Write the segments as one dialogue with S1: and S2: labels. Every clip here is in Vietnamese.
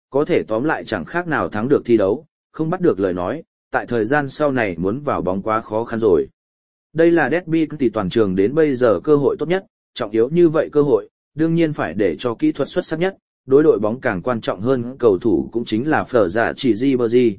S1: Có thể tóm lại chẳng khác nào thắng được thi đấu, không bắt được lời nói, tại thời gian sau này muốn vào bóng quá khó khăn rồi. Đây là derby thì toàn trường đến bây giờ cơ hội tốt nhất, trọng yếu như vậy cơ hội, đương nhiên phải để cho kỹ thuật xuất sắc nhất, đối đội bóng càng quan trọng hơn cầu thủ cũng chính là Phở Dạ chỉ Ribery.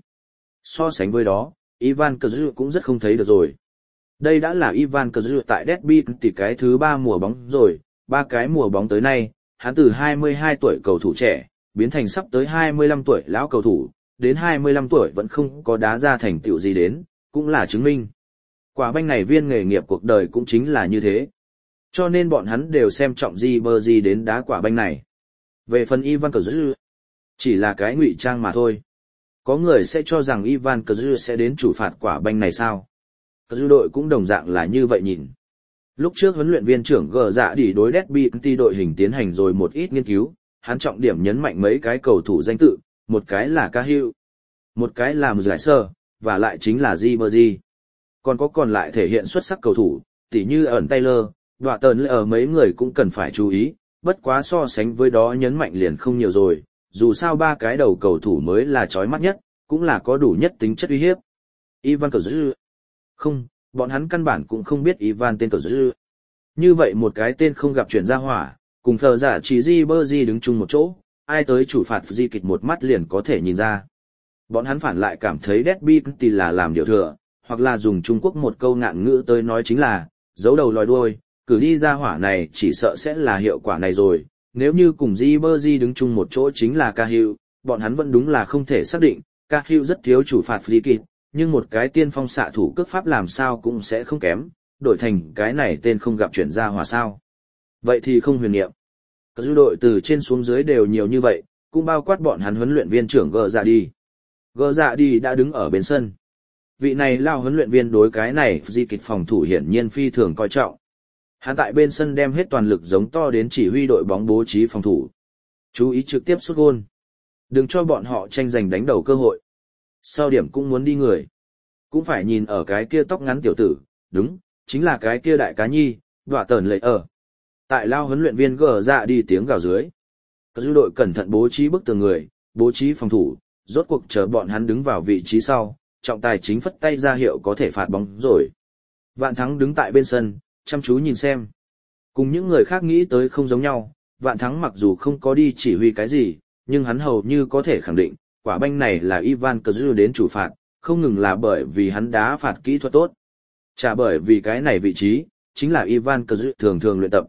S1: So sánh với đó, Ivan Cazorla cũng rất không thấy được rồi. Đây đã là Ivan Cazorla tại derby thì cái thứ 3 mùa bóng rồi, 3 cái mùa bóng tới nay, hắn từ 22 tuổi cầu thủ trẻ, biến thành sắp tới 25 tuổi lão cầu thủ, đến 25 tuổi vẫn không có đá ra thành tựu gì đến, cũng là chứng minh. Quả banh này viên nghề nghiệp cuộc đời cũng chính là như thế. Cho nên bọn hắn đều xem trọng Ribery đến đá quả banh này. Về phần Ivan Cazorla, chỉ là cái ngụy trang mà thôi. Có người sẽ cho rằng Ivan Cazorla sẽ đến chủ phạt quả banh này sao? Cazorla đội cũng đồng dạng là như vậy nhìn. Lúc trước huấn luyện viên trưởng Gờ Dạ đi đối derby đội hình tiến hành rồi một ít nghiên cứu, hắn trọng điểm nhấn mạnh mấy cái cầu thủ danh tự, một cái là Cahill, một cái là Mzaiser, và lại chính là Ribery. Còn có còn lại thể hiện xuất sắc cầu thủ, tỉ như ẩn Taylor, Đọa Tờn ở mấy người cũng cần phải chú ý, bất quá so sánh với đó nhấn mạnh liền không nhiều rồi, dù sao 3 cái đầu cầu thủ mới là chói mắt nhất, cũng là có đủ nhất tính chất uy hiếp. Ivan Cazorla. Không, bọn hắn căn bản cũng không biết Ivan tên Cazorla. Như vậy một cái tên không gặp chuyển ra hỏa, cùng Phở Dạ chỉ Ribery đứng chung một chỗ, ai tới chủ phạt di kịch một mắt liền có thể nhìn ra. Bọn hắn phản lại cảm thấy derby thì là làm điều thừa, hoặc là dùng Trung Quốc một câu ngạn ngữ tới nói chính là, giấu đầu lòi đuôi, cử đi ra hỏa này chỉ sợ sẽ là hiệu quả này rồi. Nếu như cùng Ribery đứng chung một chỗ chính là Cahill, bọn hắn vẫn đúng là không thể xác định, Cahill rất thiếu chủ phạt free kick, nhưng một cái tiên phong xạ thủ cước pháp làm sao cũng sẽ không kém, đổi thành cái này tên không gặp chuyển ra hỏa sao. Vậy thì không huyền niệm. Các du đội từ trên xuống dưới đều nhiều như vậy, cũng bao quát bọn hắn huấn luyện viên trưởng Gờ Dạ đi. Gờ Dạ đi đã đứng ở bên sân. Vị này lao huấn luyện viên đối cái này di kịch phòng thủ hiển nhiên phi thường coi trọng. Hắn tại bên sân đem hết toàn lực giống to đến chỉ huy đội bóng bố trí phòng thủ. Chú ý trực tiếp sút gôn. Đừng cho bọn họ tranh giành đánh đầu cơ hội. Sau điểm cũng muốn đi người. Cũng phải nhìn ở cái kia tóc ngắn tiểu tử, đúng, chính là cái kia đại cá nhi, Đọa Tờn lệ ở. Tại lao huấn luyện viên Gờ Dạ đi tiếng gào dưới. Các du đội cẩn thận bố trí bức tường người, bố trí phòng thủ, rốt cuộc chờ bọn hắn đứng vào vị trí sau, trọng tài chính phất tay ra hiệu có thể phạt bóng rồi. Vạn Thắng đứng tại bên sân, chăm chú nhìn xem. Cùng những người khác nghĩ tới không giống nhau, Vạn Thắng mặc dù không có đi chỉ huy cái gì, nhưng hắn hầu như có thể khẳng định, quả banh này là Ivan Cazorla đến chủ phạt, không ngừng là bởi vì hắn đá phạt kỹ thuật tốt. Chả bởi vì cái này vị trí, chính là Ivan Cazorla thường thường luyện tập.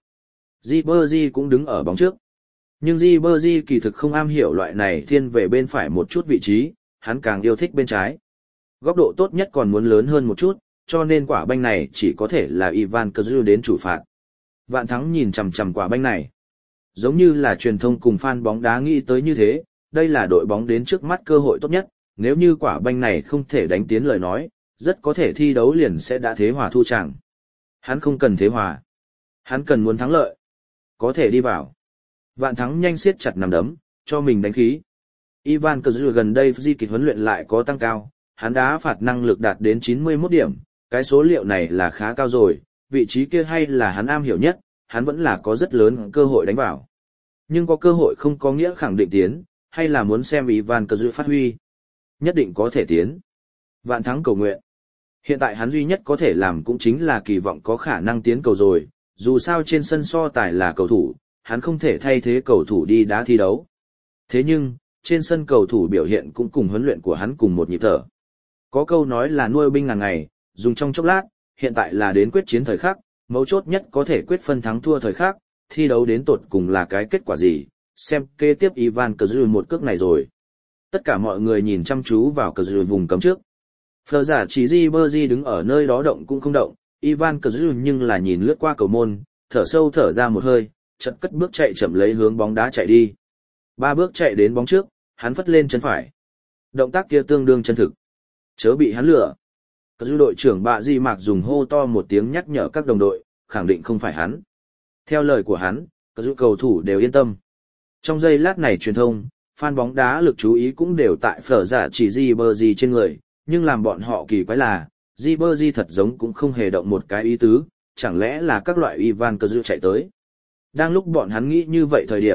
S1: Ribery cũng đứng ở bóng trước. Nhưng Ribery kỳ thực không am hiểu loại này thiên về bên phải một chút vị trí, hắn càng yêu thích bên trái. Góc độ tốt nhất còn muốn lớn hơn một chút, cho nên quả banh này chỉ có thể là Ivan Cazorla đến chủ phạt. Vạn Thắng nhìn chằm chằm quả banh này. Giống như là truyền thông cùng fan bóng đá nghĩ tới như thế, đây là đội bóng đến trước mắt cơ hội tốt nhất, nếu như quả banh này không thể đánh tiến lời nói, rất có thể thi đấu liền sẽ đã thế hòa thu chẳng. Hắn không cần thế hòa. Hắn cần muốn thắng lợi. Có thể đi vào. Vạn Thắng nhanh siết chặt nắm đấm, cho mình đánh khí. Ivan Cazorla gần đây di kịch huấn luyện lại có tăng cao, hắn đá phạt năng lực đạt đến 91 điểm, cái số liệu này là khá cao rồi, vị trí kia hay là hắn am hiểu nhất, hắn vẫn là có rất lớn cơ hội đánh vào. Nhưng có cơ hội không có nghĩa khẳng định tiến, hay là muốn xem Ivan Cazorla phát huy. Nhất định có thể tiến. Vạn Thắng cầu nguyện. Hiện tại hắn duy nhất có thể làm cũng chính là kỳ vọng có khả năng tiến cầu rồi, dù sao trên sân so tài là cầu thủ, hắn không thể thay thế cầu thủ đi đá thi đấu. Thế nhưng, trên sân cầu thủ biểu hiện cũng cùng huấn luyện của hắn cùng một nhịp thở. Có câu nói là nuôi binh ngàn ngày, dùng trong chốc lát, hiện tại là đến quyết chiến thời khắc, mấu chốt nhất có thể quyết phân thắng thua thời khắc, thi đấu đến tột cùng là cái kết quả gì, xem kế tiếp Ivan Cazorla một cước này rồi. Tất cả mọi người nhìn chăm chú vào Cazorla vùng cấm trước. Phở Dạ chỉ Ribery đứng ở nơi đó động cũng không động, Ivan Cazorla nhưng là nhìn lướt qua cầu môn, thở sâu thở ra một hơi, chợt cất bước chạy chậm lấy hướng bóng đá chạy đi. 3 bước chạy đến bóng trước, hắn phất lên chân phải. Động tác kia tương đương chân thực. Chớ bị hắn lừa. Cazorla đội trưởng Bạ Di Mạc dùng hô to một tiếng nhắc nhở các đồng đội, khẳng định không phải hắn. Theo lời của hắn, Cazorla cầu thủ đều yên tâm. Trong giây lát này truyền thông, fan bóng đá lực chú ý cũng đều tại Phở Dạ chỉ Ribery trên người, nhưng làm bọn họ kỳ quái là, Ribery thật giống cũng không hề động một cái ý tứ, chẳng lẽ là các loại Ivan Cazorla chạy tới. Đang lúc bọn hắn nghĩ như vậy thời điểm,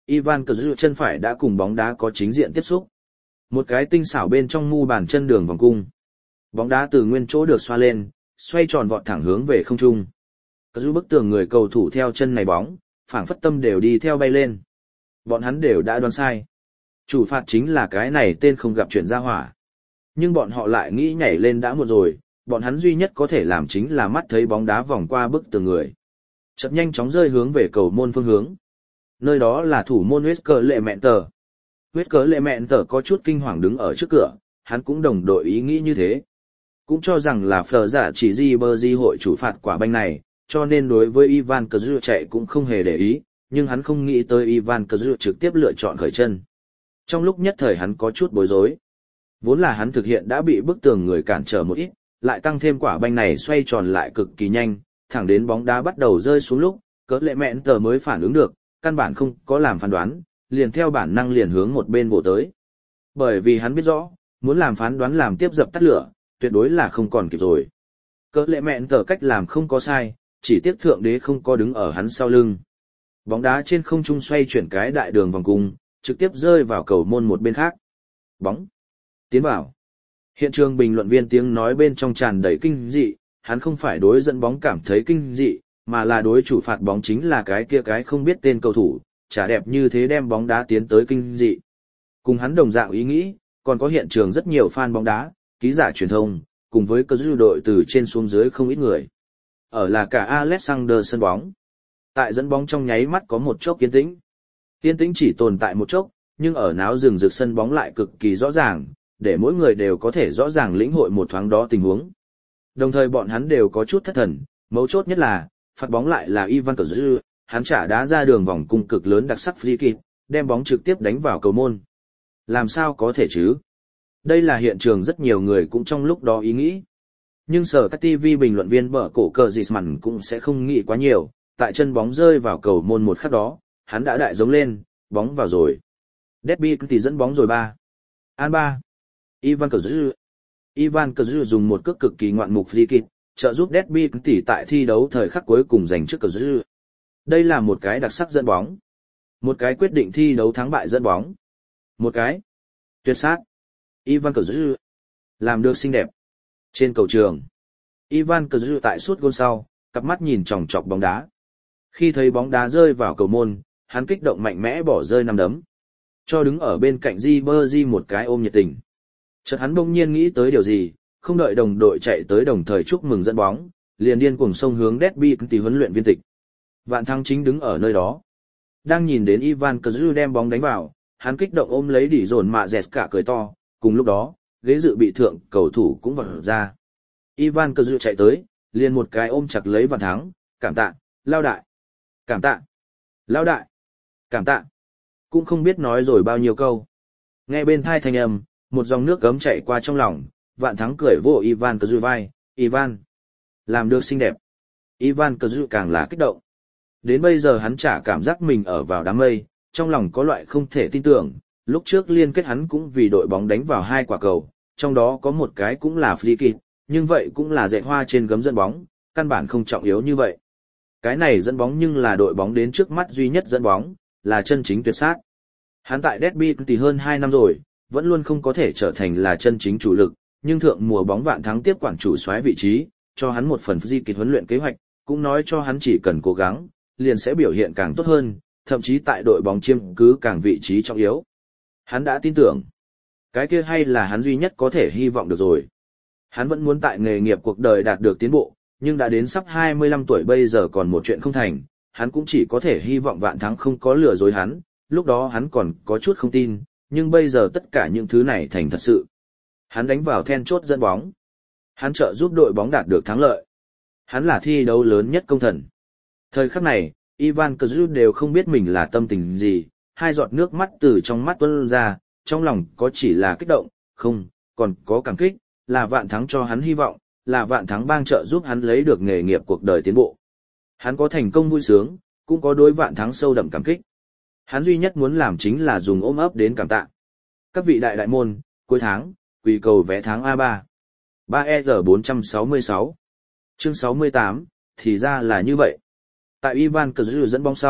S1: Ivan Cazorla chân phải đã cùng bóng đá có chính diện tiếp xúc. Một cái tinh xảo bên trong mu bàn chân đường vòng cung. Bóng đá từ nguyên chỗ được xoa lên, xoay tròn vọt thẳng hướng về không trung. Cazorla bức tường người cầu thủ theo chân này bóng, phảng phất tâm đều đi theo bay lên. Bọn hắn đều đã đoán sai. Chủ phạt chính là cái này tên không gặp chuyện ra hỏa. Nhưng bọn họ lại nghĩ nhảy lên đã muộn rồi, bọn hắn duy nhất có thể làm chính là mắt thấy bóng đá vòng qua bức tường người. Chợt nhanh chóng rơi hướng về cầu môn phương hướng. Nơi đó là thủ môn Wesker Lệ Mẹn Tờ. Wesker Lệ Mẹn Tờ có chút kinh hoàng đứng ở trước cửa, hắn cũng đồng đội ý nghĩ như thế. Cũng cho rằng là Fleur giả chỉ Ribery hội chủ phạt quả banh này, cho nên đối với Ivan Cazorla chạy cũng không hề để ý, nhưng hắn không nghĩ tới Ivan Cazorla trực tiếp lựa chọn khởi chân. Trong lúc nhất thời hắn có chút bối rối. Vốn là hắn thực hiện đã bị bức tường người cản trở một ít, lại tăng thêm quả banh này xoay tròn lại cực kỳ nhanh, thẳng đến bóng đá bắt đầu rơi xuống lúc, cỡ lệ mẹn tờ mới phản ứng được, căn bản không có làm phán đoán, liền theo bản năng liền hướng một bên vồ tới. Bởi vì hắn biết rõ, muốn làm phán đoán làm tiếp dập tắt lửa, tuyệt đối là không còn kịp rồi. Cỡ lệ mẹn tờ cách làm không có sai, chỉ tiếc thượng đế không có đứng ở hắn sau lưng. Bóng đá trên không trung xoay chuyển cái đại đường vòng cung, trực tiếp rơi vào cầu môn một bên khác. Bóng. Tiến vào. Hiện trường bình luận viên tiếng nói bên trong tràn đầy kinh dị, hắn không phải đối dẫn bóng cảm thấy kinh dị, mà là đối chủ phạt bóng chính là cái kia cái không biết tên cầu thủ, chả đẹp như thế đem bóng đá tiến tới kinh dị. Cùng hắn đồng dạng ý nghĩ, còn có hiện trường rất nhiều fan bóng đá, ký giả truyền thông, cùng với cơ dư đội từ trên xuống dưới không ít người. Ở là cả Alexander sân bóng. Tại dẫn bóng trong nháy mắt có một chốc yên tĩnh. Yên tĩnh chỉ tồn tại một chốc, nhưng ở náo rừng rực sân bóng lại cực kỳ rõ ràng, để mỗi người đều có thể rõ ràng lĩnh hội một thoáng đó tình huống. Đồng thời bọn hắn đều có chút thất thần, mấu chốt nhất là, phạt bóng lại là Ivan Cazorla, hắn trả đá ra đường vòng cung cực lớn đặc sắc free kick, đem bóng trực tiếp đánh vào cầu môn. Làm sao có thể chứ? Đây là hiện trường rất nhiều người cũng trong lúc đó ý nghĩ. Nhưng sở các TV bình luận viên bở cổ cờ Gisman cũng sẽ không nghĩ quá nhiều, tại chân bóng rơi vào cầu môn một khắc đó, hắn đã đại giống lên, bóng vào rồi. Derby thì dẫn bóng rồi ba. An ba. Ivan Cazorla dùng một cước cực kỳ ngoạn mục free kick, trợ giúp Derby tỷ tại thi đấu thời khắc cuối cùng giành trước Cazorla. Đây là một cái đặc sắc dẫn bóng. Một cái quyết định thi đấu thắng bại dẫn bóng. Một cái tuyệt sát. Ivan Cazorla làm được xinh đẹp. Trên cầu trường, Ivan Cazorla tại suốt gôn sau, cặp mắt nhìn chòng chọc bóng đá. Khi thấy bóng đá rơi vào cầu môn, hắn kích động mạnh mẽ bỏ rơi nắm đấm. Cho đứng ở bên cạnh Ribery một cái ôm nhiệt tình. Chợt hắn bỗng nhiên nghĩ tới điều gì, không đợi đồng đội chạy tới đồng thời chúc mừng dẫn bóng, liền điên cuồng xông hướng Derby tỷ huấn luyện viên tịch. Vạn Thắng chính đứng ở nơi đó. Đang nhìn đến Ivan Cazorla đem bóng đánh vào, hắn kích động ôm lấy đỉ dồn mạ dẹt cả cười to, cùng lúc đó, ghế dự bị thượng cầu thủ cũng vọt ra. Ivan Cazorla chạy tới, liền một cái ôm chặt lấy Vạn Thắng, cảm tạ, lao đại. Cảm tạ, lao đại. Cảm tạ. Cũng không biết nói rồi bao nhiêu câu. Nghe bên thai thanh âm, một dòng nước gấm chạy qua trong lòng, Vạn Thắng cười vỗ Ivan Cazorla vai, Ivan. Làm được xinh đẹp. Ivan Cazorla càng là kích động. Đến bây giờ hắn chả cảm giác mình ở vào đám mây, trong lòng có loại không thể tin tưởng, lúc trước liên kết hắn cũng vì đội bóng đánh vào 2 quả cầu, trong đó có một cái cũng là free kick, nhưng vậy cũng là dạy hoa trên gấm dẫn bóng, căn bản không trọng yếu như vậy. Cái này dẫn bóng nhưng là đội bóng đến trước mắt duy nhất dẫn bóng, là chân chính tuyệt sát. Hắn tại Derby thì hơn 2 năm rồi, vẫn luôn không có thể trở thành là chân chính chủ lực, nhưng thượng mùa bóng Vạn Thắng tiếp quản chủ soái vị trí, cho hắn một phần free kick huấn luyện kế hoạch, cũng nói cho hắn chỉ cần cố gắng, liền sẽ biểu hiện càng tốt hơn, thậm chí tại đội bóng chiếm cứ càng vị trí trọng yếu. Hắn đã tin tưởng, cái kia hay là hắn duy nhất có thể hy vọng được rồi. Hắn vẫn muốn tại nghề nghiệp cuộc đời đạt được tiến bộ, nhưng đã đến sắp 25 tuổi bây giờ còn một chuyện không thành, hắn cũng chỉ có thể hy vọng Vạn Thắng không có lừa dối hắn, lúc đó hắn còn có chút không tin, nhưng bây giờ tất cả những thứ này thành thật sự. Hắn đánh vào then chốt dẫn bóng. Hắn trợ giúp đội bóng đạt được thắng lợi. Hắn là thi đấu lớn nhất công thần. Thời khắc này, Ivan Cazorla đều không biết mình là tâm tình gì, 2 giọt nước mắt từ trong mắt tuôn ra, trong lòng có chỉ là kích động, không, còn có cảm kích, là Vạn Thắng cho hắn hy vọng, là Vạn Thắng bang trợ giúp hắn lấy được nghề nghiệp cuộc đời tiến bộ. Hắn có thành công vui sướng, cũng có đối Vạn Thắng sâu đậm cảm kích. Hắn duy nhất muốn làm chính là dùng ôm ấp đến cảm tạ. Các vị đại môn, cuối tháng, quy cầu vé tháng A3. 3EG466. Chương 68, thì ra là như vậy. Tại Ivan Cazorla dẫn bóng sau,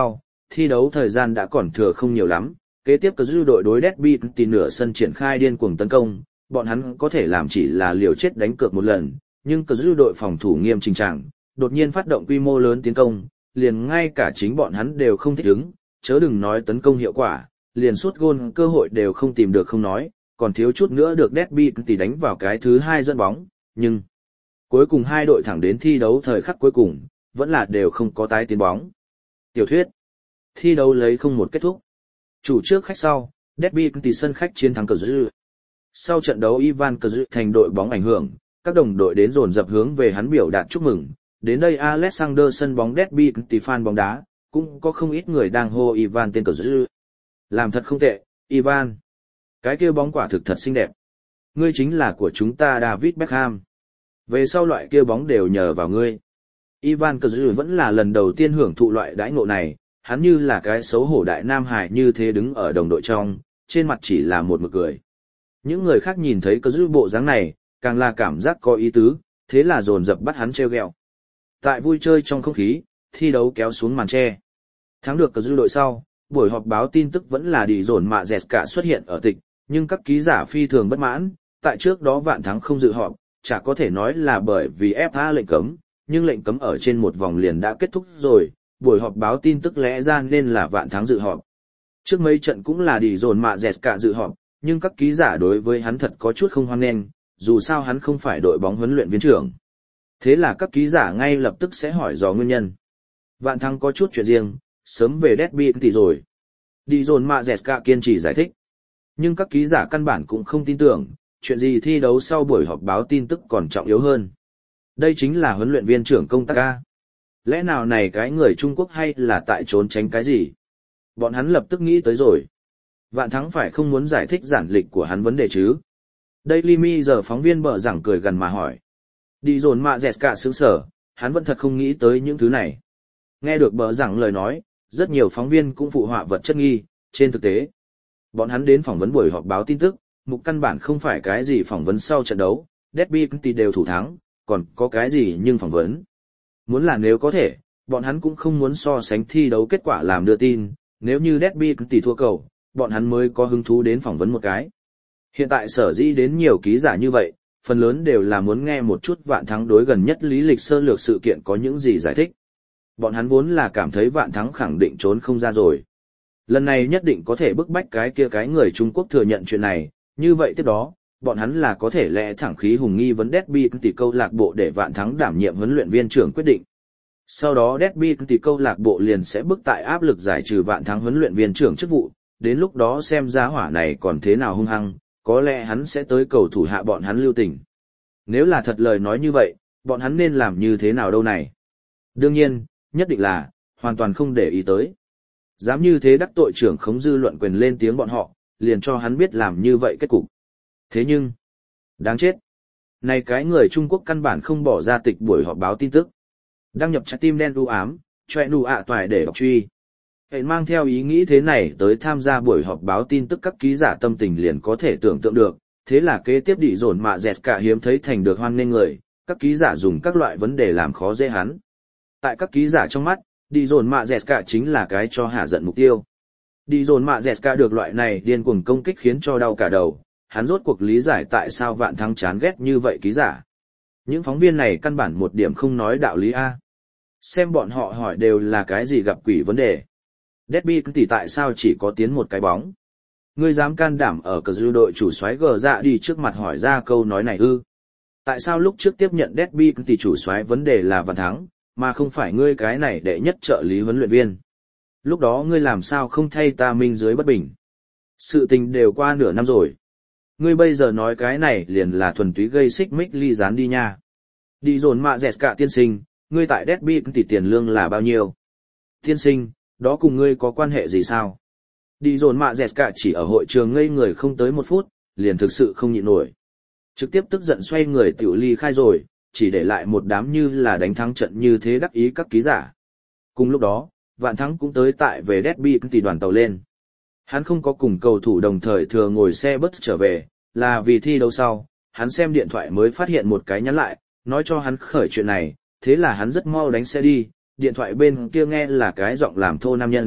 S1: thi đấu thời gian đã còn thừa không nhiều lắm, kế tiếp cờ dư đội đối Derby County nửa sân triển khai điên cuồng tấn công, bọn hắn có thể làm chỉ là liều chết đánh cược một lần, nhưng cờ dư đội phòng thủ nghiêm chỉnh trạng, đột nhiên phát động quy mô lớn tiến công, liền ngay cả chính bọn hắn đều không thích ứng, chớ đừng nói tấn công hiệu quả, liền sút gôn cơ hội đều không tìm được không nói, còn thiếu chút nữa được Derby County đánh vào cái thứ 2 dẫn bóng, nhưng cuối cùng hai đội thẳng đến thi đấu thời khắc cuối cùng, vẫn là đều không có tái tiến bóng. Tiểu thuyết, thi đấu lấy 0-1 kết thúc. Chủ trước khách sau, Derby County sân khách chiến thắng cờ dư. Sau trận đấu Ivan cờ dư thành đội bóng ảnh hưởng, các đồng đội đến dồn dập hướng về hắn biểu đạt chúc mừng. Đến đây Alexander sân bóng Derby County fan bóng đá, cũng có không ít người đang hô Ivan tên cờ dư. Làm thật không tệ, Ivan. Cái kia bóng quả thực thật xinh đẹp. Ngươi chính là của chúng ta David Beckham. Về sau loại kia bóng đều nhờ vào ngươi. Ivan cờ dư vẫn là lần đầu tiên hưởng thụ loại đãi ngộ này, hắn như là cái xấu hổ đại nam hải như thế đứng ở đồng đội trong, trên mặt chỉ là một mực cười. Những người khác nhìn thấy cờ dư bộ dáng này, càng là cảm giác có ý tứ, thế là dồn dập bắt hắn trêu ghẹo. Tại vui chơi trong không khí, thi đấu kéo xuống màn che. Thắng được cờ dư đội sau, buổi họp báo tin tức vẫn là đi dồn mạ dẹt cả xuất hiện ở tịch, nhưng các ký giả phi thường bất mãn, tại trước đó Vạn Thắng không dự họp, chả có thể nói là bởi vì FA lệnh cấm, nhưng lệnh cấm ở trên một vòng liền đã kết thúc rồi, buổi họp báo tin tức lẽ ra nên là Vạn Thắng dự họp. Trước mấy trận cũng là đi dồn mạ dẹt cả dự họp, nhưng các ký giả đối với hắn thật có chút không hoan nghênh, dù sao hắn không phải đội bóng huấn luyện viên trưởng. Thế là các ký giả ngay lập tức sẽ hỏi dò nguyên nhân. Vạn Thắng có chút chuyện riêng, sớm về Derby thì rồi. Đi dồn mạ dẹt cả kiên trì giải thích. Nhưng các ký giả căn bản cũng không tin tưởng, chuyện gì thi đấu sau buổi họp báo tin tức còn trọng yếu hơn. Đây chính là huấn luyện viên trưởng công tác A. Lẽ nào này cái người Trung Quốc hay là tại trốn tránh cái gì? Bọn hắn lập tức nghĩ tới rồi. Vạn Thắng phải không muốn giải thích giản lịch của hắn vấn đề chứ? Daily Me giờ phóng viên bở giảng cười gần mà hỏi. Đi dồn mạ dẹt cả sướng sở, hắn vẫn thật không nghĩ tới những thứ này. Nghe được bở giảng lời nói, rất nhiều phóng viên cũng phụ họa vật chất nghi, trên thực tế. Bọn hắn đến phỏng vấn buổi họp báo tin tức, mục căn bản không phải cái gì phỏng vấn sau trận đấu, Derby County đều thủ thắng, còn có cái gì nhưng phỏng vấn. Muốn là nếu có thể, bọn hắn cũng không muốn so sánh thi đấu kết quả làm đưa tin, nếu như Derby County thua cầu, bọn hắn mới có hứng thú đến phỏng vấn một cái. Hiện tại sở dĩ đến nhiều ký giả như vậy, phần lớn đều là muốn nghe một chút Vạn Thắng đối gần nhất lý lịch sơ lược sự kiện có những gì giải thích. Bọn hắn vốn là cảm thấy Vạn Thắng khẳng định trốn không ra rồi. Lần này nhất định có thể bức bách cái kia cái người Trung Quốc thừa nhận chuyện này, như vậy tiếp đó, bọn hắn là có thể lẽ thẳng khí hùng nghi vấn Derby County câu lạc bộ để Vạn Thắng đảm nhiệm huấn luyện viên trưởng quyết định. Sau đó Derby County câu lạc bộ liền sẽ bức tại áp lực giải trừ Vạn Thắng huấn luyện viên trưởng chức vụ, đến lúc đó xem giá hỏa này còn thế nào hung hăng, có lẽ hắn sẽ tới cầu thủ hạ bọn hắn lưu tình. Nếu là thật lời nói như vậy, bọn hắn nên làm như thế nào đâu này? Đương nhiên, nhất định là, hoàn toàn không để ý tới. Dám như thế đắc tội trưởng khống dư luận quyền lên tiếng bọn họ, liền cho hắn biết làm như vậy kết cục. Thế nhưng, đáng chết. Này cái người Trung Quốc căn bản không bỏ ra tịch buổi họp báo tin tức. Đăng nhập trái tim đen u ám, choẹ nụ ạ toại để đọc truy. Hãy mang theo ý nghĩ thế này tới tham gia buổi họp báo tin tức các ký giả tâm tình liền có thể tưởng tượng được. Thế là kế tiếp đi dồn mạ dẹt cả hiếm thấy thành được hoan nghênh người, các ký giả dùng các loại vấn đề làm khó dễ hắn. Tại các ký giả trong mắt, đi dồn mạ dẹt cả chính là cái cho hạ giận mục tiêu. Đi dồn mạ dẹt cả được loại này điên cuồng công kích khiến cho đau cả đầu, hắn rốt cuộc lý giải tại sao Vạn Thắng chán ghét như vậy ký giả. Những phóng viên này căn bản một điểm không nói đạo lý A. Xem bọn họ hỏi đều là cái gì gặp quỷ vấn đề. Derby County tại sao chỉ có tiến một cái bóng? Ngươi dám can đảm ở cờ dư đội chủ soái gờ dạ đi trước mặt hỏi ra câu nói này ư? Tại sao lúc trước tiếp nhận Derby County chủ soái vấn đề là Vạn Thắng, mà không phải ngươi cái này đệ nhất trợ lý huấn luyện viên? Lúc đó ngươi làm sao không thay ta minh dưới bất bình? Sự tình đều qua nửa năm rồi. Ngươi bây giờ nói cái này liền là thuần túy gây xích mích ly gián đi nha. Đi dồn mạ dẹt cả tiên sinh, ngươi tại Derby County tiền lương là bao nhiêu? Tiên sinh, đó cùng ngươi có quan hệ gì sao? Đi dồn mạ dẹt cả chỉ ở hội trường ngây người không tới 1 phút, liền thực sự không nhịn nổi. Trực tiếp tức giận xoay người tiểu ly khai rồi, chỉ để lại một đám như là đánh thắng trận như thế đắc ý các ký giả. Cùng lúc đó, Vạn Thắng cũng tới tại về Derby County đoàn tàu lên. Hắn không có cùng cầu thủ đồng thời thừa ngồi xe bus trở về, là vì thi đấu sau, hắn xem điện thoại mới phát hiện một cái nhắn lại, nói cho hắn khởi chuyện này, thế là hắn rất mau đánh xe đi, điện thoại bên kia nghe là cái giọng làm thô nam nhân,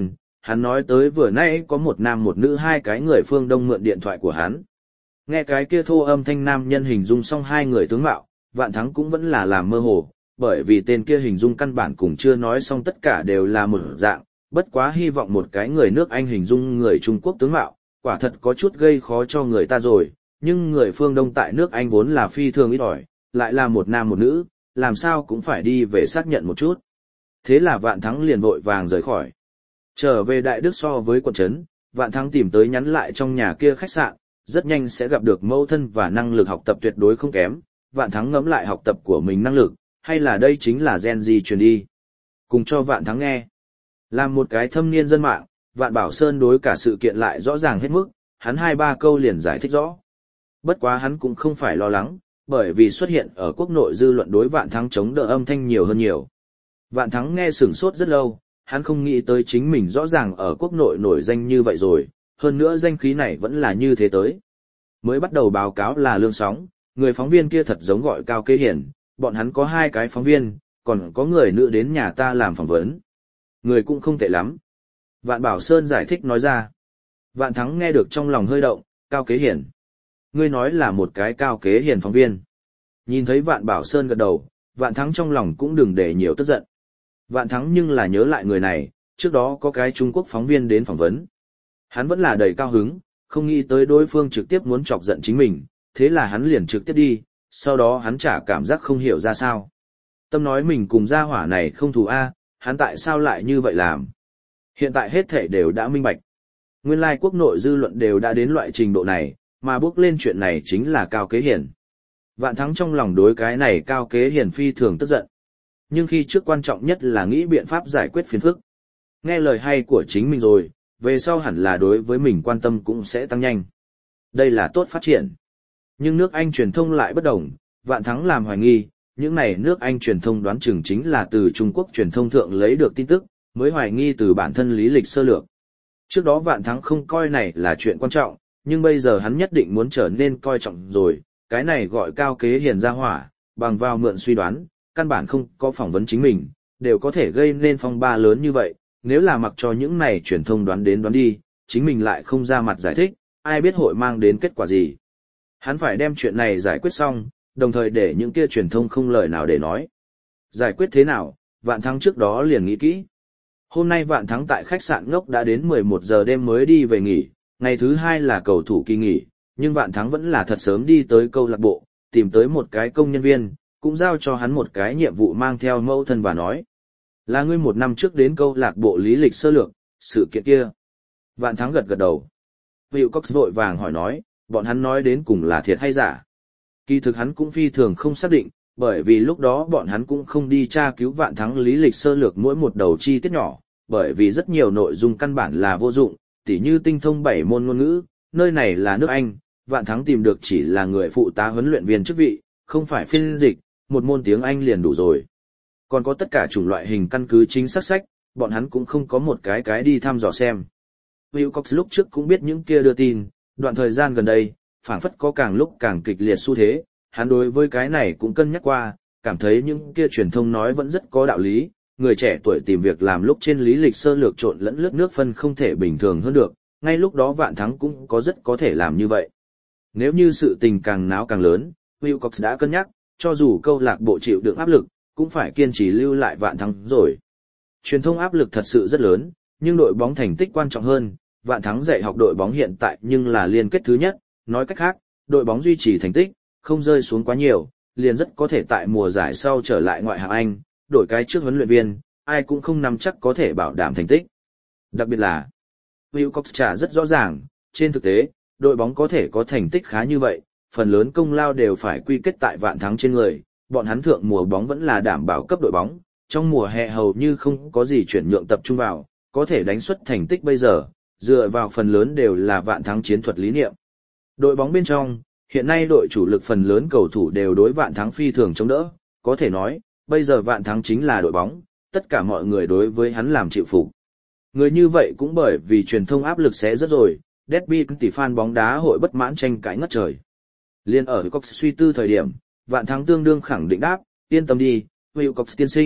S1: hắn nói tới vừa nãy có một nam một nữ hai cái người phương Đông mượn điện thoại của hắn. Nghe cái kia thô âm thanh nam nhân hình dung xong hai người tướng mạo, Vạn Thắng cũng vẫn là làm mơ hồ, bởi vì tên kia hình dung căn bản cũng chưa nói xong tất cả đều là một dạng, bất quá hy vọng một cái người nước Anh hình dung người Trung Quốc tướng mạo, quả thật có chút gây khó cho người ta rồi, nhưng người phương Đông tại nước Anh vốn là phi thường ít ỏi, lại là một nam một nữ, làm sao cũng phải đi về xác nhận một chút. Thế là Vạn Thắng liền vội vàng rời khỏi. Trở về Đại Đức so với quận trấn, Vạn Thắng tìm tới nhắn lại trong nhà kia khách sạn, rất nhanh sẽ gặp được mẫu thân và năng lực học tập tuyệt đối không kém. Vạn Thắng ngẫm lại học tập của mình năng lực, hay là đây chính là gen di truyền đi. Cùng cho Vạn Thắng nghe. Làm một cái thâm niên dân mạng, Vạn Bảo Sơn đối cả sự kiện lại rõ ràng hết mức, hắn 2-3 câu liền giải thích rõ. Bất quá hắn cũng không phải lo lắng, bởi vì xuất hiện ở quốc nội dư luận đối Vạn Thắng chống đỡ âm thanh nhiều hơn nhiều. Vạn Thắng nghe sửng sốt rất lâu, hắn không nghĩ tới chính mình rõ ràng ở quốc nội nổi danh như vậy rồi, hơn nữa danh khí này vẫn là như thế tới. Mới bắt đầu báo cáo là Lương Sóng, người phóng viên kia thật giống gọi Cao Kế Hiển, bọn hắn có 2 cái phóng viên, còn có người nữ đến nhà ta làm phỏng vấn. Người cũng không tệ lắm. Vạn Bảo Sơn giải thích nói ra. Vạn Thắng nghe được trong lòng hơi động, Cao Kế Hiển. Ngươi nói là một cái Cao Kế Hiển phóng viên. Nhìn thấy Vạn Bảo Sơn gật đầu, Vạn Thắng trong lòng cũng đừng để nhiều tức giận. Vạn Thắng nhưng là nhớ lại người này, trước đó có cái Trung Quốc phóng viên đến phỏng vấn. Hắn vẫn là đầy cao hứng, không nghĩ tới đối phương trực tiếp muốn chọc giận chính mình, thế là hắn liền trực tiếp đi, sau đó hắn chả cảm giác không hiểu ra sao. Tâm nói mình cùng gia hỏa này không thù a, hắn tại sao lại như vậy làm. Hiện tại hết thể đều đã minh bạch. Nguyên lai quốc nội dư luận đều đã đến loại trình độ này, mà bước lên chuyện này chính là Cao Kế Hiển. Vạn Thắng trong lòng đối cái này Cao Kế Hiển phi thường tức giận. Nhưng khi trước quan trọng nhất là nghĩ biện pháp giải quyết phiền phức. Nghe lời hay của chính mình rồi, về sau hẳn là đối với mình quan tâm cũng sẽ tăng nhanh. Đây là tốt phát triển. Nhưng nước Anh truyền thông lại bất đồng, Vạn Thắng làm hoài nghi, những này nước Anh truyền thông đoán chừng chính là từ Trung Quốc truyền thông thượng lấy được tin tức, mới hoài nghi từ bản thân lý lịch sơ lược. Trước đó Vạn Thắng không coi này là chuyện quan trọng, nhưng bây giờ hắn nhất định muốn trở nên coi trọng rồi, cái này gọi Cao Kế Hiển ra hỏa, bằng vào mượn suy đoán, căn bản không có phỏng vấn chính mình, đều có thể gây nên phong ba lớn như vậy, nếu là mặc cho những này truyền thông đoán đến đoán đi, chính mình lại không ra mặt giải thích, ai biết hội mang đến kết quả gì. Hắn phải đem chuyện này giải quyết xong, đồng thời để những kia truyền thông không lời nào để nói. Giải quyết thế nào, Vạn Thắng trước đó liền nghĩ kỹ. Hôm nay Vạn Thắng tại khách sạn ngốc đã đến 11 giờ đêm mới đi về nghỉ, ngày thứ 2 là cầu thủ kỳ nghỉ, nhưng Vạn Thắng vẫn là thật sớm đi tới câu lạc bộ, tìm tới một cái công nhân viên, cũng giao cho hắn một cái nhiệm vụ mang theo mẫu thân và nói. Là ngươi 1 năm trước đến câu lạc bộ lý lịch sơ lược, sự kiện kia. Vạn Thắng gật gật đầu. Hiệu Cox vội vàng hỏi nói, bọn hắn nói đến cùng là thiệt hay giả. Kỳ thực hắn cũng phi thường không xác định, bởi vì lúc đó bọn hắn cũng không đi tra cứu Vạn Thắng lý lịch sơ lược mỗi một đầu chi tiết nhỏ, bởi vì rất nhiều nội dung căn bản là vô dụng, tỉ như tinh thông 7 môn ngôn ngữ, nơi này là nước Anh, Vạn Thắng tìm được chỉ là người phụ tá huấn luyện viên chức vị, không phải phiên dịch, một môn tiếng Anh liền đủ rồi. Còn có tất cả chủng loại hình căn cứ chính xác sách, bọn hắn cũng không có một cái đi thăm dò xem. Wilcox lúc trước cũng biết những kia đưa tin, đoạn thời gian gần đây, phảng phất có càng lúc càng kịch liệt xu thế, hắn đối với cái này cũng cân nhắc qua, cảm thấy những kia truyền thông nói vẫn rất có đạo lý, người trẻ tuổi tìm việc làm lúc trên lý lịch sơ lược trộn lẫn lướt nước phân không thể bình thường hơn được, ngay lúc đó Vạn Thắng cũng có rất có thể làm như vậy. Nếu như sự tình càng náo càng lớn, Wilcox đã cân nhắc, cho dù câu lạc bộ chịu đựng áp lực, cũng phải kiên trì lưu lại Vạn Thắng rồi. Truyền thông áp lực thật sự rất lớn, nhưng đội bóng thành tích quan trọng hơn, Vạn Thắng dạy học đội bóng hiện tại nhưng là liên kết thứ nhất, nói cách khác, đội bóng duy trì thành tích, không rơi xuống quá nhiều, liền rất có thể tại mùa giải sau trở lại ngoại hạng Anh, đổi cái trước huấn luyện viên, ai cũng không nắm chắc có thể bảo đảm thành tích. Đặc biệt là, Wilcox trả rất rõ ràng, trên thực tế, đội bóng có thể có thành tích khá như vậy, phần lớn công lao đều phải quy kết tại Vạn Thắng trên người, bọn hắn thượng mùa bóng vẫn là đảm bảo cấp đội bóng, trong mùa hè hầu như không có gì chuyển nhượng tập trung vào, có thể đánh xuất thành tích bây giờ, dựa vào phần lớn đều là Vạn Thắng chiến thuật lý niệm. Đội bóng bên trong, hiện nay đội chủ lực phần lớn cầu thủ đều đối Vạn Thắng phi thường chống đỡ, có thể nói, bây giờ Vạn Thắng chính là đội bóng, tất cả mọi người đối với hắn làm chịu phục. Người như vậy cũng bởi vì truyền thông áp lực sẽ rất rồi, Derby tỷ fan bóng đá hội bất mãn tranh cãi ngất trời. Liên ở Cox suy tư thời điểm, Vạn Thắng tương đương khẳng định đáp, yên tâm đi, Wilcox tiên sinh,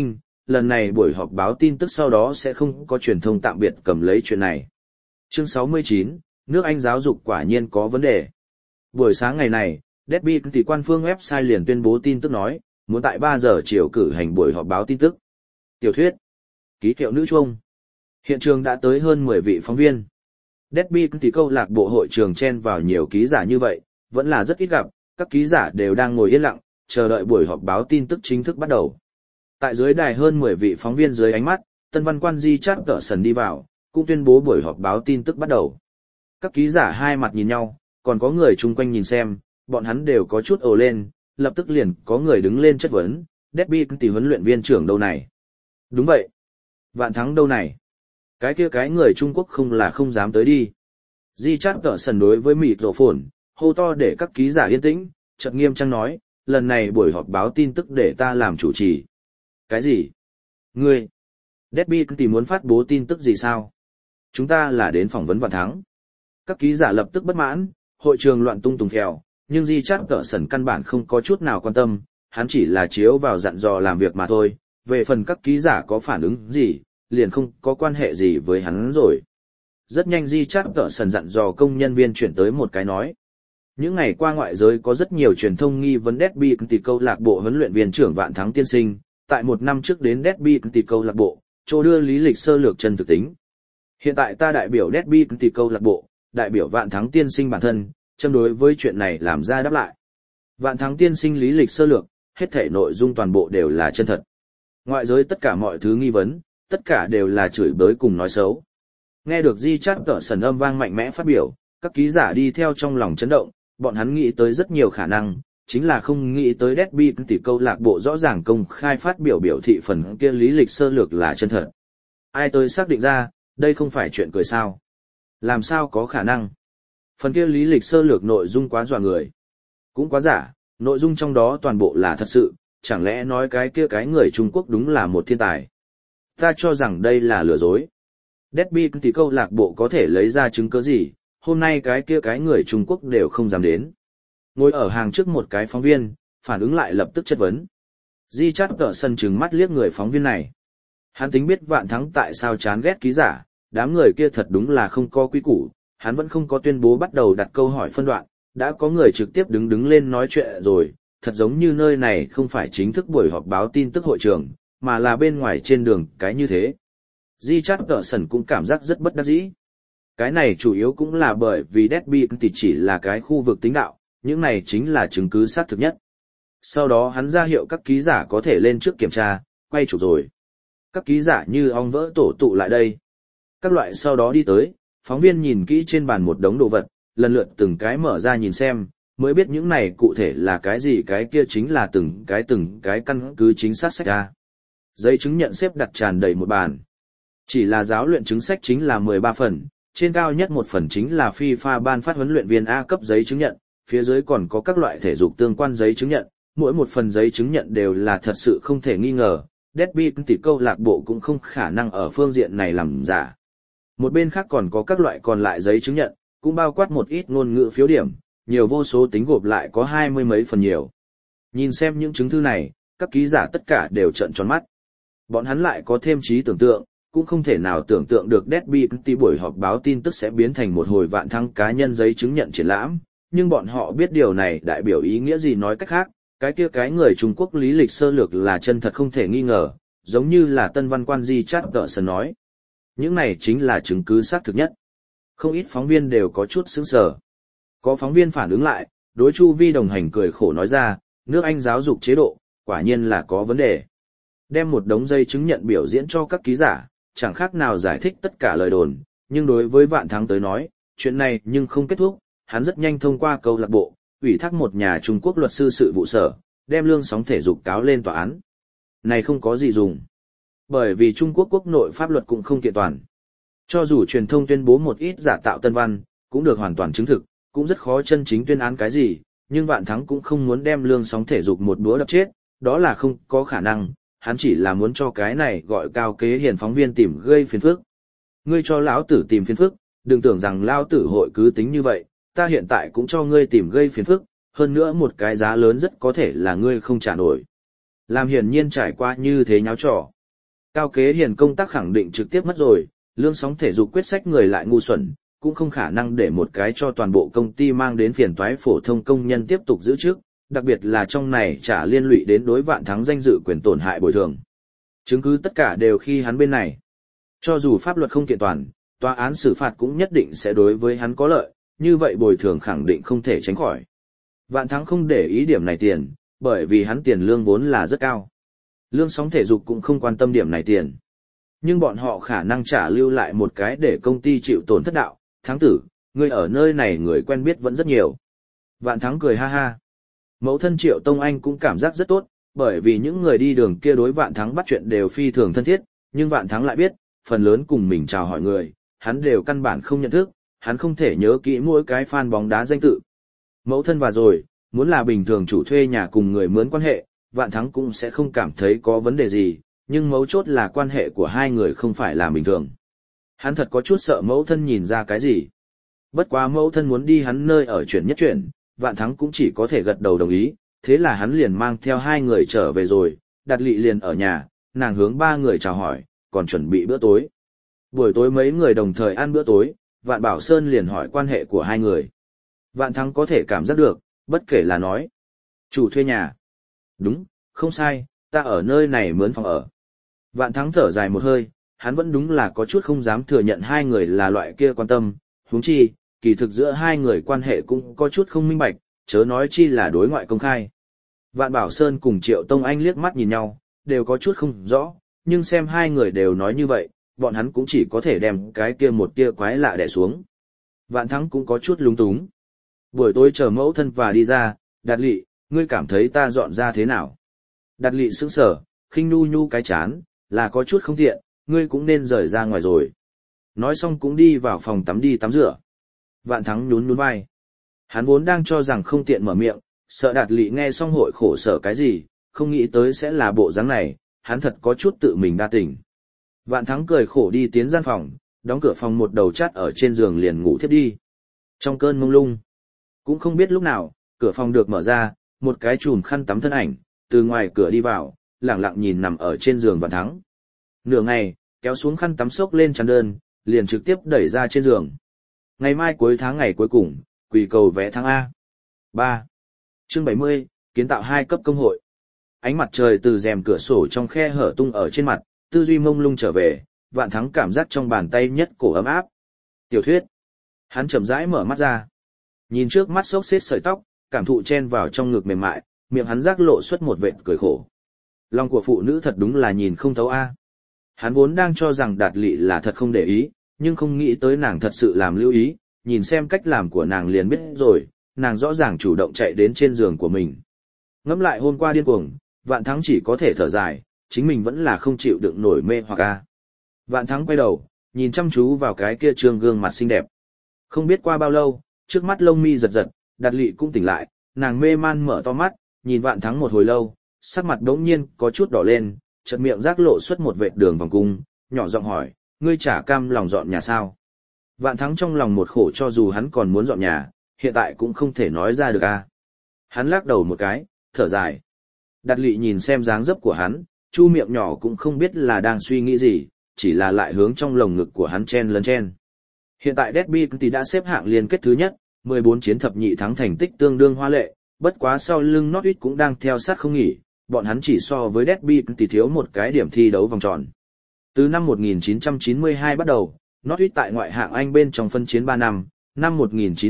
S1: lần này buổi họp báo tin tức sau đó sẽ không có truyền thông tạm biệt cầm lấy chuyện này. Chương 69, nước Anh giáo dục quả nhiên có vấn đề. Buổi sáng ngày này, Derby thì quan phương website liền tuyên bố tin tức nói, muốn tại 3 giờ chiều cử hành buổi họp báo tin tức. Tiểu thuyết, ký hiệu nữ chuông. Hiện trường đã tới hơn 10 vị phóng viên. Derby thì câu lạc bộ hội trường chen vào nhiều ký giả như vậy, vẫn là rất ít gặp, các ký giả đều đang ngồi yên lặng, chờ đợi buổi họp báo tin tức chính thức bắt đầu. Tại dưới đài hơn 10 vị phóng viên dưới ánh mắt, tân văn quan Richard Gerson đi vào, cũng tuyên bố buổi họp báo tin tức bắt đầu. Các ký giả hai mặt nhìn nhau, còn có người chung quanh nhìn xem, bọn hắn đều có chút ồ lên, lập tức liền có người đứng lên chất vấn, Derby tỷ huấn luyện viên trưởng đâu này? Đúng vậy. Vạn thắng đâu này? Cái kia cái người Trung Quốc không là không dám tới đi. Richard Gerson đối với microphone, hô to để các ký giả yên tĩnh, chợt nghiêm trang nói, lần này buổi họp báo tin tức để ta làm chủ trì. Cái gì? Ngươi? Derby tỷ muốn phát bố tin tức gì sao? Chúng ta là đến phỏng vấn Vạn thắng. Các ký giả lập tức bất mãn, hội trường loạn tung tùng phèo, nhưng Richard Gerson căn bản không có chút nào quan tâm, hắn chỉ là chiếu vào dặn dò làm việc mà thôi, về phần các ký giả có phản ứng gì, liền không có quan hệ gì với hắn rồi. Rất nhanh Richard Gerson dặn dò công nhân viên chuyển tới một cái nói. Những ngày qua ngoại giới có rất nhiều truyền thông nghi vấn Derby tỷ câu lạc bộ huấn luyện viên trưởng Vạn thắng tiên sinh, tại một năm trước đến Derby tỷ câu lạc bộ, chỗ đưa lý lịch sơ lược chân thực tính. Hiện tại ta đại biểu Derby tỷ câu lạc bộ, đại biểu Vạn thắng tiên sinh bản thân, châm đối với chuyện này làm ra đáp lại. Vạn thắng tiên sinh lý lịch sơ lược, hết thể nội dung toàn bộ đều là chân thật. Ngoại giới tất cả mọi thứ nghi vấn, tất cả đều là chửi bới cùng nói xấu. Nghe được Richard Gerson âm vang mạnh mẽ phát biểu, các ký giả đi theo trong lòng chấn động, bọn hắn nghĩ tới rất nhiều khả năng, chính là không nghĩ tới Derby tỷ câu lạc bộ rõ ràng công khai phát biểu biểu thị phần kia lý lịch sơ lược là chân thật. Ai tới xác định ra, đây không phải chuyện cười sao? Làm sao có khả năng? Phần kia lý lịch sơ lược nội dung quá dọa người. Cũng quá giả, nội dung trong đó toàn bộ là thật sự, chẳng lẽ nói cái kia cái người Trung Quốc đúng là một thiên tài. Ta cho rằng đây là lừa dối. Derby tỷ câu lạc bộ có thể lấy ra chứng cứ gì, hôm nay cái kia cái người Trung Quốc đều không dám đến. Ngồi ở hàng trước một cái phóng viên, phản ứng lại lập tức chất vấn. Richard Gerson trừng mắt liếc người phóng viên này. Hắn tính biết Vạn thắng tại sao chán ghét ký giả, đám người kia thật đúng là không có quy củ, hắn vẫn không có tuyên bố bắt đầu đặt câu hỏi phân đoạn, đã có người trực tiếp đứng lên nói chuyện rồi, thật giống như nơi này không phải chính thức buổi họp báo tin tức hội trường, mà là bên ngoài trên đường cái như thế. Richard Gerson cũng cảm giác rất bất đắc dĩ. Cái này chủ yếu cũng là bởi vì Derby thì chỉ là cái khu vực tính đạo, những này chính là chứng cứ xác thực nhất. Sau đó hắn ra hiệu các ký giả có thể lên trước kiểm tra, quay chụp rồi. Các ký giả như ong vỡ tổ tụ lại đây. Các loại sau đó đi tới, phóng viên nhìn kỹ trên bàn một đống đồ vật, lần lượt từng cái mở ra nhìn xem, mới biết những này cụ thể là cái gì, cái kia chính là từng cái căn cứ chính xác sách ra. Giấy chứng nhận xếp đặt tràn đầy một bàn. Chỉ là giáo luyện chứng sách chính là 13 phần, trên cao nhất một phần chính là FIFA ban phát huấn luyện viên A cấp giấy chứng nhận, phía dưới còn có các loại thể dục tương quan giấy chứng nhận, mỗi một phần giấy chứng nhận đều là thật sự không thể nghi ngờ, Derby tỷ câu lạc bộ cũng không khả năng ở phương diện này làm giả. Một bên khác còn có các loại còn lại giấy chứng nhận, cũng bao quát một ít ngôn ngữ phiếu điểm, nhiều vô số tính gộp lại có 20 mấy phần nhiều. Nhìn xem những chứng thư này, các ký giả tất cả đều trợn tròn mắt. Bọn hắn lại có thêm trí tưởng tượng, cũng không thể nào tưởng tượng được Derby tỷ buổi họp báo tin tức sẽ biến thành một hồi Vạn thắng cá nhân giấy chứng nhận triển lãm, nhưng bọn họ biết điều này đại biểu ý nghĩa gì, nói cách khác, cái kia cái người Trung Quốc lý lịch sơ lược là chân thật không thể nghi ngờ, giống như là tân văn quan Richard Gerson nói. Những này chính là chứng cứ xác thực nhất. Không ít phóng viên đều có chút sững sờ. Có phóng viên phản ứng lại, đối chu vi đồng hành cười khổ nói ra, nước Anh giáo dục chế độ, quả nhiên là có vấn đề. Đem một đống giấy chứng nhận biểu diễn cho các ký giả, chẳng khác nào giải thích tất cả lời đồn, nhưng đối với Vạn thắng tới nói, chuyện này nhưng không kết thúc, hắn rất nhanh thông qua câu lạc bộ, ủy thác một nhà Trung Quốc luật sư sự vụ sở, đem lương sóng thể dục cáo lên tòa án. Này không có gì dùng. Bởi vì Trung Quốc quốc nội pháp luật cũng không kiện toàn. Cho dù truyền thông tuyên bố một ít giả tạo tân văn, cũng được hoàn toàn chứng thực, cũng rất khó chân chính tuyên án cái gì, nhưng Vạn thắng cũng không muốn đem lương sóng thể dục một búa đập chết, đó là không có khả năng, hắn chỉ là muốn cho cái này gọi cao kế hiền phóng viên tìm gây phiền phức. Ngươi cho lão tử tìm phiền phức, đừng tưởng rằng lão tử hội cứ tính như vậy, ta hiện tại cũng cho ngươi tìm gây phiền phức, hơn nữa một cái giá lớn rất có thể là ngươi không trả nổi. Làm hiển nhiên trải qua như thế nháo trò. Cao Kế Hiền công tác khẳng định trực tiếp mất rồi, lương sóng thể dục quyết sách người lại ngu xuẩn, cũng không khả năng để một cái cho toàn bộ công ty mang đến phiền toái phổ thông công nhân tiếp tục giữ chức, đặc biệt là trong này trả liên lụy đến đối Vạn Thắng danh dự quyền tổn hại bồi thường. Chứng cứ tất cả đều khi hắn bên này. Cho dù pháp luật không kiện toàn, tòa án xử phạt cũng nhất định sẽ đối với hắn có lợi, như vậy bồi thường khẳng định không thể tránh khỏi. Vạn Thắng không để ý điểm này tiền, bởi vì hắn tiền lương vốn là rất cao. Lương sóng thể dục cũng không quan tâm điểm này tiền. Nhưng bọn họ khả năng trả lưu lại một cái để công ty chịu tổn thất đạo, Thắng tử, người ở nơi này người quen biết vẫn rất nhiều. Vạn Thắng cười ha ha. Mẫu thân Triệu Tông Anh cũng cảm giác rất tốt, bởi vì những người đi đường kia đối Vạn Thắng bắt chuyện đều phi thường thân thiết, nhưng Vạn Thắng lại biết, phần lớn cùng mình chào hỏi người, hắn đều căn bản không nhận thức, hắn không thể nhớ kỹ mỗi cái fan bóng đá danh tự. Mẫu thân và rồi, muốn là bình thường chủ thuê nhà cùng người mướn quan hệ, Vạn Thắng cũng sẽ không cảm thấy có vấn đề gì, nhưng mấu chốt là quan hệ của hai người không phải là bình thường. Hắn thật có chút sợ mẫu thân nhìn ra cái gì. Bất quá mẫu thân muốn đi hắn nơi ở chuyển nhất chuyển, Vạn Thắng cũng chỉ có thể gật đầu đồng ý, thế là hắn liền mang theo hai người trở về rồi, Đạt Lị liền ở nhà, nàng hướng ba người chào hỏi, còn chuẩn bị bữa tối. Buổi tối mấy người đồng thời ăn bữa tối, Vạn Bảo Sơn liền hỏi quan hệ của hai người. Vạn Thắng có thể cảm giác được, bất kể là nói. Chủ thuê nhà. Đúng, không sai, ta ở nơi này mướn phòng ở. Vạn Thắng thở dài một hơi, hắn vẫn đúng là có chút không dám thừa nhận hai người là loại kia quan tâm, huống chi, kỳ thực giữa hai người quan hệ cũng có chút không minh bạch, chớ nói chi là đối ngoại công khai. Vạn Bảo Sơn cùng Triệu Tông Anh liếc mắt nhìn nhau, đều có chút không rõ, nhưng xem hai người đều nói như vậy, bọn hắn cũng chỉ có thể đem cái kia một tia quái lạ đè xuống. Vạn Thắng cũng có chút lúng túng. Buổi tối chờ mẫu thân và đi ra, Đạt Lị, ngươi cảm thấy ta dọn ra thế nào? Đạt Lị sững sờ, khinh nu nhu cái chán, là có chút không tiện, ngươi cũng nên rời ra ngoài rồi. Nói xong cũng đi vào phòng tắm đi tắm rửa. Vạn Thắng nhún nhún vai. Hắn vốn đang cho rằng không tiện mở miệng, sợ Đạt Lị nghe xong hội khổ sở cái gì, không nghĩ tới sẽ là bộ dáng này, hắn thật có chút tự mình đa tình. Vạn Thắng cười khổ đi tiến gian phòng, đóng cửa phòng một đầu chát ở trên giường liền ngủ thiếp đi. Trong cơn mông lung, cũng không biết lúc nào, cửa phòng được mở ra, một cái chùm khăn tắm thân ảnh, từ ngoài cửa đi vào, lẳng lặng nhìn nằm ở trên giường Vạn Thắng. Nửa ngày, kéo xuống khăn tắm xốc lên chăn đơn, liền trực tiếp đẩy ra trên giường. Ngày mai cuối tháng ngày cuối cùng, quỳ cầu vé tháng A. 3. Chương 70, kiến tạo 2 cấp công hội. Ánh mặt trời từ rèm cửa sổ trong khe hở tung ở trên mặt, tư duy mông lung trở về, Vạn Thắng cảm giác trong bàn tay nhất cổ ấm áp. Tiểu thuyết. Hắn chậm rãi mở mắt ra. Nhìn trước mắt xốc xếp sợi tóc, cảm thụ chen vào trong ngực mềm mại, miệng hắn rác lộ xuất một vệt cười khổ. Lòng của phụ nữ thật đúng là nhìn không thấu a. Hắn vốn đang cho rằng Đạt Lị là thật không để ý, nhưng không nghĩ tới nàng thật sự làm lưu ý, nhìn xem cách làm của nàng liền biết rồi, nàng rõ ràng chủ động chạy đến trên giường của mình. Ngẫm lại hôm qua điên cuồng, Vạn Thắng chỉ có thể thở dài, chính mình vẫn là không chịu đựng nổi mê hoặc a. Vạn Thắng quay đầu, nhìn chăm chú vào cái kia trương gương mặt xinh đẹp. Không biết qua bao lâu, trước mắt lông mi giật giật, Đạt Lị cũng tỉnh lại, nàng mê man mở to mắt, nhìn Vạn Thắng một hồi lâu, sắc mặt đống nhiên có chút đỏ lên, chợt miệng rác lộ xuất một vệt đường vòng cung, nhỏ giọng hỏi, ngươi chả cam lòng dọn nhà sao? Vạn Thắng trong lòng một khổ, cho dù hắn còn muốn dọn nhà, hiện tại cũng không thể nói ra được a. Hắn lắc đầu một cái, thở dài. Đạt Lị nhìn xem dáng dấp của hắn, chu miệng nhỏ cũng không biết là đang suy nghĩ gì, chỉ là lại hướng trong lồng ngực của hắn chen lấn chen. Hiện tại Derby thì đã xếp hạng liên kết thứ nhất, 14 chiến thập nhị thắng thành tích tương đương hoa lệ, bất quá sau lưng Norwich cũng đang theo sát không nghỉ, bọn hắn chỉ so với Derby thì thiếu một cái điểm thi đấu vòng tròn. Từ năm 1992 bắt đầu, Norwich tại ngoại hạng Anh bên trong phân chiến 3 năm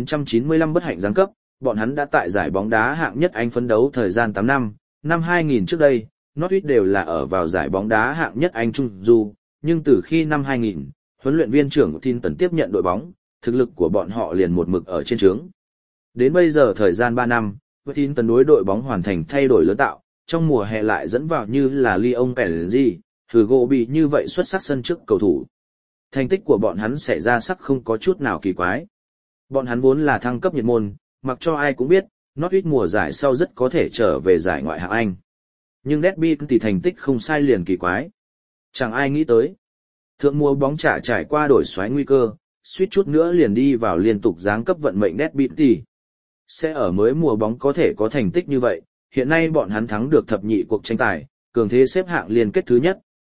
S1: 1995 bất hạnh giáng cấp, bọn hắn đã tại giải bóng đá hạng nhất Anh phấn đấu thời gian 8 năm 2000 trước đây, Norwich đều là ở vào giải bóng đá hạng nhất Anh trung du, nhưng từ khi năm 2000, huấn luyện viên trưởng Tinton tiếp nhận đội bóng, thực lực của bọn họ liền một mực ở trên trướng. Đến bây giờ thời gian 3 năm, Tinton đối đội bóng hoàn thành thay đổi lớn tạo, trong mùa hè lại dẫn vào như là Lyon Pellegrini, Hugo bị như vậy xuất sắc sân trước cầu thủ. Thành tích của bọn hắn sẽ ra sắc không có chút nào kỳ quái. Bọn hắn vốn là thăng cấp nhiệt môn, mặc cho ai cũng biết, Norwich mùa giải sau rất có thể trở về giải ngoại hạng Anh. Nhưng Derby thì thành tích không sai liền kỳ quái. Chẳng ai nghĩ tới. Thượng mùa bóng trả trải qua đổi xoáy nguy cơ, suýt chút nữa liền đi vào liên tục giáng cấp vận mệnh Derby thì sẽ ở mới mùa bóng có thể có thành tích như vậy. Hiện nay bọn hắn thắng được thập nhị cuộc tranh tài, cường thế xếp hạng liên kết thứ nhất,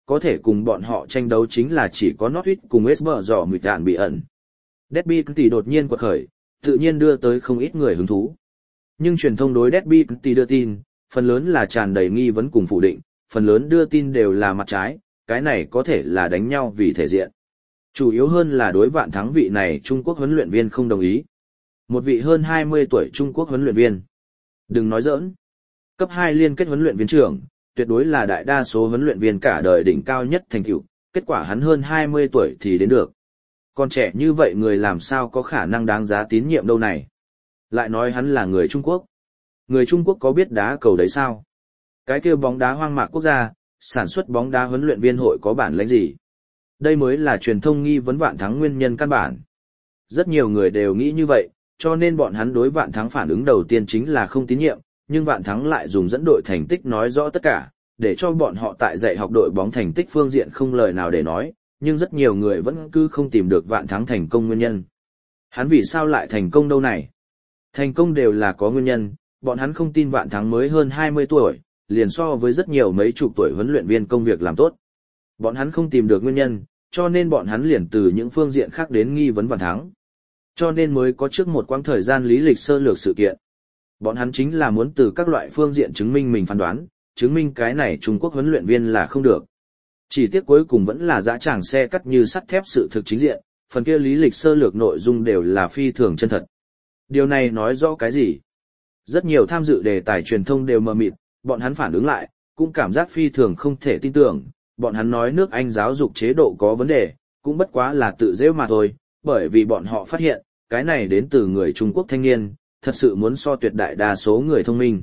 S1: có thể cùng bọn họ tranh đấu chính là chỉ có Norwich cùng West Brom mịt đạn bị ẩn. Derby County đột nhiên quật khởi, tự nhiên đưa tới không ít người hứng thú. Nhưng truyền thông đối Derby County đưa tin, phần lớn là tràn đầy nghi vấn cùng phủ định, phần lớn đưa tin đều là mặt trái, cái này có thể là đánh nhau vì thể diện. Chủ yếu hơn là đối Vạn Thắng vị này Trung Quốc huấn luyện viên không đồng ý. Một vị hơn 20 tuổi Trung Quốc huấn luyện viên. Đừng nói giỡn. Cấp 2 liên kết huấn luyện viên trưởng, tuyệt đối là đại đa số huấn luyện viên cả đời đỉnh cao nhất thành tựu, kết quả hắn hơn 20 tuổi thì đến được. Còn trẻ như vậy người làm sao có khả năng đáng giá tín nhiệm đâu này. Lại nói hắn là người Trung Quốc. Người Trung Quốc có biết đá cầu đấy sao? Cái kêu bóng đá hoang mạc quốc gia, sản xuất bóng đá huấn luyện viên hội có bản lĩnh gì? Đây mới là truyền thông nghi vấn Vạn Thắng nguyên nhân căn bản. Rất nhiều người đều nghĩ như vậy, cho nên bọn hắn đối Vạn Thắng phản ứng đầu tiên chính là không tín nhiệm, nhưng Vạn Thắng lại dùng dẫn đội thành tích nói rõ tất cả, để cho bọn họ tại dạy học đội bóng thành tích phương diện không lời nào để nói, nhưng rất nhiều người vẫn cứ không tìm được Vạn Thắng thành công nguyên nhân. Hắn vì sao lại thành công đâu này? Thành công đều là có nguyên nhân, bọn hắn không tin Vạn Thắng mới hơn 20 tuổi, liền so với rất nhiều mấy chục tuổi huấn luyện viên công việc làm tốt. Bọn hắn không tìm được nguyên nhân, cho nên bọn hắn liền từ những phương diện khác đến nghi vấn Vạn Thắng. Cho nên mới có trước một quãng thời gian lý lịch sơ lược sự kiện. Bọn hắn chính là muốn từ các loại phương diện chứng minh mình phán đoán, chứng minh cái này Trung Quốc huấn luyện viên là không được. Chỉ tiếc cuối cùng vẫn là dã tràng xe cắt như sắt thép sự thực chính diện, phần kia lý lịch sơ lược nội dung đều là phi thường chân thật. Điều này nói rõ cái gì? Rất nhiều tham dự đề tài truyền thông đều mờ mịt, bọn hắn phản ứng lại, cũng cảm giác phi thường không thể tin tưởng, bọn hắn nói nước Anh giáo dục chế độ có vấn đề, cũng bất quá là tự giễu mà thôi, bởi vì bọn họ phát hiện, cái này đến từ người Trung Quốc thanh niên, thật sự muốn so tuyệt đại đa số người thông minh.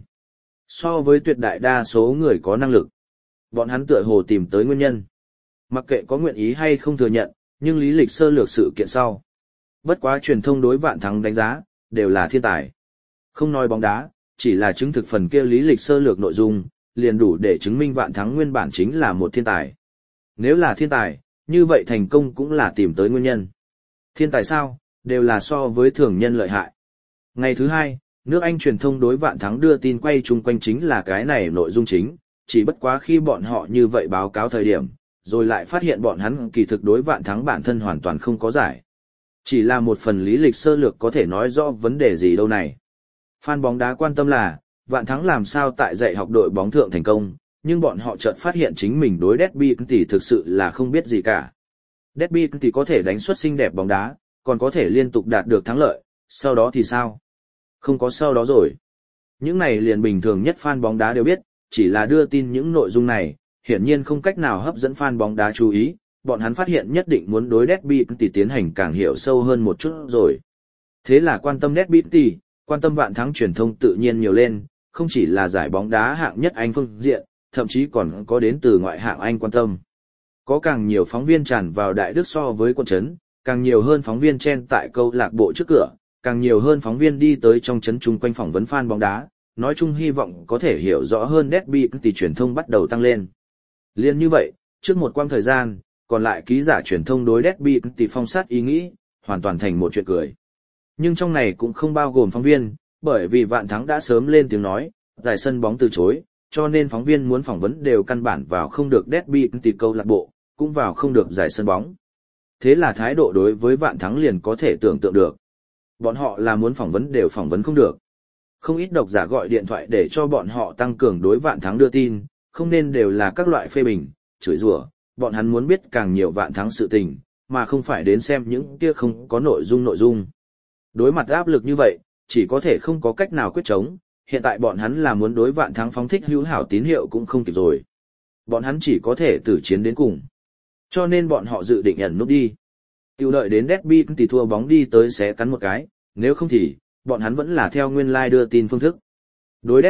S1: So với tuyệt đại đa số người có năng lực, bọn hắn tựa hồ tìm tới nguyên nhân. Mặc kệ có nguyện ý hay không thừa nhận, nhưng lý lịch sơ lược sự kiện sau. Bất quá truyền thông đối Vạn Thắng đánh giá, đều là thiên tài. Không nói bóng đá, chỉ là chứng thực phần kia lý lịch sơ lược nội dung, liền đủ để chứng minh Vạn Thắng nguyên bản chính là một thiên tài. Nếu là thiên tài, như vậy thành công cũng là tìm tới nguyên nhân. Thiên tài sao, đều là so với thường nhân lợi hại. Ngày thứ hai, nước Anh truyền thông đối Vạn Thắng đưa tin quay chung quanh chính là cái này nội dung chính, chỉ bất quá khi bọn họ như vậy báo cáo thời điểm, rồi lại phát hiện bọn hắn kỳ thực đối Vạn Thắng bản thân hoàn toàn không có giải. Chỉ là một phần lý lịch sơ lược có thể nói rõ vấn đề gì đâu này. Fan bóng đá quan tâm là, Vạn Thắng làm sao tại dạy học đội bóng thượng thành công, nhưng bọn họ chợt phát hiện chính mình đối Derby County thực sự là không biết gì cả. Derby County có thể đánh xuất xinh đẹp bóng đá, còn có thể liên tục đạt được thắng lợi, sau đó thì sao? Không có sau đó rồi. Những này liền bình thường nhất fan bóng đá đều biết, chỉ là đưa tin những nội dung này, hiển nhiên không cách nào hấp dẫn fan bóng đá chú ý, bọn hắn phát hiện nhất định muốn đối Derby County tiến hành càng hiểu sâu hơn một chút rồi. Thế là quan tâm Derby County, quan tâm Vạn Thắng truyền thông tự nhiên nhiều lên, không chỉ là giải bóng đá hạng nhất Anh phương diện, thậm chí còn có đến từ ngoại hạng Anh quan tâm. Có càng nhiều phóng viên tràn vào Đại Đức so với quận trấn, càng nhiều hơn phóng viên chen tại câu lạc bộ trước cửa, càng nhiều hơn phóng viên đi tới trong trấn chung quanh phỏng vấn fan bóng đá, nói chung hy vọng có thể hiểu rõ hơn Derby County truyền thông bắt đầu tăng lên. Liên như vậy, trước một quãng thời gian, còn lại ký giả truyền thông đối Derby County phong sát ý nghĩ, hoàn toàn thành một chuyện cười. Nhưng trong này cũng không bao gồm phóng viên, bởi vì Vạn Thắng đã sớm lên tiếng nói, giải sân bóng từ chối, cho nên phóng viên muốn phỏng vấn đều căn bản vào không được Derby County câu lạc bộ, cũng vào không được giải sân bóng. Thế là thái độ đối với Vạn Thắng liền có thể tưởng tượng được. Bọn họ là muốn phỏng vấn đều phỏng vấn không được. Không ít độc giả gọi điện thoại để cho bọn họ tăng cường đối Vạn Thắng đưa tin, không nên đều là các loại phê bình, chửi rủa, bọn hắn muốn biết càng nhiều Vạn Thắng sự tình, mà không phải đến xem những kia không có nội dung. Đối mặt áp lực như vậy, chỉ có thể không có cách nào quyết chống, hiện tại bọn hắn là muốn đối Vạn Thắng phóng thích hữu hảo tín hiệu cũng không kịp rồi. Bọn hắn chỉ có thể tử chiến đến cùng. Cho nên bọn họ dự định ẩn núp đi. Tiêu đợi đến Derby thì thua bóng đi tới xé cắn một cái, nếu không thì, bọn hắn vẫn là theo nguyên lai đưa tin phương thức. Đối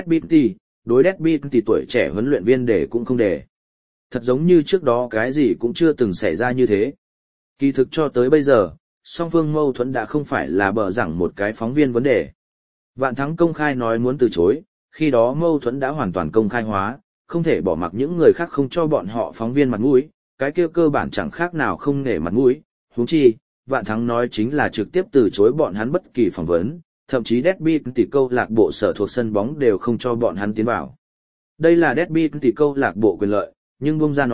S1: Derby thì tuổi trẻ huấn luyện viên để cũng không để. Thật giống như trước đó cái gì cũng chưa từng xảy ra như thế. Kỳ thực cho tới bây giờ, song phương mâu thuẫn đã không phải là bờ rằng một cái phóng viên vấn đề. Vạn Thắng công khai nói muốn từ chối, khi đó mâu thuẫn đã hoàn toàn công khai hóa, không thể bỏ mặc những người khác không cho bọn họ phóng viên mặt mũi, cái kia cơ bản chẳng khác nào không nể mặt mũi. Huống chi, Vạn Thắng nói chính là trực tiếp từ chối bọn hắn bất kỳ phỏng vấn, thậm chí Derby tỷ câu lạc bộ sở thuộc sân bóng đều không cho bọn hắn tiến vào. Đây là Derby tỷ câu lạc bộ quyền lợi, nhưng bung ra nói,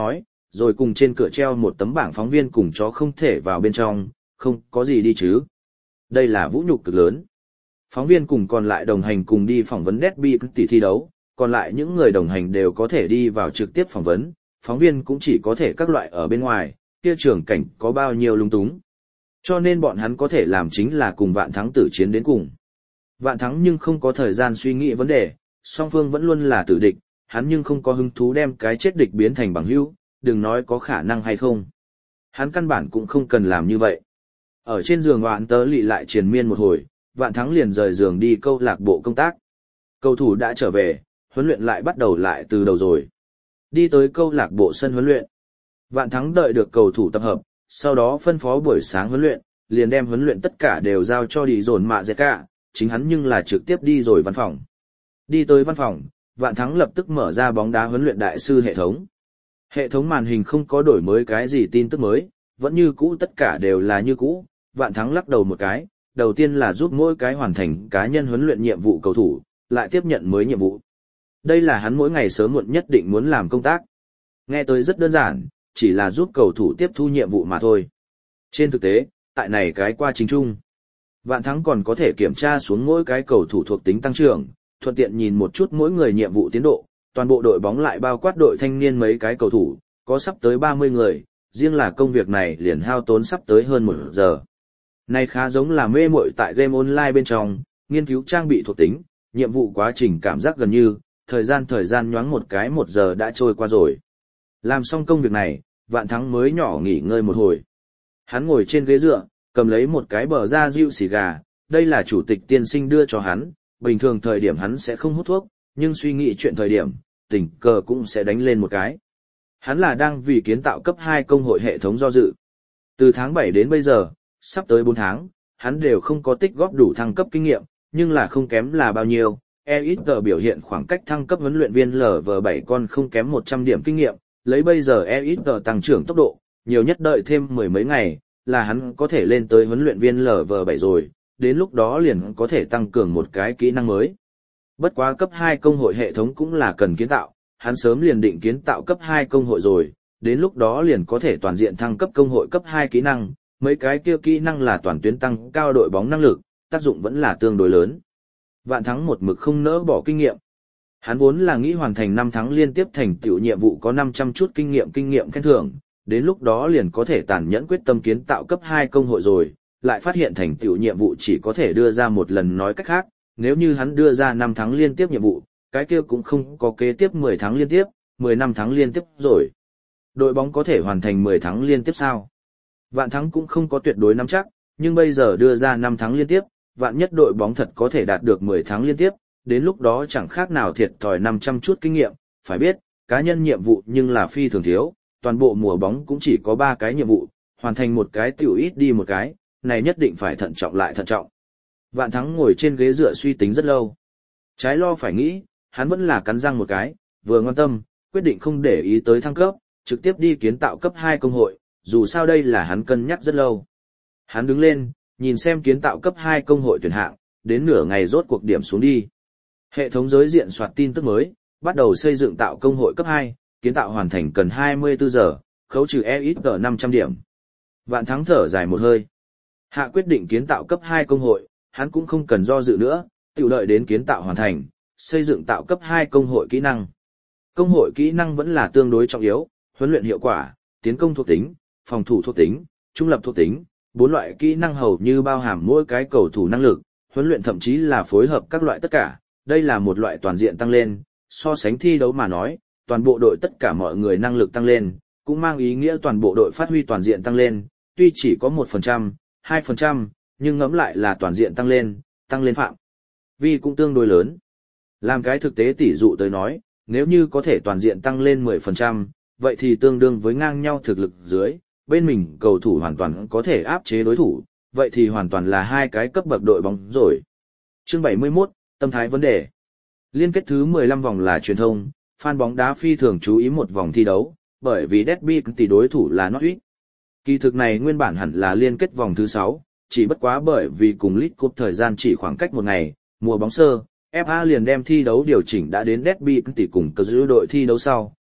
S1: rồi cùng trên cửa treo một tấm bảng phóng viên cùng chó không thể vào bên trong, không có gì đi chứ. Đây là vũ nhục cực lớn. Phóng viên cùng còn lại đồng hành cùng đi phỏng vấn Derby tỷ thi đấu, còn lại những người đồng hành đều có thể đi vào trực tiếp phỏng vấn, phóng viên cũng chỉ có thể các loại ở bên ngoài, kia trường cảnh có bao nhiêu lung túng. Cho nên bọn hắn có thể làm chính là cùng Vạn Thắng tử chiến đến cùng. Vạn Thắng nhưng không có thời gian suy nghĩ vấn đề, song phương vẫn luôn là tử địch, hắn nhưng không có hứng thú đem cái chết địch biến thành bằng hữu, đừng nói có khả năng hay không. Hắn căn bản cũng không cần làm như vậy. Ở trên giường Vạn Tớ Lị lại triền miên một hồi, Vạn Thắng liền rời giường đi câu lạc bộ công tác. Cầu thủ đã trở về, huấn luyện lại bắt đầu lại từ đầu rồi. Đi tới câu lạc bộ sân huấn luyện. Vạn Thắng đợi được cầu thủ tập hợp, sau đó phân phó buổi sáng huấn luyện, liền đem huấn luyện tất cả đều giao cho đi dồn mạ dẹt cả, chính hắn nhưng là trực tiếp đi rồi văn phòng. Đi tới văn phòng, Vạn Thắng lập tức mở ra bóng đá huấn luyện đại sư hệ thống. Hệ thống màn hình không có đổi mới cái gì tin tức mới, vẫn như cũ, tất cả đều là như cũ. Vạn Thắng lắc đầu một cái, đầu tiên là giúp mỗi cái hoàn thành cá nhân huấn luyện nhiệm vụ cầu thủ, lại tiếp nhận mới nhiệm vụ. Đây là hắn mỗi ngày sớm muộn nhất định muốn làm công tác. Nghe tới rất đơn giản, chỉ là giúp cầu thủ tiếp thu nhiệm vụ mà thôi. Trên thực tế, tại này cái qua trình chung, Vạn Thắng còn có thể kiểm tra xuống mỗi cái cầu thủ thuộc tính tăng trưởng, thuận tiện nhìn một chút mỗi người nhiệm vụ tiến độ, toàn bộ đội bóng lại bao quát đội thanh niên mấy cái cầu thủ, có sắp tới 30 người, riêng là công việc này liền hao tốn sắp tới hơn 1 giờ. Này khá giống là mê muội tại game online bên trong, nghiên cứu trang bị thuộc tính, nhiệm vụ quá trình cảm giác gần như, thời gian nhoáng một cái 1 giờ đã trôi qua rồi. Làm xong công việc này, Vạn Thắng mới nhỏ nghỉ ngơi một hồi. Hắn ngồi trên ghế dựa, cầm lấy một cái bờ ra diệu xì gà, đây là chủ tịch tiên sinh đưa cho hắn, bình thường thời điểm hắn sẽ không hút thuốc, nhưng suy nghĩ chuyện thời điểm, tình cờ cũng sẽ đánh lên một cái. Hắn là đang vì kiến tạo cấp 2 công hội hệ thống do dự. Từ tháng 7 đến bây giờ, sắp tới 4 tháng, hắn đều không có tích góp đủ thăng cấp kinh nghiệm, nhưng là không kém là bao nhiêu. EXG biểu hiện khoảng cách thăng cấp huấn luyện viên LV7 con không kém 100 điểm kinh nghiệm, lấy bây giờ EXG tăng trưởng tốc độ, nhiều nhất đợi thêm 10 mấy ngày, là hắn có thể lên tới huấn luyện viên LV7 rồi, đến lúc đó liền có thể tăng cường một cái kỹ năng mới. Bất quá cấp 2 công hội hệ thống cũng là cần kiến tạo, hắn sớm liền định kiến tạo cấp 2 công hội rồi, đến lúc đó liền có thể toàn diện thăng cấp công hội cấp 2 kỹ năng, mấy cái kia kỹ năng là toàn tuyến tăng cao đội bóng năng lực, tác dụng vẫn là tương đối lớn. Vạn Thắng một mực không nỡ bỏ kinh nghiệm. Hắn vốn là nghĩ hoàn thành 5 tháng liên tiếp thành tựu nhiệm vụ có 500 chút kinh nghiệm khen thưởng, đến lúc đó liền có thể tàn nhẫn quyết tâm kiến tạo cấp 2 công hội rồi, lại phát hiện thành tựu nhiệm vụ chỉ có thể đưa ra một lần, nói cách khác, nếu như hắn đưa ra 5 tháng liên tiếp nhiệm vụ, cái kia cũng không có kế tiếp 10 tháng liên tiếp, 10 năm tháng liên tiếp rồi. Đội bóng có thể hoàn thành 10 tháng liên tiếp sao? Vạn Thắng cũng không có tuyệt đối nắm chắc, nhưng bây giờ đưa ra 5 tháng liên tiếp, vạn nhất đội bóng thật có thể đạt được 10 tháng liên tiếp, đến lúc đó chẳng khác nào thiệt thòi 500 chút kinh nghiệm, phải biết, cá nhân nhiệm vụ nhưng là phi thường thiếu, toàn bộ mùa bóng cũng chỉ có 3 cái nhiệm vụ, hoàn thành một cái tiểu ít đi một cái, này nhất định phải thận trọng lại thận trọng. Vạn Thắng ngồi trên ghế dựa suy tính rất lâu. Trái lo phải nghĩ, hắn vẫn là cắn răng một cái, vừa ngoan tâm, quyết định không để ý tới thăng cấp, trực tiếp đi kiến tạo cấp 2 công hội, dù sao đây là hắn cân nhắc rất lâu. Hắn đứng lên, nhìn xem kiến tạo cấp 2 công hội tuyển hạng, đến nửa ngày rốt cuộc điểm xuống đi. Hệ thống giới diện soạt tin tức mới, bắt đầu xây dựng tạo công hội cấp 2, kiến tạo hoàn thành cần 24 giờ, khấu trừ EXG 500 điểm. Vạn Thắng thở dài một hơi. Hạ quyết định kiến tạo cấp 2 công hội, hắn cũng không cần do dự nữa, tự đợi đến kiến tạo hoàn thành, xây dựng tạo cấp 2 công hội kỹ năng. Công hội kỹ năng vẫn là tương đối trọng yếu, huấn luyện hiệu quả, tiến công thuộc tính, phòng thủ thuộc tính, trung lập thuộc tính, 4 loại kỹ năng hầu như bao hàm mỗi cái cầu thủ năng lực, huấn luyện thậm chí là phối hợp các loại tất cả, đây là một loại toàn diện tăng lên, so sánh thi đấu mà nói, toàn bộ đội tất cả mọi người năng lực tăng lên, cũng mang ý nghĩa toàn bộ đội phát huy toàn diện tăng lên, tuy chỉ có 1%, 2%, nhưng ngẫm lại là toàn diện tăng lên phạm vi cũng tương đối lớn. Làm cái thực tế tỷ dụ tới nói, nếu như có thể toàn diện tăng lên 10%, vậy thì tương đương với ngang nhau thực lực dưới, bên mình cầu thủ hoàn toàn có thể áp chế đối thủ, vậy thì hoàn toàn là hai cái cấp bậc đội bóng rồi. Chương 71, tâm thái vấn đề. Liên kết thứ 15 vòng là truyền thông, fan bóng đá phi thường chú ý một vòng thi đấu, bởi vì derby tỷ đối thủ là Norwich. Kỳ thực này nguyên bản hẳn là liên kết vòng thứ 6, chỉ bất quá bởi vì cùng League Cup thời gian chỉ khoảng cách một ngày, mùa bóng sơ, FA liền đem thi đấu điều chỉnh đã đến derby tỷ cùng cơ giữ đội thi đấu sau,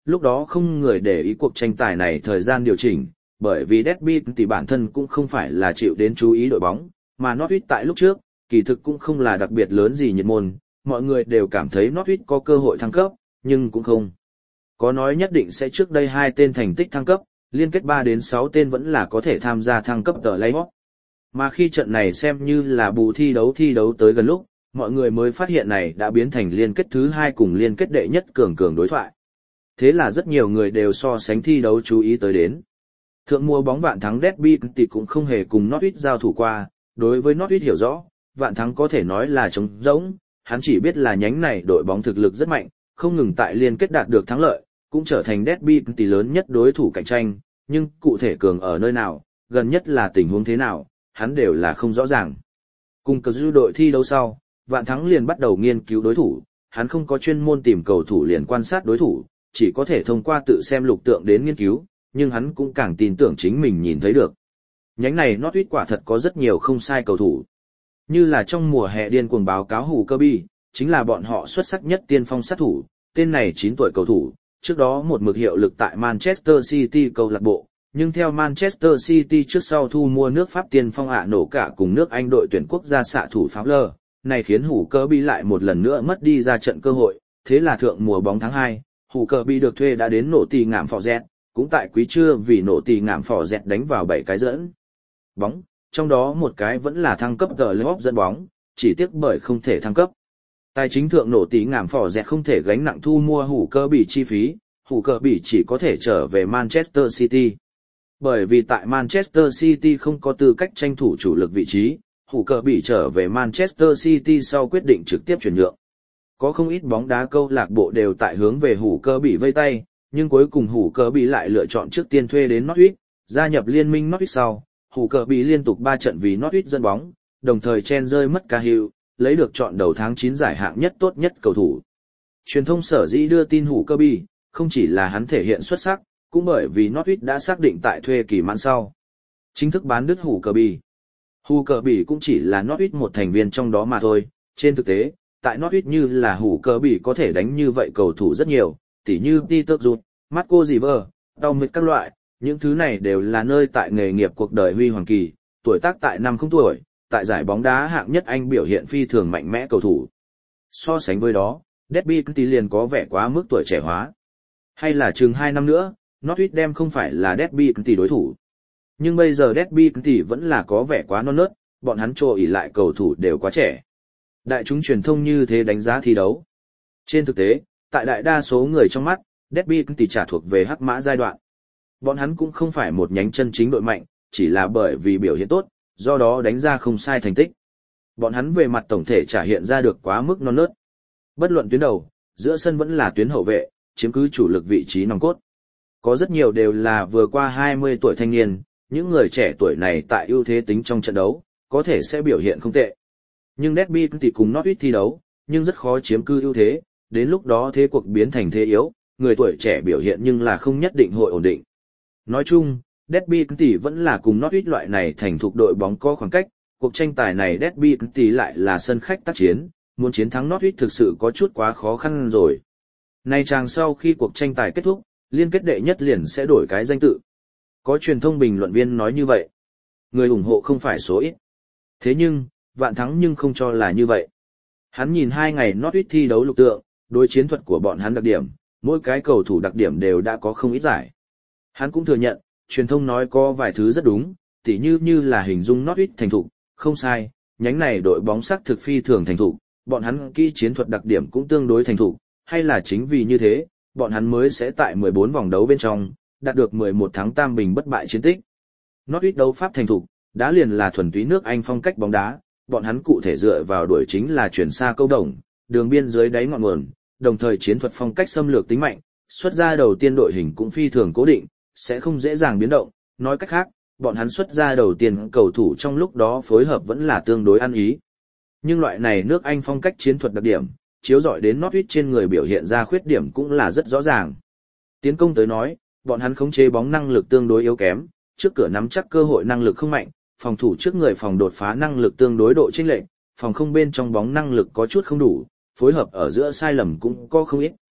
S1: lúc đó không người để ý cuộc tranh tài này thời gian điều chỉnh, bởi vì Derby thì bản thân cũng không phải là chịu đến chú ý đội bóng, mà Norwich tại lúc trước, kỳ thực cũng không là đặc biệt lớn gì nhiệt môn, mọi người đều cảm thấy Norwich có cơ hội thăng cấp, nhưng cũng không có nói nhất định sẽ trước đây 2 tên thành tích thăng cấp, liên kết 3 đến 6 tên vẫn là có thể tham gia thăng cấp tờ playoff. Mà khi trận này xem như là bù thi đấu tới gần lúc, mọi người mới phát hiện này đã biến thành liên kết thứ 2 cùng liên kết đệ nhất cường đối thoại. Thế là rất nhiều người đều so sánh thi đấu chú ý tới đến. Thượng mùa bóng Vạn Thắng Derby thì cũng không hề cùng Norwich giao thủ qua, đối với Norwich hiểu rõ, Vạn Thắng có thể nói là trống rỗng, hắn chỉ biết là nhánh này đội bóng thực lực rất mạnh, không ngừng tại liên kết đạt được thắng lợi, cũng trở thành Derby tỷ lớn nhất đối thủ cạnh tranh, nhưng cụ thể cường ở nơi nào, gần nhất là tình huống thế nào, hắn đều là không rõ ràng. Cùng cờ dư đội thi đấu sau, Vạn Thắng liền bắt đầu nghiên cứu đối thủ, hắn không có chuyên môn tìm cầu thủ liền quan sát đối thủ, chỉ có thể thông qua tự xem lục tượng đến nghiên cứu, nhưng hắn cũng càng tin tưởng chính mình nhìn thấy được. Nhánh này Norwich quả thật có rất nhiều không sai cầu thủ. Như là trong mùa hè điên cuồng báo cáo Hủ Kirby, chính là bọn họ xuất sắc nhất tiên phong sát thủ, tên này 9 tuổi cầu thủ, trước đó một mực hiệu lực tại Manchester City câu lạc bộ, nhưng theo Manchester City trước sau thu mua nước Pháp tiên phong nổ cả cùng nước Anh đội tuyển quốc gia xạ thủ Fowler, này khiến Hủ Kirby lại một lần nữa mất đi ra trận cơ hội, thế là thượng mùa bóng tháng 2, Hủ Kirby được thuê đã đến nổ tì ngạm phò dẹt, cũng tại quý trưa vì nổ tì ngạm phò dẹt đánh vào 7 cái dẫn bóng, trong đó một cái vẫn là thăng cấp playoff dẫn bóng, chỉ tiếc bởi không thể thăng cấp. Tài chính thượng nổ tí ngảm phỏ dẹt không thể gánh nặng thu mua Hủ Kirby chi phí, Hủ Kirby chỉ có thể trở về Manchester City. Bởi vì tại Manchester City không có tư cách tranh thủ chủ lực vị trí, Hủ Kirby trở về Manchester City sau quyết định trực tiếp chuyển nhượng. Có không ít bóng đá câu lạc bộ đều tại hướng về Hủ Kirby vây tay, nhưng cuối cùng Hủ Kirby lại lựa chọn trước tiên thuê đến Norwich, gia nhập liên minh Norwich sau. Hủ Kirby liên tục 3 trận vì Norwich dẫn bóng, đồng thời chen rơi mất Cahill, lấy được chọn đầu tháng 9 giải hạng nhất tốt nhất cầu thủ. Truyền thông sở dĩ đưa tin Hủ Kirby, không chỉ là hắn thể hiện xuất sắc, cũng bởi vì Norwich đã xác định tại thuê kỳ mãn sau chính thức bán đứt Hủ Kirby. Hủ Kirby cũng chỉ là Norwich một thành viên trong đó mà thôi, trên thực tế, tại Norwich như là Hủ Kirby có thể đánh như vậy cầu thủ rất nhiều, tỉ như Peter Rudd, Marco River, Dominic các loại. Những thứ này đều là nơi tại nghề nghiệp cuộc đời huy hoàng kỳ, tuổi tác tại năm không tuổi, tại giải bóng đá hạng nhất Anh biểu hiện phi thường mạnh mẽ cầu thủ. So sánh với đó, Derby County liền có vẻ quá mức tuổi trẻ hóa. Hay là chừng 2 năm nữa, Norwich đem không phải là Derby County đối thủ. Nhưng bây giờ Derby County vẫn là có vẻ quá non nớt, bọn hắn trồ ỉ lại cầu thủ đều quá trẻ. Đại chúng truyền thông như thế đánh giá thi đấu. Trên thực tế, tại đại đa số người trong mắt, Derby County trả thuộc về hắc mã giai đoạn. Bọn hắn cũng không phải một nhánh chân chính đội mạnh, chỉ là bởi vì biểu hiện tốt, do đó đánh ra không sai thành tích. Bọn hắn về mặt tổng thể trả hiện ra được quá mức non nớt. Bất luận tuyến đầu, giữa sân vẫn là tuyến hậu vệ, chiếm cứ chủ lực vị trí nòng cốt. Có rất nhiều đều là vừa qua 20 tuổi thanh niên, những người trẻ tuổi này tại ưu thế tính trong trận đấu, có thể sẽ biểu hiện không tệ. Nhưng Derby thì cùng Norwich thi đấu, nhưng rất khó chiếm cứ ưu thế, đến lúc đó thế cuộc biến thành thế yếu, người tuổi trẻ biểu hiện nhưng là không nhất định hội ổn định. Nói chung, Derby County vẫn là cùng Norwich loại này thành thục đội bóng có khoảng cách, cuộc tranh tài này Derby County lại là sân khách tác chiến, muốn chiến thắng Norwich thực sự có chút quá khó khăn rồi. Nay chàng sau khi cuộc tranh tài kết thúc, liên kết đệ nhất liền sẽ đổi cái danh tự. Có truyền thông bình luận viên nói như vậy. Người ủng hộ không phải số ít. Thế nhưng, Vạn Thắng nhưng không cho là như vậy. Hắn nhìn 2 ngày Norwich thi đấu lục tượng, đối chiến thuật của bọn hắn đặc điểm, mỗi cái cầu thủ đặc điểm đều đã có không ít giải. Hắn cũng thừa nhận, truyền thông nói có vài thứ rất đúng, tỉ như là hình dung Norwich thành thục, không sai, nhánh này đội bóng sắc thực phi thường thành thục, bọn hắn kỹ chiến thuật đặc điểm cũng tương đối thành thục, hay là chính vì như thế, bọn hắn mới sẽ tại 14 vòng đấu bên trong, đạt được 11 thắng tam bình bất bại chiến tích. Norwich đấu pháp thành thục, đã liền là thuần túy nước Anh phong cách bóng đá, bọn hắn cụ thể dựa vào đuổi chính là chuyển xa câu đồng, đường biên dưới đáy ngọn nguồn, đồng thời chiến thuật phong cách xâm lược tính mạnh, xuất ra đầu tiên đội hình cũng phi thường cố định, sẽ không dễ dàng biến động, nói cách khác, bọn hắn xuất ra đầu tiên cầu thủ trong lúc đó phối hợp vẫn là tương đối ăn ý. Nhưng loại này nước Anh phong cách chiến thuật đặc điểm, chiếu rọi đến Norwich trên người biểu hiện ra khuyết điểm cũng là rất rõ ràng. Tiến công tới nói, bọn hắn khống chế bóng năng lực tương đối yếu kém, trước cửa nắm chắc cơ hội năng lực không mạnh, phòng thủ trước người phòng đột phá năng lực tương đối độ chênh lệch, phòng không bên trong bóng năng lực có chút không đủ, phối hợp ở giữa sai lầm cũng có không ít,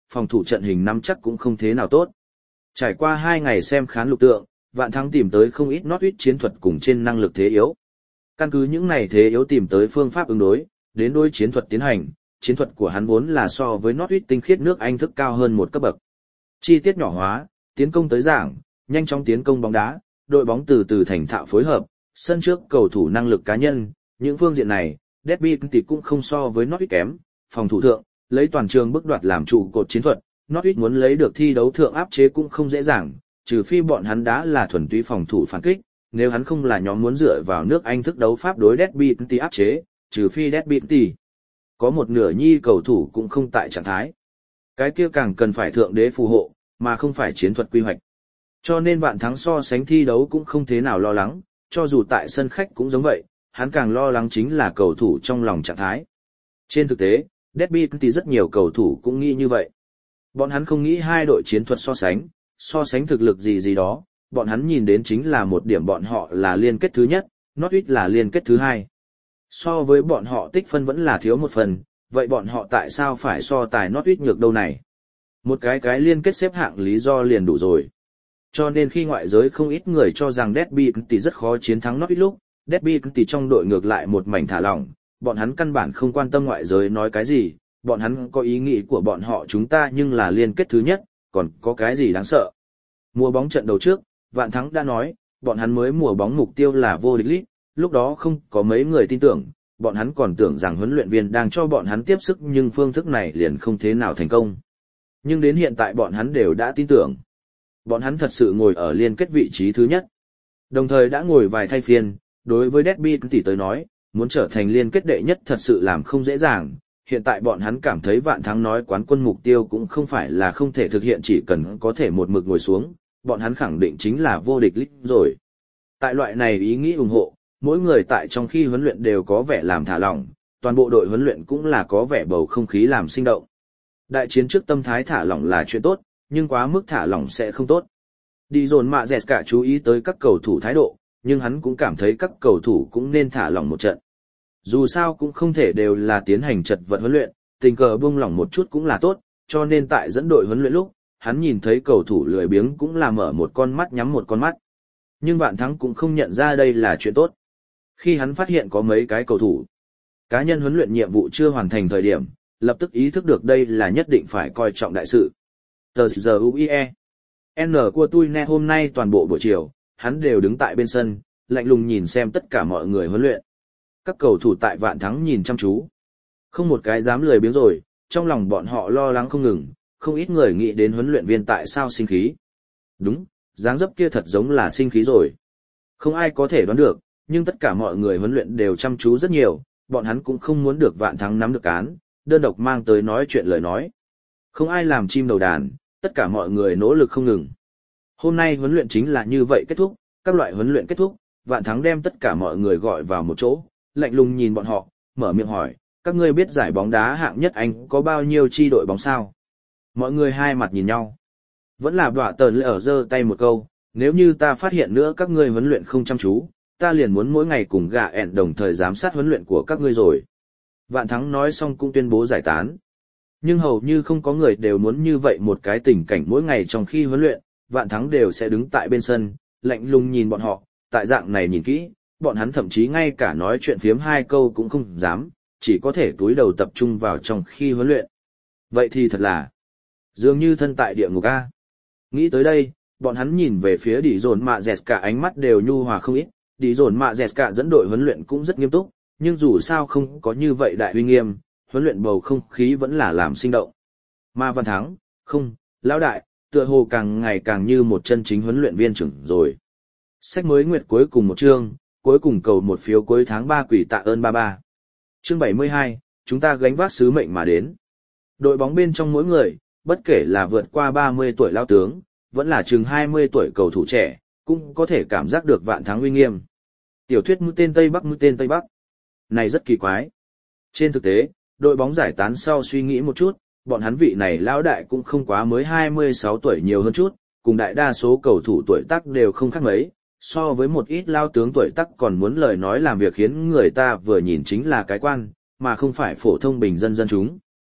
S1: phòng thủ trận hình nắm chắc cũng không thế nào tốt. Trải qua 2 ngày xem khán lục tượng, Vạn Thắng tìm tới không ít Norwich chiến thuật cùng trên năng lực thế yếu. Căn cứ những này thế yếu tìm tới phương pháp ứng đối, đến đối chiến thuật tiến hành, chiến thuật của hắn vốn là so với Norwich tinh khiết nước Anh thức cao hơn một cấp bậc. Chi tiết nhỏ hóa, tiến công tới giảng, nhanh chóng tiến công bóng đá, đội bóng từ từ thành thạo phối hợp, sân trước cầu thủ năng lực cá nhân, những phương diện này, Derby thì cũng không so với Norwich kém, phòng thủ thượng, lấy toàn trường bước đoạt làm trụ cột chiến thuật, Norwich muốn lấy được thi đấu thượng áp chế cũng không dễ dàng, trừ phi bọn hắn đã là thuần túy phòng thủ phản kích, nếu hắn không là nhóm muốn dựa vào nước Anh thức đấu pháp đối Derby thì áp chế, trừ phi Derby thì có một nửa nhi cầu thủ cũng không tại trạng thái. Cái kia càng cần phải thượng đế phù hộ, mà không phải chiến thuật quy hoạch. Cho nên Vạn Thắng so sánh thi đấu cũng không thế nào lo lắng, cho dù tại sân khách cũng giống vậy, hắn càng lo lắng chính là cầu thủ trong lòng trạng thái. Trên thực tế, Derby thì rất nhiều cầu thủ cũng nghĩ như vậy. Bọn hắn không nghĩ hai đội chiến thuật so sánh thực lực gì đó, bọn hắn nhìn đến chính là một điểm bọn họ là liên kết thứ nhất, Norwich là liên kết thứ hai. So với bọn họ tích phân vẫn là thiếu một phần, vậy bọn họ tại sao phải so tài Norwich nhược đâu này? Một cái liên kết xếp hạng lý do liền đủ rồi. Cho nên khi ngoại giới không ít người cho rằng Derby thì rất khó chiến thắng Norwich lúc, Derby thì trong đội ngược lại một mảnh thả lỏng, bọn hắn căn bản không quan tâm ngoại giới nói cái gì, bọn hắn có ý nghĩ của bọn họ chúng ta nhưng là liên kết thứ nhất, còn có cái gì đáng sợ. Mùa bóng trận đầu trước, Vạn Thắng đã nói, bọn hắn mới mùa bóng mục tiêu là vô địch League, lúc đó không có mấy người tin tưởng, bọn hắn còn tưởng rằng huấn luyện viên đang cho bọn hắn tiếp sức nhưng phương thức này liền không thế nào thành công. Nhưng đến hiện tại bọn hắn đều đã tin tưởng. Bọn hắn thật sự ngồi ở liên kết vị trí thứ nhất. Đồng thời đã ngồi vài thay phiên, đối với Derby tỷ tới nói, muốn trở thành liên kết đệ nhất thật sự làm không dễ dàng. Hiện tại bọn hắn cảm thấy Vạn Thắng nói quán quân mục tiêu cũng không phải là không thể thực hiện chỉ cần có thể một mực ngồi xuống, bọn hắn khẳng định chính là vô địch League rồi. Tại loại này ý nghĩ ủng hộ, mỗi người tại trong khi huấn luyện đều có vẻ làm thả lỏng, toàn bộ đội huấn luyện cũng là có vẻ bầu không khí làm sinh động. Đại chiến trước tâm thái thả lỏng là chuyện tốt, nhưng quá mức thả lỏng sẽ không tốt. Đi dồn mạ dẹt cả chú ý tới các cầu thủ thái độ, nhưng hắn cũng cảm thấy các cầu thủ cũng nên thả lỏng một trận. Dù sao cũng không thể đều là tiến hành chật vật huấn luyện, tình cờ buông lỏng một chút cũng là tốt, cho nên tại dẫn đội huấn luyện lúc, hắn nhìn thấy cầu thủ lười biếng cũng là mở một con mắt nhắm một con mắt. Nhưng Vạn Thắng cũng không nhận ra đây là chuyện tốt. Khi hắn phát hiện có mấy cái cầu thủ, cá nhân huấn luyện nhiệm vụ chưa hoàn thành thời điểm, lập tức ý thức được đây là nhất định phải coi trọng đại sự. Tờ giờ UIE. N của tôi nè hôm nay toàn bộ buổi chiều, hắn đều đứng tại bên sân, lạnh lùng nhìn xem tất cả mọi người huấn luyện. Các cầu thủ tại Vạn Thắng nhìn chăm chú. Không một cái dám lười biếng rồi, trong lòng bọn họ lo lắng không ngừng, không ít người nghĩ đến huấn luyện viên tại sao sinh khí. Đúng, dáng dấp kia thật giống là sinh khí rồi. Không ai có thể đoán được, nhưng tất cả mọi người huấn luyện đều chăm chú rất nhiều, bọn hắn cũng không muốn được Vạn Thắng nắm được cán, đơn độc mang tới nói chuyện lời nói. Không ai làm chim đầu đàn, tất cả mọi người nỗ lực không ngừng. Hôm nay huấn luyện chính là như vậy kết thúc, các loại huấn luyện kết thúc, Vạn Thắng đem tất cả mọi người gọi vào một chỗ, lạnh lùng nhìn bọn họ, mở miệng hỏi, các ngươi biết giải bóng đá hạng nhất Anh có bao nhiêu chi đội bóng sao? Mọi người hai mặt nhìn nhau. Vẫn là đọa tờn lệ ở giơ tay một câu, nếu như ta phát hiện nữa các ngươi huấn luyện không chăm chú, ta liền muốn mỗi ngày cùng gạ ẹn đồng thời giám sát huấn luyện của các ngươi rồi. Vạn Thắng nói xong cũng tuyên bố giải tán. Nhưng hầu như không có người đều muốn như vậy một cái tình cảnh mỗi ngày trong khi huấn luyện, Vạn Thắng đều sẽ đứng tại bên sân, lạnh lùng nhìn bọn họ, tại dạng này nhìn kỹ, bọn hắn thậm chí ngay cả nói chuyện phiếm hai câu cũng không dám, chỉ có thể cúi đầu tập trung vào trong khi huấn luyện. Vậy thì thật là, dường như thân tại địa ngục A. Nghĩ tới đây, bọn hắn nhìn về phía Đi dồn mạ dẹt cả ánh mắt đều nhu hòa không ít, Đi dồn mạ dẹt cả dẫn đội huấn luyện cũng rất nghiêm túc, nhưng dù sao không có như vậy đại uy nghiêm, huấn luyện bầu không khí vẫn là làm sinh động. Mà Vạn Thắng, không, lão đại, tựa hồ càng ngày càng như một chân chính huấn luyện viên trưởng rồi. Sách mới nguyệt cuối cùng một chương, cuối cùng cầu một phiếu cuối tháng 3 quỷ tạ ơn 33. Chương 72, chúng ta gánh vác sứ mệnh mà đến. Đội bóng bên trong mỗi người, bất kể là vượt qua 30 tuổi lao tướng, vẫn là chừng 20 tuổi cầu thủ trẻ, cũng có thể cảm giác được Vạn Thắng uy nghiêm. Tiểu thuyết mũi tên Tây Bắc. Này rất kỳ quái. Trên thực tế, đội bóng giải tán sau suy nghĩ một chút, bọn hắn vị này lão đại cũng không quá mới 26 tuổi nhiều hơn chút, cùng đại đa số cầu thủ tuổi tác đều không khác mấy, so với một ít lao tướng tuổi tác còn muốn lời nói làm việc khiến người ta vừa nhìn chính là cái quan, mà không phải phổ thông bình dân dân chúng.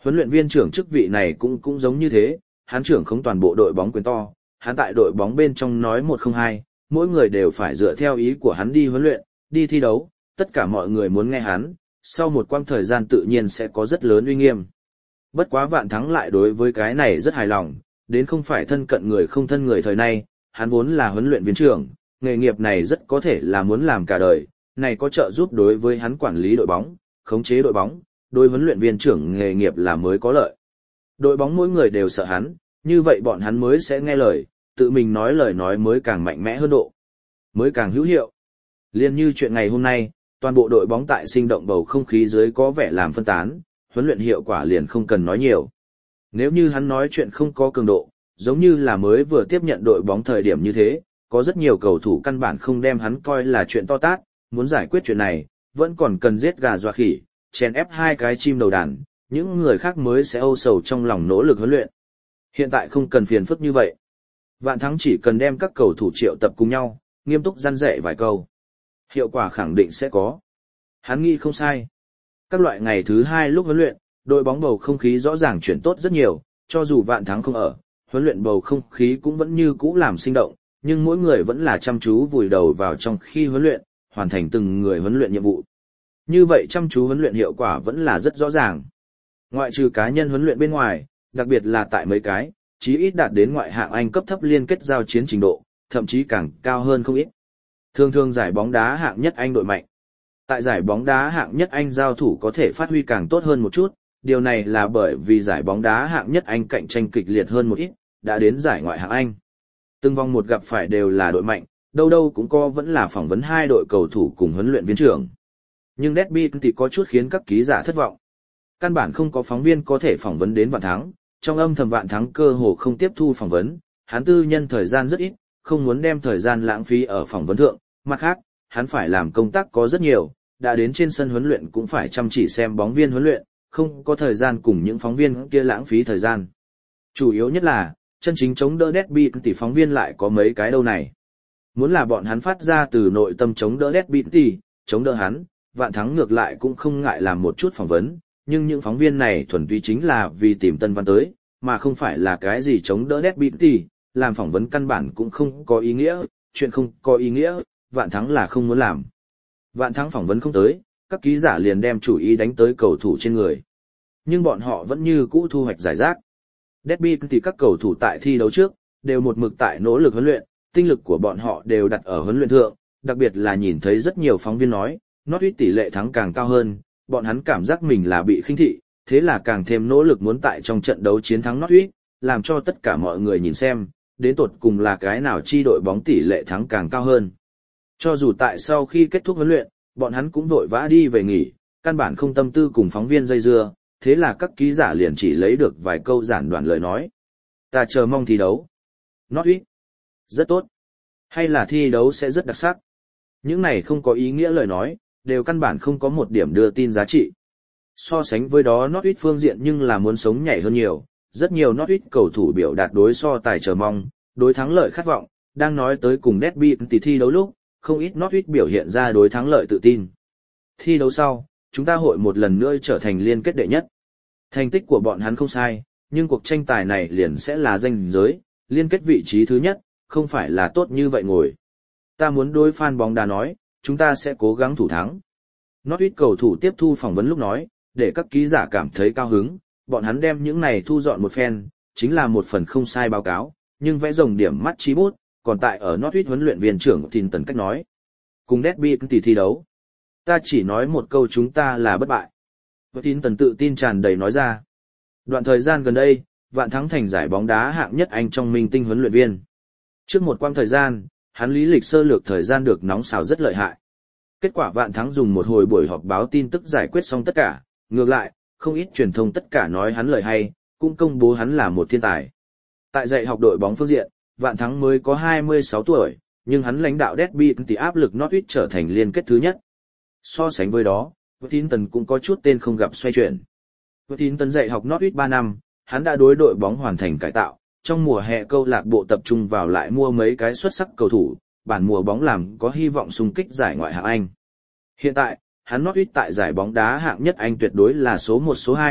S1: Huấn luyện viên trưởng chức vị này cũng giống như thế, hắn trưởng không toàn bộ đội bóng quyền to, hắn tại đội bóng bên trong nói một không hai, mỗi người đều phải dựa theo ý của hắn đi huấn luyện, đi thi đấu, tất cả mọi người muốn nghe hắn, sau một quãng thời gian tự nhiên sẽ có rất lớn uy nghiêm. Bất quá Vạn Thắng lại đối với cái này rất hài lòng, đến không phải thân cận người không thân người thời nay, hắn vốn là huấn luyện viên trưởng, nghề nghiệp này rất có thể là muốn làm cả đời, này có trợ giúp đối với hắn quản lý đội bóng, khống chế đội bóng, đối huấn luyện viên trưởng nghề nghiệp là mới có lợi. Đội bóng mỗi người đều sợ hắn, như vậy bọn hắn mới sẽ nghe lời, tự mình nói lời nói mới càng mạnh mẽ hơn độ, mới càng hữu hiệu. Liên như chuyện ngày hôm nay, toàn bộ đội bóng tại sinh động bầu không khí dưới có vẻ làm phân tán, huấn luyện hiệu quả liền không cần nói nhiều. Nếu như hắn nói chuyện không có cường độ, giống như là mới vừa tiếp nhận đội bóng thời điểm như thế, có rất nhiều cầu thủ căn bản không đem hắn coi là chuyện to tát, muốn giải quyết chuyện này, vẫn còn cần giết gà dọa khỉ, chèn ép hai cái chim đầu đàn, những người khác mới sẽ âu sầu trong lòng nỗ lực huấn luyện. Hiện tại không cần phiền phức như vậy. Vạn Thắng chỉ cần đem các cầu thủ triệu tập cùng nhau, nghiêm túc răn dạy vài câu. Hiệu quả khẳng định sẽ có. Hắn nghĩ không sai. Các loại ngày thứ 2 lúc huấn luyện, đội bóng bầu không khí rõ ràng chuyển tốt rất nhiều, cho dù Vạn Thắng không ở, huấn luyện bầu không khí cũng vẫn như cũ làm sinh động, nhưng mỗi người vẫn là chăm chú vùi đầu vào trong khi huấn luyện, hoàn thành từng người huấn luyện nhiệm vụ. Như vậy chăm chú huấn luyện hiệu quả vẫn là rất rõ ràng. Ngoại trừ cá nhân huấn luyện bên ngoài, đặc biệt là tại mấy cái, chí ít đạt đến ngoại hạng Anh cấp thấp liên kết giao chiến trình độ, thậm chí càng cao hơn không ít. Thường thường giải bóng đá hạng nhất Anh đội mạnh. Tại giải bóng đá hạng nhất Anh giao thủ có thể phát huy càng tốt hơn một chút, điều này là bởi vì giải bóng đá hạng nhất Anh cạnh tranh kịch liệt hơn một ít, đã đến giải ngoại hạng Anh. Từng vòng một gặp phải đều là đội mạnh, đâu đâu cũng có vẫn là phỏng vấn hai đội cầu thủ cùng huấn luyện viên trưởng. Nhưng derby thì có chút khiến các ký giả thất vọng. Căn bản không có phóng viên có thể phỏng vấn đến Vạn Thắng, trong âm thầm Vạn Thắng cơ hồ không tiếp thu phỏng vấn, hắn tư nhân thời gian rất ít, không muốn đem thời gian lãng phí ở phỏng vấn thượng, mặt khác, hắn phải làm công tác có rất nhiều, đã đến trên sân huấn luyện cũng phải chăm chỉ xem bóng viên huấn luyện, không có thời gian cùng những phóng viên kia lãng phí thời gian. Chủ yếu nhất là, chân chính chống đỡ derby thì phóng viên lại có mấy cái đâu này. Muốn là bọn hắn phát ra từ nội tâm chống đỡ derby thì, chống đỡ hắn, Vạn Thắng ngược lại cũng không ngại làm một chút phỏng vấn, nhưng những phóng viên này thuần túy chính là vì tìm tân văn tới, mà không phải là cái gì chống đỡ derby thì, làm phỏng vấn căn bản cũng không có ý nghĩa, chuyện không có ý nghĩa, Vạn Thắng là không muốn làm. Vạn Thắng phỏng vấn không tới, các ký giả liền đem chủ ý đánh tới cầu thủ trên người. Nhưng bọn họ vẫn như cũ thu hoạch giải rác. Derby thì các cầu thủ tại thi đấu trước, đều một mực tại nỗ lực huấn luyện, tinh lực của bọn họ đều đặt ở huấn luyện thượng, đặc biệt là nhìn thấy rất nhiều phóng viên nói, Norwich tỷ lệ thắng càng cao hơn, bọn hắn cảm giác mình là bị khinh thị, thế là càng thêm nỗ lực muốn tại trong trận đấu chiến thắng Norwich, làm cho tất cả mọi người nhìn xem, đến tột cùng là cái nào chi đội bóng tỷ lệ thắng càng cao hơn. Cho dù tại sau khi kết thúc huấn luyện, bọn hắn cũng vội vã đi về nghỉ, căn bản không tâm tư cùng phóng viên dây dưa, thế là các ký giả liền chỉ lấy được vài câu giản đoạn lời nói. Ta chờ mong thi đấu. Norwich. Rất tốt. Hay là thi đấu sẽ rất đặc sắc. Những này không có ý nghĩa lời nói, đều căn bản không có một điểm đưa tin giá trị. So sánh với đó Norwich phương diện nhưng là muốn sống nhảy hơn nhiều, rất nhiều Norwich cầu thủ biểu đạt đối so tài chờ mong, đối thắng lợi khát vọng, đang nói tới cùng derby tỷ thi đấu lúc, không ít Norwich biểu hiện ra đối thắng lợi tự tin. Thi đấu sau, chúng ta hội một lần nữa trở thành liên kết đệ nhất. Thành tích của bọn hắn không sai, nhưng cuộc tranh tài này liền sẽ là danh giới, liên kết vị trí thứ nhất, không phải là tốt như vậy ngồi. Ta muốn đối fan bóng đá nói, chúng ta sẽ cố gắng thủ thắng. Norwich cầu thủ tiếp thu phỏng vấn lúc nói, để các ký giả cảm thấy cao hứng, bọn hắn đem những này thu dọn một phen, chính là một phần không sai báo cáo, nhưng vẽ rồng điểm mắt chí bút, còn tại ở Norwich huấn luyện viên trưởng Tin Tần cách nói. Cùng derby tỷ thi đấu. Ta chỉ nói một câu chúng ta là bất bại. Tin Tần tự tin tràn đầy nói ra. Đoạn thời gian gần đây, Vạn Thắng thành giải bóng đá hạng nhất Anh trong minh tinh huấn luyện viên. Trước một quãng thời gian, hắn lý lịch sơ lược thời gian được nóng xào rất lợi hại. Kết quả Vạn Thắng dùng một hồi buổi họp báo tin tức giải quyết xong tất cả, ngược lại, không ít truyền thông tất cả nói hắn lời hay, cũng công bố hắn là một thiên tài. Tại dạy học đội bóng phương diện, Vạn Thắng mới có 26 tuổi, nhưng hắn lãnh đạo derby thì áp lực Norwich trở thành liên kết thứ nhất. So sánh với đó, Tin Tần cũng có chút tên không gặp xoay chuyển. Tin Tần dạy học Norwich 3 năm, hắn đã đối đội bóng hoàn thành cải tạo, trong mùa hè câu lạc bộ tập trung vào lại mua mấy cái xuất sắc cầu thủ, bản mùa bóng làm có hy vọng xung kích giải ngoại hạng Anh. Hiện tại, hắn Norwich tại giải bóng đá hạng nhất Anh tuyệt đối là số 1 số 2,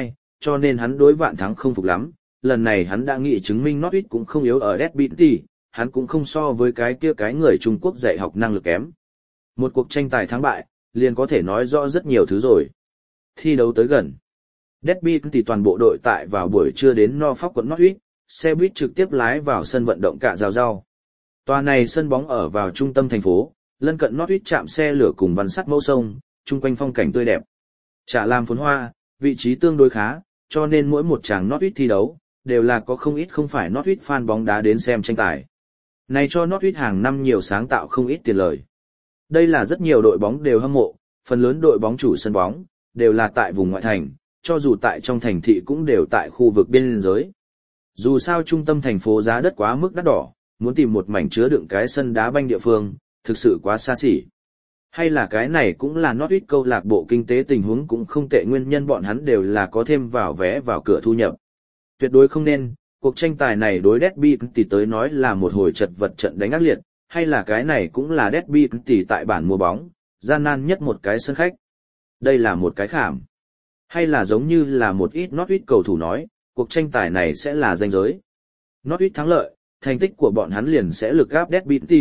S1: cho nên hắn đối Vạn Thắng không phục lắm. Lần này hắn đã nghĩ chứng minh Norwich cũng không yếu ở Derby, hắn cũng không so với cái người Trung Quốc dạy học năng lực kém. Một cuộc tranh tài thắng bại, liền có thể nói rõ rất nhiều thứ rồi. Thi đấu tới gần. Derby toàn bộ đội tại vào buổi trưa đến Norfolk quận Norwich, xe buýt trực tiếp lái vào sân vận động Cạ Rào Rau. Tòa này sân bóng ở vào trung tâm thành phố, lân cận Norwich trạm xe lửa cùng văn sắt mẫu sông, chung quanh phong cảnh tươi đẹp. Chả làm phồn hoa, vị trí tương đối khá, cho nên mỗi một tràng Norwich thi đấu, đều là có không ít không phải Norwich fan bóng đá đến xem tranh tài. Này cho Norwich hàng năm nhiều sáng tạo không ít tiền lời. Đây là rất nhiều đội bóng đều hâm mộ, phần lớn đội bóng chủ sân bóng, đều là tại vùng ngoại thành, cho dù tại trong thành thị cũng đều tại khu vực biên giới. Dù sao trung tâm thành phố giá đất quá mức đắt đỏ, muốn tìm một mảnh chứa đựng cái sân đá banh địa phương, thực sự quá xa xỉ. Hay là cái này cũng là Norwich câu lạc bộ kinh tế tình huống cũng không tệ, nguyên nhân bọn hắn đều là có thêm vào vé vào cửa thu nhập. Tuyệt đối không nên, cuộc tranh tài này đối Derby tỷ tới nói là một hồi chật vật trận đánh ác liệt, hay là cái này cũng là Derby tỷ tại bản mua bóng, gian nan nhất một cái sân khách. Đây là một cái khảm. Hay là giống như là một ít Norwich cầu thủ nói, cuộc tranh tài này sẽ là danh giới. Norwich thắng lợi, thành tích của bọn hắn liền sẽ lực gáp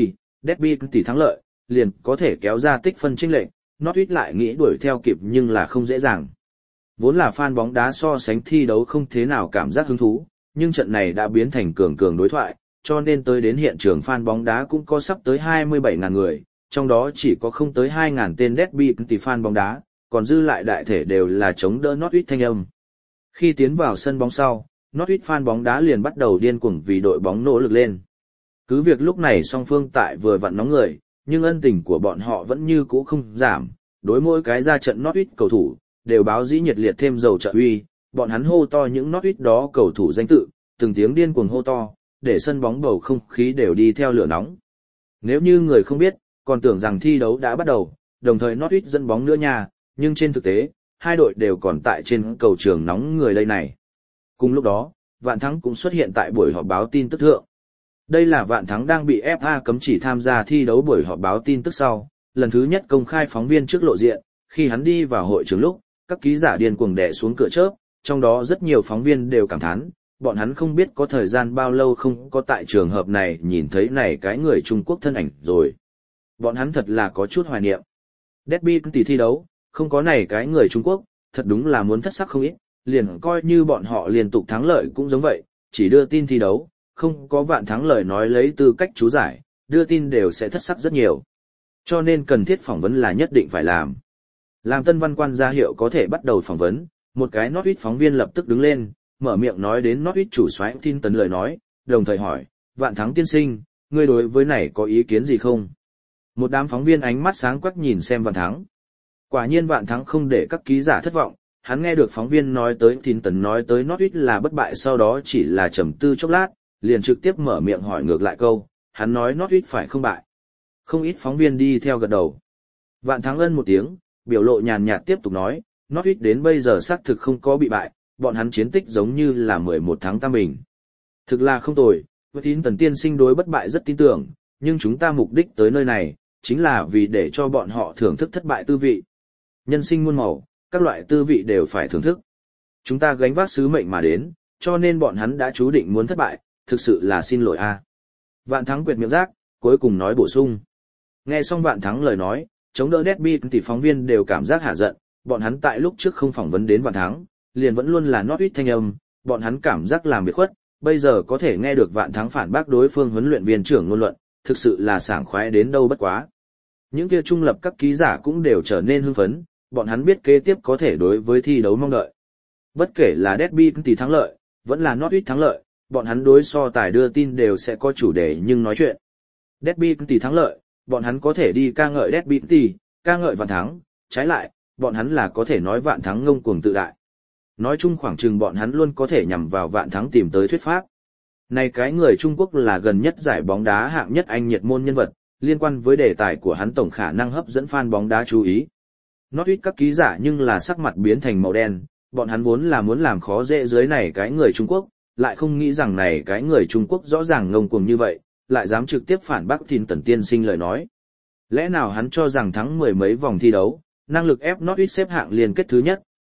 S1: Derby tỷ thắng lợi, liền có thể kéo ra tích phân chênh lệch, Norwich lại nghĩ đuổi theo kịp nhưng là không dễ dàng. Vốn là fan bóng đá so sánh thi đấu không thế nào cảm giác hứng thú, nhưng trận này đã biến thành cường đối thoại, cho nên tới đến hiện trường fan bóng đá cũng có sắp tới 27.000 người, trong đó chỉ có không tới 2.000 tên Derby tỷ fan bóng đá, còn dư lại đại thể đều là chống đỡ Norwich thanh âm. Khi tiến vào sân bóng sau, Norwich fan bóng đá liền bắt đầu điên cuồng vì đội bóng nỗ lực lên. Cứ việc lúc này song phương tại vừa vặn nóng người, nhưng ân tình của bọn họ vẫn như cũ không giảm, đối mỗi cái ra trận Norwich cầu thủ, đều báo dĩ nhiệt liệt thêm dầu trợ uy, bọn hắn hô to những Norwich đó cầu thủ danh tự, từng tiếng điên cuồng hô to, để sân bóng bầu không khí đều đi theo lửa nóng. Nếu như người không biết, còn tưởng rằng thi đấu đã bắt đầu, đồng thời Norwich dẫn bóng nữa nha, nhưng trên thực tế, hai đội đều còn tại trên cầu trường nóng người đây này. Cùng lúc đó, Vạn Thắng cũng xuất hiện tại buổi họp báo tin tức thượng. Đây là Vạn Thắng đang bị FA cấm chỉ tham gia thi đấu buổi họp báo tin tức sau, lần thứ nhất công khai phóng viên trước lộ diện, khi hắn đi vào hội trường lúc, các ký giả điên cuồng đè xuống cửa chớp, trong đó rất nhiều phóng viên đều cảm thán, bọn hắn không biết có thời gian bao lâu không có tại trường hợp này nhìn thấy này cái người Trung Quốc thân ảnh rồi. Bọn hắn thật là có chút hoài niệm. Derby tỷ thi đấu, không có này cái người Trung Quốc, thật đúng là muốn thất sắc không ít, liền coi như bọn họ liên tục thắng lợi cũng giống vậy, chỉ đưa tin thi đấu, không có Vạn Thắng lời nói lấy tư cách chú giải, đưa tin đều sẽ thất sắc rất nhiều. Cho nên cần thiết phỏng vấn là nhất định phải làm. Làm tân văn quan ra hiệu có thể bắt đầu phỏng vấn, một cái Norwich phóng viên lập tức đứng lên, mở miệng nói đến Norwich chủ soái tin tấn lời nói, đồng thời hỏi, Vạn Thắng tiên sinh, ngươi đối với này có ý kiến gì không? Một đám phóng viên ánh mắt sáng quắc nhìn xem Vạn Thắng. Quả nhiên Vạn Thắng không để các ký giả thất vọng, hắn nghe được phóng viên nói tới tin tấn nói tới Norwich là bất bại, sau đó chỉ là trầm tư chốc lát, liền trực tiếp mở miệng hỏi ngược lại câu, hắn nói Norwich phải không bại. Không ít phóng viên đi theo gật đầu. Vạn Thắng ân một tiếng, biểu lộ nhàn nhạt tiếp tục nói, Norwich đến bây giờ xác thực không có bị bại, bọn hắn chiến tích giống như là 11 tháng tam bình. Thực là không tồi, với tín tần tiên sinh đối bất bại rất tin tưởng, nhưng chúng ta mục đích tới nơi này, chính là vì để cho bọn họ thưởng thức thất bại tư vị. Nhân sinh muôn màu, các loại tư vị đều phải thưởng thức. Chúng ta gánh vác sứ mệnh mà đến, cho nên bọn hắn đã chú định muốn thất bại, thực sự là xin lỗi a. Vạn Thắng quệt miệng rác, cuối cùng nói bổ sung. Nghe xong Vạn Thắng lời nói, chống đỡ Derby thì phóng viên đều cảm giác hả giận, bọn hắn tại lúc trước không phỏng vấn đến Vạn Thắng, liền vẫn luôn là Norwich thanh âm, bọn hắn cảm giác làm biệt khuất, bây giờ có thể nghe được Vạn Thắng phản bác đối phương huấn luyện viên trưởng ngôn luận, thực sự là sảng khoái đến đâu bất quá. Những kia trung lập các ký giả cũng đều trở nên hưng phấn, bọn hắn biết kế tiếp có thể đối với thi đấu mong đợi. Bất kể là Derby thì thắng lợi, vẫn là Norwich thắng lợi, bọn hắn đối so tài đưa tin đều sẽ có chủ đề nhưng nói chuyện. Derby thì thắng lợi, bọn hắn có thể đi ca ngợi Derby thì, ca ngợi Vạn Thắng, trái lại, bọn hắn là có thể nói Vạn Thắng ngông cuồng tự đại. Nói chung khoảng chừng bọn hắn luôn có thể nhằm vào Vạn Thắng tìm tới thuyết pháp. Này cái người Trung Quốc là gần nhất giải bóng đá hạng nhất Anh nhiệt môn nhân vật, liên quan với đề tài của hắn tổng khả năng hấp dẫn fan bóng đá chú ý. Norwich các ký giả nhưng là sắc mặt biến thành màu đen, bọn hắn vốn là muốn làm khó dễ dưới này cái người Trung Quốc, lại không nghĩ rằng này cái người Trung Quốc rõ ràng ngông cuồng như vậy, lại dám trực tiếp phản bác tin tần tiên sinh lời nói. Lẽ nào hắn cho rằng thắng mười mấy vòng thi đấu, năng lực ép Norwich xếp hạng liên kết thứ nhất,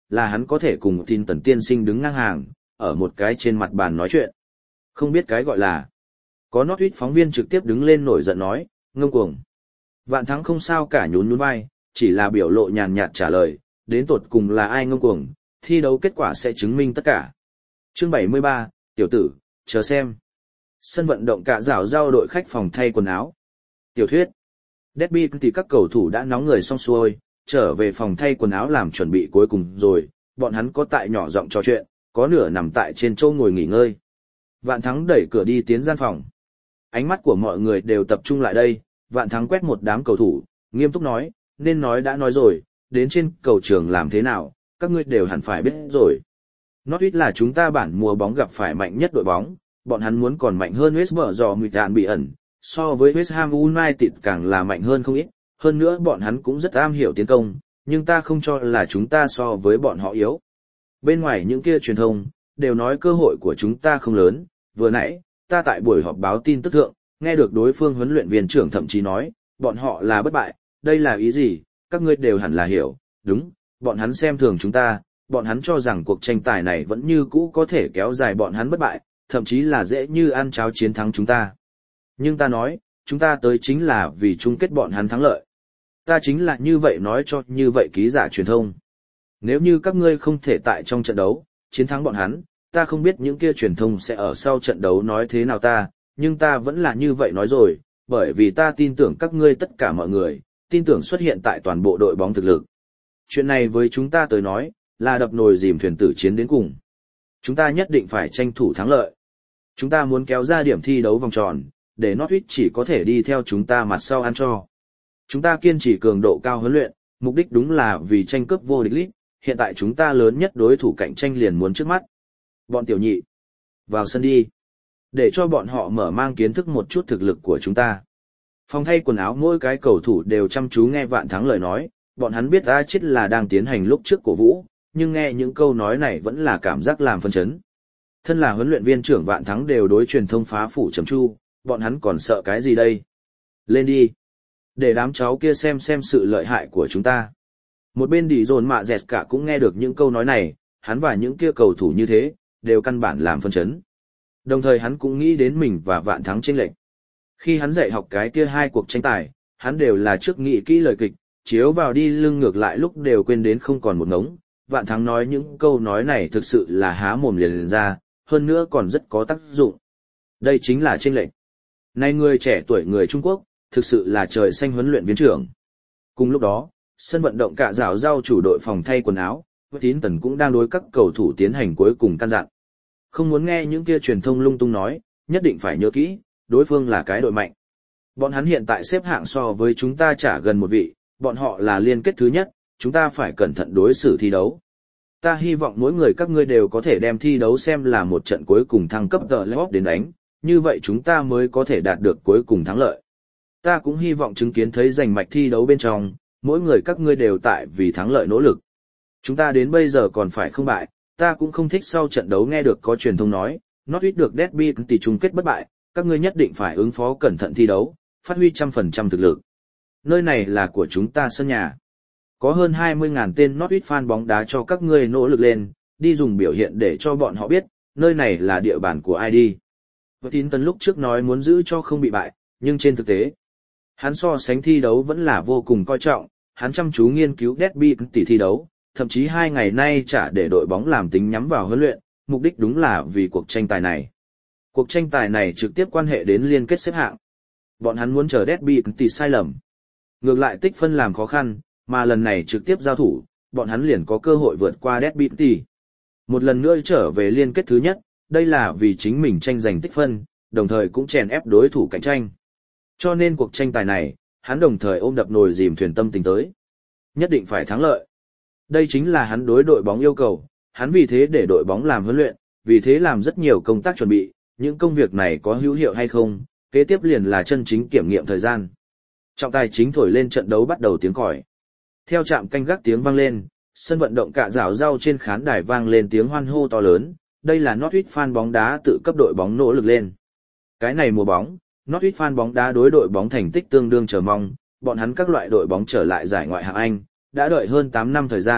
S1: là hắn có thể cùng tin tần tiên sinh đứng ngang hàng, ở một cái trên mặt bàn nói chuyện. Không biết cái gọi là. Có Norwich phóng viên trực tiếp đứng lên nổi giận nói, ngông cuồng. Vạn Thắng không sao cả nhún nhún vai, chỉ là biểu lộ nhàn nhạt trả lời, đến tột cùng là ai ngông cuồng, thi đấu kết quả sẽ chứng minh tất cả. Chương 73, tiểu tử, chờ xem. Sân vận động Cạ Dảo giao đội khách phòng thay quần áo. Tiểu thuyết. Derby thì các cầu thủ đã nóng người xong xuôi, trở về phòng thay quần áo làm chuẩn bị cuối cùng rồi, bọn hắn có tại nhỏ giọng trò chuyện, có nửa nằm tại trên châu ngồi nghỉ ngơi. Vạn Thắng đẩy cửa đi tiến gian phòng. Ánh mắt của mọi người đều tập trung lại đây, Vạn Thắng quét một đám cầu thủ, nghiêm túc nói, nên nói đã nói rồi, đến trên cầu trường làm thế nào, các ngươi đều hẳn phải biết rồi. Norwich là chúng ta bản mùa bóng gặp phải mạnh nhất đội bóng, bọn hắn muốn còn mạnh hơn West Brom bị ẩn, so với West Ham United càng là mạnh hơn không ít, hơn nữa bọn hắn cũng rất am hiểu tiến công, nhưng ta không cho là chúng ta so với bọn họ yếu. Bên ngoài những kia truyền thông, đều nói cơ hội của chúng ta không lớn, vừa nãy, ta tại buổi họp báo tin tức thượng, nghe được đối phương huấn luyện viên trưởng thậm chí nói, bọn họ là bất bại, đây là ý gì, các ngươi đều hẳn là hiểu, đúng, bọn hắn xem thường chúng ta, bọn hắn cho rằng cuộc tranh tài này vẫn như cũ có thể kéo dài bọn hắn bất bại, thậm chí là dễ như ăn cháo chiến thắng chúng ta. Nhưng ta nói, chúng ta tới chính là vì chung kết bọn hắn thắng lợi. Ta chính là như vậy nói cho như vậy ký giả truyền thông. Nếu như các ngươi không thể tại trong trận đấu, chiến thắng bọn hắn, ta không biết những kia truyền thông sẽ ở sau trận đấu nói thế nào ta, nhưng ta vẫn là như vậy nói rồi, bởi vì ta tin tưởng các ngươi tất cả mọi người, tin tưởng xuất hiện tại toàn bộ đội bóng thực lực. Chuyện này với chúng ta tới nói, là đập nồi dìm thuyền tử chiến đến cùng. Chúng ta nhất định phải tranh thủ thắng lợi. Chúng ta muốn kéo ra điểm thi đấu vòng tròn, để Norwich chỉ có thể đi theo chúng ta mặt sau ăn cho. Chúng ta kiên trì cường độ cao huấn luyện, mục đích đúng là vì tranh cướp vô địch league, hiện tại chúng ta lớn nhất đối thủ cạnh tranh liền muốn trước mắt. Bọn tiểu nhị, vào sân đi. Để cho bọn họ mở mang kiến thức một chút thực lực của chúng ta. Phòng thay quần áo mỗi cái cầu thủ đều chăm chú nghe Vạn Thắng lời nói, bọn hắn biết A chết là đang tiến hành lúc trước cổ vũ, nhưng nghe những câu nói này vẫn là cảm giác làm phân chấn. Thân là huấn luyện viên trưởng Vạn Thắng đều đối truyền thông phá phủ chấm chu, bọn hắn còn sợ cái gì đây? Lên đi. Để đám cháu kia xem sự lợi hại của chúng ta. Một bên đi dồn mạ dẹt cả cũng nghe được những câu nói này, hắn và những kia cầu thủ như thế, đều căn bản làm phân chấn. Đồng thời hắn cũng nghĩ đến mình và Vạn Thắng chênh lệch. Khi hắn dạy học cái kia hai cuộc tranh tài, hắn đều là trước nghĩ kỹ lời kịch, chiếu vào đi lưng ngược lại lúc đều quên đến không còn một ngống. Vạn Thắng nói những câu nói này thực sự là há mồm liền ra, hơn nữa còn rất có tác dụng. Đây chính là chênh lệch. Này người trẻ tuổi người Trung Quốc, thực sự là trời xanh huấn luyện viên trưởng. Cùng lúc đó, sân vận động Cạ Dảo giao chủ đội phòng thay quần áo, Tín Tần cũng đang đối các cầu thủ tiến hành cuối cùng căn dặn. Không muốn nghe những kia truyền thông lung tung nói, nhất định phải nhớ kỹ, đối phương là cái đội mạnh. Bọn hắn hiện tại xếp hạng so với chúng ta trả gần một vị, bọn họ là liên kết thứ nhất, chúng ta phải cẩn thận đối xử thi đấu. Ta hy vọng mỗi người các ngươi đều có thể đem thi đấu xem là một trận cuối cùng thăng cấp The Playoff đến đánh, như vậy chúng ta mới có thể đạt được cuối cùng thắng lợi. Ta cũng hy vọng chứng kiến thấy giành mạch thi đấu bên trong, mỗi người các ngươi đều tại vì thắng lợi nỗ lực. Chúng ta đến bây giờ còn phải không bại, ta cũng không thích sau trận đấu nghe được có truyền thông nói, Norwich được Derby tỷ chung kết bất bại, các ngươi nhất định phải ứng phó cẩn thận thi đấu, phát huy 100% thực lực. Nơi này là của chúng ta sân nhà. Có hơn 20.000 tên Norwich fan bóng đá cho các ngươi nỗ lực lên, đi dùng biểu hiện để cho bọn họ biết, nơi này là địa bàn của ai đi. Và Tín Tần lúc trước nói muốn giữ cho không bị bại, nhưng trên thực tế, hắn so sánh thi đấu vẫn là vô cùng coi trọng, hắn chăm chú nghiên cứu Derby tỷ thi đấu, thậm chí 2 ngày nay trả để đội bóng làm tính nhắm vào huấn luyện, mục đích đúng là vì cuộc tranh tài này. Cuộc tranh tài này trực tiếp quan hệ đến liên kết xếp hạng. Bọn hắn muốn chờ Derby tỷ sai lầm. Ngược lại tích phân làm khó khăn, mà lần này trực tiếp giao thủ, bọn hắn liền có cơ hội vượt qua Derby tỷ. Một lần nữa trở về liên kết thứ nhất, đây là vì chính mình tranh giành tích phân, đồng thời cũng chèn ép đối thủ cạnh tranh. Cho nên cuộc tranh tài này, hắn đồng thời ôm đập nồi dìm thuyền tâm tình tới. Nhất định phải thắng lợi. Đây chính là hắn đối đội bóng yêu cầu, hắn vì thế để đội bóng làm huấn luyện, vì thế làm rất nhiều công tác chuẩn bị, những công việc này có hữu hiệu hay không, kế tiếp liền là chân chính kiểm nghiệm thời gian. Trọng tài chính thổi lên trận đấu bắt đầu tiếng còi. Theo trạm canh gác tiếng vang lên, sân vận động Cạ Dảo rau trên khán đài vang lên tiếng hoan hô to lớn, đây là Norwich fan bóng đá tự cấp đội bóng nỗ lực lên. Cái này mùa bóng, Norwich fan bóng đá đối đội bóng thành tích tương đương chờ mong, bọn hắn các loại đội bóng trở lại giải ngoại hạng Anh, đã đợi hơn 8 năm thời gian,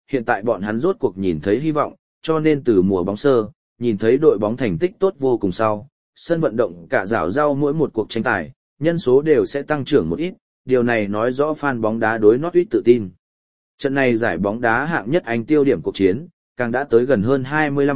S1: hiện tại bọn hắn rốt cuộc nhìn thấy hy vọng, cho nên từ mùa bóng sơ, nhìn thấy đội bóng thành tích tốt vô cùng sau, sân vận động cả rảo rau mỗi một cuộc tranh tài, nhân số đều sẽ tăng trưởng một ít, điều này nói rõ fan bóng đá đối Norwich tự tin. Trận này giải bóng đá hạng nhất Anh tiêu điểm cuộc chiến, càng đã tới gần hơn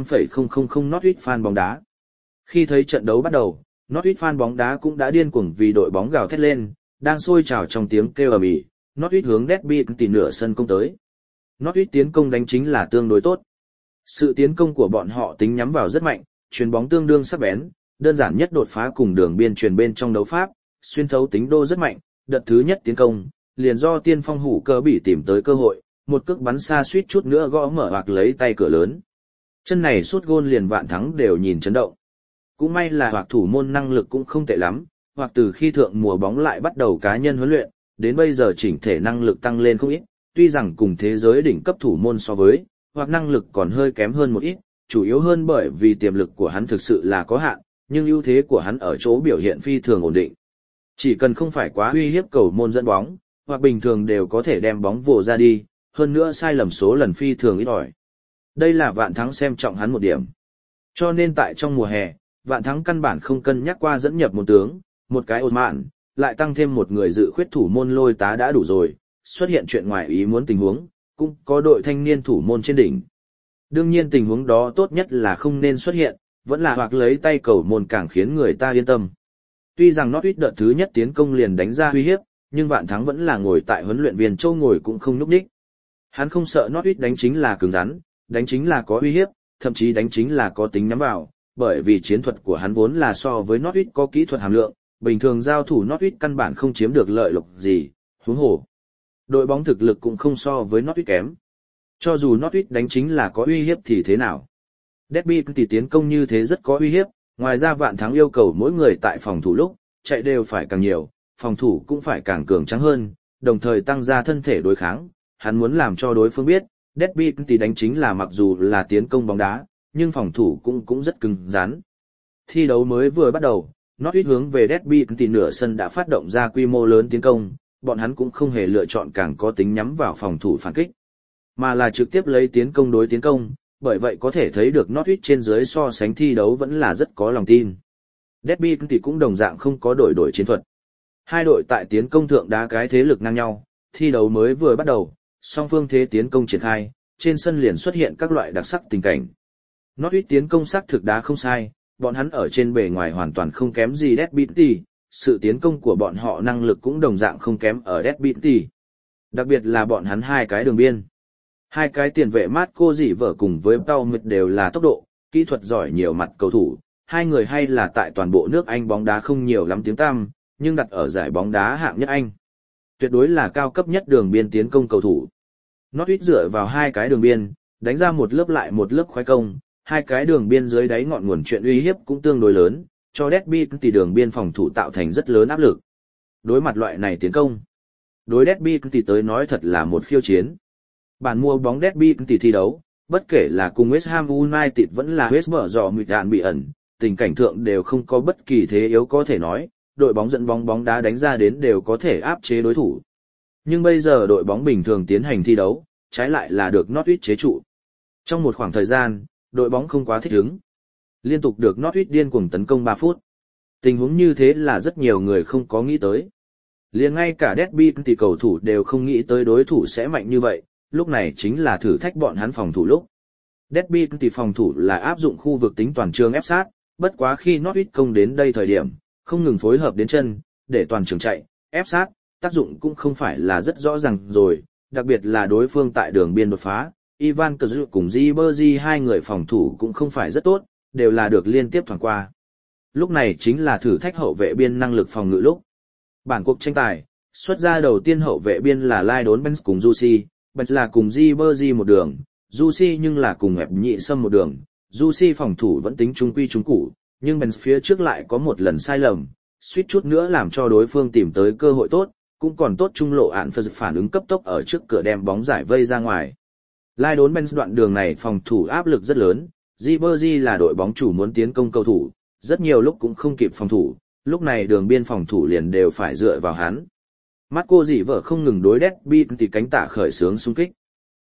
S1: 25,000 Norwich fan bóng đá. Khi thấy trận đấu bắt đầu, Norwich fan bóng đá cũng đã điên cuồng vì đội bóng gào thét lên, đang sôi trào trong tiếng kêu ầm ĩ. Norwich hướng Derby tìm nửa sân công tới. Norwich tiến công đánh chính là tương đối tốt. Sự tiến công của bọn họ tính nhắm vào rất mạnh, chuyền bóng tương đương sắc bén, đơn giản nhất đột phá cùng đường biên truyền bên trong đấu pháp, xuyên thấu tính đô rất mạnh. Đợt thứ nhất tiến công, liền do tiên phong hủ cơ bị tìm tới cơ hội, một cước bắn xa suýt chút nữa gõ mở hoặc lấy tay cửa lớn. Chân này sút gôn liền vạn thắng đều nhìn chấn động. Cũng may là hoặc thủ môn năng lực cũng không tệ lắm, hoặc từ khi thượng mùa bóng lại bắt đầu cá nhân huấn luyện, đến bây giờ chỉnh thể năng lực tăng lên không ít, tuy rằng cùng thế giới đỉnh cấp thủ môn so với, hoặc năng lực còn hơi kém hơn một ít, chủ yếu hơn bởi vì tiềm lực của hắn thực sự là có hạn, nhưng ưu thế của hắn ở chỗ biểu hiện phi thường ổn định. Chỉ cần không phải quá uy hiếp cầu môn dẫn bóng, hoặc bình thường đều có thể đem bóng vồ ra đi, hơn nữa sai lầm số lần phi thường ít ỏi. Đây là Vạn Thắng xem trọng hắn một điểm. Cho nên tại trong mùa hè, Vạn Thắng căn bản không cân nhắc qua dẫn nhập một tướng, một cái ột mạn, lại tăng thêm một người dự khuyết thủ môn Lôi Tá đã đủ rồi, xuất hiện chuyện ngoài ý muốn tình huống, cũng có đội thanh niên thủ môn trên đỉnh. Đương nhiên tình huống đó tốt nhất là không nên xuất hiện, vẫn là hoặc lấy tay cầu môn càng khiến người ta yên tâm. Tuy rằng Norwich đợt thứ nhất tiến công liền đánh ra uy hiếp, nhưng Vạn Thắng vẫn là ngồi tại huấn luyện viên châu ngồi cũng không nhúc nhích. Hắn không sợ Norwich đánh chính là cứng rắn, đánh chính là có uy hiếp, thậm chí đánh chính là có tính nhắm vào, bởi vì chiến thuật của hắn vốn là so với Norwich có kỹ thuật hàm lượng, bình thường giao thủ Norwich căn bản không chiếm được lợi lộc gì, huống hồ. Đội bóng thực lực cũng không so với Norwich kém. Cho dù Norwich đánh chính là có uy hiếp thì thế nào? Derby thì tiến công như thế rất có uy hiếp, ngoài ra Vạn Thắng yêu cầu mỗi người tại phòng thủ lúc, chạy đều phải càng nhiều, phòng thủ cũng phải càng cường tráng hơn, đồng thời tăng ra thân thể đối kháng. Hắn muốn làm cho đối phương biết, Derby thì đánh chính là mặc dù là tiến công bóng đá, nhưng phòng thủ cũng rất cứng rắn. Thi đấu mới vừa bắt đầu, Norwich hướng về Derby thì nửa sân đã phát động ra quy mô lớn tiến công, bọn hắn cũng không hề lựa chọn càng có tính nhắm vào phòng thủ phản kích, mà là trực tiếp lấy tiến công đối tiến công, bởi vậy có thể thấy được Norwich trên dưới so sánh thi đấu vẫn là rất có lòng tin. Derby thì cũng đồng dạng không có đổi chiến thuật. Hai đội tại tiến công thượng đá cái thế lực ngang nhau, thi đấu mới vừa bắt đầu, song phương thế tiến công triển khai, trên sân liền xuất hiện các loại đặc sắc tình cảnh. Norwich tiến công sắc thực đá không sai, bọn hắn ở trên bề ngoài hoàn toàn không kém gì Derby thì, sự tiến công của bọn họ năng lực cũng đồng dạng không kém ở Derby thì. Đặc biệt là bọn hắn hai cái đường biên. Hai cái tiền vệ Marco dị vợ cùng với Paul Mật đều là tốc độ, kỹ thuật giỏi nhiều mặt cầu thủ, hai người hay là tại toàn bộ nước Anh bóng đá không nhiều lắm tiếng tăm, nhưng đặt ở giải bóng đá hạng nhất Anh. Tuyệt đối là cao cấp nhất đường biên tiến công cầu thủ. Norwich dựa vào hai cái đường biên, đánh ra một lớp lại một lớp khoái công, hai cái đường biên dưới đáy ngọn nguồn chuyện uy hiếp cũng tương đối lớn, cho Derby thì đường biên phòng thủ tạo thành rất lớn áp lực. Đối mặt loại này tiến công, đối Derby thì tới nói thật là một khiêu chiến. Bản mua bóng Derby thì thi đấu, bất kể là cùng West Ham United vẫn là West Brom bị ẩn, tình cảnh thượng đều không có bất kỳ thế yếu có thể nói, đội bóng dẫn bóng đá đánh ra đến đều có thể áp chế đối thủ. Nhưng bây giờ đội bóng bình thường tiến hành thi đấu, trái lại là được Norwich chế trụ. Trong một khoảng thời gian, đội bóng không quá thích ứng. Liên tục được Norwich điên cuồng tấn công 3 phút. Tình huống như thế là rất nhiều người không có nghĩ tới. Liền ngay cả Derby thì cầu thủ đều không nghĩ tới đối thủ sẽ mạnh như vậy, lúc này chính là thử thách bọn hắn phòng thủ lúc. Derby thì phòng thủ là áp dụng khu vực tính toàn trường ép sát, bất quá khi Norwich công đến đây thời điểm, không ngừng phối hợp đến chân, để toàn trường chạy, ép sát, tác dụng cũng không phải là rất rõ ràng rồi, đặc biệt là đối phương tại đường biên đột phá, Ivan Cazorla cùng Ribery hai người phòng thủ cũng không phải rất tốt, đều là được liên tiếp thoảng qua. Lúc này chính là thử thách hậu vệ biên năng lực phòng ngự lúc. Bản cuộc tranh tài, xuất ra đầu tiên hậu vệ biên là Lydon Benz cùng Jusi, Benz là cùng Ribery một đường, Jusi nhưng là cùng Ép Nhị Sâm một đường. Jusi phòng thủ vẫn tính trung quy trung cụ, nhưng Benz phía trước lại có một lần sai lầm, suýt chút nữa làm cho đối phương tìm tới cơ hội tốt, cũng còn tốt trung lộ án phản ứng cấp tốc ở trước cửa đem bóng giải vây ra ngoài. Lydon Benz đoạn đường này phòng thủ áp lực rất lớn, Ribery là đội bóng chủ muốn tiến công cầu thủ, rất nhiều lúc cũng không kịp phòng thủ, lúc này đường biên phòng thủ liền đều phải dựa vào hắn. Marco dị vợ không ngừng đối Derby thì cánh tả khởi xướng xung kích.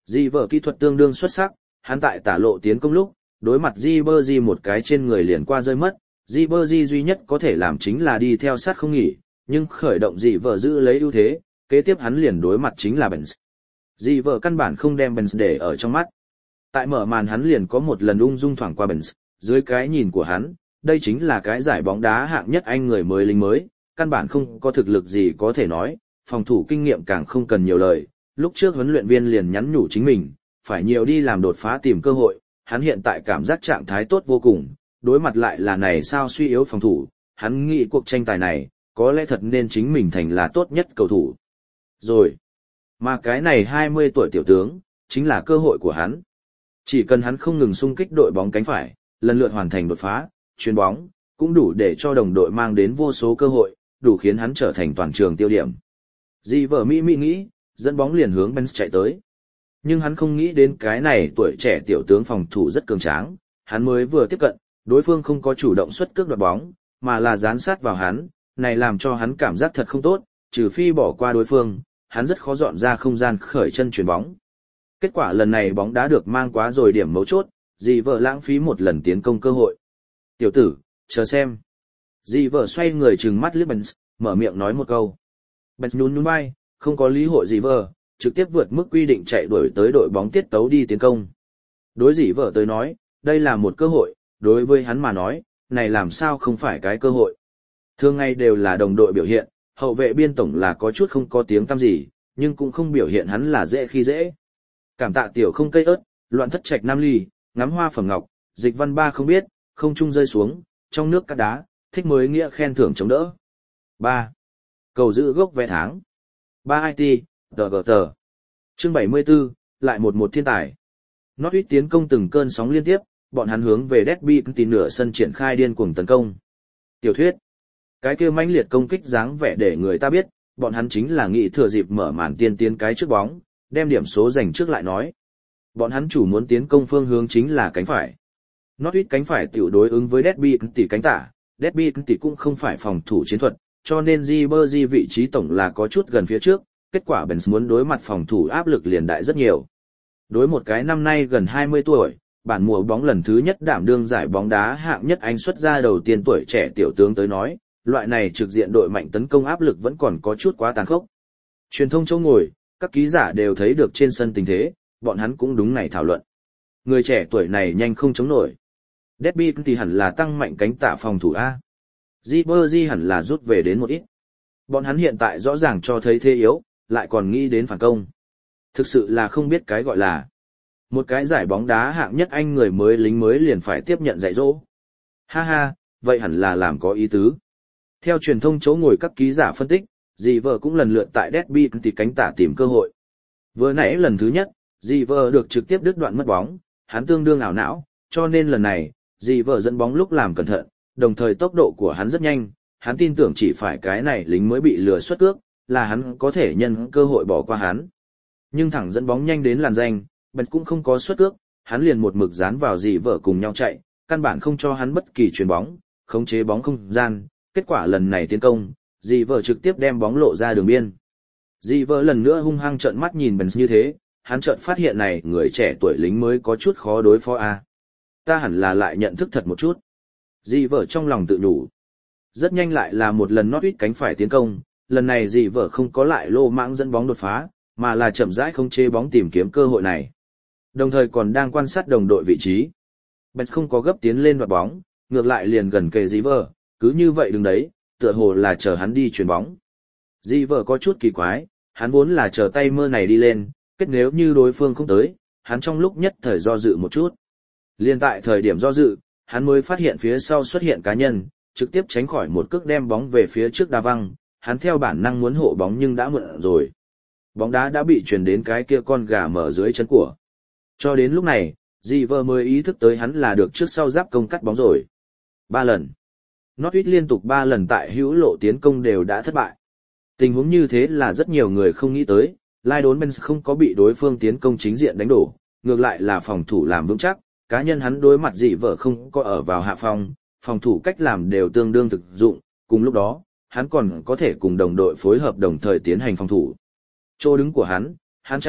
S1: Dị vợ kỹ thuật tương đương xuất sắc, hắn tại tả lộ tiến công lúc, đối mặt Ribery một cái trên người liền qua rơi mất, Ribery duy nhất có thể làm chính là đi theo sát không nghỉ, nhưng khởi động dị vợ giữ lấy ưu thế, kế tiếp hắn liền đối mặt chính là Benz. Dị vợ căn bản không đem Benz để ở trong mắt. Tại mở màn hắn liền có một lần ung dung thoảng qua Benz, dưới cái nhìn của hắn, đây chính là cái giải bóng đá hạng nhất Anh người mới lính mới, căn bản không có thực lực gì có thể nói, phòng thủ kinh nghiệm càng không cần nhiều lời. Lúc trước huấn luyện viên liền nhắn nhủ chính mình, phải nhiều đi làm đột phá tìm cơ hội, hắn hiện tại cảm giác trạng thái tốt vô cùng, đối mặt lại là này sao suy yếu phòng thủ, hắn nghĩ cuộc tranh tài này, có lẽ thật nên chính mình thành là tốt nhất cầu thủ. Rồi, mà cái này 20 tuổi tiểu tướng, chính là cơ hội của hắn. Chỉ cần hắn không ngừng xung kích đội bóng cánh phải, lần lượt hoàn thành đột phá, chuyền bóng, cũng đủ để cho đồng đội mang đến vô số cơ hội, đủ khiến hắn trở thành toàn trường tiêu điểm. Dị vợ Mỹ nghĩ, dẫn bóng liền hướng Benz chạy tới. Nhưng hắn không nghĩ đến cái này tuổi trẻ tiểu tướng phòng thủ rất cường tráng, hắn mới vừa tiếp cận, đối phương không có chủ động xuất cước đoạt bóng, mà là dán sát vào hắn, này làm cho hắn cảm giác thật không tốt, trừ phi bỏ qua đối phương, hắn rất khó dọn ra không gian khởi chân chuyền bóng. Kết quả lần này bóng đá được mang quá rồi điểm mấu chốt, dị vợ lãng phí một lần tiến công cơ hội. Tiểu tử, chờ xem. Dị vợ xoay người trừng mắt liếc Benz, mở miệng nói một câu. Benz nhún vai, không có lý hội dị vợ, trực tiếp vượt mức quy định chạy đuổi tới đội bóng tiết tấu đi tiến công. Đối dị vợ tới nói, đây là một cơ hội, đối với hắn mà nói, này làm sao không phải cái cơ hội. Thường ngày đều là đồng đội biểu hiện, hậu vệ biên tổng là có chút không có tiếng tăm gì, nhưng cũng không biểu hiện hắn là dễ khi dễ. Cảm tạ tiểu không cây ớt, loạn thất trạch nam ly, ngắm hoa phẩm ngọc, dịch văn ba không biết, không trung rơi xuống, trong nước cát đá, thích mới nghĩa khen thưởng chống đỡ. 3. Cầu giữ gốc vé tháng. 3 IT, tờ. Chương 74, lại một thiên tài. Norwich tiến công từng cơn sóng liên tiếp, bọn hắn hướng về Derby tìm nửa sân triển khai điên cuồng tấn công. Tiểu thuyết. Cái kia mãnh liệt công kích dáng vẻ để người ta biết, bọn hắn chính là nghĩ thừa dịp mở màn tiên tiến cái trước bóng, đem điểm số giành trước lại nói. Bọn hắn chủ muốn tiến công phương hướng chính là cánh phải. Norwich cánh phải tiểu đối ứng với Derby tỷ cánh tả, Derby tỷ cũng không phải phòng thủ chiến thuật, cho nên Ribery vị trí tổng là có chút gần phía trước, kết quả Benz muốn đối mặt phòng thủ áp lực liền đại rất nhiều. Đối một cái năm nay gần 20 tuổi, bản mùa bóng lần thứ nhất đảm đương giải bóng đá hạng nhất Anh xuất ra đầu tiên tuổi trẻ tiểu tướng tới nói, loại này trực diện đội mạnh tấn công áp lực vẫn còn có chút quá tàn khốc. Truyền thông chỗ ngồi, các ký giả đều thấy được trên sân tình thế, bọn hắn cũng đúng này thảo luận. Người trẻ tuổi này nhanh không chống nổi. Derby thì hẳn là tăng mạnh cánh tả phòng thủ A. Ribery hẳn là rút về đến một ít. Bọn hắn hiện tại rõ ràng cho thấy thế yếu, lại còn nghĩ đến phản công. Thực sự là không biết cái gọi là. Một cái giải bóng đá hạng nhất Anh người mới lính mới liền phải tiếp nhận dạy dỗ. Ha ha, vậy hẳn là làm có ý tứ. Theo truyền thông chỗ ngồi các ký giả phân tích, dị vợ cũng lần lượt tại Derby tìm cánh tả tìm cơ hội. Vừa nãy lần thứ nhất, dị vợ được trực tiếp đứt đoạn mất bóng, hắn tương đương ảo não, cho nên lần này, dị vợ dẫn bóng lúc làm cẩn thận, đồng thời tốc độ của hắn rất nhanh, hắn tin tưởng chỉ phải cái này lính mới bị lừa xuất cước, là hắn có thể nhân cơ hội bỏ qua hắn. Nhưng thẳng dẫn bóng nhanh đến làn danh, Benz cũng không có xuất cước, hắn liền một mực dán vào dị vợ cùng nhau chạy, căn bản không cho hắn bất kỳ chuyền bóng, khống chế bóng không gian, kết quả lần này tiến công, dị vợ trực tiếp đem bóng lộ ra đường biên. Dị vợ lần nữa hung hăng trợn mắt nhìn Benz như thế, hắn chợt phát hiện này người trẻ tuổi lính mới có chút khó đối phó a. Ta hẳn là lại nhận thức thật một chút. Dị vợ trong lòng tự nhủ. Rất nhanh lại là một lần Norwich cánh phải tiến công, lần này dị vợ không có lại lô mãng dẫn bóng đột phá, mà là chậm rãi không chế bóng tìm kiếm cơ hội này. Đồng thời còn đang quan sát đồng đội vị trí. Benz không có gấp tiến lên đoạt bóng, ngược lại liền gần kề dị vợ, cứ như vậy đứng đấy, tựa hồ là chờ hắn đi chuyền bóng. Dị vợ có chút kỳ quái, hắn vốn là chờ tay mơ này đi lên, kết nếu như đối phương không tới, hắn trong lúc nhất thời do dự một chút. Liên tại thời điểm do dự, hắn mới phát hiện phía sau xuất hiện cá nhân, trực tiếp tránh khỏi một cước đem bóng về phía trước đá văng, hắn theo bản năng muốn hộ bóng nhưng đã muộn rồi. Bóng đá đã bị truyền đến cái kia con gà mở dưới chân của. Cho đến lúc này, dị vợ mới ý thức tới hắn là được trước sau giáp công cắt bóng rồi. 3 lần. Norwich liên tục 3 lần tại hữu lộ tiến công đều đã thất bại. Tình huống như thế là rất nhiều người không nghĩ tới, lai đốn Benz không có bị đối phương tiến công chính diện đánh đổ, ngược lại là phòng thủ làm vững chắc, cá nhân hắn đối mặt dị vợ không có ở vào hạ phong, phòng thủ cách làm đều tương đương thực dụng, cùng lúc đó, hắn còn có thể cùng đồng đội phối hợp đồng thời tiến hành phòng thủ. Chỗ đứng của hắn chạy,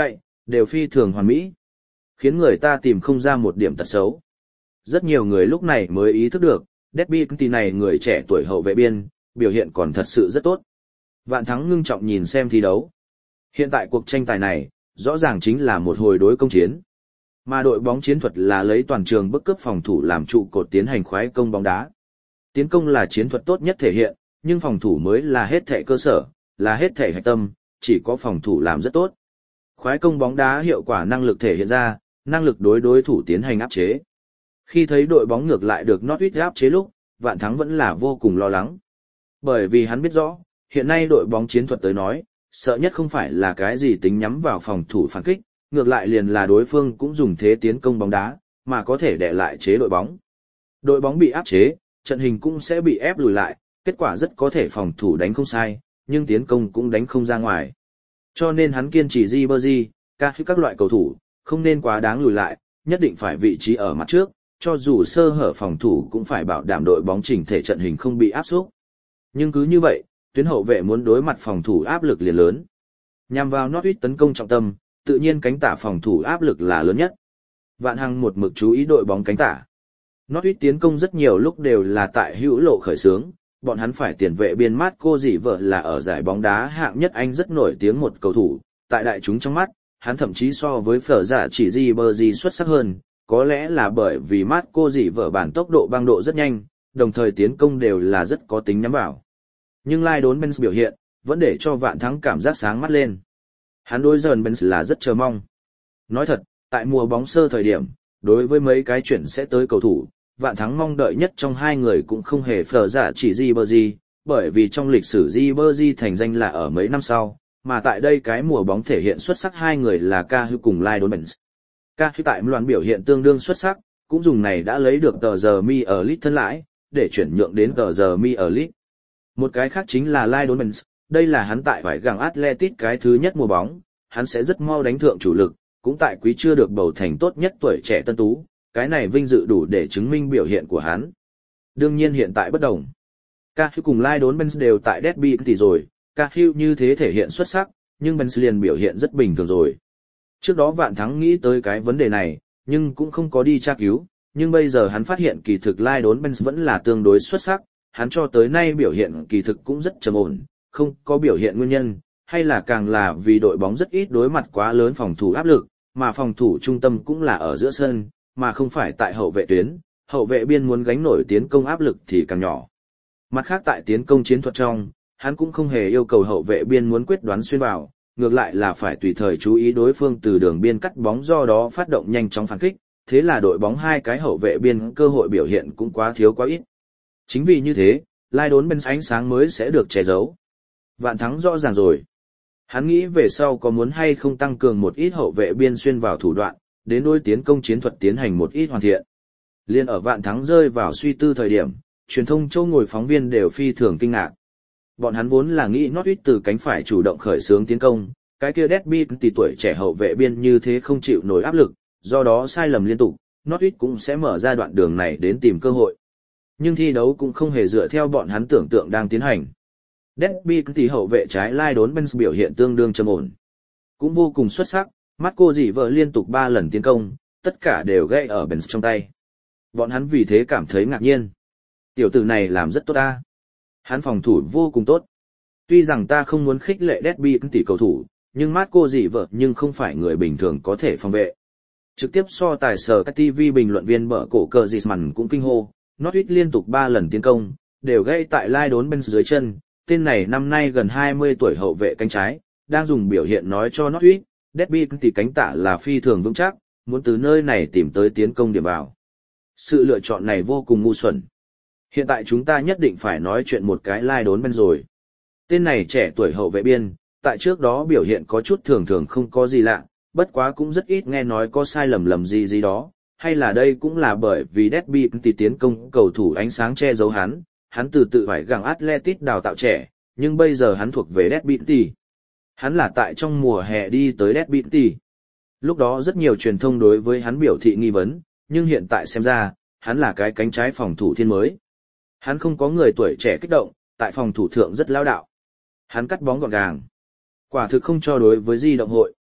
S1: đều phi thường hoàn mỹ, khiến người ta tìm không ra một điểm tật xấu. Rất nhiều người lúc này mới ý thức được, Derby này người trẻ tuổi hậu vệ biên, biểu hiện còn thật sự rất tốt. Vạn Thắng ngưng trọng nhìn xem thi đấu. Hiện tại cuộc tranh tài này, rõ ràng chính là một hồi đối công chiến. Mà đội bóng chiến thuật là lấy toàn trường bức cướp phòng thủ làm trụ cột tiến hành khoái công bóng đá. Tiến công là chiến thuật tốt nhất thể hiện, nhưng phòng thủ mới là hết thảy cơ sở, là hết thảy hạch tâm, chỉ có phòng thủ làm rất tốt. Khoái công bóng đá hiệu quả năng lực thể hiện ra, năng lực đối thủ tiến hành áp chế. Khi thấy đội bóng ngược lại được Norwich áp chế lúc, Vạn Thắng vẫn là vô cùng lo lắng. Bởi vì hắn biết rõ, hiện nay đội bóng chiến thuật tới nói, sợ nhất không phải là cái gì tính nhắm vào phòng thủ phản kích, ngược lại liền là đối phương cũng dùng thế tiến công bóng đá, mà có thể đè lại chế đội bóng. Đội bóng bị áp chế, trận hình cũng sẽ bị ép lùi lại, kết quả rất có thể phòng thủ đánh không sai, nhưng tiến công cũng đánh không ra ngoài. Cho nên hắn kiên trì Ribery, các loại cầu thủ, không nên quá đáng lùi lại, nhất định phải vị trí ở mặt trước, cho dù sơ hở phòng thủ cũng phải bảo đảm đội bóng chỉnh thể trận hình không bị áp xúc. Nhưng cứ như vậy, tuyến hậu vệ muốn đối mặt phòng thủ áp lực liền lớn. Nhằm vào Norwich tấn công trọng tâm, tự nhiên cánh tả phòng thủ áp lực là lớn nhất. Vạn Hằng một mực chú ý đội bóng cánh tả. Norwich tiến công rất nhiều lúc đều là tại hữu lộ khởi xướng, bọn hắn phải tiền vệ biên Marco dị vợ là ở giải bóng đá hạng nhất Anh rất nổi tiếng một cầu thủ, tại đại chúng trong mắt, hắn thậm chí so với phở giả chỉ Ribery xuất sắc hơn, có lẽ là bởi vì Marco dị vợ bản tốc độ băng độ rất nhanh, đồng thời tiến công đều là rất có tính nhắm vào. Nhưng Lydon Benz biểu hiện, vẫn để cho Vạn Thắng cảm giác sáng mắt lên. Hắn đối dần Benz là rất chờ mong. Nói thật, tại mùa bóng sơ thời điểm, đối với mấy cái chuyển sẽ tới cầu thủ, Vạn Thắng mong đợi nhất trong hai người cũng không hề phở giả chỉ Ribery, bởi vì trong lịch sử Ribery thành danh là ở mấy năm sau, mà tại đây cái mùa bóng thể hiện xuất sắc hai người là Cahill cùng Lydon Benz. Cahill tại loạt biểu hiện tương đương xuất sắc, cũng dùng này đã lấy được tờ giờ mi ở Leeds thân lãi, để chuyển nhượng đến tờ giờ mi ở Leeds. Một cái khác chính là Lydon Benz, đây là hắn tại vải găng Atletico cái thứ nhất mùa bóng, hắn sẽ rất mau đánh thượng chủ lực, cũng tại quý chưa được bầu thành tốt nhất tuổi trẻ tân tú, cái này vinh dự đủ để chứng minh biểu hiện của hắn. Đương nhiên hiện tại bất đồng. Cahill cùng Lydon Benz đều tại Derby tỷ rồi, Cahill như thế thể hiện xuất sắc, nhưng Benz liền biểu hiện rất bình thường rồi. Trước đó Vạn Thắng nghĩ tới cái vấn đề này, nhưng cũng không có đi tra cứu, nhưng bây giờ hắn phát hiện kỳ thực Lydon Benz vẫn là tương đối xuất sắc, hắn cho tới nay biểu hiện kỳ thực cũng rất trầm ổn, không có biểu hiện nguyên nhân, hay là càng là vì đội bóng rất ít đối mặt quá lớn phòng thủ áp lực, mà phòng thủ trung tâm cũng là ở giữa sân, mà không phải tại hậu vệ tuyến, hậu vệ biên muốn gánh nổi tiến công áp lực thì càng nhỏ. Mặt khác tại tiến công chiến thuật trong, hắn cũng không hề yêu cầu hậu vệ biên muốn quyết đoán xuyên vào, ngược lại là phải tùy thời chú ý đối phương từ đường biên cắt bóng do đó phát động nhanh chóng phản kích, thế là đội bóng hai cái hậu vệ biên cơ hội biểu hiện cũng quá thiếu quá ít. Chính vì như thế, Lydon Benz ánh sáng mới sẽ được che giấu. Vạn Thắng rõ ràng rồi. Hắn nghĩ về sau có muốn hay không tăng cường một ít hậu vệ biên xuyên vào thủ đoạn, đến đối tiến công chiến thuật tiến hành một ít hoàn thiện. Liên ở Vạn Thắng rơi vào suy tư thời điểm, truyền thông châu ngồi phóng viên đều phi thường kinh ngạc. Bọn hắn vốn là nghĩ Norwich từ cánh phải chủ động khởi xướng tiến công, cái kia Derby tỷ tuổi trẻ hậu vệ biên như thế không chịu nổi áp lực, do đó sai lầm liên tục, Norwich cũng sẽ mở ra đoạn đường này đến tìm cơ hội. Nhưng thi đấu cũng không hề dựa theo bọn hắn tưởng tượng đang tiến hành. Derby tỷ hậu vệ trái Lydon Benz biểu hiện tương đương trầm ổn, cũng vô cùng xuất sắc, Marco dị vợ liên tục 3 lần tiến công, tất cả đều gãy ở Benz trong tay. Bọn hắn vì thế cảm thấy ngạc nhiên. Tiểu tử này làm rất tốt ta. Hắn phòng thủ vô cùng tốt. Tuy rằng ta không muốn khích lệ Derby tỷ cầu thủ, nhưng Marco dị vợ nhưng không phải người bình thường có thể phòng vệ. Trực tiếp so tài sở các TV bình luận viên bở cổ cờ Gisman cũng kinh hô, Norwich liên tục 3 lần tiến công, đều gây tại Lydon Benz dưới chân, tên này năm nay gần 20 tuổi hậu vệ cánh trái, đang dùng biểu hiện nói cho Norwich, Derby tỷ cánh tả là phi thường vững chắc, muốn từ nơi này tìm tới tiến công điểm vào. Sự lựa chọn này vô cùng ngu xuẩn. Hiện tại chúng ta nhất định phải nói chuyện một cái Lydon Benz rồi. Tên này trẻ tuổi hậu vệ biên, tại trước đó biểu hiện có chút thường thường không có gì lạ, bất quá cũng rất ít nghe nói có sai lầm gì đó, hay là đây cũng là bởi vì Derby tỷ tiến công cầu thủ ánh sáng che giấu hắn từ tự phải gặng Atletico đào tạo trẻ, nhưng bây giờ hắn thuộc về Derby tỷ. Hắn là tại trong mùa hè đi tới Derby tỷ. Lúc đó rất nhiều truyền thông đối với hắn biểu thị nghi vấn, nhưng hiện tại xem ra, hắn là cái cánh trái phòng thủ thiên mới. Hắn không có người tuổi trẻ kích động, tại phòng thủ thượng rất lao đạo. Hắn cắt bóng gọn gàng. Quả thực không cho đối với di động hội.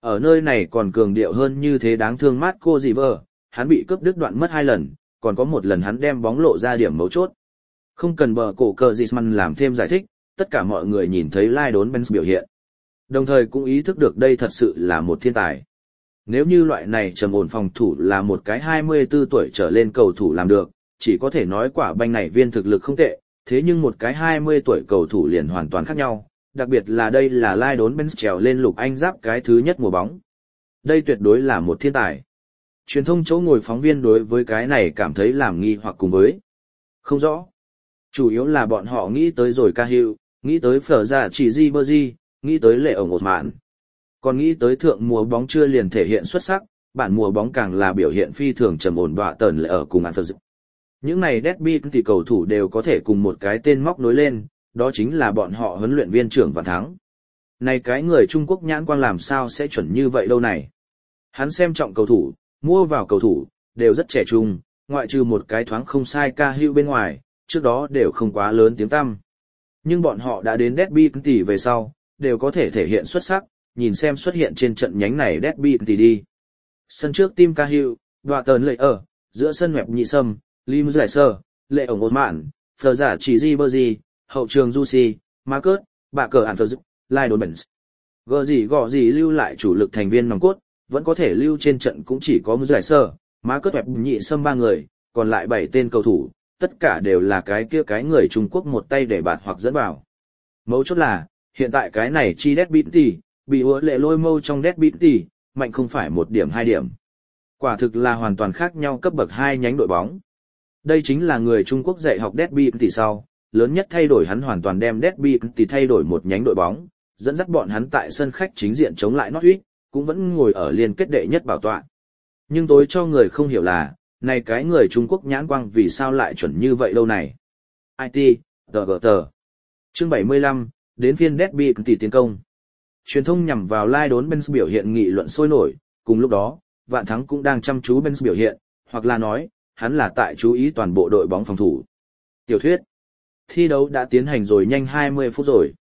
S1: Ở nơi này còn cường điệu hơn như thế đáng thương Marco River, hắn bị cướp đứt đoạn mất 2 lần, còn có một lần hắn đem bóng lộ ra điểm mấu chốt. Không cần bờ cổ cờ Griezmann làm thêm giải thích, tất cả mọi người nhìn thấy Lionel Messi biểu hiện. Đồng thời cũng ý thức được đây thật sự là một thiên tài. Nếu như loại này trầm ổn phòng thủ là một cái 24 tuổi trở lên cầu thủ làm được, chỉ có thể nói quả banh này viên thực lực không tệ, thế nhưng một cái 20 tuổi cầu thủ liền hoàn toàn khác nhau, đặc biệt là đây là Lionel Messi trèo lên lục Anh giáp cái thứ nhất mùa bóng. Đây tuyệt đối là một thiên tài. Truyền thông chỗ ngồi phóng viên đối với cái này cảm thấy làm nghi hoặc cùng với không rõ. Chủ yếu là bọn họ nghĩ tới rồi Cahill, nghĩ tới Phở Dạ Chỉ Ribery, nghĩ tới Lệ ổng Osman. Còn nghĩ tới thượng mùa bóng chưa liền thể hiện xuất sắc, bản mùa bóng càng là biểu hiện phi thường trầm ổn đọa tần lệ ở cùng Anfield. Những này derby thì cầu thủ đều có thể cùng một cái tên móc nối lên, đó chính là bọn họ huấn luyện viên trưởng Vạn Thắng. Này cái người Trung Quốc nhãn quang làm sao sẽ chuẩn như vậy đâu này. Hắn xem trọng cầu thủ, mua vào cầu thủ, đều rất trẻ trung, ngoại trừ một cái thoáng không sai Cahill bên ngoài, trước đó đều không quá lớn tiếng tăm. Nhưng bọn họ đã đến derby tỷ về sau, đều có thể thể hiện xuất sắc, nhìn xem xuất hiện trên trận nhánh này derby tỷ đi. Sân trước team Cahill, đoạ tờn lệ ở, giữa sân Web Nhị Sâm, Lim Giải Sơ, Lệ ổng Osman, Phờ Giả Chỉ Ribery, hậu trường Jusi, Marcus, bạ cờ Anfield, Lionel Messi. Gò gì lưu lại chủ lực thành viên nòng cốt, vẫn có thể lưu trên trận cũng chỉ có Giải Sơ, Marcus Web Nhị Sâm 3 người, còn lại 7 tên cầu thủ, tất cả đều là cái người Trung Quốc một tay để bạt hoặc dẫn vào. Mấu chốt là, hiện tại cái này chi derby tỷ, bị ủa lệ lôi mâu trong derby tỷ, mạnh không phải 1 điểm 2 điểm. Quả thực là hoàn toàn khác nhau cấp bậc 2 nhánh đội bóng. Đây chính là người Trung Quốc dạy học derby tỷ sau, lớn nhất thay đổi hắn hoàn toàn đem derby tỷ thay đổi một nhánh đội bóng, dẫn dắt bọn hắn tại sân khách chính diện chống lại Norwich, cũng vẫn ngồi ở liên kết đệ nhất bảo tọa. Nhưng tối cho người không hiểu là, này cái người Trung Quốc nhãn quang vì sao lại chuẩn như vậy đâu này. IT, TGT. Chương 75, đến phiên derby tỷ tiến công. Truyền thông nhằm vào Lionel Messi biểu hiện nghị luận sôi nổi, cùng lúc đó, Vạn Thắng cũng đang chăm chú Messi biểu hiện, hoặc là nói, hắn là tại chú ý toàn bộ đội bóng phòng thủ. Tiểu thuyết. Thi đấu đã tiến hành rồi nhanh 20 phút rồi.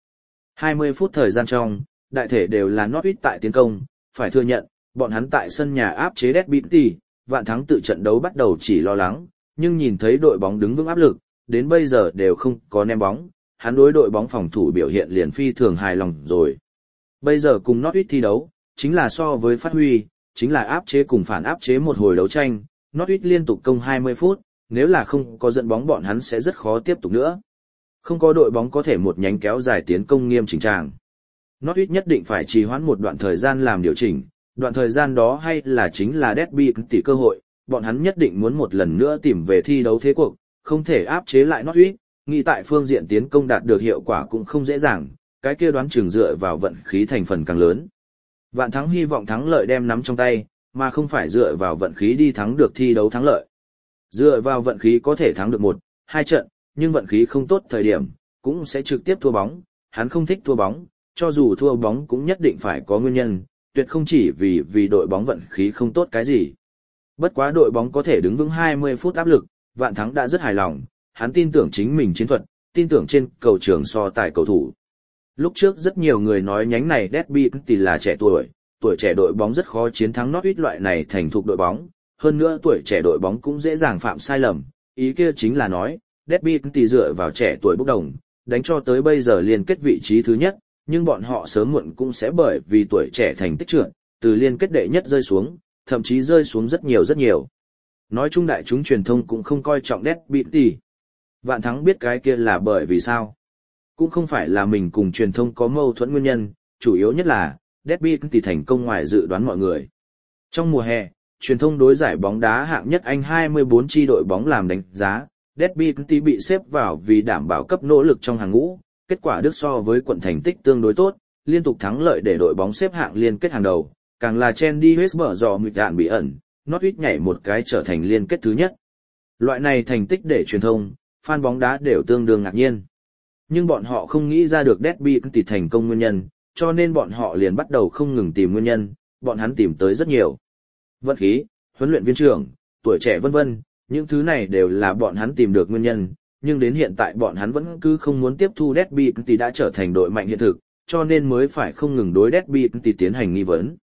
S1: 20 phút thời gian trong, đại thể đều là Norwich tại tiến công, phải thừa nhận, bọn hắn tại sân nhà áp chế derby tỷ, Vạn Thắng tự trận đấu bắt đầu chỉ lo lắng, nhưng nhìn thấy đội bóng đứng vững áp lực, đến bây giờ đều không có ném bóng, hắn đối đội bóng phòng thủ biểu hiện liền phi thường hài lòng rồi. Bây giờ cùng Norwich thi đấu, chính là so với phát huy, chính là áp chế cùng phản áp chế một hồi đấu tranh, Norwich liên tục công 20 phút, nếu là không có dẫn bóng bọn hắn sẽ rất khó tiếp tục nữa. Không có đội bóng có thể một nhánh kéo dài tiến công nghiêm chỉnh tràng. Norwich nhất định phải trì hoãn một đoạn thời gian làm điều chỉnh, đoạn thời gian đó hay là chính là derby tỷ cơ hội, bọn hắn nhất định muốn một lần nữa tìm về thi đấu thế cuộc, không thể áp chế lại Norwich, nghĩ tại phương diện tiến công đạt được hiệu quả cũng không dễ dàng, cái kia đoán chừng dựa vào vận khí thành phần càng lớn. Vạn Thắng hy vọng thắng lợi đem nắm trong tay, mà không phải dựa vào vận khí đi thắng được thi đấu thắng lợi. Dựa vào vận khí có thể thắng được 1-2 trận, nhưng vận khí không tốt thời điểm, cũng sẽ trực tiếp thua bóng, hắn không thích thua bóng, cho dù thua bóng cũng nhất định phải có nguyên nhân, tuyệt không chỉ vì đội bóng vận khí không tốt cái gì. Bất quá đội bóng có thể đứng vững 20 phút áp lực, Vạn Thắng đã rất hài lòng, hắn tin tưởng chính mình chiến thuật, tin tưởng trên cầu trường so tài cầu thủ. Lúc trước rất nhiều người nói nhánh này derby tỷ là trẻ tuổi trẻ đội bóng rất khó chiến thắng Norwich loại này thành thục đội bóng, hơn nữa tuổi trẻ đội bóng cũng dễ dàng phạm sai lầm, ý kia chính là nói, derby tỷ dựa vào trẻ tuổi bốc đồng, đánh cho tới bây giờ liên kết vị trí thứ nhất, nhưng bọn họ sớm muộn cũng sẽ bởi vì tuổi trẻ thành tích trượt, từ liên kết đệ nhất rơi xuống, thậm chí rơi xuống rất nhiều. Nói chung đại chúng truyền thông cũng không coi trọng derby tỷ. Vạn Thắng biết cái kia là bởi vì sao? Cũng không phải là mình cùng truyền thông có mâu thuẫn nguyên nhân, chủ yếu nhất là derby tỷ thành công ngoài dự đoán mọi người. Trong mùa hè, truyền thông đối giải bóng đá hạng nhất Anh 24 chi đội bóng làm đánh giá, derby tỷ bị xếp vào vì đảm bảo cấp nỗ lực trong hàng ngũ, kết quả Đức so với quận thành tích tương đối tốt, liên tục thắng lợi để đội bóng xếp hạng liên kết hàng đầu, càng là chen đi West Brom dò mịt đạn bị ẩn, Norwich nhảy một cái trở thành liên kết thứ nhất. Loại này thành tích để truyền thông, fan bóng đá đều tương đương ngạc nhiên. Nhưng bọn họ không nghĩ ra được derby tỷ thành công nguyên nhân, cho nên bọn họ liền bắt đầu không ngừng tìm nguyên nhân, bọn hắn tìm tới rất nhiều. Vận khí, huấn luyện viên trưởng, tuổi trẻ vân vân, những thứ này đều là bọn hắn tìm được nguyên nhân, nhưng đến hiện tại bọn hắn vẫn cứ không muốn tiếp thu derby tỷ đã trở thành đội mạnh hiện thực, cho nên mới phải không ngừng đối derby tỷ tiến hành nghi vấn.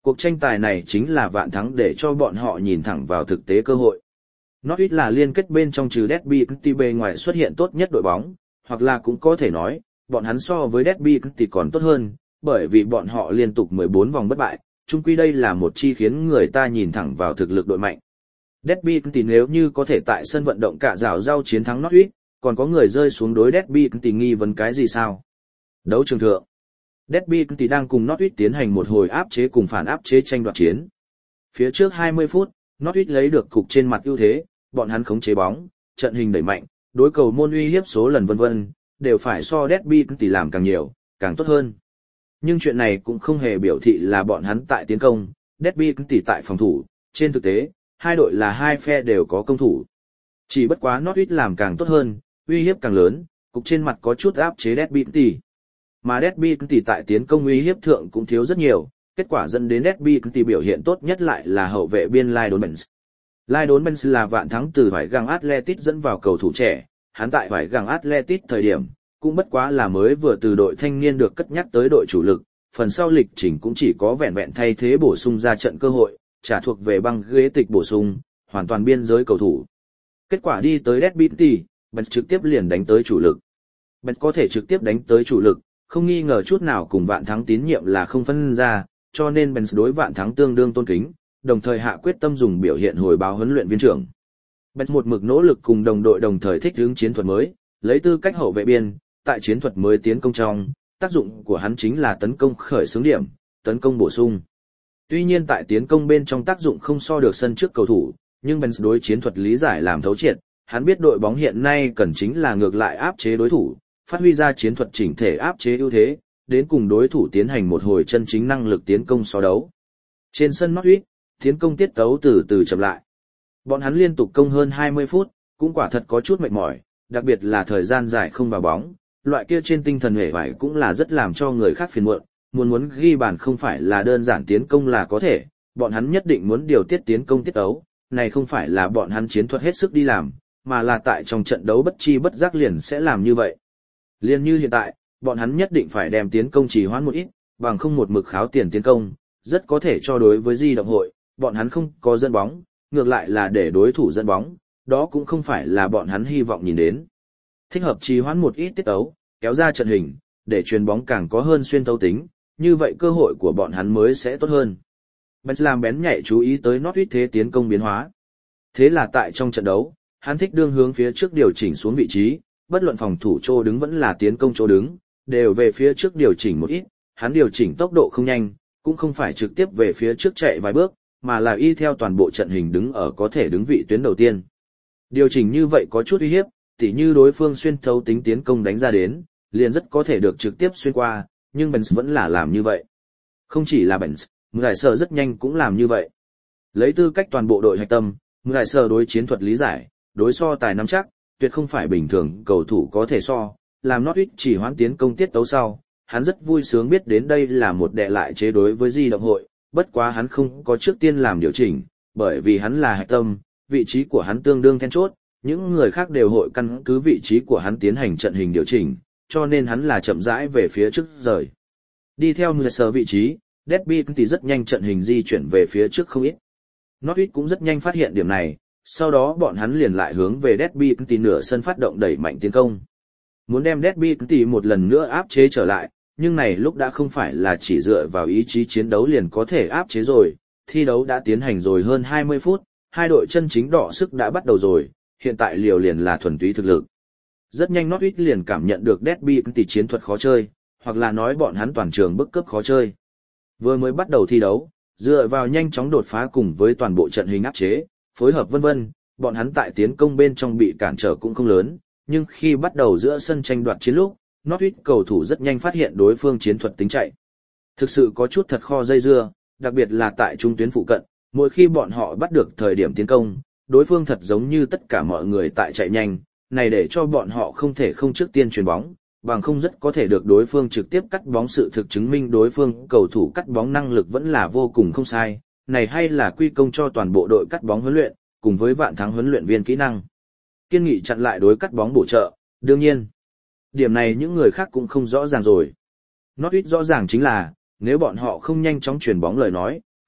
S1: Cuộc tranh tài này chính là vạn thắng để cho bọn họ nhìn thẳng vào thực tế cơ hội. Norwich là liên kết bên trong trừ Derby County bề ngoài xuất hiện tốt nhất đội bóng, hoặc là cũng có thể nói, bọn hắn so với Derby County còn tốt hơn, bởi vì bọn họ liên tục 14 vòng bất bại, chung quy đây là một chi khiến người ta nhìn thẳng vào thực lực đội mạnh. Derby County nếu như có thể tại sân vận động cả rào rau chiến thắng Norwich, còn có người rơi xuống đối Derby County nghi vấn cái gì sao? Đấu trường thượng. Derby County đang cùng Norwich tiến hành một hồi áp chế cùng phản áp chế tranh đoạt chiến. Phía trước 20 phút, Norwich lấy được cục trên mặt ưu thế, bọn hắn khống chế bóng, trận hình đẩy mạnh, đối cầu môn uy hiếp số lần vân vân, đều phải so Derby County làm càng nhiều, càng tốt hơn. Nhưng chuyện này cũng không hề biểu thị là bọn hắn tại tiến công, Derby County tại phòng thủ, trên thực tế, hai đội là hai phe đều có công thủ. Chỉ bất quá Norwich làm càng tốt hơn, uy hiếp càng lớn, cục trên mặt có chút áp chế Derby County. Mà Derby County tại tiến công uy hiếp thượng cũng thiếu rất nhiều, kết quả dẫn đến Derby County biểu hiện tốt nhất lại là hậu vệ biên Lydon Baines. Lydon Baines là vạn thắng từ vải găng Athletic dẫn vào cầu thủ trẻ, hắn tại vải găng Athletic thời điểm, cũng bất quá là mới vừa từ đội thanh niên được cất nhắc tới đội chủ lực, phần sau lịch trình cũng chỉ có vẹn vẹn thay thế bổ sung ra trận cơ hội, trả thuộc về băng ghế tịch bổ sung, hoàn toàn biên giới cầu thủ. Kết quả đi tới Derby County, Baines trực tiếp liền đánh tới chủ lực. Baines có thể trực tiếp đánh tới chủ lực, không nghi ngờ chút nào cùng vạn thắng tín nhiệm là không phân ra, cho nên Baines đối vạn thắng tương đương tôn kính, đồng thời hạ quyết tâm dùng biểu hiện hồi báo huấn luyện viên trưởng. Baines một mực nỗ lực cùng đồng đội đồng thời thích ứng chiến thuật mới, lấy tư cách hậu vệ biên, tại chiến thuật mới tiến công trong, tác dụng của hắn chính là tấn công khởi xướng điểm, tấn công bổ sung. Tuy nhiên tại tiến công bên trong tác dụng không so được sân trước cầu thủ, nhưng Baines đối chiến thuật lý giải làm thấu triệt, hắn biết đội bóng hiện nay cần chính là ngược lại áp chế đối thủ, phát huy ra chiến thuật chỉnh thể áp chế ưu thế, đến cùng đối thủ tiến hành một hồi chân chính năng lực tiến công so đấu. Trên sân Norwich, tiến công tiết tấu từ từ chậm lại. Bọn hắn liên tục công hơn 20 phút, cũng quả thật có chút mệt mỏi, đặc biệt là thời gian dài không vào bóng, loại kia trên tinh thần hề vải cũng là rất làm cho người khác phiền muộn, muốn ghi bàn không phải là đơn giản tiến công là có thể, bọn hắn nhất định muốn điều tiết tiến công tiết tấu, này không phải là bọn hắn chiến thuật hết sức đi làm, mà là tại trong trận đấu bất chi bất giác liền sẽ làm như vậy. Liên như hiện tại, bọn hắn nhất định phải đem tiến công trì hoãn một ít, bằng không một mực kháo tiền tiến công, rất có thể cho đối với di động hội, bọn hắn không có dẫn bóng, ngược lại là để đối thủ dẫn bóng, đó cũng không phải là bọn hắn hy vọng nhìn đến. Thích hợp trì hoãn một ít tiết tấu, kéo ra trận hình, để chuyền bóng càng có hơn xuyên tấu tính, như vậy cơ hội của bọn hắn mới sẽ tốt hơn. Baines làm bén nhạy chú ý tới Norwich thế tiến công biến hóa. Thế là tại trong trận đấu, hắn thích đương hướng phía trước điều chỉnh xuống vị trí, bất luận phòng thủ chỗ đứng vẫn là tiến công chỗ đứng, đều về phía trước điều chỉnh một ít, hắn điều chỉnh tốc độ không nhanh, cũng không phải trực tiếp về phía trước chạy vài bước, mà là y theo toàn bộ trận hình đứng ở có thể đứng vị tuyến đầu tiên. Điều chỉnh như vậy có chút uy hiếp, tỉ như đối phương xuyên thấu tính tiến công đánh ra đến, liền rất có thể được trực tiếp xuyên qua, nhưng Baines vẫn là làm như vậy. Không chỉ là Baines, Giải Sở rất nhanh cũng làm như vậy. Lấy tư cách toàn bộ đội hạch tâm, Giải Sở đối chiến thuật lý giải, đối so tài nắm chắc, tuyệt không phải bình thường cầu thủ có thể so, làm Norwich chỉ hoãn tiến công tiết tấu sau, hắn rất vui sướng biết đến đây là một đè lại chế đối với di động hội, bất quá hắn không có trước tiên làm điều chỉnh, bởi vì hắn là hạch tâm, vị trí của hắn tương đương then chốt, những người khác đều hội căn cứ vị trí của hắn tiến hành trận hình điều chỉnh, cho nên hắn là chậm rãi về phía trước rời. Đi theo Müller vị trí, Derby thì rất nhanh trận hình di chuyển về phía trước không ít. Norwich cũng rất nhanh phát hiện điểm này, sau đó bọn hắn liền lại hướng về Derby thì nửa sân phát động đẩy mạnh tiến công. Muốn đem Derby thì một lần nữa áp chế trở lại, nhưng này lúc đã không phải là chỉ dựa vào ý chí chiến đấu liền có thể áp chế rồi, thi đấu đã tiến hành rồi hơn 20 phút, hai đội chân chính đọ sức đã bắt đầu rồi, hiện tại liều liền là thuần túy thực lực. Rất nhanh Norwich liền cảm nhận được Derby thì chiến thuật khó chơi, hoặc là nói bọn hắn toàn trường bức cấp khó chơi. Vừa mới bắt đầu thi đấu, dựa vào nhanh chóng đột phá cùng với toàn bộ trận hình áp chế, phối hợp vân vân, bọn hắn tại tiến công bên trong bị cản trở cũng không lớn, nhưng khi bắt đầu giữa sân tranh đoạt chiến lúc, Norwich cầu thủ rất nhanh phát hiện đối phương chiến thuật tính chạy. Thực sự có chút thật kho dây dưa, đặc biệt là tại trung tuyến phụ cận, mỗi khi bọn họ bắt được thời điểm tiến công, đối phương thật giống như tất cả mọi người tại chạy nhanh, này để cho bọn họ không thể không trước tiên chuyền bóng, bằng không rất có thể được đối phương trực tiếp cắt bóng. Sự thực chứng minh đối phương cầu thủ cắt bóng năng lực vẫn là vô cùng không sai, này hay là quy công cho toàn bộ đội cắt bóng huấn luyện, cùng với vạn thắng huấn luyện viên kỹ năng. Kiên nghị chặn lại đối cắt bóng bổ trợ, đương nhiên. Điểm này những người khác cũng không rõ ràng rồi. Norwich rõ ràng chính là, nếu bọn họ không nhanh chóng chuyền bóng lời nói,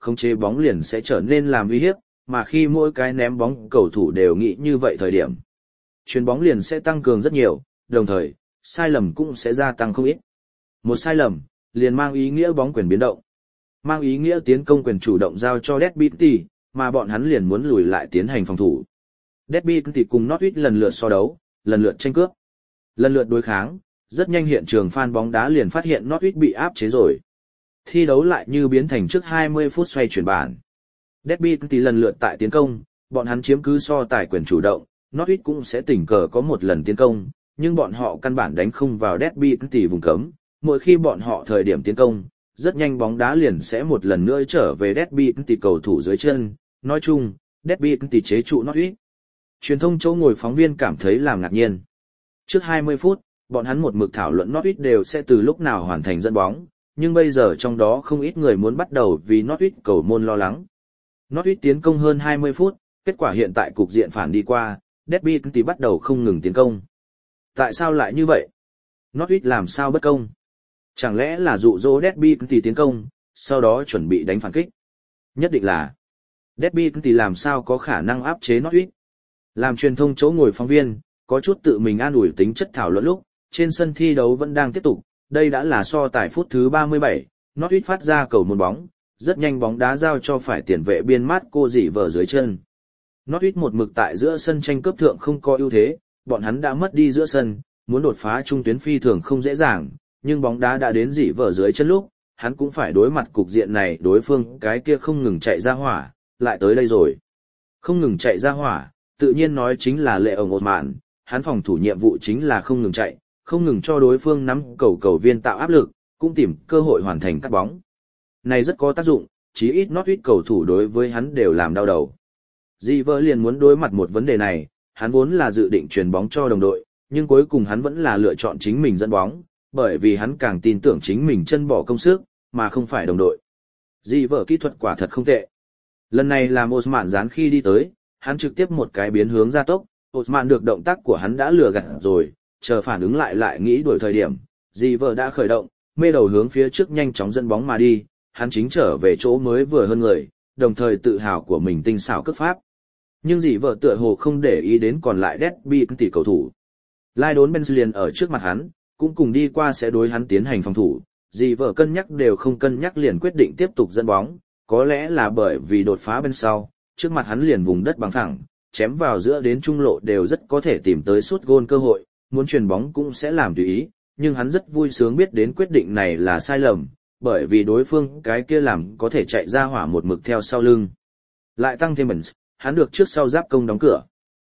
S1: khống chế bóng liền sẽ trở nên làm uy hiếp, mà khi mỗi cái ném bóng cầu thủ đều nghĩ như vậy thời điểm, chuyền bóng liền sẽ tăng cường rất nhiều, đồng thời, sai lầm cũng sẽ gia tăng không ít. Một sai lầm, liền mang ý nghĩa bóng quyền biến động. Mang ý nghĩa tiến công quyền chủ động giao cho Derby County, mà bọn hắn liền muốn lùi lại tiến hành phòng thủ. Derby County cùng Norwich lần lượt so đấu, lần lượt tranh cướp, lần lượt đối kháng, rất nhanh hiện trường fan bóng đá liền phát hiện Norwich bị áp chế rồi. Thi đấu lại như biến thành trước 20 phút xoay chuyển bản. Derby County lần lượt tại tiến công, bọn hắn chiếm cứ so tài quyền chủ động, Norwich cũng sẽ tình cờ có một lần tiến công, nhưng bọn họ căn bản đánh không vào Derby County vùng cấm. Mỗi khi bọn họ thời điểm tiến công, rất nhanh bóng đá liền sẽ một lần nữa trở về Derby County cầu thủ dưới chân. Nói chung, Derby County chế trụ Norwich. Truyền thông chỗ ngồi phóng viên cảm thấy làm ngạc nhiên. Trước 20 phút, bọn hắn một mực thảo luận Norwich đều sẽ từ lúc nào hoàn thành dẫn bóng, nhưng bây giờ trong đó không ít người muốn bắt đầu vì Norwich cầu môn lo lắng. Norwich tiến công hơn 20 phút, kết quả hiện tại cục diện phản đi qua, Derby County bắt đầu không ngừng tiến công. Tại sao lại như vậy? Norwich làm sao bất công? Chẳng lẽ là dụ dỗ Derby County tiến công, sau đó chuẩn bị đánh phản kích? Nhất định là. Derby County làm sao có khả năng áp chế Norwich? Làm truyền thông chỗ ngồi phóng viên, có chút tự mình an ủi tính chất thảo luận lúc, trên sân thi đấu vẫn đang tiếp tục, đây đã là so tài phút thứ 37, Norwich phát ra cầu môn bóng, rất nhanh bóng đá giao cho phải tiền vệ biên mát cô dị vở dưới chân. Norwich một mực tại giữa sân tranh cướp thượng không có ưu thế, bọn hắn đã mất đi giữa sân, muốn đột phá trung tuyến phi thường không dễ dàng, nhưng bóng đá đã đến dị vở dưới chân lúc, hắn cũng phải đối mặt cục diện này, đối phương cái kia không ngừng chạy ra hỏa, lại tới đây rồi. Không ngừng chạy ra hỏa, tự nhiên nói chính là Lệ ổng Osman, hắn phòng thủ nhiệm vụ chính là không ngừng chạy, không ngừng cho đối phương nắm cầu viên tạo áp lực, cũng tìm cơ hội hoàn thành cắt bóng. Này rất có tác dụng, chí ít Norwich cầu thủ đối với hắn đều làm đau đầu. Dị vợ liền muốn đối mặt một vấn đề này, hắn vốn là dự định truyền bóng cho đồng đội, nhưng cuối cùng hắn vẫn là lựa chọn chính mình dẫn bóng, bởi vì hắn càng tin tưởng chính mình chân bỏ công sức, mà không phải đồng đội. Dị vợ kỹ thuật quả thật không tệ. Lần này làm Osman dán khi đi tới, hắn trực tiếp một cái biến hướng gia tốc, Osman được động tác của hắn đã lừa gạt rồi, chờ phản ứng lại nghĩ đuổi thời điểm, dị vợ đã khởi động, mê đầu hướng phía trước nhanh chóng dẫn bóng mà đi, hắn chính trở về chỗ mới vừa hơn người, đồng thời tự hào của mình tinh xảo cước pháp. Nhưng dị vợ tựa hồ không để ý đến còn lại Derby County cầu thủ. Lai đốn Benz liền ở trước mặt hắn, cũng cùng đi qua sẽ đối hắn tiến hành phòng thủ, dị vợ cân nhắc đều không cân nhắc liền quyết định tiếp tục dẫn bóng, có lẽ là bởi vì đột phá bên sau, trước mặt hắn liền vùng đất bằng phẳng, chém vào giữa đến trung lộ đều rất có thể tìm tới sút gôn cơ hội, muốn chuyền bóng cũng sẽ làm tùy ý, nhưng hắn rất vui sướng biết đến quyết định này là sai lầm, bởi vì đối phương cái kia làm có thể chạy ra hỏa một mực theo sau lưng. Lại tăng thêm Benz, hắn được trước sau giáp công đóng cửa.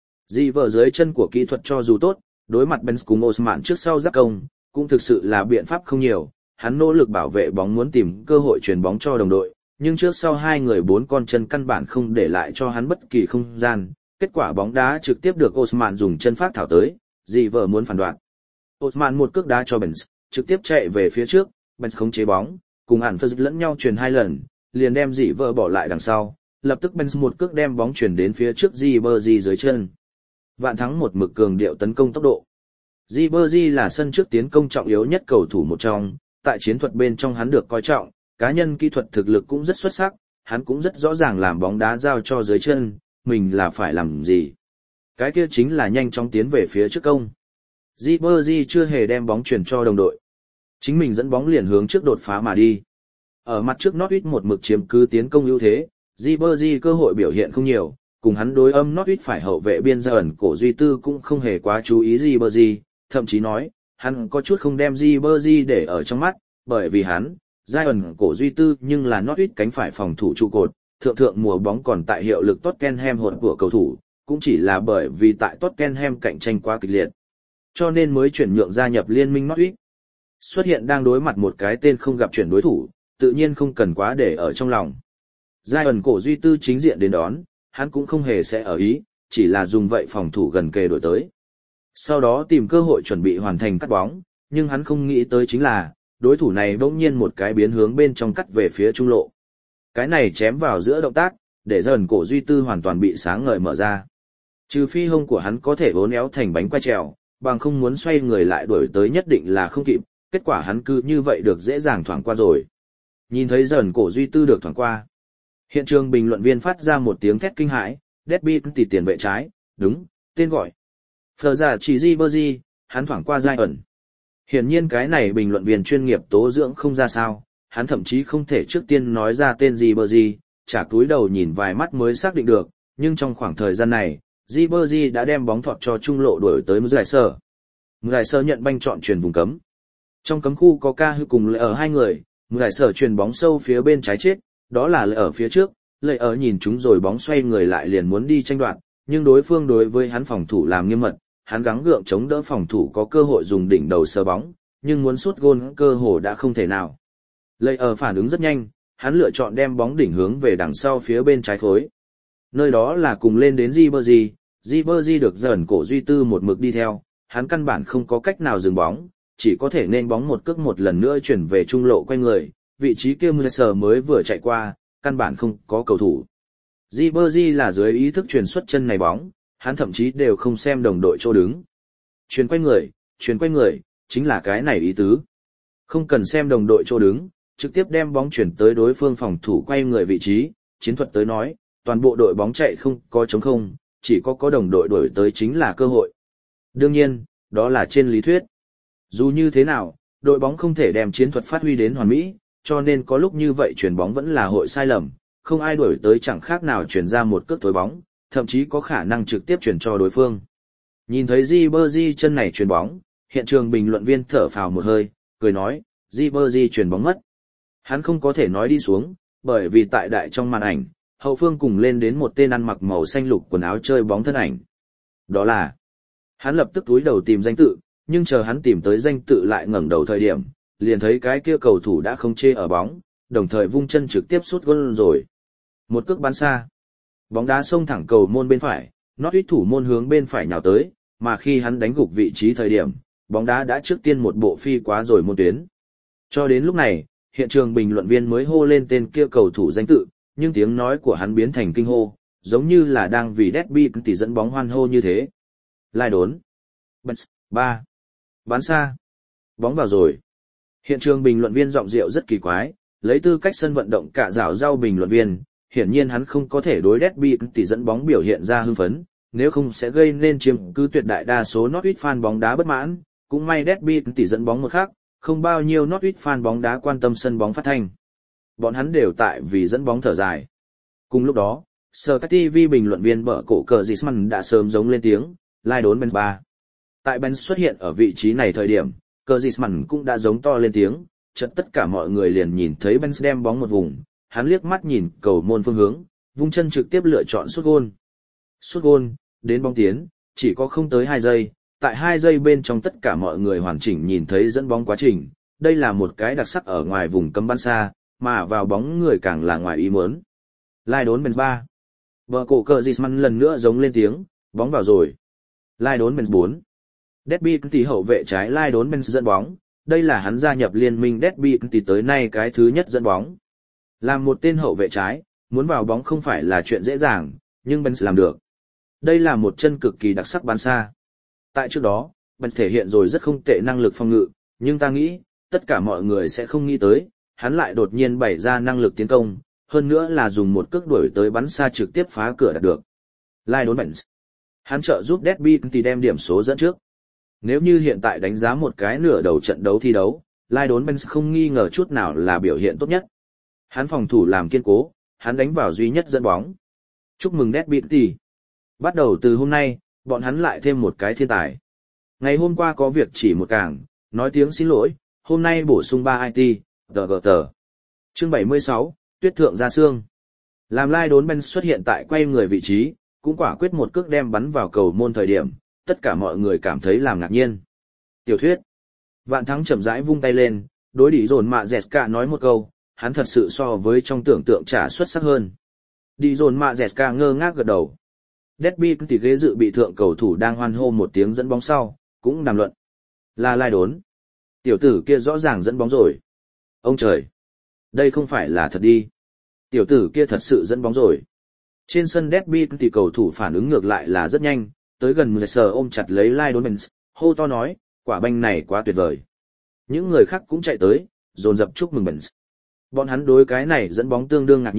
S1: Dị vợ dưới chân của kỹ thuật cho dù tốt, đối mặt Benz cùng Osman trước sau giáp công, cũng thực sự là biện pháp không nhiều, hắn nỗ lực bảo vệ bóng muốn tìm cơ hội chuyền bóng cho đồng đội, nhưng trước sau hai người bốn con chân căn bản không để lại cho hắn bất kỳ không gian, kết quả bóng đá trực tiếp được Osman dùng chân phát thảo tới, dị vợ muốn phản đoạn. Osman một cước đá cho Benz, trực tiếp chạy về phía trước, Benz khống chế bóng, cùng hẳn phật lẫn nhau truyền hai lần, liền đem dị vợ bỏ lại đằng sau, lập tức Benz một cước đem bóng chuyển đến phía trước Ribery dưới chân. Vạn thắng một mực cường điệu tấn công tốc độ. Ribery là sân trước tiến công trọng yếu nhất cầu thủ một trong, tại chiến thuật bên trong hắn được coi trọng, cá nhân kỹ thuật thực lực cũng rất xuất sắc, hắn cũng rất rõ ràng làm bóng đá giao cho dưới chân, mình là phải làm gì. Cái kia chính là nhanh chóng tiến về phía trước công. Ribery chưa hề đem bóng chuyển cho đồng đội. Chính mình dẫn bóng liền hướng trước đột phá mà đi. Ở mặt trước Norwich một mực chiếm cứ tiến công ưu thế, Ribery cơ hội biểu hiện không nhiều, cùng hắn đối âm Norwich phải hậu vệ biên ra ẩn cổ Duy Tư cũng không hề quá chú ý Ribery, thậm chí nói, hắn có chút không đem Ribery để ở trong mắt, bởi vì hắn, giai ẩn cổ Duy Tư nhưng là Norwich cánh phải phòng thủ trụ cột, thượng mùa bóng còn tại hiệu lực Tottenham hột của cầu thủ, cũng chỉ là bởi vì tại Tottenham cạnh tranh quá kịch liệt, cho nên mới chuyển nhượng gia nhập liên minh Norwich. Xuất hiện đang đối mặt một cái tên không gặp chuyển đối thủ, tự nhiên không cần quá để ở trong lòng. Giai ẩn cổ Duy Tư chính diện đến đón, hắn cũng không hề sẽ ở ý, chỉ là dùng vậy phòng thủ gần kề đổi tới. Sau đó tìm cơ hội chuẩn bị hoàn thành cắt bóng, nhưng hắn không nghĩ tới chính là, đối thủ này bỗng nhiên một cái biến hướng bên trong cắt về phía trung lộ. Cái này chém vào giữa động tác, để giai ẩn cổ Duy Tư hoàn toàn bị sáng ngời mở ra. Trừ phi hông của hắn có thể uốn éo thành bánh quay trèo, bằng không muốn xoay người lại đuổi tới nhất định là không kịp, kết quả hắn cứ như vậy được dễ dàng thoảng qua rồi. Nhìn thấy giai ẩn cổ Duy Tư được thoảng qua. Hiện trường bình luận viên phát ra một tiếng thét kinh hãi, Derby tỷ tiền vệ trái, đúng, tên gọi. Phờ giả chỉ Ribery, hắn thoảng qua giai ẩn. Hiển nhiên cái này bình luận viên chuyên nghiệp tố dưỡng không ra sao, hắn thậm chí không thể trước tiên nói ra tên Ribery, trả túi đầu nhìn vài mắt mới xác định được, nhưng trong khoảng thời gian này, Ribery đã đem bóng thọt cho trung lộ đuổi tới Muzaiser. Muzaiser nhận banh chọn chuyền vùng cấm. Trong cấm khu có Ca Hư cùng Lệ ở hai người, Muzaiser chuyền bóng sâu phía bên trái chết, đó là Lệ ở phía trước, Lệ ở nhìn chúng rồi bóng xoay người lại liền muốn đi tranh đoạt, nhưng đối phương đối với hắn phòng thủ làm nghiêm mật, hắn gắng gượng chống đỡ phòng thủ có cơ hội dùng đỉnh đầu sờ bóng, nhưng muốn sút gôn cơ hồ đã không thể nào. Lệ ở phản ứng rất nhanh, hắn lựa chọn đem bóng đỉnh hướng về đằng sau phía bên trái khối. Nơi đó là cùng lên đến Ribery, Ribery được dần cổ duy tư một mực đi theo, hắn căn bản không có cách nào dừng bóng, chỉ có thể nên bóng một cước một lần nữa chuyển về trung lộ quay người, vị trí kia Müller mới vừa chạy qua, căn bản không có cầu thủ. Ribery là dưới ý thức truyền xuất chân này bóng, hắn thậm chí đều không xem đồng đội chỗ đứng. Chuyển quay người, chính là cái này ý tứ. Không cần xem đồng đội chỗ đứng, trực tiếp đem bóng chuyển tới đối phương phòng thủ quay người vị trí, chiến thuật tới nói, toàn bộ đội bóng chạy không có trống không, chỉ có đồng đội đuổi tới chính là cơ hội. Đương nhiên, đó là trên lý thuyết. Dù như thế nào, đội bóng không thể đem chiến thuật phát huy đến hoàn mỹ, cho nên có lúc như vậy chuyển bóng vẫn là hội sai lầm, không ai đuổi tới chẳng khác nào chuyển ra một cước tối bóng, thậm chí có khả năng trực tiếp chuyển cho đối phương. Nhìn thấy Ribery chân này chuyển bóng, hiện trường bình luận viên thở phào một hơi, cười nói, Ribery chuyển bóng mất. Hắn không có thể nói đi xuống, bởi vì tại đại trong màn ảnh, hậu phương cùng lên đến một tên ăn mặc màu xanh lục quần áo chơi bóng thân ảnh. Đó là, hắn lập tức túi đầu tìm danh tự, nhưng chờ hắn tìm tới danh tự lại ngẩng đầu thời điểm, liền thấy cái kia cầu thủ đã không chê ở bóng, đồng thời vung chân trực tiếp sút gol rồi. Một cước bắn xa. Bóng đá xông thẳng cầu môn bên phải, Norwich thủ môn hướng bên phải nhào tới, mà khi hắn đánh gục vị trí thời điểm, bóng đá đã trước tiên một bộ phi quá rồi môn tuyến. Cho đến lúc này, hiện trường bình luận viên mới hô lên tên kia cầu thủ danh tự, nhưng tiếng nói của hắn biến thành kinh hô, giống như là đang vì Derby tỷ dẫn bóng hoan hô như thế. Lai đốn. Bens, 3. Bắn xa. Bóng vào rồi. Hiện trường bình luận viên giọng rượu rất kỳ quái, lấy tư cách sân vận động cả rảo rau bình luận viên, hiển nhiên hắn không có thể đối Derby tỷ dẫn bóng biểu hiện ra hưng phấn, nếu không sẽ gây nên chiếm cứ tuyệt đại đa số Norwich fan bóng đá bất mãn, cũng may Derby tỷ dẫn bóng một khác, không bao nhiêu Norwich fan bóng đá quan tâm sân bóng phát thanh. Bọn hắn đều tại vì dẫn bóng thở dài. Cùng lúc đó, Sky TV bình luận viên bở cổ cờ Gisman đã sớm giống lên tiếng, lai đốn Benz 3. Tại Benz xuất hiện ở vị trí này thời điểm, cờ Gisman cũng đã giống to lên tiếng, chợt tất cả mọi người liền nhìn thấy Benz đem bóng một vùng, hắn liếc mắt nhìn cầu môn phương hướng, vung chân trực tiếp lựa chọn sút gôn. Sút gôn, đến bóng tiến, chỉ có không tới 2 giây, tại 2 giây bên trong tất cả mọi người hoàn chỉnh nhìn thấy dẫn bóng quá trình, đây là một cái đặc sắc ở ngoài vùng cấm bắn xa, mà vào bóng người càng là ngoài ý muốn. Lai đốn Benz 3. Bờ cổ cờ Gisman lần nữa giống lên tiếng, bóng vào rồi. Lai đốn Benz 4. Derby tỷ hậu vệ trái lai đốn Benz dẫn bóng, đây là hắn gia nhập liên minh Derby tỷ tới nay cái thứ nhất dẫn bóng. Làm một tên hậu vệ trái, muốn vào bóng không phải là chuyện dễ dàng, nhưng Benz làm được. Đây là một chân cực kỳ đặc sắc bắn xa. Tại trước đó, Benz thể hiện rồi rất không tệ năng lực phòng ngự, nhưng ta nghĩ, tất cả mọi người sẽ không nghĩ tới, hắn lại đột nhiên bày ra năng lực tiến công, hơn nữa là dùng một cước đuổi tới bắn xa trực tiếp phá cửa đạt được. Lai đốn Benz. Hắn trợ giúp Derby tỷ đem điểm số dẫn trước. Nếu như hiện tại đánh giá một cái nửa đầu trận đấu thi đấu, Lai đốn Benz không nghi ngờ chút nào là biểu hiện tốt nhất. Hắn phòng thủ làm kiên cố, hắn đánh vào duy nhất dẫn bóng. Chúc mừng Derby tỷ. Bắt đầu từ hôm nay, bọn hắn lại thêm một cái thiên tài. Ngày hôm qua có việc chỉ một cảng, nói tiếng xin lỗi, hôm nay bổ sung 3 IT, tờ. Chương 76, Tuyết thượng ra xương. Làm Lai đốn Benz xuất hiện tại quay người vị trí, cũng quả quyết một cước đem bắn vào cầu môn thời điểm, tất cả mọi người cảm thấy làm ngạc nhiên. Tiểu thuyết. Vạn Thắng chậm rãi vung tay lên, đối Đi Dồn Mạ Dẹt Cả nói một câu, hắn thật sự so với trong tưởng tượng trả xuất sắc hơn. Đi Dồn Mạ Dẹt Cả ngơ ngác gật đầu. Derby tỷ ghế dự bị thượng cầu thủ đang hoan hô một tiếng dẫn bóng sau, cũng đàm luận. Là lai đốn. Tiểu tử kia rõ ràng dẫn bóng rồi. Ông trời. Đây không phải là thật đi. Tiểu tử kia thật sự dẫn bóng rồi. Trên sân Derby tỷ cầu thủ phản ứng ngược lại là rất nhanh, tới gần Müller ôm chặt lấy lai đốn Benz, hô to nói, quả banh này quá tuyệt vời. Những người khác cũng chạy tới, dồn dập chúc mừng Benz. Bọn hắn đối cái này dẫn bóng tương đương ngạc nhiên,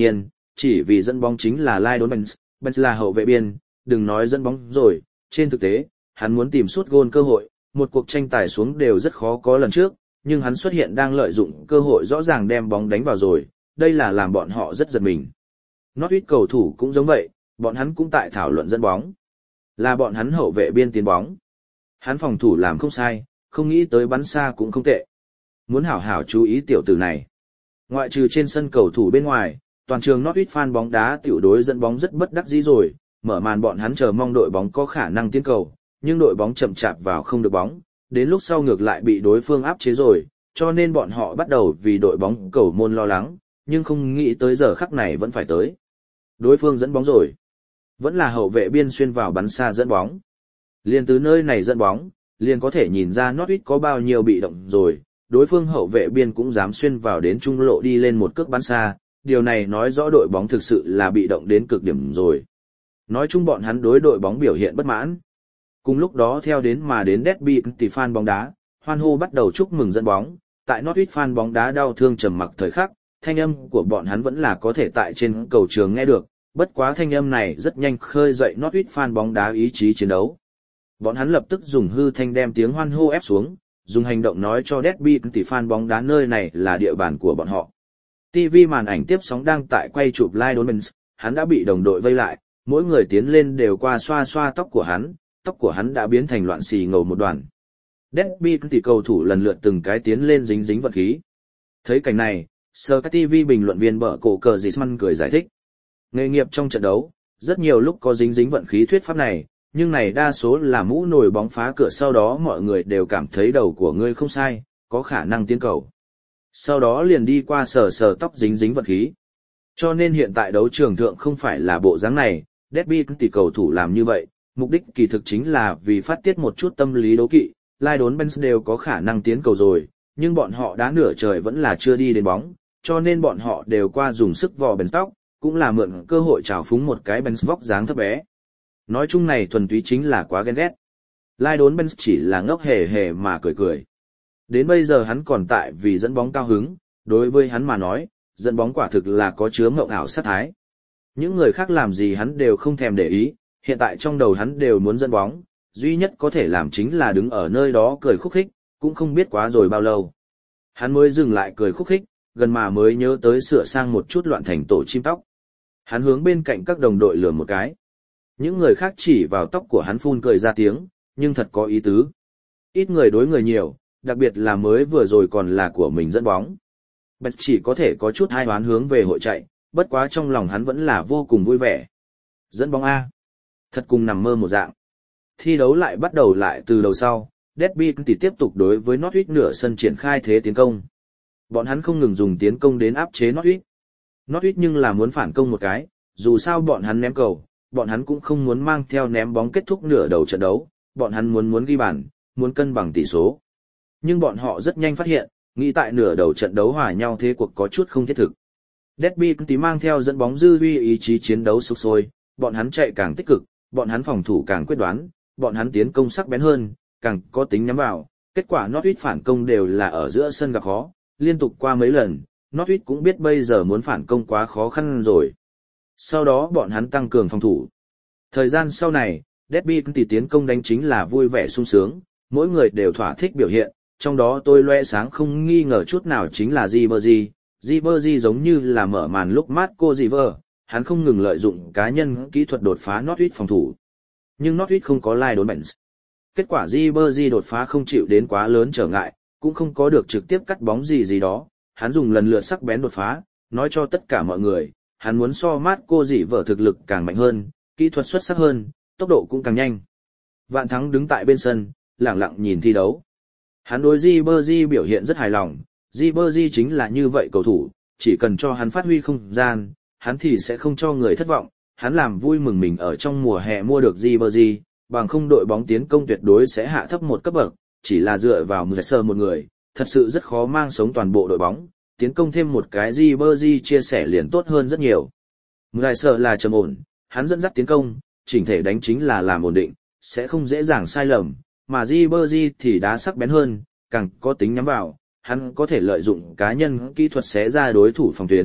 S1: chỉ vì dẫn bóng chính là Lionel Benz, Benz là hậu vệ biên, đừng nói dẫn bóng rồi, trên thực tế, hắn muốn tìm sút gôn cơ hội, một cuộc tranh tài xuống đều rất khó có lần trước, nhưng hắn xuất hiện đang lợi dụng cơ hội rõ ràng đem bóng đánh vào rồi, đây là làm bọn họ rất giật mình. Norwich cầu thủ cũng giống vậy, bọn hắn cũng tại thảo luận dẫn bóng. Là bọn hắn hậu vệ biên tiến bóng. Hắn phòng thủ làm không sai, không nghĩ tới bắn xa cũng không tệ. Muốn hảo hảo chú ý tiểu tử này. Ngoại trừ trên sân cầu thủ bên ngoài, toàn trường Norwich fan bóng đá tiểu đối dẫn bóng rất bất đắc dĩ rồi, mở màn bọn hắn chờ mong đội bóng có khả năng tiến cầu, nhưng đội bóng chậm chạp vào không được bóng, đến lúc sau ngược lại bị đối phương áp chế rồi, cho nên bọn họ bắt đầu vì đội bóng cầu môn lo lắng, nhưng không nghĩ tới giờ khắc này vẫn phải tới. Đối phương dẫn bóng rồi. Vẫn là hậu vệ biên xuyên vào bắn xa dẫn bóng. Liền từ nơi này dẫn bóng, liền có thể nhìn ra Norwich có bao nhiêu bị động rồi, đối phương hậu vệ biên cũng dám xuyên vào đến trung lộ đi lên một cước bắn xa, điều này nói rõ đội bóng thực sự là bị động đến cực điểm rồi. Nói chung bọn hắn đối đội bóng biểu hiện bất mãn. Cùng lúc đó theo đến mà đến derby thì fan bóng đá, hoan hô bắt đầu chúc mừng dẫn bóng, tại Norwich fan bóng đá đau thương trầm mặc thời khắc, thanh âm của bọn hắn vẫn là có thể tại trên cầu trường nghe được, bất quá thanh âm này rất nhanh khơi dậy Norwich fan bóng đá ý chí chiến đấu. Bọn hắn lập tức dùng hư thanh đem tiếng hoan hô ép xuống, dùng hành động nói cho derby thì fan bóng đá nơi này là địa bàn của bọn họ. TV màn ảnh tiếp sóng đang tại quay chụp Lionel Benz, hắn đã bị đồng đội vây lại, mỗi người tiến lên đều qua xoa xoa tóc của hắn đã biến thành loạn xì ngầu một đoàn. Derby thì cầu thủ lần lượt từng cái tiến lên dính dính vật khí. Thấy cảnh này, Sky TV bình luận viên bợ cổ cờ Gisman cười giải thích. Nghề nghiệp trong trận đấu, rất nhiều lúc có dính dính vận khí thuyết pháp này, nhưng này đa số là mũ nổi bóng phá cửa sau đó mọi người đều cảm thấy đầu của ngươi không sai, có khả năng tiến cầu. Sau đó liền đi qua sờ sờ tóc dính dính vận khí. Cho nên hiện tại đấu trường thượng không phải là bộ dáng này, derby thì cầu thủ làm như vậy, mục đích kỳ thực chính là vì phát tiết một chút tâm lý đố kỵ, Lionel Benz đều có khả năng tiến cầu rồi, nhưng bọn họ đá nửa trời vẫn là chưa đi đến bóng, cho nên bọn họ đều qua dùng sức vò Benz tóc, cũng là mượn cơ hội trào phúng một cái Benz vóc dáng thấp bé. Nói chung này thuần túy chính là quá ghen ghét. Lionel Benz chỉ là ngốc hề hề mà cười cười. Đến bây giờ hắn còn tại vì dẫn bóng cao hứng, đối với hắn mà nói, dẫn bóng quả thực là có chứa mộng ảo sát thái. Những người khác làm gì hắn đều không thèm để ý, hiện tại trong đầu hắn đều muốn dẫn bóng, duy nhất có thể làm chính là đứng ở nơi đó cười khúc khích, cũng không biết quá rồi bao lâu. Hắn mới dừng lại cười khúc khích, gần mà mới nhớ tới sửa sang một chút loạn thành tổ chim tóc. Hắn hướng bên cạnh các đồng đội lườm một cái. Những người khác chỉ vào tóc của hắn phun cười ra tiếng, nhưng thật có ý tứ. Ít người đối người nhiều, đặc biệt là mới vừa rồi còn là của mình dẫn bóng. Bạch chỉ có thể có chút hai hoán hướng về hội chạy, bất quá trong lòng hắn vẫn là vô cùng vui vẻ. Dẫn bóng A. Thật cùng nằm mơ một dạng. Thi đấu lại bắt đầu lại từ đầu sau, derby thì tiếp tục đối với Norwich nửa sân triển khai thế tiến công. Bọn hắn không ngừng dùng tiến công đến áp chế Norwich. Norwich nhưng là muốn phản công một cái, dù sao bọn hắn ném cầu, bọn hắn cũng không muốn mang theo ném bóng kết thúc nửa đầu trận đấu, bọn hắn muốn ghi bàn, muốn cân bằng tỷ số. Nhưng bọn họ rất nhanh phát hiện, nghĩ tại nửa đầu trận đấu hòa nhau thế cuộc có chút không thiết thực. Derby tí mang theo dẫn bóng dư uy ý chí chiến đấu sục sôi, bọn hắn chạy càng tích cực, bọn hắn phòng thủ càng quyết đoán, bọn hắn tiến công sắc bén hơn, càng có tính nhắm vào. Kết quả Norwich phản công đều là ở giữa sân gặp khó, liên tục qua mấy lần, Norwich cũng biết bây giờ muốn phản công quá khó khăn rồi. Sau đó bọn hắn tăng cường phòng thủ. Thời gian sau này, derby thì tiến công đánh chính là vui vẻ sung sướng, mỗi người đều thỏa thích biểu hiện, trong đó tôi loe sáng không nghi ngờ chút nào chính là Ribery. Ribery giống như là mở màn lúc Marco River, hắn không ngừng lợi dụng cá nhân kỹ thuật đột phá Norwich phòng thủ. Nhưng Norwich không có Lionel Benz. Kết quả Ribery đột phá không chịu đến quá lớn trở ngại, cũng không có được trực tiếp cắt bóng gì đó, hắn dùng lần lượt sắc bén đột phá, nói cho tất cả mọi người, hắn muốn so Marco River thực lực càng mạnh hơn, kỹ thuật xuất sắc hơn, tốc độ cũng càng nhanh. Vạn Thắng đứng tại bên sân, lặng lặng nhìn thi đấu. Hắn đối Ribery biểu hiện rất hài lòng, Ribery chính là như vậy cầu thủ, chỉ cần cho hắn phát huy không gian, hắn thì sẽ không cho người thất vọng, hắn làm vui mừng mình ở trong mùa hè mua được Ribery, bằng không đội bóng tiến công tuyệt đối sẽ hạ thấp một cấp bậc, chỉ là dựa vào Mujasa một người, thật sự rất khó mang sống toàn bộ đội bóng, tiến công thêm một cái Ribery chia sẻ liền tốt hơn rất nhiều. Mujasa là trầm ổn, hắn dẫn dắt tiến công, chỉnh thể đánh chính là làm ổn định, sẽ không dễ dàng sai lầm, mà Ribery thì đá sắc bén hơn, càng có tính nhắm vào, hắn có thể lợi dụng cá nhân kỹ thuật xé ra đối thủ phòng tuyến,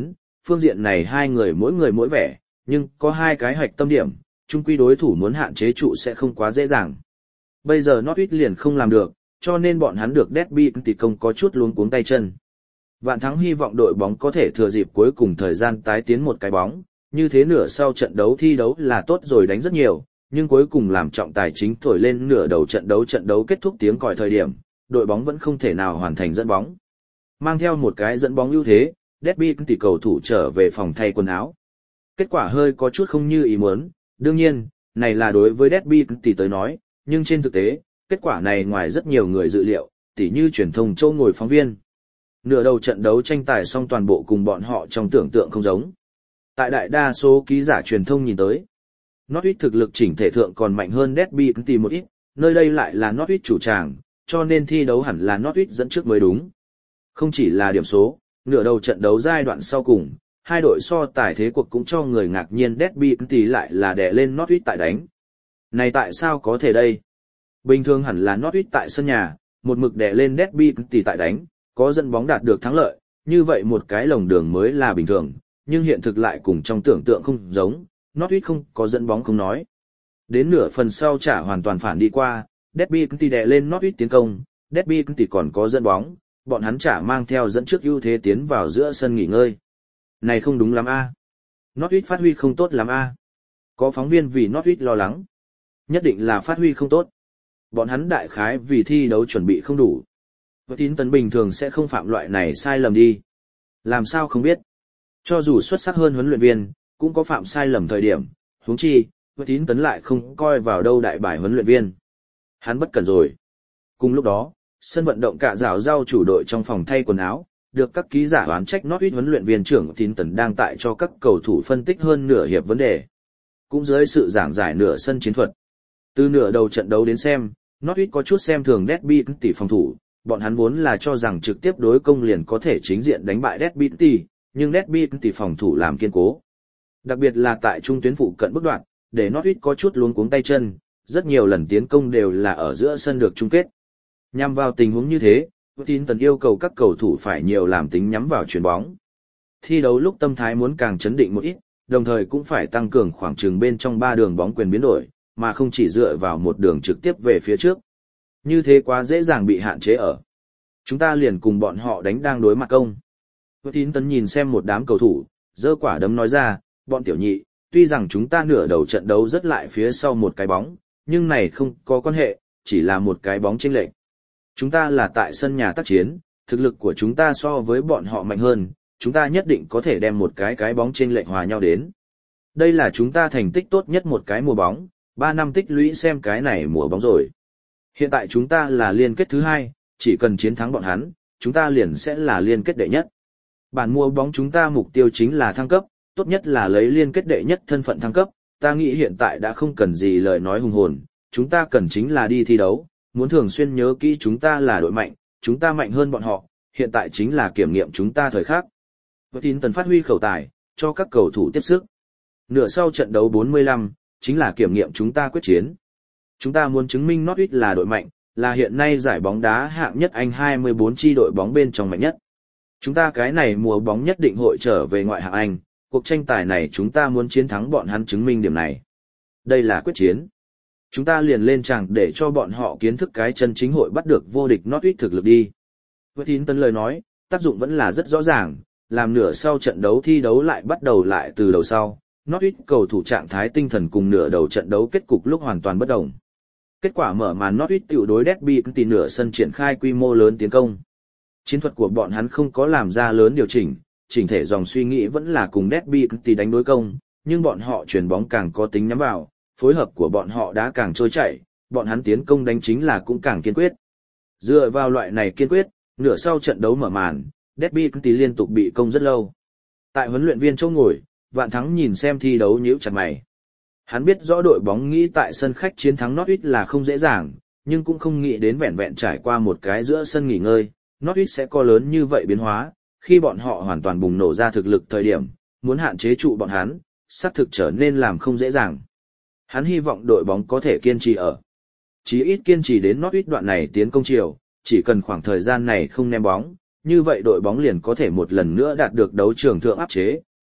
S1: phương diện này hai người mỗi vẻ, nhưng có hai cái hạch tâm điểm, chung quy đối thủ muốn hạn chế trụ sẽ không quá dễ dàng. Bây giờ Norwich liền không làm được, cho nên bọn hắn được Derby tấn công có chút luống cuống tay chân. Vạn Thắng hy vọng đội bóng có thể thừa dịp cuối cùng thời gian tái tiến một cái bóng, như thế nửa sau trận đấu thi đấu là tốt rồi đánh rất nhiều, nhưng cuối cùng làm trọng tài chính thổi lên nửa đầu trận đấu kết thúc tiếng còi thời điểm, đội bóng vẫn không thể nào hoàn thành dẫn bóng. Mang theo một cái dẫn bóng ưu thế, Derby tỷ cầu thủ trở về phòng thay quần áo. Kết quả hơi có chút không như ý muốn, đương nhiên, này là đối với Derby tỷ tới nói, nhưng trên thực tế, kết quả này ngoài rất nhiều người dự liệu, tỉ như truyền thông châu ngồi phóng viên. Nửa đầu trận đấu tranh tài xong toàn bộ cùng bọn họ trong tưởng tượng không giống. Tại đại đa số ký giả truyền thông nhìn tới, Norwich thực lực chỉnh thể thượng còn mạnh hơn Derby tỷ một ít, nơi đây lại là Norwich chủ tràng, cho nên thi đấu hẳn là Norwich dẫn trước mới đúng. Không chỉ là điểm số, nửa đầu trận đấu giai đoạn sau cùng, hai đội so tài thế cuộc cũng cho người ngạc nhiên Derby tỷ lại là đè lên Norwich tại đánh. Này tại sao có thể đây? Bình thường hẳn là Norwich tại sân nhà, một mực đè lên Derby tỷ tại đánh, có dẫn bóng đạt được thắng lợi, như vậy một cái lồng đường mới là bình thường, nhưng hiện thực lại cùng trong tưởng tượng không giống, Norwich không có dẫn bóng không nói. Đến nửa phần sau trả hoàn toàn phản đi qua, Derby tỷ đè lên Norwich tiến công, Derby tỷ còn có dẫn bóng, bọn hắn trả mang theo dẫn trước ưu thế tiến vào giữa sân nghỉ ngơi. Này không đúng lắm a. Norwich phát huy không tốt lắm a. Có phóng viên vì Norwich lo lắng. Nhất định là phát huy không tốt. Bọn hắn đại khái vì thi đấu chuẩn bị không đủ. Và tín tấn bình thường sẽ không phạm loại này sai lầm đi. Làm sao không biết. Cho dù xuất sắc hơn huấn luyện viên, cũng có phạm sai lầm thời điểm, huống chi, và tín tấn lại không coi vào đâu đại bài huấn luyện viên. Hắn bất cẩn rồi. Cùng lúc đó, sân vận động cả rào rau chủ đội trong phòng thay quần áo, được các ký giả oán trách Norwich huấn luyện viên trưởng tín tấn đang tại cho các cầu thủ phân tích hơn nửa hiệp vấn đề. Cũng dưới sự giảng giải nửa sân chiến thuật. Từ nửa đầu trận đấu đến xem, Norwich có chút xem thường Derby tỷ phòng thủ, bọn hắn vốn là cho rằng trực tiếp đối công liền có thể chính diện đánh bại Derby tỷ, nhưng Derby tỷ phòng thủ làm kiên cố. Đặc biệt là tại trung tuyến phụ cận bước đoạn, để Norwich có chút luống cuống tay chân, rất nhiều lần tiến công đều là ở giữa sân được chung kết. Nhằm vào tình huống như thế, Tin tần yêu cầu các cầu thủ phải nhiều làm tính nhắm vào chuyền bóng. Thi đấu lúc tâm thái muốn càng chấn định một ít, đồng thời cũng phải tăng cường khoảng chừng bên trong 3 đường bóng quyền biến đổi, mà không chỉ dựa vào một đường trực tiếp về phía trước. Như thế quá dễ dàng bị hạn chế ở. Chúng ta liền cùng bọn họ đánh đang đối mặt công. Tín tấn nhìn xem một đám cầu thủ, giơ quả đấm nói ra, bọn tiểu nhị, tuy rằng chúng ta nửa đầu trận đấu rất lại phía sau một cái bóng, nhưng này không có quan hệ, chỉ là một cái bóng chênh lệch. Chúng ta là tại sân nhà tác chiến, thực lực của chúng ta so với bọn họ mạnh hơn, chúng ta nhất định có thể đem một cái bóng chênh lệch hòa nhau đến. Đây là chúng ta thành tích tốt nhất một cái mùa bóng, 3 năm tích lũy xem cái này mùa bóng rồi. Hiện tại chúng ta là liên kết thứ 2, chỉ cần chiến thắng bọn hắn, chúng ta liền sẽ là liên kết đệ nhất. Bản mùa bóng chúng ta mục tiêu chính là thăng cấp, tốt nhất là lấy liên kết đệ nhất thân phận thăng cấp, ta nghĩ hiện tại đã không cần gì lời nói hùng hồn, chúng ta cần chính là đi thi đấu, muốn thường xuyên nhớ kỹ chúng ta là đội mạnh, chúng ta mạnh hơn bọn họ, hiện tại chính là kiểm nghiệm chúng ta thời khắc. Và tín tần phát huy khẩu tài, cho các cầu thủ tiếp sức. Nửa sau trận đấu 45, chính là kiểm nghiệm chúng ta quyết chiến. Chúng ta muốn chứng minh Norwich là đội mạnh, là hiện nay giải bóng đá hạng nhất Anh 24 chi đội bóng bên trong mạnh nhất. Chúng ta cái này mùa bóng nhất định hội trở về ngoại hạng Anh, cuộc tranh tài này chúng ta muốn chiến thắng bọn hắn chứng minh điểm này. Đây là quyết chiến. Chúng ta liền lên tràng để cho bọn họ kiến thức cái chân chính hội bắt được vô địch Norwich thực lực đi. Với tín tấn lời nói, tác dụng vẫn là rất rõ ràng, làm nửa sau trận đấu thi đấu lại bắt đầu lại từ đầu sau. Norwich cầu thủ trạng thái tinh thần cùng nửa đầu trận đấu kết cục lúc hoàn toàn bất đồng. Kết quả mở màn Norwich tiểu đối Derby tỷ nửa sân triển khai quy mô lớn tiến công. Chiến thuật của bọn hắn không có làm ra lớn điều chỉnh, chỉnh thể dòng suy nghĩ vẫn là cùng Derby tỷ đánh đối công, nhưng bọn họ chuyển bóng càng có tính nhắm vào, phối hợp của bọn họ đã càng trôi chảy, bọn hắn tiến công đánh chính là cũng càng kiên quyết. Dựa vào loại này kiên quyết, nửa sau trận đấu mở màn, Derby tỷ liên tục bị công rất lâu. Tại huấn luyện viên chỗ ngồi, Vạn Thắng nhìn xem thi đấu nhíu chặt mày. Hắn biết rõ đội bóng nghĩ tại sân khách chiến thắng Norwich là không dễ dàng, nhưng cũng không nghĩ đến vẹn vẹn trải qua một cái giữa sân nghỉ ngơi, Norwich sẽ có lớn như vậy biến hóa, khi bọn họ hoàn toàn bùng nổ ra thực lực thời điểm, muốn hạn chế trụ bọn hắn, xác thực trở nên làm không dễ dàng. Hắn hy vọng đội bóng có thể kiên trì ở. Chí ít kiên trì đến Norwich đoạn này tiến công chiều, chỉ cần khoảng thời gian này không ném bóng, như vậy đội bóng liền có thể một lần nữa đạt được đấu trường thượng áp chế,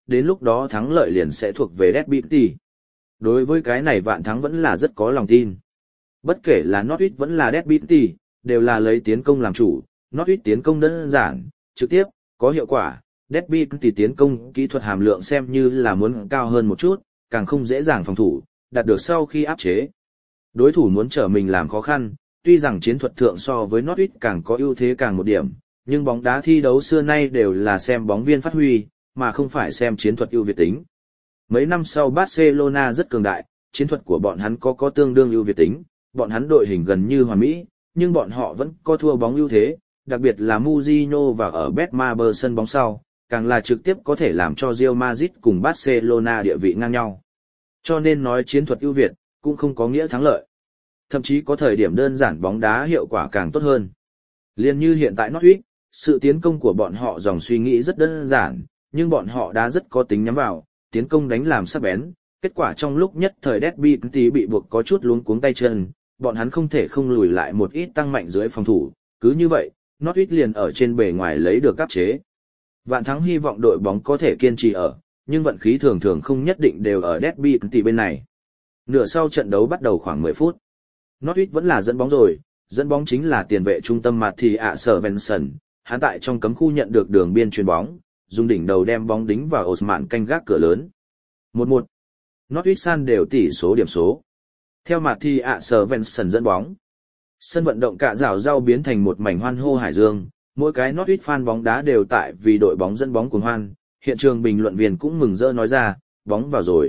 S1: đến lúc đó thắng lợi liền sẽ thuộc về Derby. Đối với cái này Vạn Thắng vẫn là rất có lòng tin. Bất kể là Norwich vẫn là Derby, đều là lấy tiến công làm chủ, Norwich tiến công đơn giản, trực tiếp, có hiệu quả, Derby tiến công kỹ thuật hàm lượng xem như là muốn cao hơn một chút, càng không dễ dàng phòng thủ, đạt được sau khi áp chế. Đối thủ muốn trở mình làm khó khăn, tuy rằng chiến thuật thượng so với Norwich càng có ưu thế càng một điểm, nhưng bóng đá thi đấu xưa nay đều là xem bóng viên phát huy, mà không phải xem chiến thuật ưu việt tính. Mấy năm sau Barcelona rất cường đại, chiến thuật của bọn hắn có tương đương ưu việt tính, bọn hắn đội hình gần như hoàn mỹ, nhưng bọn họ vẫn có thua bóng ưu thế, đặc biệt là Mourinho và ở Betmaber sân bóng sau, càng là trực tiếp có thể làm cho Real Madrid cùng Barcelona địa vị ngang nhau. Cho nên nói chiến thuật ưu việt, cũng không có nghĩa thắng lợi. Thậm chí có thời điểm đơn giản bóng đá hiệu quả càng tốt hơn. Liên như hiện tại Norwich, sự tiến công của bọn họ dòng suy nghĩ rất đơn giản, nhưng bọn họ đã rất có tính nhắm vào, tiến công đánh làm sắc bén. Kết quả trong lúc nhất thời Derby bị buộc có chút luống cuống tay chân, bọn hắn không thể không lùi lại một ít tăng mạnh dưới phòng thủ. Cứ như vậy, Norwich liền ở trên bề ngoài lấy được áp chế. Vạn Thắng hy vọng đội bóng có thể kiên trì ở, nhưng vận khí thường thường không nhất định đều ở Derby bên này. Nửa sau trận đấu bắt đầu khoảng 10 phút. Norwich vẫn là dẫn bóng rồi, dẫn bóng chính là tiền vệ trung tâm Svensson, hắn tại trong cấm khu nhận được đường biên chuyền bóng, dùng đỉnh đầu đem bóng đính vào Osman canh gác cửa lớn. 1-1. Norwich san đều tỷ số điểm số. Theo Svensson dẫn bóng, sân vận động Cạ Rào Rau biến thành một mảnh hoan hô hải dương, mỗi cái Norwich fan bóng đá đều tại vì đội bóng dẫn bóng cuồng hoan, hiện trường bình luận viên cũng mừng rỡ nói ra, bóng vào rồi.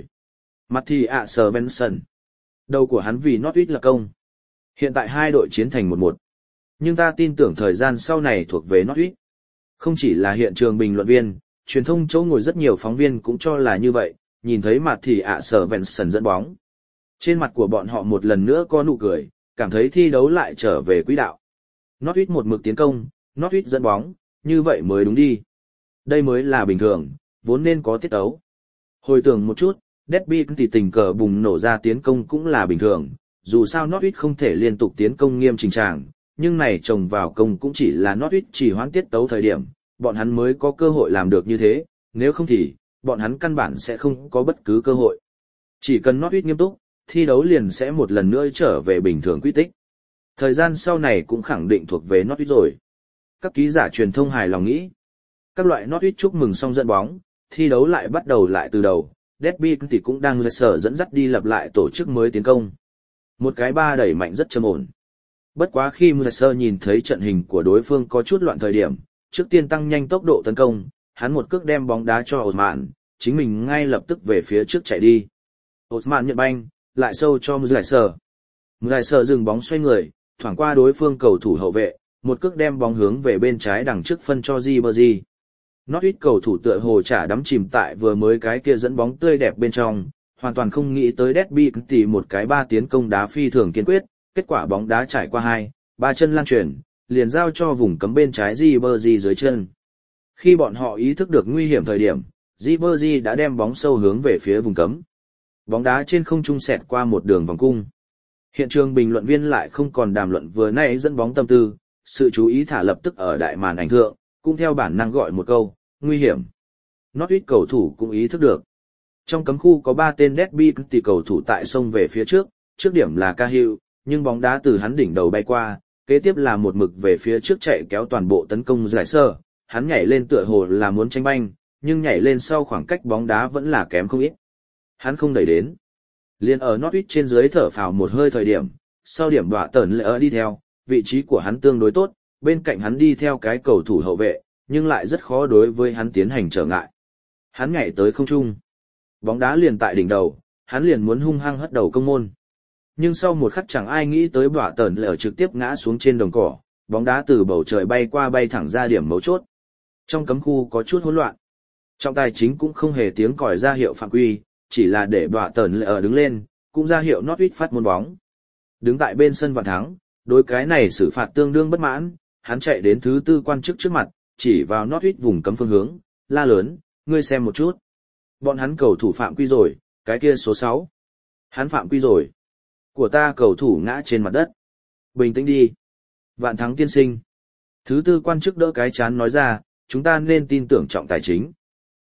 S1: Svensson. Đầu của hắn vì Norwich là công. Hiện tại hai đội chiến thành 1-1. Nhưng ta tin tưởng thời gian sau này thuộc về Norwich. Không chỉ là hiện trường bình luận viên, truyền thông chỗ ngồi rất nhiều phóng viên cũng cho là như vậy, nhìn thấy Svensson dẫn bóng. Trên mặt của bọn họ một lần nữa có nụ cười, cảm thấy thi đấu lại trở về quỹ đạo. Norwich một mực tiến công, Norwich dẫn bóng, như vậy mới đúng đi. Đây mới là bình thường, vốn nên có tiết tấu. Hồi tưởng một chút, Derby thì tình cờ bùng nổ ra tiến công cũng là bình thường, dù sao Norwich không thể liên tục tiến công nghiêm chỉnh tràng, nhưng này chồng vào công cũng chỉ là Norwich chỉ hoãn tiết tấu thời điểm, bọn hắn mới có cơ hội làm được như thế, nếu không thì, bọn hắn căn bản sẽ không có bất cứ cơ hội. Chỉ cần Norwich nghiêm túc, thi đấu liền sẽ một lần nữa trở về bình thường quy tích. Thời gian sau này cũng khẳng định thuộc về Norwich rồi. Các ký giả truyền thông hài lòng nghĩ. Các loại Norwich chúc mừng xong dẫn bóng, thi đấu lại bắt đầu lại từ đầu, Derby thì cũng đang sở dẫn dắt đi lặp lại tổ chức mới tiến công. Một cái ba đẩy mạnh rất trầm ổn. Bất quá khi Mercer nhìn thấy trận hình của đối phương có chút loạn thời điểm, trước tiên tăng nhanh tốc độ tấn công, hắn một cước đem bóng đá cho Osman, chính mình ngay lập tức về phía trước chạy đi. Osman nhận banh, lại sâu cho Mercer. Mercer dừng bóng xoay người, thoảng qua đối phương cầu thủ hậu vệ, một cước đem bóng hướng về bên trái đằng trước phân cho Ribery. Norwich cầu thủ tựa hồ chả đắm chìm tại vừa mới cái kia dẫn bóng tươi đẹp bên trong, hoàn toàn không nghĩ tới Derby thì một cái ba tiến công đá phi thường kiên quyết, kết quả bóng đá trải qua 2-3 chân lan truyền, liền giao cho vùng cấm bên trái Ribery dưới chân. Khi bọn họ ý thức được nguy hiểm thời điểm, Ribery đã đem bóng sâu hướng về phía vùng cấm. Bóng đá trên không trung xẹt qua một đường vòng cung. Hiện trường bình luận viên lại không còn đàm luận vừa nãy dẫn bóng tâm tư, sự chú ý thả lập tức ở đại màn ảnh thượng, cũng theo bản năng gọi một câu, nguy hiểm. Norwich cầu thủ cũng ý thức được. Trong cấm khu có 3 tên Derby thì cầu thủ tại sông về phía trước điểm là Cahill, nhưng bóng đá từ hắn đỉnh đầu bay qua, kế tiếp là một mực về phía trước chạy kéo toàn bộ tấn công giải sơ, hắn nhảy lên tựa hồ là muốn tranh banh, nhưng nhảy lên sau khoảng cách bóng đá vẫn là kém không ít. Hắn không đẩy đến. Liên ở Norwich trên dưới thở phào một hơi thời điểm, sau điểm đọa tẩn lệ đi theo, vị trí của hắn tương đối tốt, bên cạnh hắn đi theo cái cầu thủ hậu vệ, nhưng lại rất khó đối với hắn tiến hành trở ngại. Hắn nhảy tới không trung. Bóng đá liền tại đỉnh đầu, hắn liền muốn hung hăng hất đầu công môn. Nhưng sau một khắc chẳng ai nghĩ tới đọa tẩn lệ trực tiếp ngã xuống trên đồng cỏ, bóng đá từ bầu trời bay qua bay thẳng ra điểm mấu chốt. Trong cấm khu có chút hỗn loạn. Trọng tài chính cũng không hề tiếng còi ra hiệu phạm quy, chỉ là để đọa tẩn lệ đứng lên, cũng ra hiệu Norwich phát môn bóng. Đứng tại bên sân Vạn Thắng, đối cái này xử phạt tương đương bất mãn, hắn chạy đến thứ tư quan chức trước mặt, chỉ vào Norwich vùng cấm phương hướng, la lớn, ngươi xem một chút. Bọn hắn cầu thủ phạm quy rồi, cái kia số 6. Hắn phạm quy rồi. Của ta cầu thủ ngã trên mặt đất. Bình tĩnh đi. Vạn Thắng tiên sinh. Thứ tư quan chức đỡ cái chán nói ra, chúng ta nên tin tưởng trọng tài chính.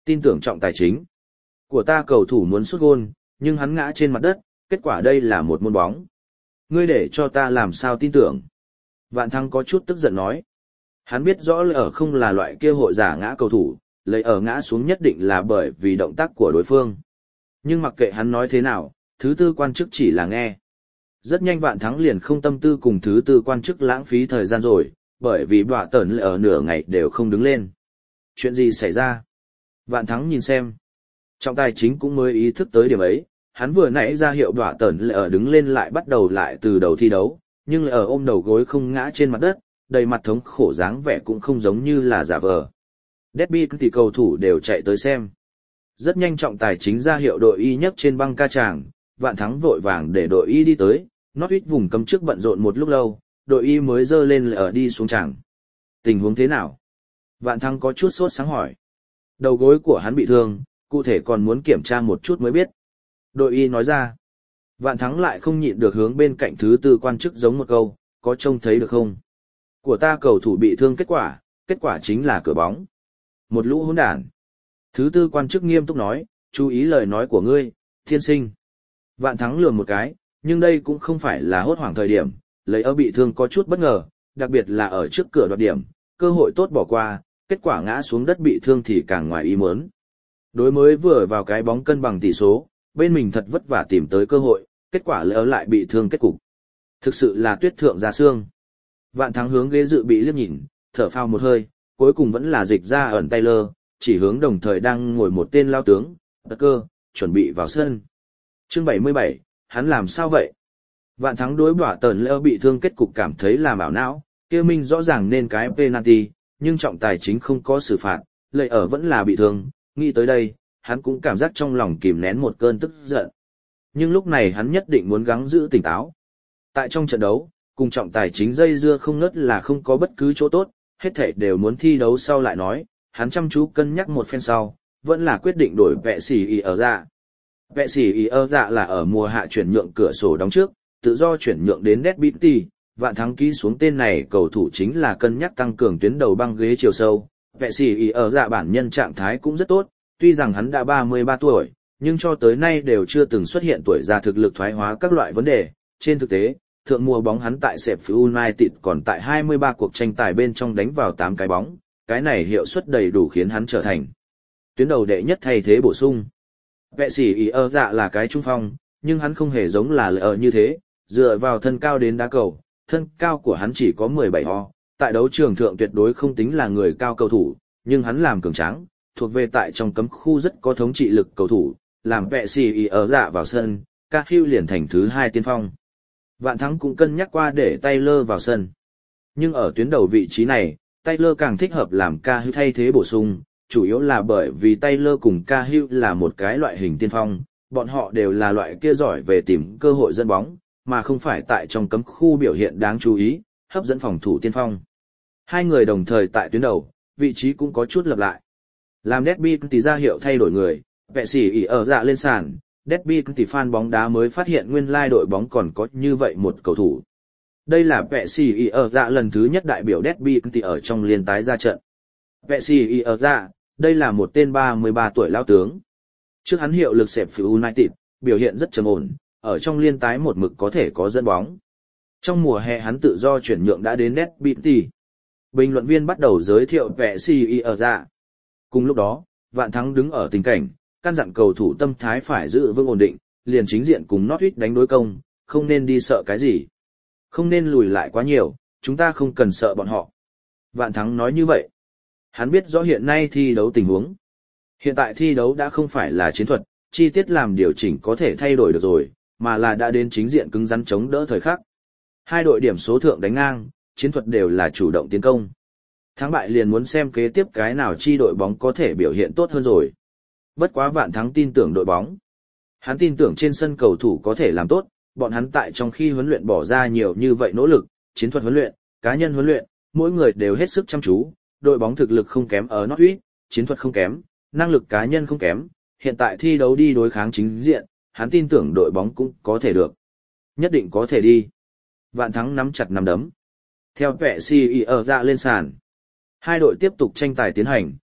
S1: Tin tưởng trọng tài chính. Của ta cầu thủ muốn sút gôn, nhưng hắn ngã trên mặt đất, kết quả đây là một môn bóng. Ngươi để cho ta làm sao tin tưởng? Vạn Thắng có chút tức giận nói. Hắn biết rõ Lợi ở không là loại kia hội giả ngã cầu thủ, Lợi ở ngã xuống nhất định là bởi vì động tác của đối phương. Nhưng mặc kệ hắn nói thế nào, thứ tư quan chức chỉ là nghe. Rất nhanh Vạn Thắng liền không tâm tư cùng thứ tư quan chức lãng phí thời gian rồi, bởi vì bọa tẩn Lợi ở nửa ngày đều không đứng lên. Chuyện gì xảy ra? Vạn Thắng nhìn xem. Trọng tài chính cũng mới ý thức tới điểm ấy, hắn vừa nãy ra hiệu bọa tẩn Lợi ở đứng lên lại bắt đầu lại từ đầu thi đấu, nhưng Lợi ở ôm đầu gối không ngã trên mặt đất, đầy mặt thống khổ dáng vẻ cũng không giống như là giả vờ. Derby thì cầu thủ đều chạy tới xem. Rất nhanh trọng tài chính ra hiệu đội y nhấc trên băng ca tràng, Vạn Thắng vội vàng để đội y đi tới, Norwich vùng cấm trước bận rộn một lúc lâu, đội y mới dơ lên Lợi ở đi xuống tràng. Tình huống thế nào? Vạn Thắng có chút sốt sáng hỏi. Đầu gối của hắn bị thương, cụ thể còn muốn kiểm tra một chút mới biết. Đội y nói ra. Vạn Thắng lại không nhịn được hướng bên cạnh thứ tư quan chức giống một câu, có trông thấy được không? Của ta cầu thủ bị thương kết quả chính là cửa bóng. Một lũ hỗn đản. Thứ tư quan chức nghiêm túc nói, chú ý lời nói của ngươi, thiên sinh. Vạn Thắng lườm một cái, nhưng đây cũng không phải là hốt hoảng thời điểm, Lấy ở bị thương có chút bất ngờ, đặc biệt là ở trước cửa đoạt điểm, cơ hội tốt bỏ qua, kết quả ngã xuống đất bị thương thì càng ngoài ý muốn. Đối mới vừa vào cái bóng cân bằng tỷ số, bên mình thật vất vả tìm tới cơ hội, kết quả Lấy ở lại bị thương kết cục. Thực sự là tuyết thượng ra xương. Vạn Thắng hướng ghế dự bị liếc nhìn, thở phào một hơi, cuối cùng vẫn là dịch ra ẩn Taylor, chỉ hướng đồng thời đang ngồi một tên lao tướng, Tật Cơ, chuẩn bị vào sân. Chương 77, hắn làm sao vậy? Vạn Thắng đối bỏa tờn lỡ bị thương kết cục cảm thấy là ảo não, kia minh rõ ràng nên cái penalty, nhưng trọng tài chính không có xử phạt, Lợi ở vẫn là bị thương, nghĩ tới đây, hắn cũng cảm giác trong lòng kìm nén một cơn tức giận. Nhưng lúc này hắn nhất định muốn gắng giữ tỉnh táo. Tại trong trận đấu, cùng trọng tài chính dây dưa không ngớt là không có bất cứ chỗ tốt, hết thảy đều muốn thi đấu sau lại nói, hắn chăm chú cân nhắc một phen sau, vẫn là quyết định đổi vệ sĩ ý ở dạ. Vệ sĩ ý ở dạ là ở mùa hạ chuyển nhượng cửa sổ đóng trước, tự do chuyển nhượng đến Derby, Vạn Thắng ký xuống tên này cầu thủ chính là cân nhắc tăng cường tuyến đầu băng ghế chiều sâu. Vệ sĩ ý ở dạ bản nhân trạng thái cũng rất tốt, tuy rằng hắn đã 33 tuổi, nhưng cho tới nay đều chưa từng xuất hiện tuổi già thực lực thoái hóa các loại vấn đề. Trên thực tế, thượng mùa bóng hắn tại Sheffield United còn tại 23 cuộc tranh tài bên trong đánh vào 8 cái bóng, cái này hiệu suất đầy đủ khiến hắn trở thành tuyến đầu đệ nhất thay thế bổ sung. Vệ sĩ ý ở dạ là cái trung phong, nhưng hắn không hề giống là Lợi ở như thế, dựa vào thân cao đến đá cầu, thân cao của hắn chỉ có 17 o, tại đấu trường thượng tuyệt đối không tính là người cao cầu thủ, nhưng hắn làm cường tráng, thuộc về tại trong cấm khu rất có thống trị lực cầu thủ, làm vệ sĩ ý ở dạ vào sân, Cahill liền thành thứ hai tiên phong. Vạn Thắng cũng cân nhắc qua để Taylor vào sân. Nhưng ở tuyến đầu vị trí này, Taylor càng thích hợp làm Cahill thay thế bổ sung, chủ yếu là bởi vì Taylor cùng Cahill là một cái loại hình tiên phong, bọn họ đều là loại kia giỏi về tìm cơ hội dẫn bóng, mà không phải tại trong cấm khu biểu hiện đáng chú ý, hấp dẫn phòng thủ tiên phong. Hai người đồng thời tại tuyến đầu, vị trí cũng có chút lặp lại. Làm Derby thì ra hiệu thay đổi người, vệ sĩ ý ở dạ lên sàn. Derby thì fan bóng đá mới phát hiện nguyên lai đội bóng còn có như vậy một cầu thủ. Đây là vệ sĩ ý ở dạ lần thứ nhất đại biểu Derby thì ở trong liên tái ra trận. Vệ sĩ ý ở dạ, đây là một tên 33 tuổi lão tướng. Trước hắn hiệu lực Sheffield United, biểu hiện rất trầm ổn, ở trong liên tái một mực có thể có dẫn bóng. Trong mùa hè hắn tự do chuyển nhượng đã đến Derby thì. Bình luận viên bắt đầu giới thiệu vệ sĩ ý ở dạ. Cùng lúc đó, Vạn Thắng đứng ở tình cảnh, căn dặn cầu thủ tâm thái phải giữ vững ổn định, liền chính diện cùng Norwich đánh đối công, không nên đi sợ cái gì. Không nên lùi lại quá nhiều, chúng ta không cần sợ bọn họ. Vạn Thắng nói như vậy. Hắn biết rõ hiện nay thi đấu tình huống. Hiện tại thi đấu đã không phải là chiến thuật, chi tiết làm điều chỉnh có thể thay đổi được rồi, mà là đã đến chính diện cứng rắn chống đỡ thời khắc. Hai đội điểm số thượng đánh ngang, chiến thuật đều là chủ động tiến công. Thắng bại liền muốn xem kế tiếp cái nào chi đội bóng có thể biểu hiện tốt hơn rồi. Bất quá Vạn Thắng tin tưởng đội bóng. Hắn tin tưởng trên sân cầu thủ có thể làm tốt, bọn hắn tại trong khi huấn luyện bỏ ra nhiều như vậy nỗ lực, chiến thuật huấn luyện, cá nhân huấn luyện, mỗi người đều hết sức chăm chú, đội bóng thực lực không kém ở Norwich, chiến thuật không kém, năng lực cá nhân không kém, hiện tại thi đấu đi đối kháng chính diện, hắn tin tưởng đội bóng cũng có thể được. Nhất định có thể đi. Vạn Thắng nắm chặt nắm đấm. Theo vệ sĩ ở dạ lên sàn. Hai đội tiếp tục tranh tài tiến hành,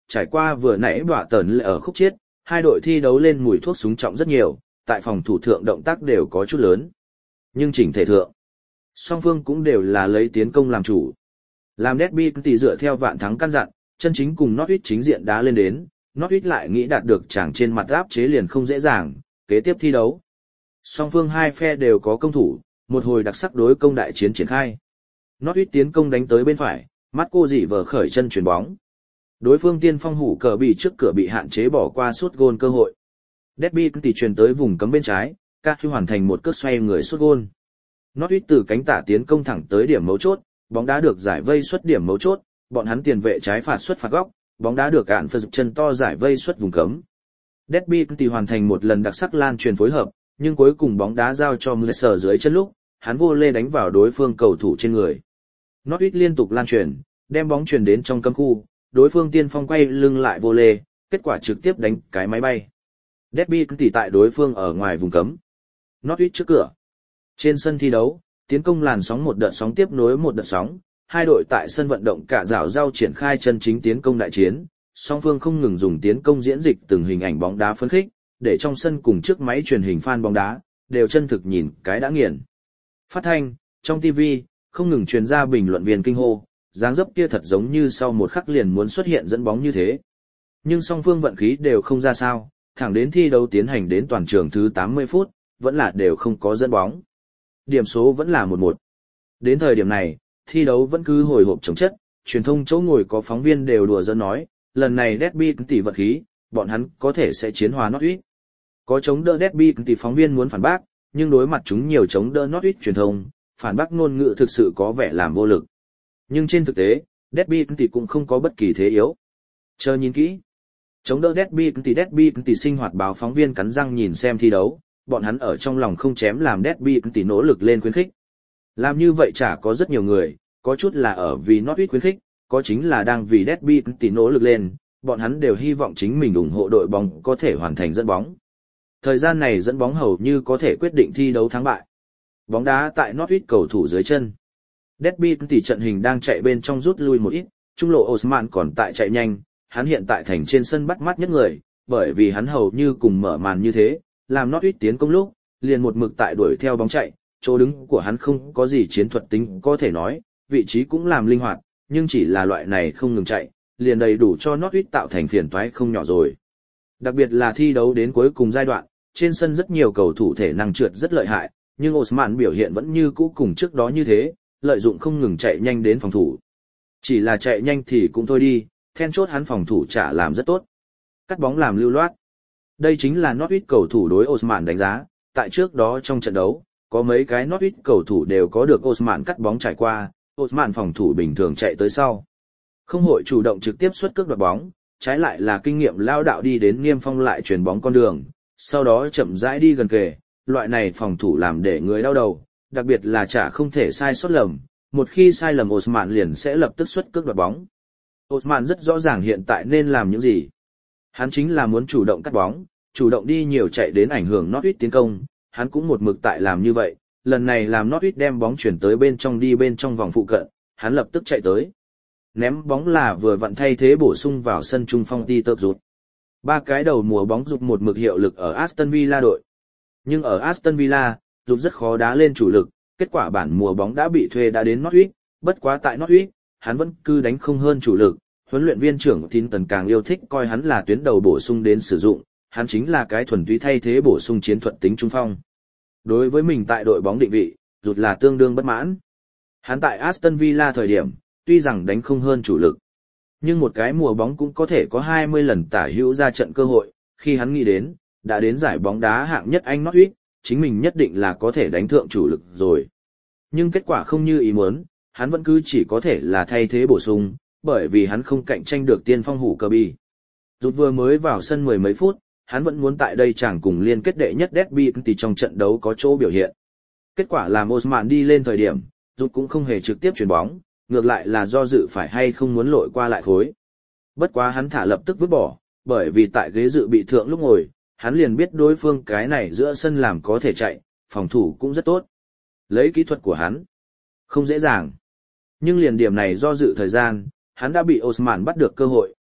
S1: trải qua vừa nãy đọa tờn ở khúc chiết, hai đội thi đấu lên mùi thuốc súng trọng rất nhiều, tại phòng thủ thượng động tác đều có chút lớn. Nhưng chỉnh thể thượng, song phương cũng đều là lấy tiến công làm chủ. Làm derby thì dựa theo vạn thắng căn dặn, chân chính cùng Norwich chính diện đá lên đến, Norwich lại nghĩ đạt được chàng trên mặt áp chế liền không dễ dàng, kế tiếp thi đấu. Song phương hai phe đều có công thủ, một hồi đặc sắc đối công đại chiến triển khai. Norwich tiến công đánh tới bên phải, Marco dị vờ khởi chân chuyền bóng. Đối phương tiên phong hủ cờ bị trước cửa bị hạn chế bỏ qua sút gôn cơ hội. Derby thì truyền tới vùng cấm bên trái, Cahill hoàn thành một cước xoay người sút gôn. Norwich từ cánh tả tiến công thẳng tới điểm mấu chốt, bóng đá được giải vây xuất điểm mấu chốt, bọn hắn tiền vệ trái phạt xuất phạt góc, bóng đá được cản phật chân to giải vây xuất vùng cấm. Derby thì hoàn thành một lần đặc sắc lan truyền phối hợp, nhưng cuối cùng bóng đá giao cho Müller dưới chân lúc, hắn vô lê đánh vào đối phương cầu thủ trên người. Norwich liên tục lan truyền, đem bóng truyền đến trong cấm khu, đối phương tiên phong quay lưng lại vô lê, kết quả trực tiếp đánh cái máy bay. Derby thì tại đối phương ở ngoài vùng cấm. Norwich trước cửa. Trên sân thi đấu, tiến công làn sóng một đợt sóng tiếp nối một đợt sóng, hai đội tại sân vận động cả rào rau triển khai chân chính tiến công đại chiến, song phương không ngừng dùng tiến công diễn dịch từng hình ảnh bóng đá phấn khích, để trong sân cùng trước máy truyền hình fan bóng đá, đều chân thực nhìn cái đã nghiền. Phát thanh, trong TV, không ngừng truyền ra bình luận viên kinh hô, dáng dấp kia thật giống như sau một khắc liền muốn xuất hiện dẫn bóng như thế. Nhưng song phương vận khí đều không ra sao, thẳng đến thi đấu tiến hành đến toàn trường thứ 80 phút, vẫn là đều không có dẫn bóng. Điểm số vẫn là 1-1. Đến thời điểm này, thi đấu vẫn cứ hồi hộp chống chất, truyền thông chỗ ngồi có phóng viên đều đùa giỡn nói, lần này Derby tỷ vận khí, bọn hắn có thể sẽ chiến hòa Norwich. Có chống đỡ Derby tỷ phóng viên muốn phản bác, nhưng đối mặt chúng nhiều chống đỡ Norwich truyền thông, phản bác ngôn ngữ thực sự có vẻ làm vô lực. Nhưng trên thực tế, Derby tỷ cũng không có bất kỳ thế yếu. Chờ nhìn kỹ. Chống đỡ Derby tỷ sinh hoạt báo phóng viên cắn răng nhìn xem thi đấu, bọn hắn ở trong lòng không chém làm Derby tỷ nỗ lực lên khuyến khích. Làm như vậy chả có rất nhiều người, có chút là ở vì Norwich khuyến khích, có chính là đang vì Derby tỷ nỗ lực lên, bọn hắn đều hy vọng chính mình ủng hộ đội bóng có thể hoàn thành dẫn bóng. Thời gian này dẫn bóng hầu như có thể quyết định thi đấu thắng bại. Bóng đá tại Norwich cầu thủ dưới chân. Derby tỷ trận hình đang chạy bên trong rút lui một ít, trung lộ Osman còn tại chạy nhanh, hắn hiện tại thành trên sân bắt mắt nhất người, bởi vì hắn hầu như cùng mở màn như thế, làm Norwich tiến công lúc, liền một mực tại đuổi theo bóng chạy, chỗ đứng của hắn không có gì chiến thuật tính có thể nói, vị trí cũng làm linh hoạt, nhưng chỉ là loại này không ngừng chạy, liền đầy đủ cho Norwich tạo thành phiền toái không nhỏ rồi. Đặc biệt là thi đấu đến cuối cùng giai đoạn, trên sân rất nhiều cầu thủ thể năng trượt rất lợi hại, nhưng Osman biểu hiện vẫn như cũ cùng trước đó như thế, lợi dụng không ngừng chạy nhanh đến phòng thủ. Chỉ là chạy nhanh thì cũng thôi đi, then chốt hắn phòng thủ trả làm rất tốt. Cắt bóng làm lưu loát. Đây chính là Norwich cầu thủ đối Osman đánh giá, tại trước đó trong trận đấu, có mấy cái Norwich cầu thủ đều có được Osman cắt bóng trải qua, Osman phòng thủ bình thường chạy tới sau. Không hội chủ động trực tiếp xuất cước đoạt bóng, trái lại là kinh nghiệm lao đạo đi đến niêm phong lại chuyền bóng con đường, sau đó chậm rãi đi gần kề, loại này phòng thủ làm để người đau đầu, đặc biệt là chả không thể sai sót lầm, một khi sai lầm Osman liền sẽ lập tức xuất cước đoạt bóng. Osman rất rõ ràng hiện tại nên làm những gì. Hắn chính là muốn chủ động cắt bóng, chủ động đi nhiều chạy đến ảnh hưởng Norwich tiến công, hắn cũng một mực tại làm như vậy, lần này làm Norwich đem bóng chuyển tới bên trong đi bên trong vòng phụ cận, hắn lập tức chạy tới. Ném bóng là vừa vặn thay thế bổ sung vào sân trung phong Peter Rút. Ba cái đầu mùa bóng Rút một mực hiệu lực ở Aston Villa đội. Nhưng ở Aston Villa, Rút rất khó đá lên chủ lực, kết quả bản mùa bóng đã bị thuê đã đến Norwich, bất quá tại Norwich, hắn vẫn cứ đánh không hơn chủ lực. Huấn luyện viên trưởng Tin Tần càng yêu thích coi hắn là tuyến đầu bổ sung đến sử dụng, hắn chính là cái thuần túy thay thế bổ sung chiến thuật tính trung phong. Đối với mình tại đội bóng định vị, Rút là tương đương bất mãn. Hắn tại Aston Villa thời điểm, tuy rằng đánh không hơn chủ lực, nhưng một cái mùa bóng cũng có thể có 20 lần tả hữu ra trận cơ hội, khi hắn nghĩ đến, đã đến giải bóng đá hạng nhất Anh Norwich, chính mình nhất định là có thể đánh thượng chủ lực rồi. Nhưng kết quả không như ý muốn, hắn vẫn cứ chỉ có thể là thay thế bổ sung, bởi vì hắn không cạnh tranh được tiên phong hủ Kirby. Rút vừa mới vào sân mười mấy phút, hắn vẫn muốn tại đây chẳng cùng liên kết đệ nhất Derby thì trong trận đấu có chỗ biểu hiện. Kết quả là Osman đi lên thời điểm, Rút cũng không hề trực tiếp chuyền bóng, ngược lại là do dự phải hay không muốn lội qua lại khối. Bất quá hắn thả lập tức vứt bỏ, bởi vì tại ghế dự bị thượng lúc ngồi, hắn liền biết đối phương cái này giữa sân làm có thể chạy, phòng thủ cũng rất tốt. Lấy kỹ thuật của hắn, không dễ dàng. Nhưng liền điểm này do dự thời gian, hắn đã bị Osman bắt được cơ hội,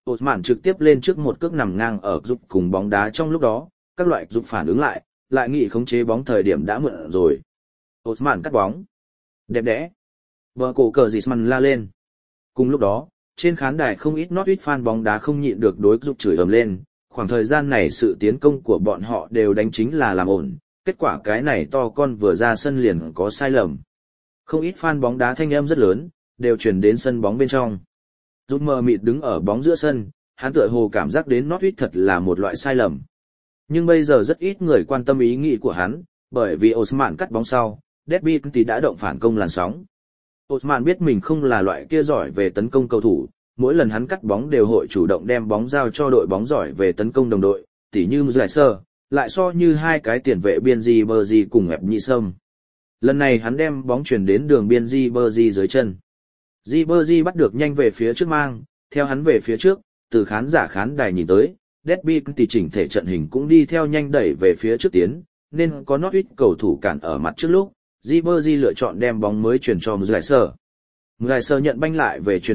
S1: Osman trực tiếp lên trước một cước nằm ngang ở giúp cùng bóng đá trong lúc đó, các loại giúp phản ứng lại nghĩ khống chế bóng thời điểm đã muộn rồi. Osman cắt bóng. Đẹp đẽ. Bờ cổ cờ Griezmann la lên. Cùng lúc đó, trên khán đài không ít Norwich fan bóng đá không nhịn được đối giúp chửi ầm lên, khoảng thời gian này sự tiến công của bọn họ đều đánh chính là làm ổn, kết quả cái này to con vừa ra sân liền có sai lầm. Không ít fan bóng đá thanh âm rất lớn, đều truyền đến sân bóng bên trong. Giúp mờ mịt đứng ở bóng giữa sân, hắn tựa hồ cảm giác đến Norwich thật là một loại sai lầm. Nhưng bây giờ rất ít người quan tâm ý nghĩ của hắn, bởi vì Osman cắt bóng sau, Derby County đã động phản công làn sóng. Osman biết mình không là loại kia giỏi về tấn công cầu thủ, mỗi lần hắn cắt bóng đều hội chủ động đem bóng giao cho đội bóng giỏi về tấn công đồng đội, tỉ như Muzaiser, lại so như hai cái tiền vệ biên Ribery cùng hẹp nhị sâm. Lần này hắn đem bóng chuyển đến đường biên Ribery dưới chân. Ribery bắt được nhanh về phía trước mang, theo hắn về phía trước, từ khán giả khán đài nhìn tới, Derby County chỉnh thể trận hình cũng đi theo nhanh đẩy về phía trước tiến, nên có Norwich cầu thủ cản ở mặt trước lúc, Ribery lựa chọn đem bóng mới chuyển cho Muzaiser. Muzaiser nhận banh lại về chuyền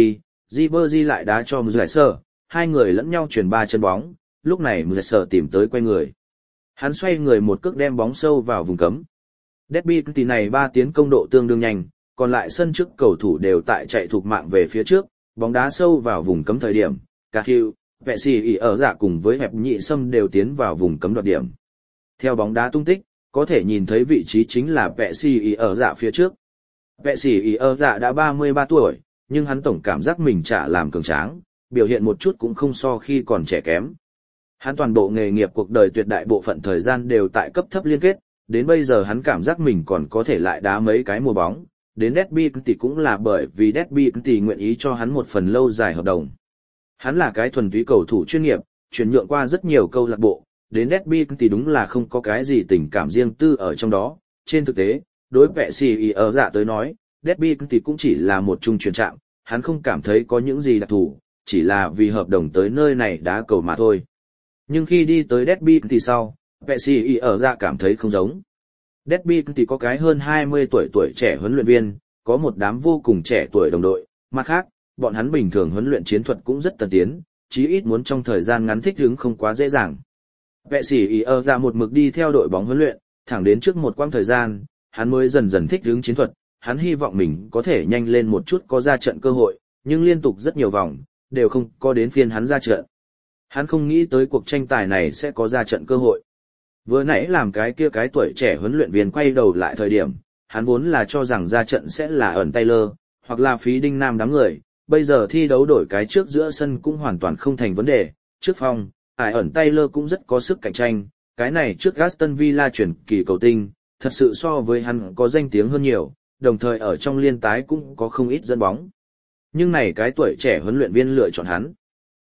S1: Ribery lại đá cho Muzaiser, hai người lẫn nhau chuyển 3 chân bóng, lúc này Muzaiser tìm tới quay người. Hắn xoay người một cước đem bóng sâu vào vùng cấm. Derby County này 3 tiến công độ tương đương nhanh, còn lại sân trước cầu thủ đều tại chạy thục mạng về phía trước, bóng đá sâu vào vùng cấm thời điểm, Cahill, Pessi ở dạ cùng với hẹp nhị sâm đều tiến vào vùng cấm đoạt điểm. Theo bóng đá tung tích, có thể nhìn thấy vị trí chính là Pessi ở dạ phía trước. Pessi ở dạ đã 33 tuổi, nhưng hắn tổng cảm giác mình chả làm cường tráng, biểu hiện một chút cũng không so khi còn trẻ kém. Hắn toàn bộ nghề nghiệp cuộc đời tuyệt đại bộ phận thời gian đều tại cấp thấp liên kết, đến bây giờ hắn cảm giác mình còn có thể lại đá mấy cái mùa bóng, đến Derby County cũng là bởi vì Derby County nguyện ý cho hắn một phần lâu dài hợp đồng. Hắn là cái thuần túy cầu thủ chuyên nghiệp, chuyển nhượng qua rất nhiều câu lạc bộ, đến Derby County đúng là không có cái gì tình cảm riêng tư ở trong đó. Trên thực tế, đối Pessi ở dạ tới nói, Derby County cũng chỉ là một trung chuyển trạm, hắn không cảm thấy có những gì đặc thù, chỉ là vì hợp đồng tới nơi này đá cầu mà thôi. Nhưng khi đi tới Derby County sau, Pessi ở dạ cảm thấy không giống. Derby County có cái hơn 20 tuổi trẻ huấn luyện viên, có một đám vô cùng trẻ tuổi đồng đội, mặt khác, bọn hắn bình thường huấn luyện chiến thuật cũng rất tân tiến, chí ít muốn trong thời gian ngắn thích ứng không quá dễ dàng. Pessi ở dạ một mực đi theo đội bóng huấn luyện, thẳng đến trước một quãng thời gian, hắn mới dần dần thích ứng chiến thuật, hắn hy vọng mình có thể nhanh lên một chút có ra trận cơ hội, nhưng liên tục rất nhiều vòng, đều không có đến phiên hắn ra trận. Hắn không nghĩ tới cuộc tranh tài này sẽ có ra trận cơ hội. Vừa nãy làm cái tuổi trẻ huấn luyện viên quay đầu lại thời điểm, hắn vốn là cho rằng ra trận sẽ là ẩn Taylor, hoặc là phí đinh nam đám người, bây giờ thi đấu đổi cái trước giữa sân cũng hoàn toàn không thành vấn đề, trước phong, ẩn Taylor cũng rất có sức cạnh tranh, cái này trước Aston Villa chuyển kỳ cầu tinh, thật sự so với hắn có danh tiếng hơn nhiều, đồng thời ở trong liên tái cũng có không ít dẫn bóng. Nhưng này cái tuổi trẻ huấn luyện viên lựa chọn hắn.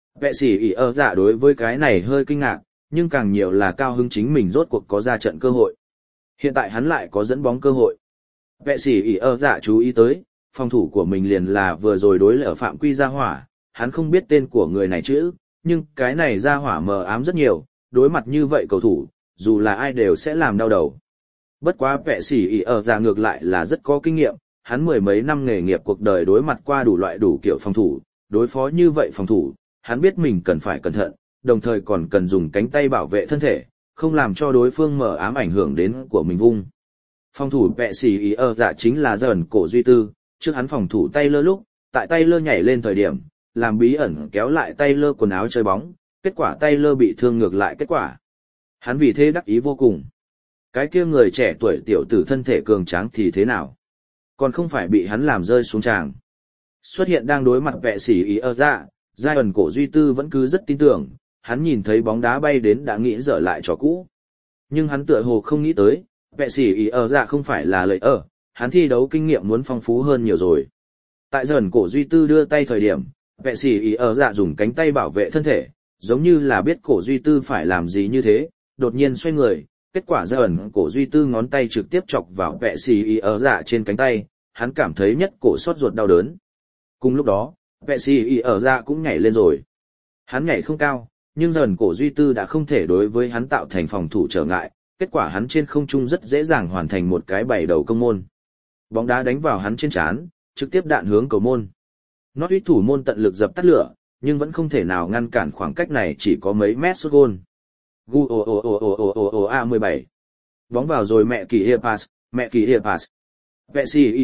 S1: Pessi ở dạ đối với cái này hơi kinh ngạc, nhưng càng nhiều là cao hứng chính mình rốt cuộc có ra trận cơ hội. Hiện tại hắn lại có dẫn bóng cơ hội. Pessi ở dạ chú ý tới, phòng thủ của mình liền là vừa rồi đối lệ ở phạm quy gia hỏa, hắn không biết tên của người này chữ, nhưng cái này gia hỏa mờ ám rất nhiều, đối mặt như vậy cầu thủ, dù là ai đều sẽ làm đau đầu. Bất quá Pessi ở dạ ngược lại là rất có kinh nghiệm, hắn mười mấy năm nghề nghiệp cuộc đời đối mặt qua đủ loại đủ kiểu phòng thủ, đối phó như vậy phòng thủ, hắn biết mình cần phải cẩn thận, đồng thời còn cần dùng cánh tay bảo vệ thân thể, không làm cho đối phương mở ám ảnh hưởng đến của mình vung. Phòng thủ Pessi ở dạ chính là dần cổ duy tư, trước hắn phòng thủ Taylor lúc, tại Taylor nhảy lên thời điểm, làm bí ẩn kéo lại Taylor quần áo chơi bóng, kết quả Taylor bị thương ngược lại kết quả. Hắn vì thế đắc ý vô cùng. Cái kia người trẻ tuổi tiểu tử thân thể cường tráng thì thế nào? Còn không phải bị hắn làm rơi xuống tràng. Xuất hiện đang đối mặt Pessi ở dạ, giai ẩn cổ duy tư vẫn cứ rất tin tưởng, hắn nhìn thấy bóng đá bay đến đã nghĩ dở lại trò cũ. Nhưng hắn tựa hồ không nghĩ tới, Pessi ở dạ không phải là lợi ở, hắn thi đấu kinh nghiệm muốn phong phú hơn nhiều rồi. Tại dần cổ duy tư đưa tay thời điểm, Pessi ở dạ dùng cánh tay bảo vệ thân thể, giống như là biết cổ duy tư phải làm gì như thế, đột nhiên xoay người, kết quả dần cổ duy tư ngón tay trực tiếp chọc vào Pessi ở dạ trên cánh tay, hắn cảm thấy nhất cổ xót ruột đau đớn. Cùng lúc đó, Pessi ở dạ cũng nhảy lên rồi. Hắn nhảy không cao, nhưng dần cổ duy tư đã không thể đối với hắn tạo thành phòng thủ trở ngại, kết quả hắn trên không trung rất dễ dàng hoàn thành một cái bảy đầu công môn. Bóng đá đánh vào hắn trên trán, trực tiếp đạn hướng cầu môn. Norwich thủ môn tận lực dập tắt lửa, nhưng vẫn không thể nào ngăn cản khoảng cách này chỉ có mấy mét sút gôn. A17. Bóng vào rồi mẹ kỳ hiệp pass. Pessi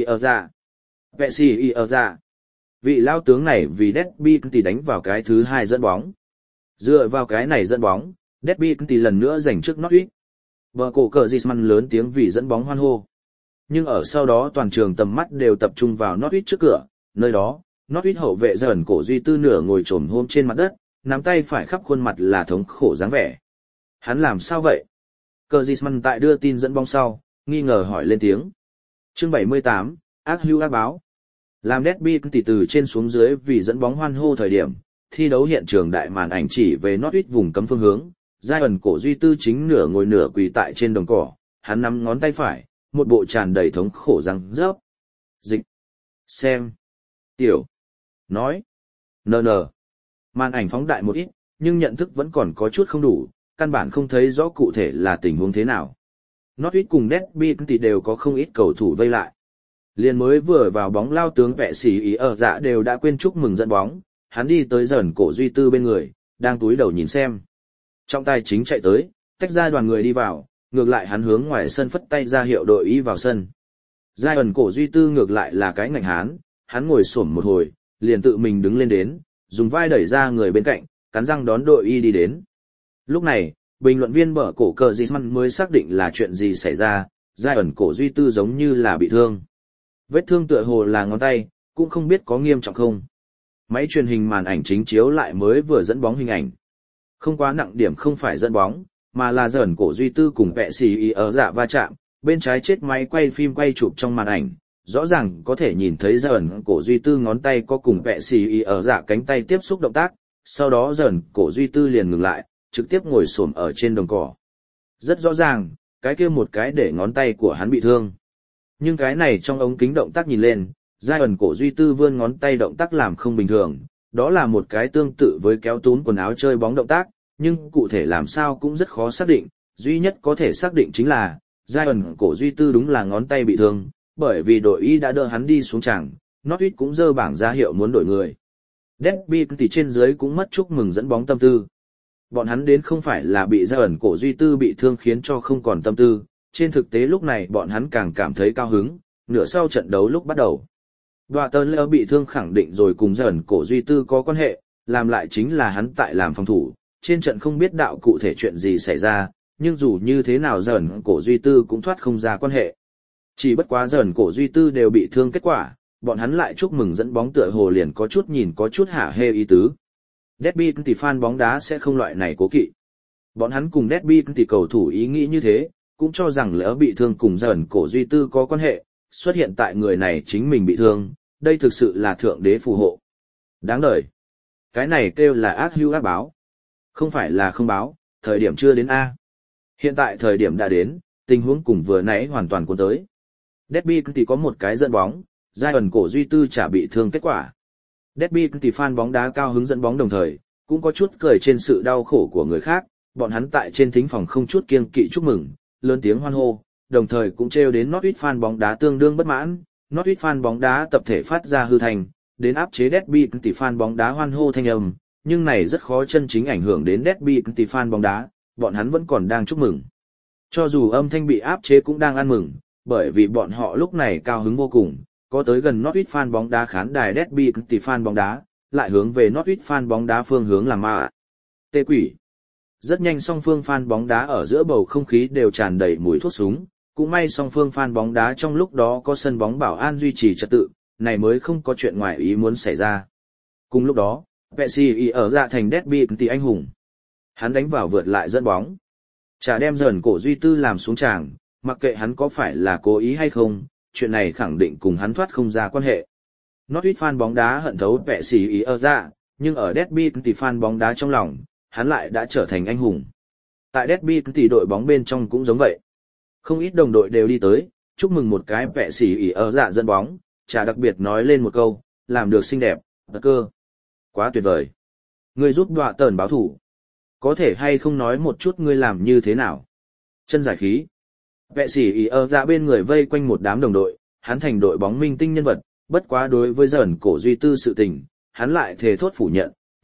S1: ở ra. Vị lao tướng này vì Derby thì đánh vào cái thứ 2 dẫn bóng. Dựa vào cái này dẫn bóng, Derby thì lần nữa giành trước Norwich. Bờ cổ cờ Griezmann lớn tiếng vì dẫn bóng hoan hô. Nhưng ở sau đó toàn trường tầm mắt đều tập trung vào Norwich trước cửa, nơi đó, Norwich hậu vệ dần cổ duy tư nửa ngồi chồm hôm trên mặt đất, nắm tay phải khắp khuôn mặt là thống khổ dáng vẻ. Hắn làm sao vậy? Cờ Griezmann tại đưa tin dẫn bóng sau, nghi ngờ hỏi lên tiếng. Chương 78, ác hữu ác báo. Làm Derby tỷ từ trên xuống dưới vì dẫn bóng hoan hô thời điểm, thi đấu hiện trường đại màn ảnh chỉ về Norwich vùng cấm phương hướng, Giant cổ duy tư chính nửa ngồi nửa quỳ tại trên đồng cỏ, hắn nắm ngón tay phải, một bộ tràn đầy thống khổ răng rớp. Dịch. Xem. Tiểu. Nói. NN. Màn ảnh phóng đại một ít, nhưng nhận thức vẫn còn có chút không đủ, căn bản không thấy rõ cụ thể là tình huống thế nào. Norwich cùng Derby thì đều có không ít cầu thủ vây lại. Liền mới vừa vào bóng lao tướng vẹ xỉ ý ở dạ đều đã quên chúc mừng dẫn bóng, hắn đi tới dần cổ duy tư bên người, đang túi đầu nhìn xem. Trọng tài chính chạy tới, tách ra đoàn người đi vào, ngược lại hắn hướng ngoài sân phất tay ra hiệu đội ý vào sân. Giai ẩn cổ duy tư ngược lại là cái ngạnh hắn ngồi xổm một hồi, liền tự mình đứng lên đến, dùng vai đẩy ra người bên cạnh, cắn răng đón đội y đi đến. Lúc này, bình luận viên bờ cổ cờ Griezmann mới xác định là chuyện gì xảy ra, Giai ẩn cổ duy tư giống như là bị thương. Vết thương tựa hồ là ngón tay, cũng không biết có nghiêm trọng không. Máy truyền hình màn ảnh chính chiếu lại mới vừa dẫn bóng hình ảnh. Không quá nặng điểm không phải dẫn bóng, mà là dần cổ duy tư cùng vẹ xì ý ở dạ va chạm, bên trái chết máy quay phim quay chụp trong màn ảnh, rõ ràng có thể nhìn thấy dần cổ duy tư ngón tay có cùng vẹ xì ý ở dạ cánh tay tiếp xúc động tác, sau đó dần cổ duy tư liền ngừng lại, trực tiếp ngồi xổm ở trên đồng cỏ. Rất rõ ràng, cái kia một cái để ngón tay của hắn bị thương. Nhưng cái này trong ống kính động tác nhìn lên, giai ẩn cổ duy tư vươn ngón tay động tác làm không bình thường, đó là một cái tương tự với kéo túm quần áo chơi bóng động tác, nhưng cụ thể làm sao cũng rất khó xác định, duy nhất có thể xác định chính là, giai ẩn cổ duy tư đúng là ngón tay bị thương, bởi vì đội y đã đỡ hắn đi xuống tràng, Norwich cũng giơ bảng ra hiệu muốn đổi người. Derby thì trên dưới cũng mất chúc mừng dẫn bóng tâm tư. Bọn hắn đến không phải là bị giai ẩn cổ duy tư bị thương khiến cho không còn tâm tư, trên thực tế lúc này bọn hắn càng cảm thấy cao hứng, nửa sau trận đấu lúc bắt đầu. Đoạ tơn lỡ bị thương khẳng định rồi cùng dần cổ duy tư có quan hệ, làm lại chính là hắn tại làm phòng thủ, trên trận không biết đạo cụ thể chuyện gì xảy ra, nhưng dù như thế nào dần cổ duy tư cũng thoát không ra quan hệ. Chỉ bất quá dần cổ duy tư đều bị thương kết quả, bọn hắn lại chúc mừng dẫn bóng tựa hồ liền có chút nhìn có chút hả hê ý tứ. Derby thì fan bóng đá sẽ không loại này cố kỵ. Bọn hắn cùng Derby thì cầu thủ ý nghĩ như thế, cũng cho rằng lỡ bị thương cùng dần cổ duy tư có quan hệ, xuất hiện tại người này chính mình bị thương, đây thực sự là thượng đế phù hộ. Đáng đời. Cái này kêu là ác hữu ác báo. Không phải là không báo, thời điểm chưa đến A. Hiện tại thời điểm đã đến, tình huống cùng vừa nãy hoàn toàn cuốn tới. Derby thì có một cái dẫn bóng, giai ẩn cổ duy tư chả bị thương kết quả. Derby thì fan bóng đá cao hứng dẫn bóng đồng thời, cũng có chút cười trên sự đau khổ của người khác, bọn hắn tại trên thính phòng không chút kiêng kỵ chúc mừng, lớn tiếng hoan hô, đồng thời cũng trêu đến Norwich fan bóng đá tương đương bất mãn, Norwich fan bóng đá tập thể phát ra hư thành, đến áp chế Derby thì fan bóng đá hoan hô thanh âm, nhưng này rất khó chân chính ảnh hưởng đến Derby thì fan bóng đá, bọn hắn vẫn còn đang chúc mừng. Cho dù âm thanh bị áp chế cũng đang ăn mừng, bởi vì bọn họ lúc này cao hứng vô cùng, có tới gần Norwich fan bóng đá khán đài Derby thì fan bóng đá, lại hướng về Norwich fan bóng đá phương hướng làm ma. Tê quỷ. Rất nhanh song phương fan bóng đá ở giữa bầu không khí đều tràn đầy mùi thuốc súng, cũng may song phương fan bóng đá trong lúc đó có sân bóng bảo an duy trì trật tự, này mới không có chuyện ngoài ý muốn xảy ra. Cùng lúc đó, Pessi ở dạ thành Derby thì anh hùng. Hắn đánh vào vượt lại dẫn bóng. Chả đem dần cổ duy tư làm xuống tràng, mặc kệ hắn có phải là cố ý hay không, chuyện này khẳng định cùng hắn thoát không ra quan hệ. Norwich fan bóng đá hận thấu Pessi ở dạ, nhưng ở Derby thì fan bóng đá trong lòng, hắn lại đã trở thành anh hùng. Tại Derby thì đội bóng bên trong cũng giống vậy. Không ít đồng đội đều đi tới, chúc mừng một cái Pessi ở dạ dẫn bóng, chả đặc biệt nói lên một câu, làm được xinh đẹp, thật cơ. Quá tuyệt vời. Ngươi giúp Đoạ tờn báo thủ. Có thể hay không nói một chút ngươi làm như thế nào? Chân giải khí. Pessi ở dạ bên người vây quanh một đám đồng đội, hắn thành đội bóng minh tinh nhân vật, bất quá đối với dần cổ duy tư sự tình, hắn lại thề thốt phủ nhận,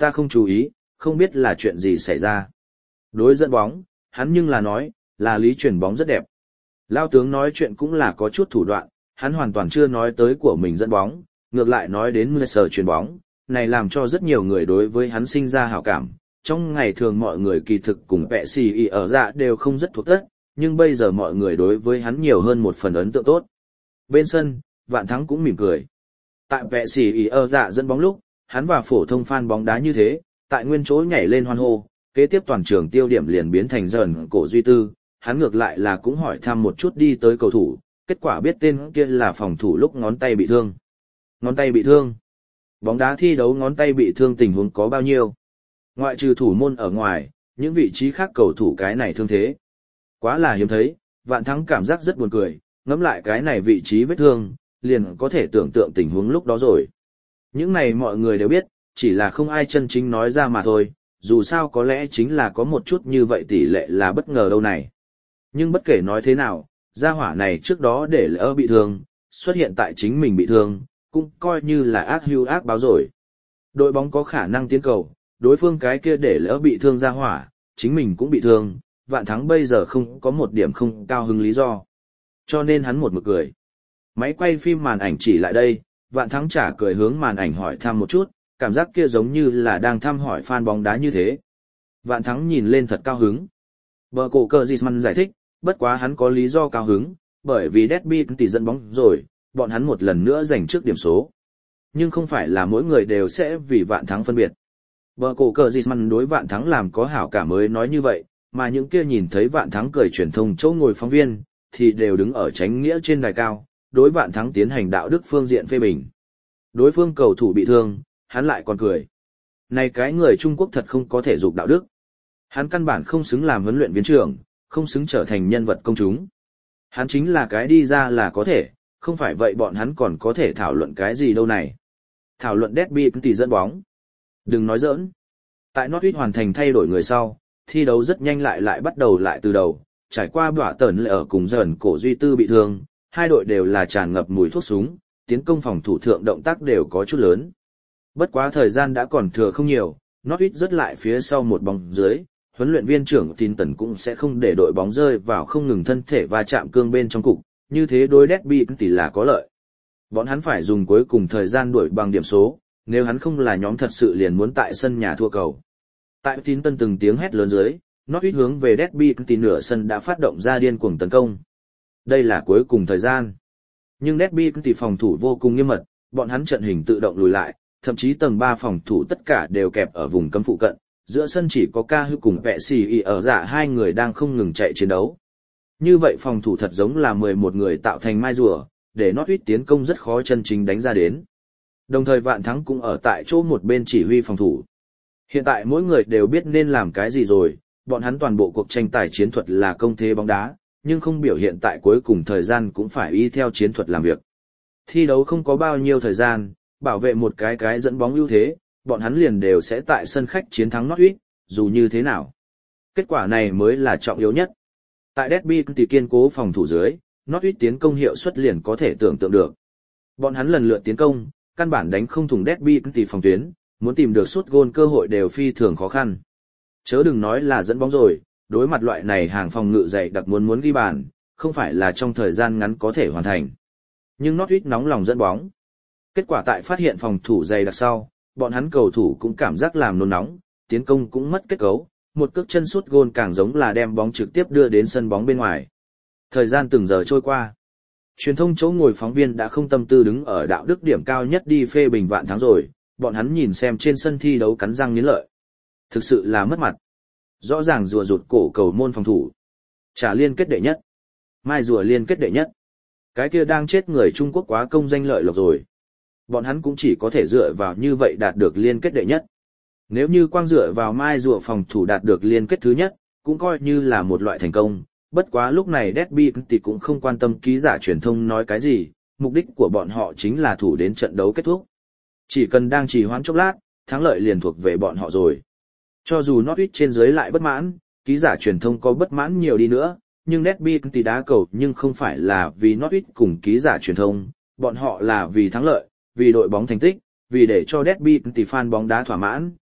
S1: ta không chú ý, không biết là chuyện gì xảy ra. Đối dẫn bóng, hắn nhưng là nói, là lý chuyển bóng rất đẹp. Lao tướng nói chuyện cũng là có chút thủ đoạn, hắn hoàn toàn chưa nói tới của mình dẫn bóng, ngược lại nói đến Müller chuyền bóng, này làm cho rất nhiều người đối với hắn sinh ra hảo cảm. Trong ngày thường mọi người kỳ thực cùng vẹ xì y ở dạ đều không rất thuộc tất, nhưng bây giờ mọi người đối với hắn nhiều hơn một phần ấn tượng tốt. Bên sân, Vạn Thắng cũng mỉm cười. Tại vẹ xì y ở dạ dẫn bóng lúc, hắn và phổ thông fan bóng đá như thế, tại nguyên chỗ nhảy lên hoan hô, kế tiếp toàn trường tiêu điểm liền biến thành dần cổ duy tư, hắn ngược lại là cũng hỏi thăm một chút đi tới cầu thủ, kết quả biết tên kia là phòng thủ lúc ngón tay bị thương. Ngón tay bị thương? Bóng đá thi đấu ngón tay bị thương tình huống có bao nhiêu? Ngoại trừ thủ môn ở ngoài, những vị trí khác cầu thủ cái này thương thế. Quá là hiếm thấy, Vạn Thắng cảm giác rất buồn cười, ngẫm lại cái này vị trí vết thương, liền có thể tưởng tượng tình huống lúc đó rồi. Những này mọi người đều biết, chỉ là không ai chân chính nói ra mà thôi, dù sao có lẽ chính là có một chút như vậy tỷ lệ là bất ngờ đâu này. Nhưng bất kể nói thế nào, gia hỏa này trước đó để lỡ bị thương, xuất hiện tại chính mình bị thương, cũng coi như là ác hưu ác báo rồi. Đội bóng có khả năng tiến cầu, đối phương cái kia để lỡ bị thương gia hỏa, chính mình cũng bị thương, Vạn Thắng bây giờ không có một điểm không cao hứng lý do. Cho nên hắn một mực cười. Máy quay phim màn ảnh chỉ lại đây, Vạn Thắng trả cười hướng màn ảnh hỏi thăm một chút, cảm giác kia giống như là đang thăm hỏi fan bóng đá như thế. Vạn Thắng nhìn lên thật cao hứng. Bờ cổ cờ Griezmann giải thích, bất quá hắn có lý do cao hứng, bởi vì Derby tỷ dẫn bóng rồi, bọn hắn một lần nữa giành trước điểm số. Nhưng không phải là mỗi người đều sẽ vì Vạn Thắng phân biệt. Bờ cổ cờ Griezmann đối Vạn Thắng làm có hảo cảm mới nói như vậy, mà những kia nhìn thấy Vạn Thắng cười truyền thông chỗ ngồi phóng viên, thì đều đứng ở chánh nghĩa trên đài cao, đối Vạn Thắng tiến hành đạo đức phương diện phê bình. Đối phương cầu thủ bị thương, hắn lại còn cười. Này cái người Trung Quốc thật không có thể dục đạo đức. Hắn căn bản không xứng làm huấn luyện viên trưởng, không xứng trở thành nhân vật công chúng. Hắn chính là cái đi ra là có thể, không phải vậy bọn hắn còn có thể thảo luận cái gì đâu này. Thảo luận Derby tỷ dẫn bóng. Đừng nói giỡn. Tại Norwich hoàn thành thay đổi người sau, thi đấu rất nhanh lại bắt đầu lại từ đầu, trải qua bỏa tẩn lệ ở cùng dần cổ duy tư bị thương, hai đội đều là tràn ngập mùi thuốc súng, tiến công phòng thủ thượng động tác đều có chút lớn. Bất quá thời gian đã còn thừa không nhiều, Norwich rất lại phía sau một bóng dưới, huấn luyện viên trưởng tin tần cũng sẽ không để đội bóng rơi vào không ngừng thân thể va chạm cương bên trong cục, như thế đối Derby tỷ là có lợi. Bọn hắn phải dùng cuối cùng thời gian đuổi bằng điểm số, nếu hắn không là nhóm thật sự liền muốn tại sân nhà thua cầu. Tại tin tần từng tiếng hét lớn dưới, Norwich hướng về Derby tỷ nửa sân đã phát động ra điên cuồng tấn công. Đây là cuối cùng thời gian. Nhưng Derby tỷ phòng thủ vô cùng nghiêm mật, bọn hắn trận hình tự động lùi lại, thậm chí tầng 3 phòng thủ tất cả đều kẹp ở vùng cấm phụ cận, giữa sân chỉ có Ca Hư cùng Vẹ Xì Y ở dạ hai người đang không ngừng chạy chiến đấu. Như vậy phòng thủ thật giống là 11 người tạo thành mai rùa, để Norwich tiến công rất khó chân chính đánh ra đến. Đồng thời Vạn Thắng cũng ở tại chỗ một bên chỉ huy phòng thủ. Hiện tại mỗi người đều biết nên làm cái gì rồi, bọn hắn toàn bộ cuộc tranh tài chiến thuật là công thế bóng đá, nhưng không biểu hiện tại cuối cùng thời gian cũng phải y theo chiến thuật làm việc. Thi đấu không có bao nhiêu thời gian, bảo vệ một cái dẫn bóng ưu thế, bọn hắn liền đều sẽ tại sân khách chiến thắng Norwich, dù như thế nào. Kết quả này mới là trọng yếu nhất. Tại Derby tỷ kiên cố phòng thủ dưới, Norwich tiến công hiệu suất liền có thể tưởng tượng được. Bọn hắn lần lượt tiến công, căn bản đánh không thủng Derby tỷ phòng tuyến, muốn tìm được sút gôn cơ hội đều phi thường khó khăn. Chớ đừng nói là dẫn bóng rồi, đối mặt loại này hàng phòng ngự dày đặc muốn ghi bàn, không phải là trong thời gian ngắn có thể hoàn thành. Nhưng Norwich nóng lòng dẫn bóng. Kết quả tại phát hiện phòng thủ dày đặc sau, bọn hắn cầu thủ cũng cảm giác làm nôn nóng, tiến công cũng mất kết cấu, một cước chân sút gôn càng giống là đem bóng trực tiếp đưa đến sân bóng bên ngoài. Thời gian từng giờ trôi qua. Truyền thông chỗ ngồi phóng viên đã không tâm tư đứng ở đạo đức điểm cao nhất đi phê bình Vạn Thắng rồi, bọn hắn nhìn xem trên sân thi đấu cắn răng nghiến lợi. Thực sự là mất mặt. Rõ ràng rùa rụt cổ cầu môn phòng thủ. Trả liên kết đệ nhất. Mai rùa liên kết đệ nhất. Cái kia đang chết người Trung Quốc quá công danh lợi lộc rồi. Bọn hắn cũng chỉ có thể dựa vào như vậy đạt được liên kết đệ nhất. Nếu như quang dựa vào mai rùa phòng thủ đạt được liên kết thứ nhất, cũng coi như là một loại thành công. Bất quá lúc này Derby tỷ cũng không quan tâm ký giả truyền thông nói cái gì, mục đích của bọn họ chính là thủ đến trận đấu kết thúc. Chỉ cần đang trì hoãn chốc lát, thắng lợi liền thuộc về bọn họ rồi. Cho dù Norwich trên dưới lại bất mãn, ký giả truyền thông có bất mãn nhiều đi nữa, nhưng Derby tỷ đá cầu nhưng không phải là vì Norwich cùng ký giả truyền thông, bọn họ là vì thắng lợi, vì đội bóng thành tích, vì để cho Derby tỷ fan bóng đá thỏa mãn,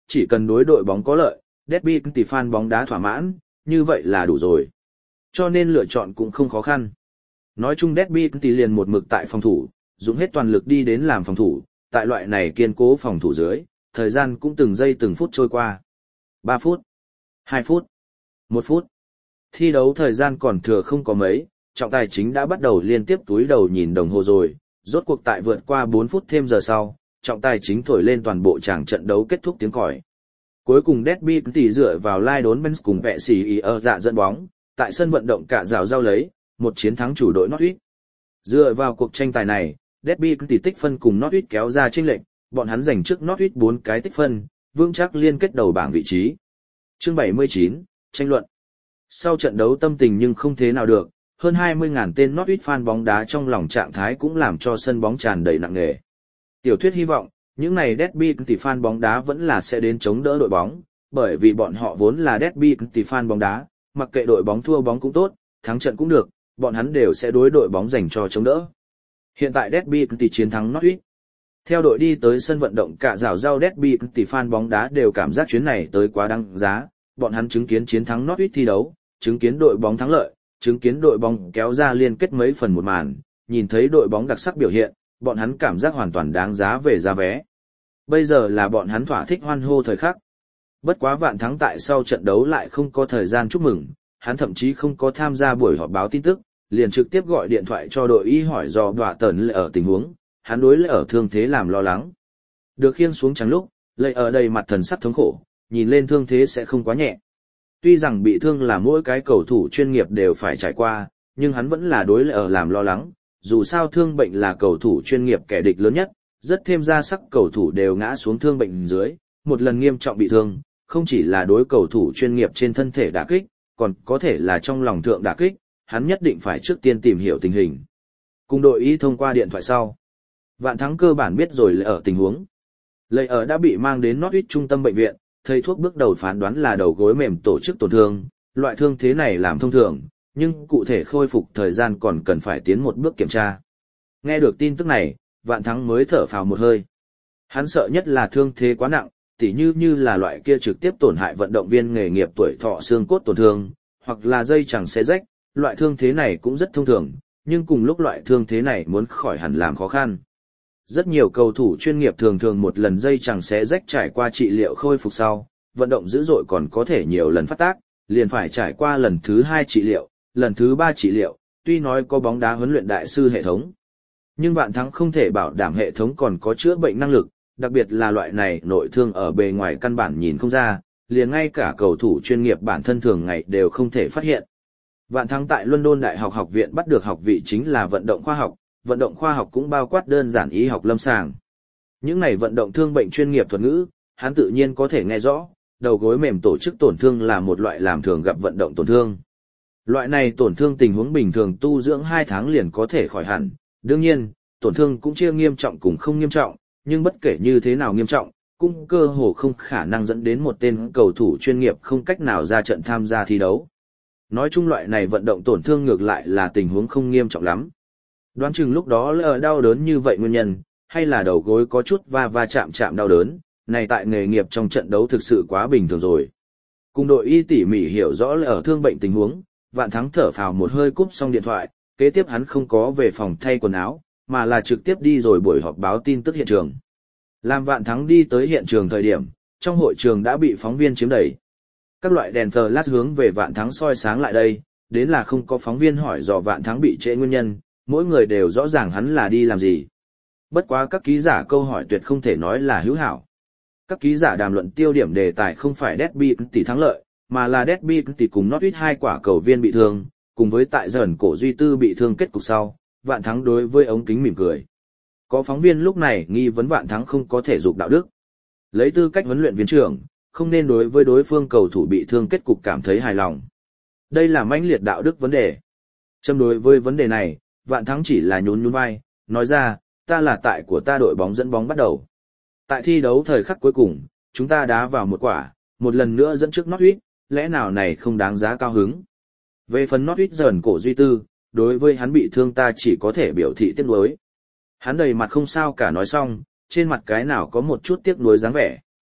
S1: chỉ cần đối đội bóng có lợi, derby tỷ fan bóng đá thỏa mãn, như vậy là đủ rồi. Cho nên lựa chọn cũng không khó khăn. Nói chung derby tỷ liền một mực tại phòng thủ, dùng hết toàn lực đi đến làm phòng thủ, tại loại này kiên cố phòng thủ dưới, thời gian cũng từng giây từng phút trôi qua. 3 phút, 2 phút, 1 phút. Thi đấu thời gian còn thừa không có mấy, trọng tài chính đã bắt đầu liên tiếp túi đầu nhìn đồng hồ rồi, rốt cuộc tại vượt qua 4 phút thêm giờ sau, trọng tài chính thổi lên toàn bộ tràng trận đấu kết thúc tiếng còi. Cuối cùng derby tỷ dựa vào lai đốn Benz cùng vẹ xì ý ở dạ dẫn bóng, tại sân vận động cả rào giao lấy, một chiến thắng chủ đội Norwich. Dựa vào cuộc tranh tài này, derby tỷ tích phân cùng Norwich kéo ra chênh lệch, bọn hắn giành trước Norwich 4 cái tích phân, vững chắc liên kết đầu bảng vị trí. Chương 79, tranh luận. Sau trận đấu tâm tình nhưng không thế nào được, hơn 20.000 tên Norwich fan bóng đá trong lòng trạng thái cũng làm cho sân bóng tràn đầy nặng nề. Tiểu thuyết hy vọng, những này derby tỷ fan bóng đá vẫn là sẽ đến chống đỡ đội bóng, bởi vì bọn họ vốn là derby tỷ fan bóng đá, mặc kệ đội bóng thua bóng cũng tốt, thắng trận cũng được, bọn hắn đều sẽ đối đội bóng dành cho chống đỡ. Hiện tại derby tỷ chiến thắng Norwich. Theo đội đi tới sân vận động cả rào rau derby tỷ fan bóng đá đều cảm giác chuyến này tới quá đáng giá, bọn hắn chứng kiến chiến thắng Norwich thi đấu, chứng kiến đội bóng thắng lợi, chứng kiến đội bóng kéo ra liên kết mấy phần một màn, nhìn thấy đội bóng đặc sắc biểu hiện, bọn hắn cảm giác hoàn toàn đáng giá về giá vé. Bây giờ là bọn hắn thỏa thích hoan hô thời khắc. Bất quá Vạn Thắng tại sau trận đấu lại không có thời gian chúc mừng, hắn thậm chí không có tham gia buổi họp báo tin tức, liền trực tiếp gọi điện thoại cho đội y hỏi do đọa tần lệ ở tình huống, hắn đối lệ ở thương thế làm lo lắng. Được khiêng xuống trắng lúc, lệ ở đầy mặt thần sắc thống khổ, nhìn lên thương thế sẽ không quá nhẹ. Tuy rằng bị thương là mỗi cái cầu thủ chuyên nghiệp đều phải trải qua, nhưng hắn vẫn là đối lệ ở làm lo lắng, dù sao thương bệnh là cầu thủ chuyên nghiệp kẻ địch lớn nhất, rất thêm ra sắc cầu thủ đều ngã xuống thương bệnh dưới, một lần nghiêm trọng bị thương, không chỉ là đối cầu thủ chuyên nghiệp trên thân thể đả kích, còn có thể là trong lòng thượng đả kích, hắn nhất định phải trước tiên tìm hiểu tình hình. Cùng đội y thông qua điện thoại sau, Vạn Thắng cơ bản biết rồi lệ ở tình huống. Lệ ở đã bị mang đến Norwich trung tâm bệnh viện, thầy thuốc bước đầu phán đoán là đầu gối mềm tổ chức tổn thương, loại thương thế này làm thông thường, nhưng cụ thể khôi phục thời gian còn cần phải tiến một bước kiểm tra. Nghe được tin tức này, Vạn Thắng mới thở phào một hơi. Hắn sợ nhất là thương thế quá nặng, tỉ như là loại kia trực tiếp tổn hại vận động viên nghề nghiệp tuổi thọ xương cốt tổn thương, hoặc là dây chằng xé rách, loại thương thế này cũng rất thông thường, nhưng cùng lúc loại thương thế này muốn khỏi hẳn làm khó khăn. Rất nhiều cầu thủ chuyên nghiệp thường một lần dây chằng xé rách trải qua trị liệu khôi phục sau, vận động dữ dội còn có thể nhiều lần phát tác, liền phải trải qua lần thứ 2 trị liệu, lần thứ 3 trị liệu, tuy nói có bóng đá huấn luyện đại sư hệ thống. Nhưng Vạn Thắng không thể bảo đảm hệ thống còn có chữa bệnh năng lực, đặc biệt là loại này nội thương ở bề ngoài căn bản nhìn không ra, liền ngay cả cầu thủ chuyên nghiệp bản thân thường ngày đều không thể phát hiện. Vạn Thắng tại London Đại học học viện bắt được học vị chính là vận động khoa học cũng bao quát đơn giản y học lâm sàng. Những này vận động thương bệnh chuyên nghiệp thuật ngữ, hắn tự nhiên có thể nghe rõ, đầu gối mềm tổ chức tổn thương là một loại làm thường gặp vận động tổn thương. Loại này tổn thương tình huống bình thường tu dưỡng 2 tháng liền có thể khỏi hẳn, đương nhiên, tổn thương cũng chia nghiêm trọng cùng không nghiêm trọng, nhưng bất kể như thế nào nghiêm trọng, cũng cơ hồ không khả năng dẫn đến một tên cầu thủ chuyên nghiệp không cách nào ra trận tham gia thi đấu. Nói chung loại này vận động tổn thương ngược lại là tình huống không nghiêm trọng lắm. Đoán chừng lúc đó là đau đớn như vậy nguyên nhân, hay là đầu gối có chút va chạm đau đớn, này tại nghề nghiệp trong trận đấu thực sự quá bình thường rồi. Cùng đội y tỉ mỉ hiểu rõ là ở thương bệnh tình huống, Vạn Thắng thở phào một hơi cúp xong điện thoại, kế tiếp hắn không có về phòng thay quần áo, mà là trực tiếp đi rồi buổi họp báo tin tức hiện trường. Làm Vạn Thắng đi tới hiện trường thời điểm, trong hội trường đã bị phóng viên chiếm đầy. Các loại đèn flash hướng về Vạn Thắng soi sáng lại đây, đến là không có phóng viên hỏi dò Vạn Thắng bị trễ nguyên nhân, mỗi người đều rõ ràng hắn là đi làm gì. Bất quá các ký giả câu hỏi tuyệt không thể nói là hữu hảo. Các ký giả đàm luận tiêu điểm đề tài không phải derby tỷ thắng lợi, mà là derby tỷ cùng Norwich 2 quả cầu viên bị thương, cùng với tại dần cổ duy tư bị thương kết cục sau, Vạn Thắng đối với ống kính mỉm cười. Có phóng viên lúc này nghi vấn Vạn Thắng không có thể dục đạo đức. Lấy tư cách huấn luyện viên trưởng, không nên đối với đối phương cầu thủ bị thương kết cục cảm thấy hài lòng. Đây là mãnh liệt đạo đức vấn đề. Châm đối với vấn đề này, Vạn Thắng chỉ là nhún vai, nói ra, ta là tại của ta đội bóng dẫn bóng bắt đầu. Tại thi đấu thời khắc cuối cùng, chúng ta đá vào một quả, một lần nữa dẫn trước Norwich, lẽ nào này không đáng giá cao hứng. Về phần Norwich dần cổ duy tư, đối với hắn bị thương ta chỉ có thể biểu thị tiếc nuối. Hắn đầy mặt không sao cả nói xong, trên mặt cái nào có một chút tiếc nuối dáng vẻ.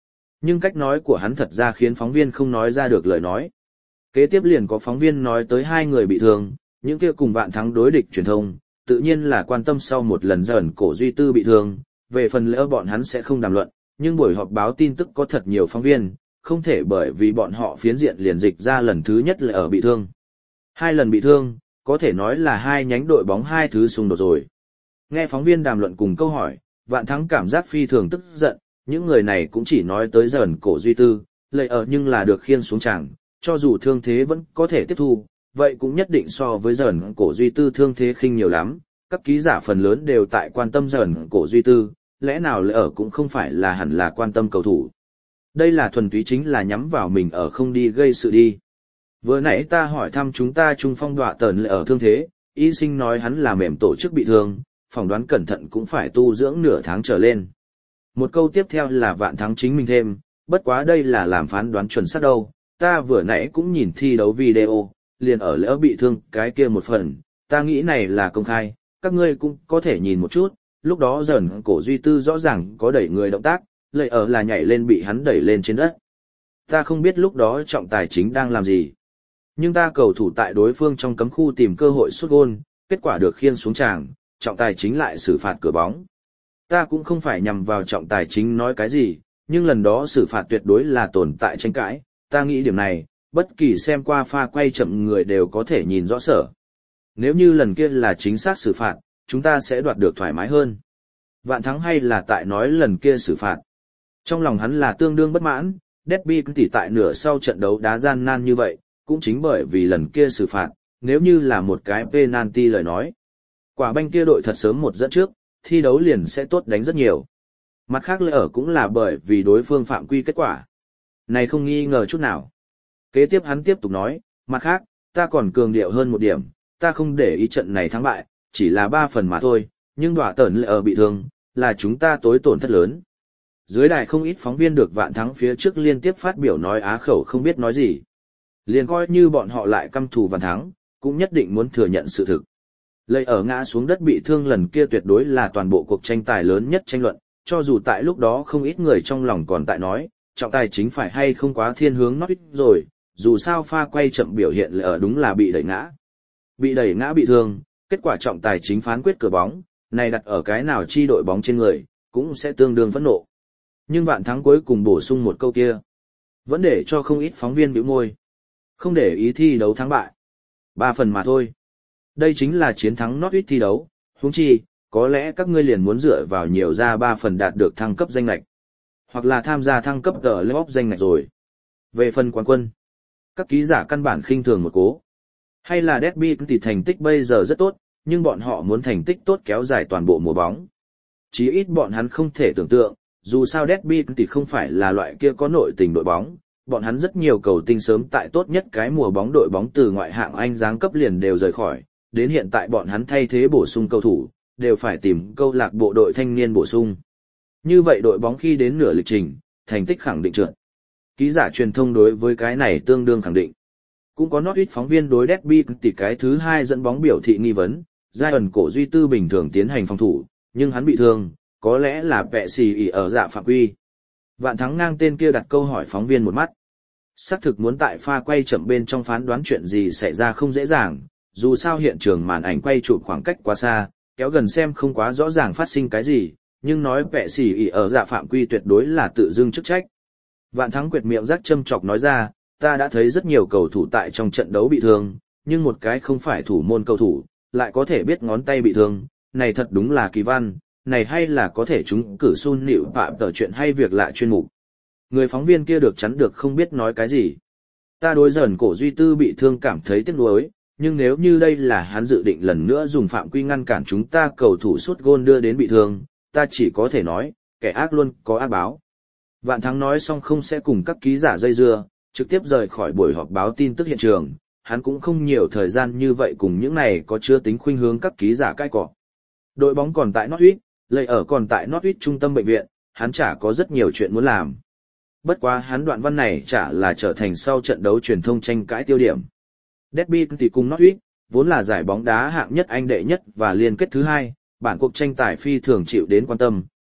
S1: Nhưng cách nói của hắn thật ra khiến phóng viên không nói ra được lời nói. Kế tiếp liền có phóng viên nói tới hai người bị thương, những kia cùng Vạn Thắng đối địch truyền thông, tự nhiên là quan tâm sau một lần dởn cổ Duy Tư bị thương, về phần lỡ bọn hắn sẽ không đàm luận, nhưng buổi họp báo tin tức có thật nhiều phóng viên, không thể bởi vì bọn họ phiến diện liền dịch ra lần thứ nhất là ở bị thương. Hai lần bị thương, có thể nói là hai nhánh đội bóng hai thứ xung đột rồi. Nghe phóng viên đàm luận cùng câu hỏi, Vạn Thắng cảm giác phi thường tức giận, những người này cũng chỉ nói tới dởn cổ Duy Tư, lệ ở nhưng là được khiên xuống tràng, cho dù thương thế vẫn có thể tiếp thu, vậy cũng nhất định so với dởn cổ Duy Tư thương thế khinh nhiều lắm. Các ký giả phần lớn đều tại quan tâm dởn cổ Duy Tư, lẽ nào lệ ở cũng không phải là hẳn là quan tâm cầu thủ. Đây là thuần túy chính là nhắm vào mình ở không đi gây sự đi. Vừa nãy ta hỏi thăm chúng ta trung phong đọa tờn lệ ở thương thế, y sinh nói hắn là mềm tổ chức bị thương, phỏng đoán cẩn thận cũng phải tu dưỡng nửa tháng trở lên. Một câu tiếp theo là Vạn Thắng chính mình thêm, bất quá đây là làm phán đoán chuẩn xác đâu, ta vừa nãy cũng nhìn thi đấu video, liền ở lỡ bị thương cái kia một phần, ta nghĩ này là công khai, các ngươi cũng có thể nhìn một chút, lúc đó dởn cổ Duy Tư rõ ràng có đẩy người động tác, lệ ở là nhảy lên bị hắn đẩy lên trên đất. Ta không biết lúc đó trọng tài chính đang làm gì. Nhưng ta cầu thủ tại đối phương trong cấm khu tìm cơ hội sút gôn, kết quả được khiêng xuống tràng, trọng tài chính lại xử phạt cửa bóng. Ta cũng không phải nhằm vào trọng tài chính nói cái gì, nhưng lần đó xử phạt tuyệt đối là tồn tại tranh cãi, ta nghĩ điểm này, bất kỳ xem qua pha quay chậm người đều có thể nhìn rõ sở. Nếu như lần kia là chính xác xử phạt, chúng ta sẽ đoạt được thoải mái hơn. Vạn Thắng hay là tại nói lần kia xử phạt. Trong lòng hắn là tương đương bất mãn, Derby tỷ tại nửa sau trận đấu đá gian nan như vậy, cũng chính bởi vì lần kia xử phạt, nếu như là một cái penalty lời nói. Quả banh kia đội thật sớm một dẫn trước, thi đấu liền sẽ tốt đánh rất nhiều. Mặt khác lẽ ở cũng là bởi vì đối phương phạm quy kết quả. Này không nghi ngờ chút nào. Kế tiếp hắn tiếp tục nói, mặt khác, ta còn cường điệu hơn một điểm, ta không để ý trận này thắng bại, chỉ là 3 phần mà thôi, nhưng đọa tẩn lệ ở bị thương, là chúng ta tối tổn thất lớn. Dưới đài không ít phóng viên được Vạn Thắng phía trước liên tiếp phát biểu nói á khẩu không biết nói gì. Liền coi như bọn họ lại căm thù Vạn Thắng, cũng nhất định muốn thừa nhận sự thực. Lệ ở ngã xuống đất bị thương lần kia tuyệt đối là toàn bộ cuộc tranh tài lớn nhất tranh luận, cho dù tại lúc đó không ít người trong lòng còn tại nói, trọng tài chính phải hay không quá thiên hướng Norwich rồi, dù sao pha quay chậm biểu hiện Lệ ở đúng là bị đẩy ngã. Bị đẩy ngã bị thương, kết quả trọng tài chính phán quyết cửa bóng, này đặt ở cái nào chi đội bóng trên người, cũng sẽ tương đương phẫn nộ. Nhưng Vạn Thắng cuối cùng bổ sung một câu kia, vẫn để cho không ít phóng viên bĩu môi. Không để ý thi đấu thắng bại. 3 phần mà thôi. Đây chính là chiến thắng Norwich thi đấu, huống chi, có lẽ các ngươi liền muốn dựa vào nhiều ra 3 phần đạt được thăng cấp danh lệch, hoặc là tham gia thăng cấp The Playoff danh lệch rồi. Về phần quán quân, các ký giả căn bản khinh thường một cố. Hay là Derby thì thành tích bây giờ rất tốt, nhưng bọn họ muốn thành tích tốt kéo dài toàn bộ mùa bóng. Chí ít bọn hắn không thể tưởng tượng, dù sao Derby thì không phải là loại kia có nội tình đội bóng, bọn hắn rất nhiều cầu tinh sớm tại tốt nhất cái mùa bóng đội bóng từ ngoại hạng Anh giáng cấp liền đều rời khỏi, đến hiện tại bọn hắn thay thế bổ sung cầu thủ, đều phải tìm câu lạc bộ đội thanh niên bổ sung. Như vậy đội bóng khi đến nửa lịch trình, thành tích khẳng định trượt. Ký giả truyền thông đối với cái này tương đương khẳng định. Cũng có Norwich phóng viên đối Derby tỷ cái thứ 2 dẫn bóng biểu thị nghi vấn, giai ẩn cổ Duy Tư bình thường tiến hành phòng thủ, nhưng hắn bị thương, có lẽ là vẹ xì ỉ ở dạ phạm quy. Vạn Thắng ngang tên kia đặt câu hỏi phóng viên một mắt. Xác thực muốn tại pha quay chậm bên trong phán đoán chuyện gì xảy ra không dễ dàng, dù sao hiện trường màn ảnh quay chụp khoảng cách quá xa, kéo gần xem không quá rõ ràng phát sinh cái gì, nhưng nói vẹ xì ỉ ở dạ phạm quy tuyệt đối là tự dưng chức trách. Vạn Thắng quệt miệng rắc châm chọc nói ra, ta đã thấy rất nhiều cầu thủ tại trong trận đấu bị thương, nhưng một cái không phải thủ môn cầu thủ, lại có thể biết ngón tay bị thương, này thật đúng là kỳ văn, này hay là có thể chúng cử sun nịu phạm tờ chuyện hay việc lạ chuyên mục. Người phóng viên kia được chắn được không biết nói cái gì. Ta đối dần cổ Duy Tư bị thương cảm thấy tiếc nuối, nhưng nếu như đây là hắn dự định lần nữa dùng phạm quy ngăn cản chúng ta cầu thủ sút gôn đưa đến bị thương, ta chỉ có thể nói, kẻ ác luôn có ác báo. Vạn Thắng nói xong không sẽ cùng các ký giả dây dưa, trực tiếp rời khỏi buổi họp báo tin tức hiện trường, hắn cũng không nhiều thời gian như vậy cùng những này có chứa tính khuynh hướng các ký giả cãi cọ. Đội bóng còn tại Norwich, Lệ ở còn tại Norwich trung tâm bệnh viện, hắn chả có rất nhiều chuyện muốn làm. Bất quá hắn đoạn văn này chả là trở thành sau trận đấu truyền thông tranh cãi tiêu điểm. Derby thì cùng Norwich, vốn là giải bóng đá hạng nhất Anh đệ nhất và liên kết thứ 2, bản cuộc tranh tài phi thường chịu đến quan tâm,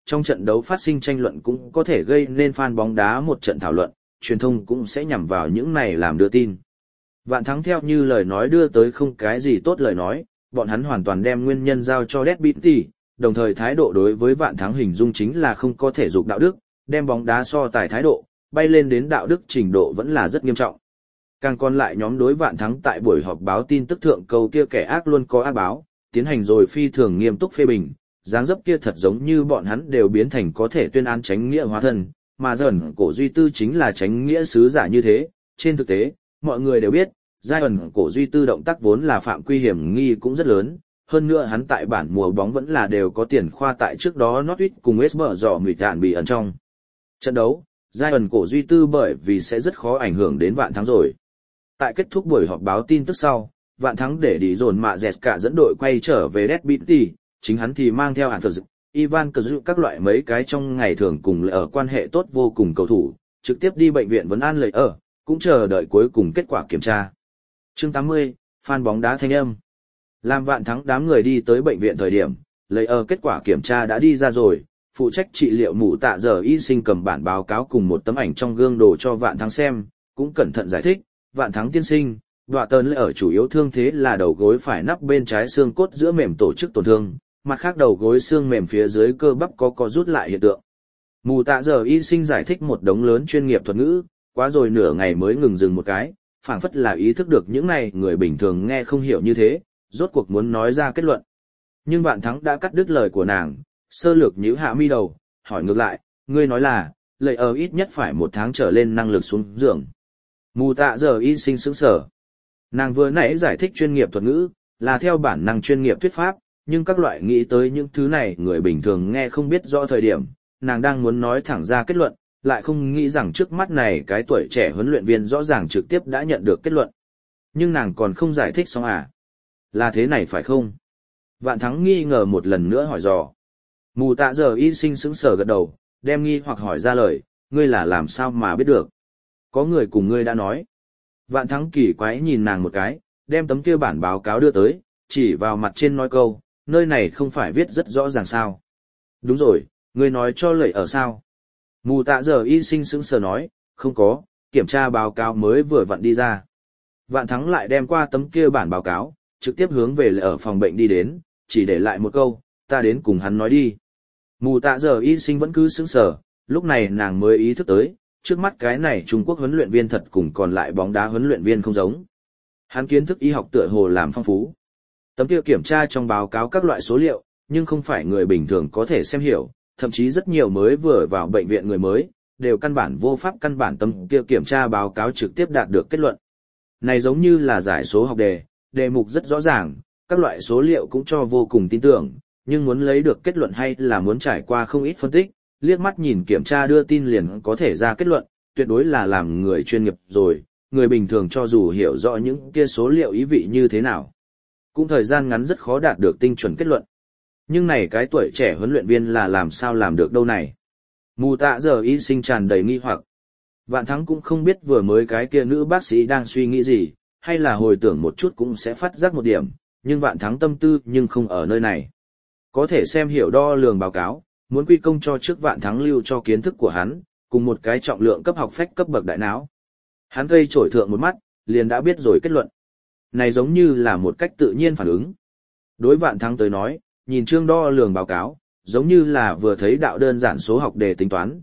S1: trong trận đấu phát sinh tranh luận cũng có thể gây nên fan bóng đá một trận thảo luận, truyền thông cũng sẽ nhằm vào những này làm đưa tin. Vạn thắng theo như lời nói đưa tới không cái gì tốt lời nói, bọn hắn hoàn toàn đem nguyên nhân giao cho Deadbeat, đồng thời thái độ đối với vạn thắng hình dung chính là không có thể dục đạo đức, đem bóng đá so tài thái độ, bay lên đến đạo đức trình độ vẫn là rất nghiêm trọng. Càng còn lại nhóm đối vạn thắng tại buổi họp báo tin tức thượng câu kia kẻ ác luôn có ác báo, tiến hành rồi phi thường nghiêm túc phê bình, dáng dấp kia thật giống như bọn hắn đều biến thành có thể tuyên án chánh nghĩa hóa thân, mà dần cổ duy tư chính là chánh nghĩa sứ giả như thế. Trên thực tế, mọi người đều biết, giai ẩn cổ duy tư động tác vốn là phạm quy hiểm nghi cũng rất lớn, hơn nữa hắn tại bản mùa bóng vẫn là đều có tiền khoa tại trước đó Norwich cùng West Brom dò mịt đạn bị ẩn trong trận đấu, giai ẩn cổ duy tư bởi vì sẽ rất khó ảnh hưởng đến vạn thắng rồi. Tại kết thúc buổi họp báo tin tức sau, vạn thắng để đi dồn mạ dẹt cả dẫn đội quay trở về Deadbeat, chính hắn thì mang theo Anthony, Ivan Cazzu các loại mấy cái trong ngày thường cùng ở quan hệ tốt vô cùng cầu thủ, trực tiếp đi bệnh viện vấn an lợi ở, cũng chờ đợi cuối cùng kết quả kiểm tra. Chương 80, fan bóng đá thanh âm. Làm vạn thắng đám người đi tới bệnh viện thời điểm, lợi ở kết quả kiểm tra đã đi ra rồi, phụ trách trị liệu mụ tạ giờ y sinh cầm bản báo cáo cùng một tấm ảnh trong gương đồ cho vạn thắng xem, cũng cẩn thận giải thích, vạn thắng tiên sinh, đọa tơn lợi ở chủ yếu thương thế là đầu gối phải nắp bên trái xương cốt giữa mềm tổ chức tổn thương, mặt khác đầu gối xương mềm phía dưới cơ bắp có rút lại hiện tượng. Mù tạ giờ y sinh giải thích một đống lớn chuyên nghiệp thuật ngữ, quá rồi nửa ngày mới ngừng dừng một cái, phảng phất là ý thức được những này người bình thường nghe không hiểu như thế, rốt cuộc muốn nói ra kết luận. Nhưng vạn thắng đã cắt đứt lời của nàng, sơ lược nhíu hạ mi đầu, hỏi ngược lại, ngươi nói là, lợi ở ít nhất phải 1 tháng trở lên năng lực xuống giường. Mù tạ giờ y sinh sững sở. Nàng vừa nãy giải thích chuyên nghiệp thuật ngữ, là theo bản năng chuyên nghiệp thuyết pháp, nhưng các loại nghĩ tới những thứ này người bình thường nghe không biết rõ thời điểm, nàng đang muốn nói thẳng ra kết luận, lại không nghĩ rằng trước mắt này cái tuổi trẻ huấn luyện viên rõ ràng trực tiếp đã nhận được kết luận. Nhưng nàng còn không giải thích xong à? Là thế này phải không? Vạn thắng nghi ngờ một lần nữa hỏi dò. Mù tạ giờ y sinh sững sờ gật đầu, đem nghi hoặc hỏi ra lời, ngươi là làm sao mà biết được? Có người cùng ngươi đã nói. Vạn thắng kỳ quái nhìn nàng một cái, đem tấm kia bản báo cáo đưa tới, chỉ vào mặt trên nói câu, nơi này không phải viết rất rõ ràng sao? Đúng rồi, ngươi nói cho lợi ở sao? Mù tạ giờ y sinh sững sờ nói, không có, kiểm tra báo cáo mới vừa vặn đi ra. Vạn thắng lại đem qua tấm kia bản báo cáo, trực tiếp hướng về lợi ở phòng bệnh đi đến, chỉ để lại một câu, ta đến cùng hắn nói đi. Mù tạ giờ y sinh vẫn cứ sững sờ, lúc này nàng mới ý thức tới, trước mắt cái này Trung Quốc huấn luyện viên thật cùng còn lại bóng đá huấn luyện viên không giống. Hắn kiến thức y học tựa hồ làm phong phú. Tấm kia kiểm tra trong báo cáo các loại số liệu, nhưng không phải người bình thường có thể xem hiểu, thậm chí rất nhiều mới vừa vào bệnh viện người mới, đều căn bản vô pháp căn bản tấm kia kiểm tra báo cáo trực tiếp đạt được kết luận. Này giống như là giải số học đề, đề mục rất rõ ràng, các loại số liệu cũng cho vô cùng tin tưởng, nhưng muốn lấy được kết luận hay là muốn trải qua không ít phân tích, liếc mắt nhìn kiểm tra đưa tin liền có thể ra kết luận, tuyệt đối là làm người chuyên nghiệp rồi, người bình thường cho dù hiểu rõ những kia số liệu ý vị như thế nào, cũng thời gian ngắn rất khó đạt được tinh chuẩn kết luận. Nhưng này cái tuổi trẻ huấn luyện viên là làm sao làm được đâu này? Mù tạ giờ y sinh tràn đầy nghi hoặc. Vạn thắng cũng không biết vừa mới cái kia nữ bác sĩ đang suy nghĩ gì, hay là hồi tưởng một chút cũng sẽ phát giác một điểm, nhưng vạn thắng tâm tư nhưng không ở nơi này. Có thể xem hiểu đo lường báo cáo, muốn quy công cho trước vạn thắng lưu cho kiến thức của hắn, cùng một cái trọng lượng cấp học phách cấp bậc đại não. Hắn gây trổi thượng một mắt, liền đã biết rồi kết luận. Này giống như là một cách tự nhiên phản ứng. Đối vạn thắng tới nói, nhìn chương đo lường báo cáo, giống như là vừa thấy đạo đơn giản số học đề tính toán,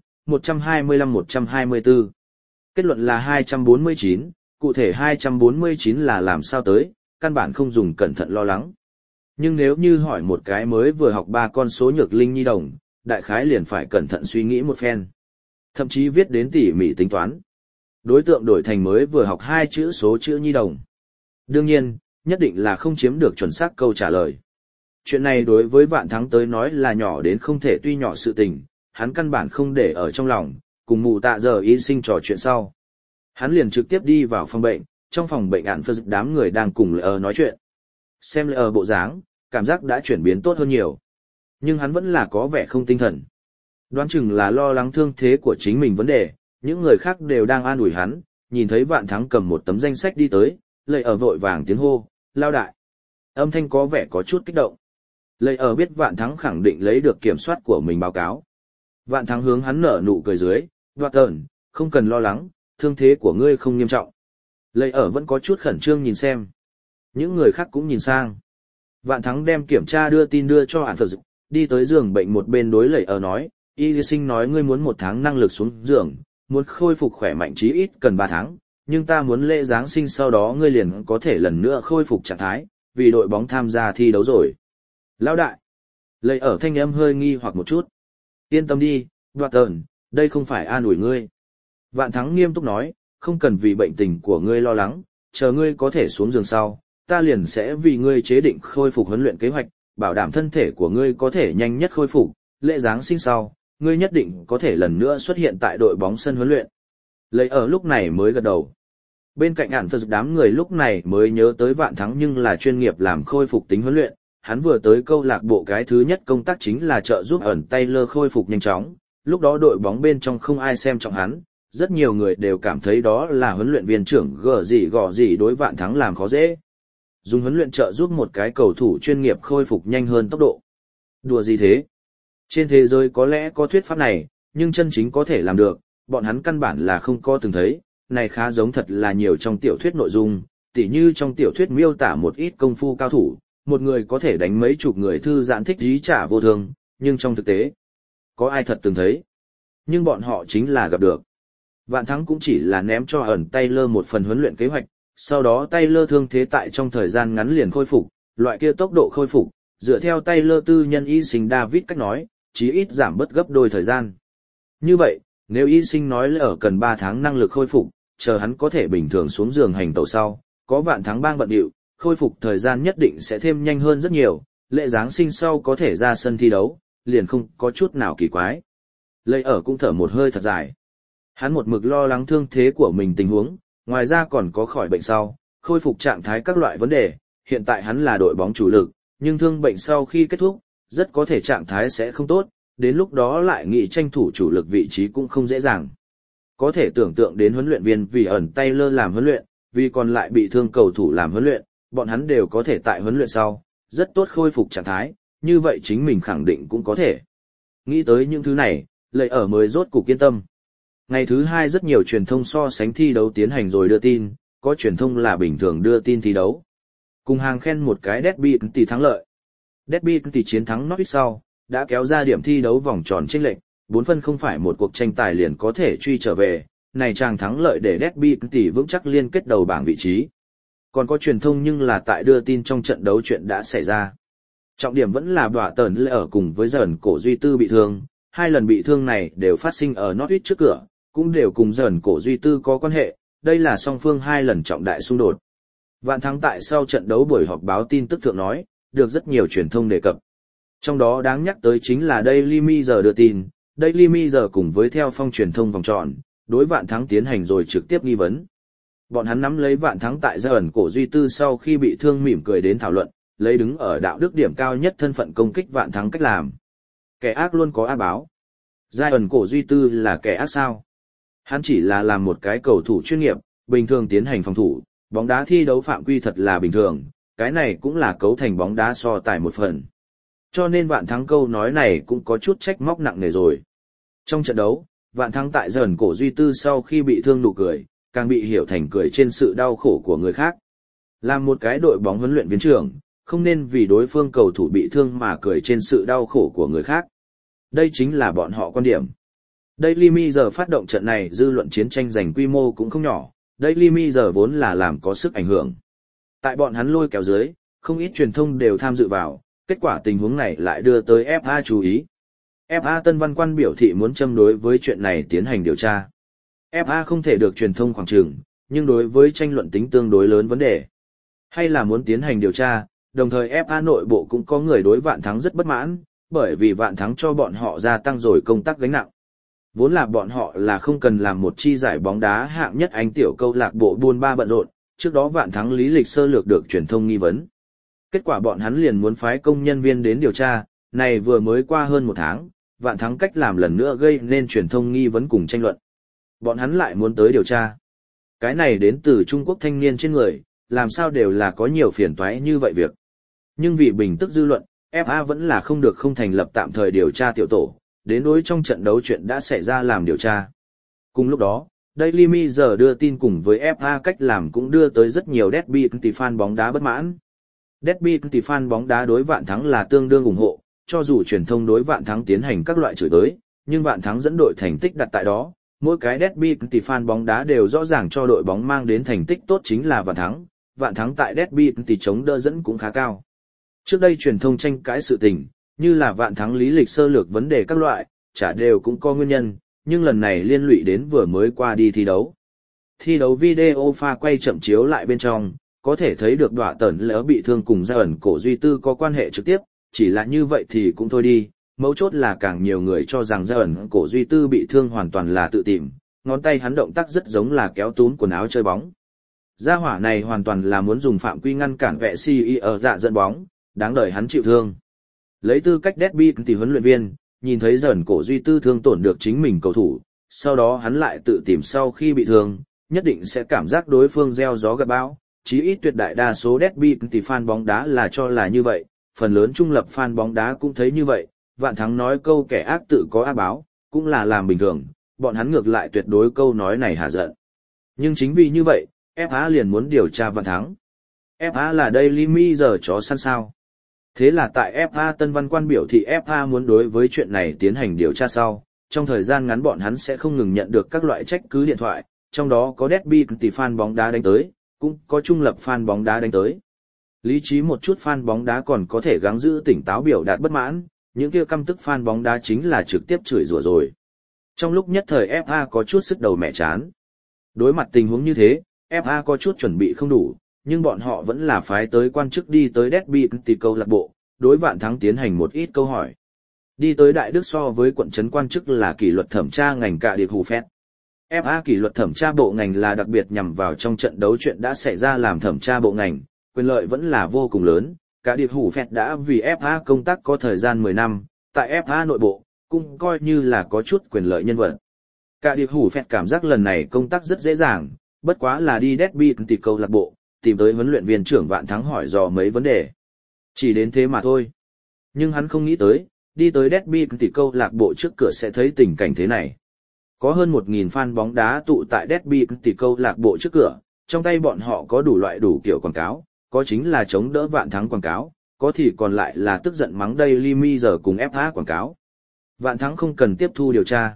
S1: 125-124. Kết luận là 249, cụ thể 249 là làm sao tới, căn bản không dùng cẩn thận lo lắng. Nhưng nếu như hỏi một cái mới vừa học 3 con số nhược linh nhi đồng, đại khái liền phải cẩn thận suy nghĩ một phen. Thậm chí viết đến tỉ mỉ tính toán. Đối tượng đổi thành mới vừa học 2 chữ số chữ nhi đồng. Đương nhiên, nhất định là không chiếm được chuẩn xác câu trả lời. Chuyện này đối với vạn thắng tới nói là nhỏ đến không thể tuy nhỏ sự tình, hắn căn bản không để ở trong lòng, cùng mù tạ giờ y sinh trò chuyện sau. Hắn liền trực tiếp đi vào phòng bệnh, trong phòng bệnh ạn phật đám người đang cùng lợi nói chuyện. Xem lợi bộ dáng, cảm giác đã chuyển biến tốt hơn nhiều. Nhưng hắn vẫn là có vẻ không tinh thần. Đoán chừng là lo lắng thương thế của chính mình vấn đề, những người khác đều đang an ủi hắn, nhìn thấy vạn thắng cầm một tấm danh sách đi tới, lợi vội vàng tiếng hô, lao đại. Âm thanh có vẻ có chút kích động. Lợi biết vạn thắng khẳng định lấy được kiểm soát của mình báo cáo, Vạn Thắng hướng hắn nở nụ cười dưới, đoạt tờn, không cần lo lắng, thương thế của ngươi không nghiêm trọng. Lệ ở vẫn có chút khẩn trương nhìn xem. Những người khác cũng nhìn sang. Vạn Thắng đem kiểm tra đưa tin đưa cho Ản Phật Dực, đi tới giường bệnh một bên đối Lệ ở nói, y sinh nói ngươi muốn 1 tháng năng lực xuống giường, muốn khôi phục khỏe mạnh chí ít cần 3 tháng, nhưng ta muốn lễ Giáng sinh sau đó ngươi liền có thể lần nữa khôi phục trạng thái, vì đội bóng tham gia thi đấu rồi. Lão đại. Lệ ở thanh âm hơi nghi hoặc một chút. Yên tâm đi, đoạt tờn, đây không phải an ủi ngươi. Vạn Thắng nghiêm túc nói, không cần vì bệnh tình của ngươi lo lắng, chờ ngươi có thể xuống giường sau, ta liền sẽ vì ngươi chế định khôi phục huấn luyện kế hoạch, bảo đảm thân thể của ngươi có thể nhanh nhất khôi phục, lễ Giáng sinh sau, ngươi nhất định có thể lần nữa xuất hiện tại đội bóng sân huấn luyện. Lấy ở lúc này mới gật đầu. Bên cạnh Ản Phật đám người lúc này mới nhớ tới Vạn Thắng nhưng là chuyên nghiệp làm khôi phục tính huấn luyện, hắn vừa tới câu lạc bộ cái thứ nhất công tác chính là trợ giúp ẩn Taylor khôi phục nhanh chóng, lúc đó đội bóng bên trong không ai xem trọng hắn, rất nhiều người đều cảm thấy đó là huấn luyện viên trưởng gõ gì đối Vạn Thắng làm khó dễ. Dùng huấn luyện trợ giúp một cái cầu thủ chuyên nghiệp khôi phục nhanh hơn tốc độ. Đùa gì thế? Trên thế giới có lẽ có thuyết pháp này, nhưng chân chính có thể làm được, bọn hắn căn bản là không có từng thấy, này khá giống thật là nhiều trong tiểu thuyết nội dung, tỉ như trong tiểu thuyết miêu tả một ít công phu cao thủ, một người có thể đánh mấy chục người thư giãn thích dí trả vô thương, nhưng trong thực tế, có ai thật từng thấy? Nhưng bọn họ chính là gặp được. Vạn Thắng cũng chỉ là ném cho ẩn Taylor một phần huấn luyện kế hoạch, sau đó Taylor thương thế tại trong thời gian ngắn liền khôi phục, loại kia tốc độ khôi phục, dựa theo Taylor tư nhân y sinh David cách nói, chí ít giảm bớt gấp đôi thời gian. Như vậy, nếu y sinh nói là ở cần 3 tháng năng lực khôi phục, chờ hắn có thể bình thường xuống giường hành tẩu sau, có Vạn Thắng bang bận điệu, khôi phục thời gian nhất định sẽ thêm nhanh hơn rất nhiều, lễ Giáng sinh sau có thể ra sân thi đấu, liền không có chút nào kỳ quái. Lệ ở cũng thở một hơi thật dài. Hắn một mực lo lắng thương thế của mình tình huống, ngoài ra còn có khỏi bệnh sau, khôi phục trạng thái các loại vấn đề, hiện tại hắn là đội bóng chủ lực, nhưng thương bệnh sau khi kết thúc, rất có thể trạng thái sẽ không tốt, đến lúc đó lại nghĩ tranh thủ chủ lực vị trí cũng không dễ dàng. Có thể tưởng tượng đến huấn luyện viên vì ẩn Taylor làm huấn luyện, vì còn lại bị thương cầu thủ làm huấn luyện, bọn hắn đều có thể tại huấn luyện sau, rất tốt khôi phục trạng thái, như vậy chính mình khẳng định cũng có thể. Nghĩ tới những thứ này, Lệ ở mới rốt cục yên tâm. Ngày thứ 2 rất nhiều truyền thông so sánh thi đấu tiến hành rồi đưa tin, có truyền thông là bình thường đưa tin thi đấu. Cùng hàng khen một cái derby tỷ thắng lợi. Derby tỷ chiến thắng Norwich sau, đã kéo ra điểm thi đấu vòng tròn chênh lệch, 4 phân không phải một cuộc tranh tài liền có thể truy trở về, này chàng thắng lợi để derby tỷ vững chắc liên kết đầu bảng vị trí. Còn có truyền thông nhưng là tại đưa tin trong trận đấu chuyện đã xảy ra. Trọng điểm vẫn là Bỏa Tờn Lệ ở cùng với Dần Cổ Duy Tư bị thương, 2 lần bị thương này đều phát sinh ở Norwich trước cửa, cũng đều cùng Dần Cổ Duy Tư có quan hệ, đây là song phương 2 lần trọng đại xung đột. Vạn Thắng tại sau trận đấu buổi họp báo tin tức thượng nói, được rất nhiều truyền thông đề cập. Trong đó đáng nhắc tới chính là Daily Mirror đưa tin, Daily Mirror cùng với theo phong truyền thông vòng tròn, đối Vạn Thắng tiến hành rồi trực tiếp nghi vấn. Bọn hắn nắm lấy Vạn Thắng tại Dần Cổ Duy Tư sau khi bị thương mỉm cười đến thảo luận, lấy đứng ở đạo đức điểm cao nhất thân phận công kích Vạn Thắng cách làm. Kẻ ác luôn có ác báo. Dần Cổ Duy Tư là kẻ ác sao? Hắn chỉ là làm một cái cầu thủ chuyên nghiệp, bình thường tiến hành phòng thủ, bóng đá thi đấu phạm quy thật là bình thường, cái này cũng là cấu thành bóng đá so tài một phần. Cho nên Vạn Thắng câu nói này cũng có chút trách móc nặng nề rồi. Trong trận đấu, Vạn Thắng tại Dần Cổ Duy Tư sau khi bị thương nụ cười, càng bị hiểu thành cười trên sự đau khổ của người khác. Làm một cái đội bóng huấn luyện viên trưởng, không nên vì đối phương cầu thủ bị thương mà cười trên sự đau khổ của người khác. Đây chính là bọn họ quan điểm. Daily Mirror phát động trận này dư luận chiến tranh giành quy mô cũng không nhỏ, Daily Mirror vốn là làm có sức ảnh hưởng. Tại bọn hắn lôi kéo dưới, không ít truyền thông đều tham dự vào, kết quả tình huống này lại đưa tới FA chú ý. FA Tân Văn Quan biểu thị muốn châm đối với chuyện này tiến hành điều tra. FA không thể được truyền thông khoảng trường, nhưng đối với tranh luận tính tương đối lớn vấn đề, hay là muốn tiến hành điều tra, đồng thời FA nội bộ cũng có người đối Vạn Thắng rất bất mãn, bởi vì Vạn Thắng cho bọn họ gia tăng rồi công tác gánh nặng. Vốn là bọn họ là không cần làm một chi giải bóng đá hạng nhất Anh tiểu câu lạc bộ buôn ba bận rộn, trước đó Vạn Thắng lý lịch sơ lược được truyền thông nghi vấn. Kết quả bọn hắn liền muốn phái công nhân viên đến điều tra, này vừa mới qua hơn 1 tháng, Vạn Thắng cách làm lần nữa gây nên truyền thông nghi vấn cùng tranh luận. Bọn hắn lại muốn tới điều tra. Cái này đến từ Trung Quốc thanh niên trên người, làm sao đều là có nhiều phiền toái như vậy việc. Nhưng vì bình tức dư luận, FA vẫn là không được không thành lập tạm thời điều tra tiểu tổ, đến đối trong trận đấu chuyện đã xảy ra làm điều tra. Cùng lúc đó, Daily Mirror đưa tin cùng với FA cách làm cũng đưa tới rất nhiều Derby County fan bóng đá bất mãn. Derby County fan bóng đá đối Vạn Thắng là tương đương ủng hộ, cho dù truyền thông đối Vạn Thắng tiến hành các loại chửi bới, nhưng Vạn Thắng dẫn đội thành tích đặt tại đó, mỗi cái Derby County fan bóng đá đều rõ ràng cho đội bóng mang đến thành tích tốt chính là Vạn Thắng. Vạn Thắng tại Derby County chống đỡ dẫn cũng khá cao. Trước đây truyền thông tranh cãi sự tình, như là Vạn Thắng lý lịch sơ lược vấn đề các loại, chả đều cũng có nguyên nhân, nhưng lần này liên lụy đến vừa mới qua đi thi đấu. Thi đấu video pha quay chậm chiếu lại bên trong, có thể thấy được Đọa Tẩn lỡ bị thương cùng Gia ẩn Cổ Duy Tư có quan hệ trực tiếp, chỉ là như vậy thì cũng thôi đi, mấu chốt là càng nhiều người cho rằng Gia ẩn Cổ Duy Tư bị thương hoàn toàn là tự tìm, ngón tay hắn động tác rất giống là kéo túm quần áo chơi bóng. Gia hỏa này hoàn toàn là muốn dùng phạm quy ngăn cản vệ si ở dạ dẫn bóng, đáng đời hắn chịu thương. Lấy tư cách Derby County huấn luyện viên, nhìn thấy dần Cổ Duy Tư thương tổn được chính mình cầu thủ, sau đó hắn lại tự tìm sau khi bị thương, nhất định sẽ cảm giác đối phương gieo gió gặt bão, chí ít tuyệt đại đa số Derby County fan bóng đá là cho là như vậy, phần lớn trung lập fan bóng đá cũng thấy như vậy, Vạn Thắng nói câu kẻ ác tự có ác báo, cũng là làm bình thường, bọn hắn ngược lại tuyệt đối câu nói này hả giận. Nhưng chính vì như vậy, FA liền muốn điều tra Vạn Thắng. FA là Daily Mirror chó săn sao. Thế là tại FA Tân Văn Quan biểu thị FA muốn đối với chuyện này tiến hành điều tra sau, trong thời gian ngắn bọn hắn sẽ không ngừng nhận được các loại trách cứ điện thoại, trong đó có Derby County fan bóng đá đánh tới, cũng có trung lập fan bóng đá đánh tới. Lý trí một chút fan bóng đá còn có thể gắng giữ tỉnh táo biểu đạt bất mãn, những kia căm tức fan bóng đá chính là trực tiếp chửi rủa rồi. Trong lúc nhất thời FA có chút sức đầu mẹ chán. Đối mặt tình huống như thế, FA có chút chuẩn bị không đủ, nhưng bọn họ vẫn là phái tới quan chức đi tới Derby County câu lạc bộ, đối Vạn Thắng tiến hành một ít câu hỏi. Đi tới Đại Đức so với quận trấn quan chức là kỷ luật thẩm tra ngành cạ điệp hù phét. FA kỷ luật thẩm tra bộ ngành là đặc biệt nhằm vào trong trận đấu chuyện đã xảy ra làm thẩm tra bộ ngành, quyền lợi vẫn là vô cùng lớn. Cạ điệp hù phét đã vì FA công tác có thời gian 10 năm, tại FA nội bộ, cũng coi như là có chút quyền lợi nhân vật. Cạ điệp hù phét cảm giác lần này công tác rất dễ dàng, bất quá là đi Derby County câu lạc bộ, tìm tới huấn luyện viên trưởng Vạn Thắng hỏi dò mấy vấn đề. Chỉ đến thế mà thôi. Nhưng hắn không nghĩ tới, đi tới Derby County câu lạc bộ trước cửa sẽ thấy tình cảnh thế này. Có hơn 1.000 fan bóng đá tụ tại Derby County câu lạc bộ trước cửa, trong tay bọn họ có đủ loại đủ kiểu quảng cáo, có chính là chống đỡ Vạn Thắng quảng cáo, có thì còn lại là tức giận mắng Daily Mirror cùng FA quảng cáo. Vạn Thắng không cần tiếp thu điều tra.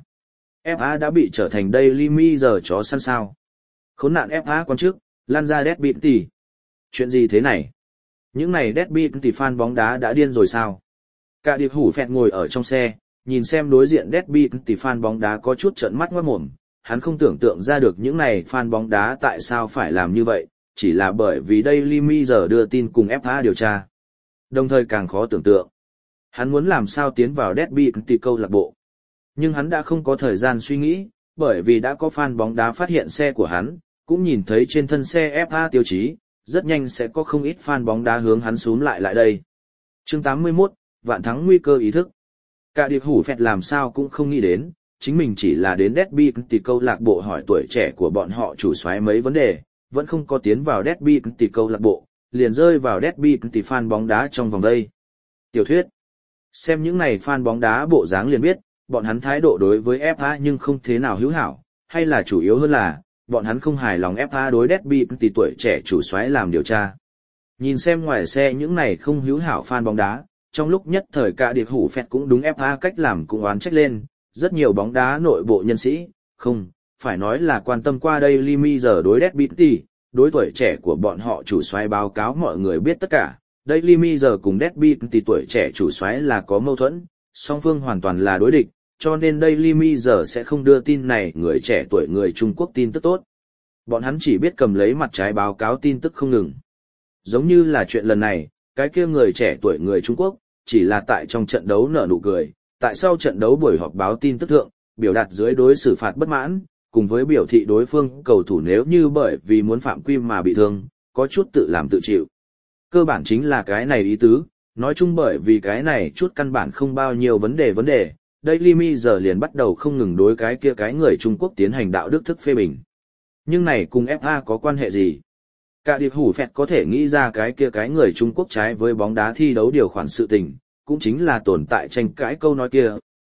S1: FA đã bị trở thành Daily Mirror chó săn sao. Khốn nạn FA quan chức, lan ra Derby County. Chuyện gì thế này? Những này Derby County fan bóng đá đã điên rồi sao? Cả điệp hủ phẹt ngồi ở trong xe, nhìn xem đối diện Derby County fan bóng đá có chút trợn mắt ngoác mồm, hắn không tưởng tượng ra được những này fan bóng đá tại sao phải làm như vậy, chỉ là bởi vì Daily Mirror đưa tin cùng FA điều tra. Đồng thời càng khó tưởng tượng. Hắn muốn làm sao tiến vào Derby County câu lạc bộ. Nhưng hắn đã không có thời gian suy nghĩ, bởi vì đã có fan bóng đá phát hiện xe của hắn, cũng nhìn thấy trên thân xe FA tiêu chí, rất nhanh sẽ có không ít fan bóng đá hướng hắn xúm lại đây. Chương 81, Vạn Thắng nguy cơ ý thức. Cả điệp hủ phẹt làm sao cũng không nghĩ đến, chính mình chỉ là đến Derby County câu lạc bộ hỏi tuổi trẻ của bọn họ chủ soái mấy vấn đề, vẫn không có tiến vào Derby County câu lạc bộ, liền rơi vào Derby County fan bóng đá trong vòng đây. Tiểu thuyết. Xem những này fan bóng đá bộ dáng liền biết, bọn hắn thái độ đối với FA nhưng không thế nào hữu hảo, hay là chủ yếu hơn là, bọn hắn không hài lòng FA đối Derby County tuổi trẻ chủ soái làm điều tra. Nhìn xem ngoài xe những này không hữu hảo fan bóng đá, trong lúc nhất thời cả điệp hủ phẹt cũng đúng FA cách làm cũng oán trách lên, rất nhiều bóng đá nội bộ nhân sĩ, không, phải nói là quan tâm qua đây Daily Mirror đối Derby County, đối tuổi trẻ của bọn họ chủ soái báo cáo mọi người biết tất cả, Daily Mirror cùng Derby County tuổi trẻ chủ soái là có mâu thuẫn, song phương hoàn toàn là đối địch, cho nên Daily Mirror sẽ không đưa tin này người trẻ tuổi người Trung Quốc tin tức tốt. Bọn hắn chỉ biết cầm lấy mặt trái báo cáo tin tức không ngừng. Giống như là chuyện lần này, cái kia người trẻ tuổi người Trung Quốc, chỉ là tại trong trận đấu nở nụ cười, tại sau trận đấu buổi họp báo tin tức thượng, biểu đạt dưới đối xử phạt bất mãn, cùng với biểu thị đối phương cầu thủ nếu như bởi vì muốn phạm quy mà bị thương, có chút tự làm tự chịu. Cơ bản chính là cái này ý tứ, nói chung bởi vì cái này chút căn bản không bao nhiêu vấn đề, Daily Mirror liền bắt đầu không ngừng đối cái kia cái người Trung Quốc tiến hành đạo đức thức phê bình. Nhưng này cùng FA có quan hệ gì? Cả điệp hủ phẹt có thể nghĩ ra cái kia cái người Trung Quốc trái với bóng đá thi đấu điều khoản sự tình, cũng chính là tồn tại tranh cãi câu nói kia,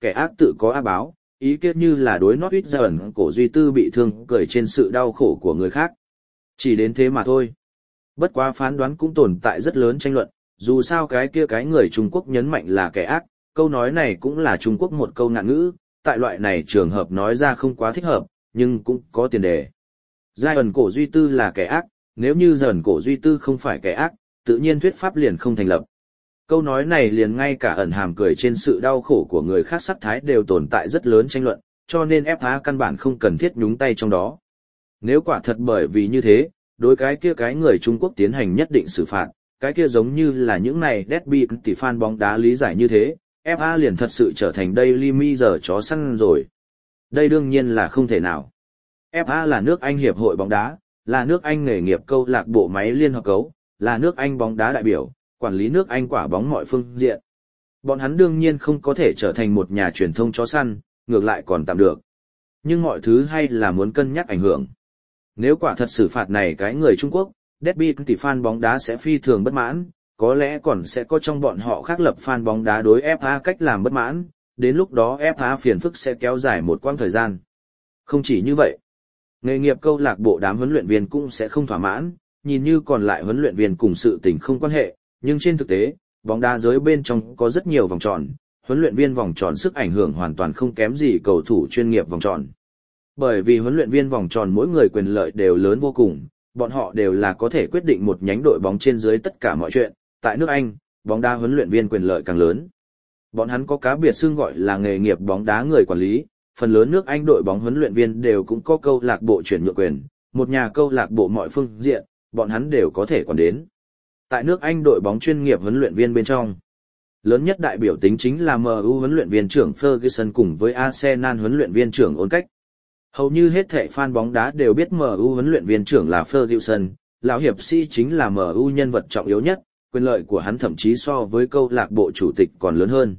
S1: kẻ ác tự có ác báo, ý kết như là đối Norwich Giant cổ Duy Tư bị thương cười trên sự đau khổ của người khác. Chỉ đến thế mà thôi. Bất quá phán đoán cũng tồn tại rất lớn tranh luận, dù sao cái người Trung Quốc nhấn mạnh là kẻ ác, câu nói này cũng là Trung Quốc một câu ngạn ngữ, tại loại này trường hợp nói ra không quá thích hợp, nhưng cũng có tiền đề. Giant cổ Duy Tư là kẻ ác, nếu như Giant cổ Duy Tư không phải kẻ ác, tự nhiên thuyết pháp liền không thành lập. Câu nói này liền ngay cả ẩn hàm cười trên sự đau khổ của người khác sắc thái đều tồn tại rất lớn tranh luận, cho nên FA căn bản không cần thiết nhúng tay trong đó. Nếu quả thật bởi vì như thế, đối cái người Trung Quốc tiến hành nhất định xử phạt, cái kia giống như là những này deadbeat tỷ fan bóng đá lý giải như thế, FA liền thật sự trở thành Daily Mirror chó săn rồi. Đây đương nhiên là không thể nào. FA là nước Anh Hiệp hội bóng đá, là nước Anh nghề nghiệp câu lạc bộ máy liên hợp cấu, là nước Anh bóng đá đại biểu, quản lý nước Anh quả bóng mọi phương diện. Bọn hắn đương nhiên không có thể trở thành một nhà truyền thông chó săn, ngược lại còn tạm được. Nhưng mọi thứ hay là muốn cân nhắc ảnh hưởng. Nếu quả thật xử phạt này cái người Trung Quốc, deadbeat tỷ fan bóng đá sẽ phi thường bất mãn, có lẽ còn sẽ có trong bọn họ khác lập fan bóng đá đối FA cách làm bất mãn, đến lúc đó FA phiền phức sẽ kéo dài một quãng thời gian. Không chỉ như vậy, nghề nghiệp câu lạc bộ đám huấn luyện viên cũng sẽ không thỏa mãn, nhìn như còn lại huấn luyện viên cùng sự tình không quan hệ, nhưng trên thực tế, bóng đá giới bên trong có rất nhiều vòng tròn, huấn luyện viên vòng tròn sức ảnh hưởng hoàn toàn không kém gì cầu thủ chuyên nghiệp vòng tròn. Bởi vì huấn luyện viên vòng tròn mỗi người quyền lợi đều lớn vô cùng, bọn họ đều là có thể quyết định một nhánh đội bóng trên dưới tất cả mọi chuyện, tại nước Anh, bóng đá huấn luyện viên quyền lợi càng lớn. Bọn hắn có cá biệt xưng gọi là nghề nghiệp bóng đá người quản lý, phần lớn nước Anh đội bóng huấn luyện viên đều cũng có câu lạc bộ chuyển nhượng quyền, một nhà câu lạc bộ mọi phương diện, bọn hắn đều có thể quản đến. Tại nước Anh đội bóng chuyên nghiệp huấn luyện viên bên trong, lớn nhất đại biểu tính chính là MU huấn luyện viên trưởng Ferguson cùng với Arsenal huấn luyện viên trưởng Ôn Cách. Hầu như hết thảy fan bóng đá đều biết MU huấn luyện viên trưởng là Ferguson, lão hiệp sĩ chính là MU nhân vật trọng yếu nhất, quyền lợi của hắn thậm chí so với câu lạc bộ chủ tịch còn lớn hơn.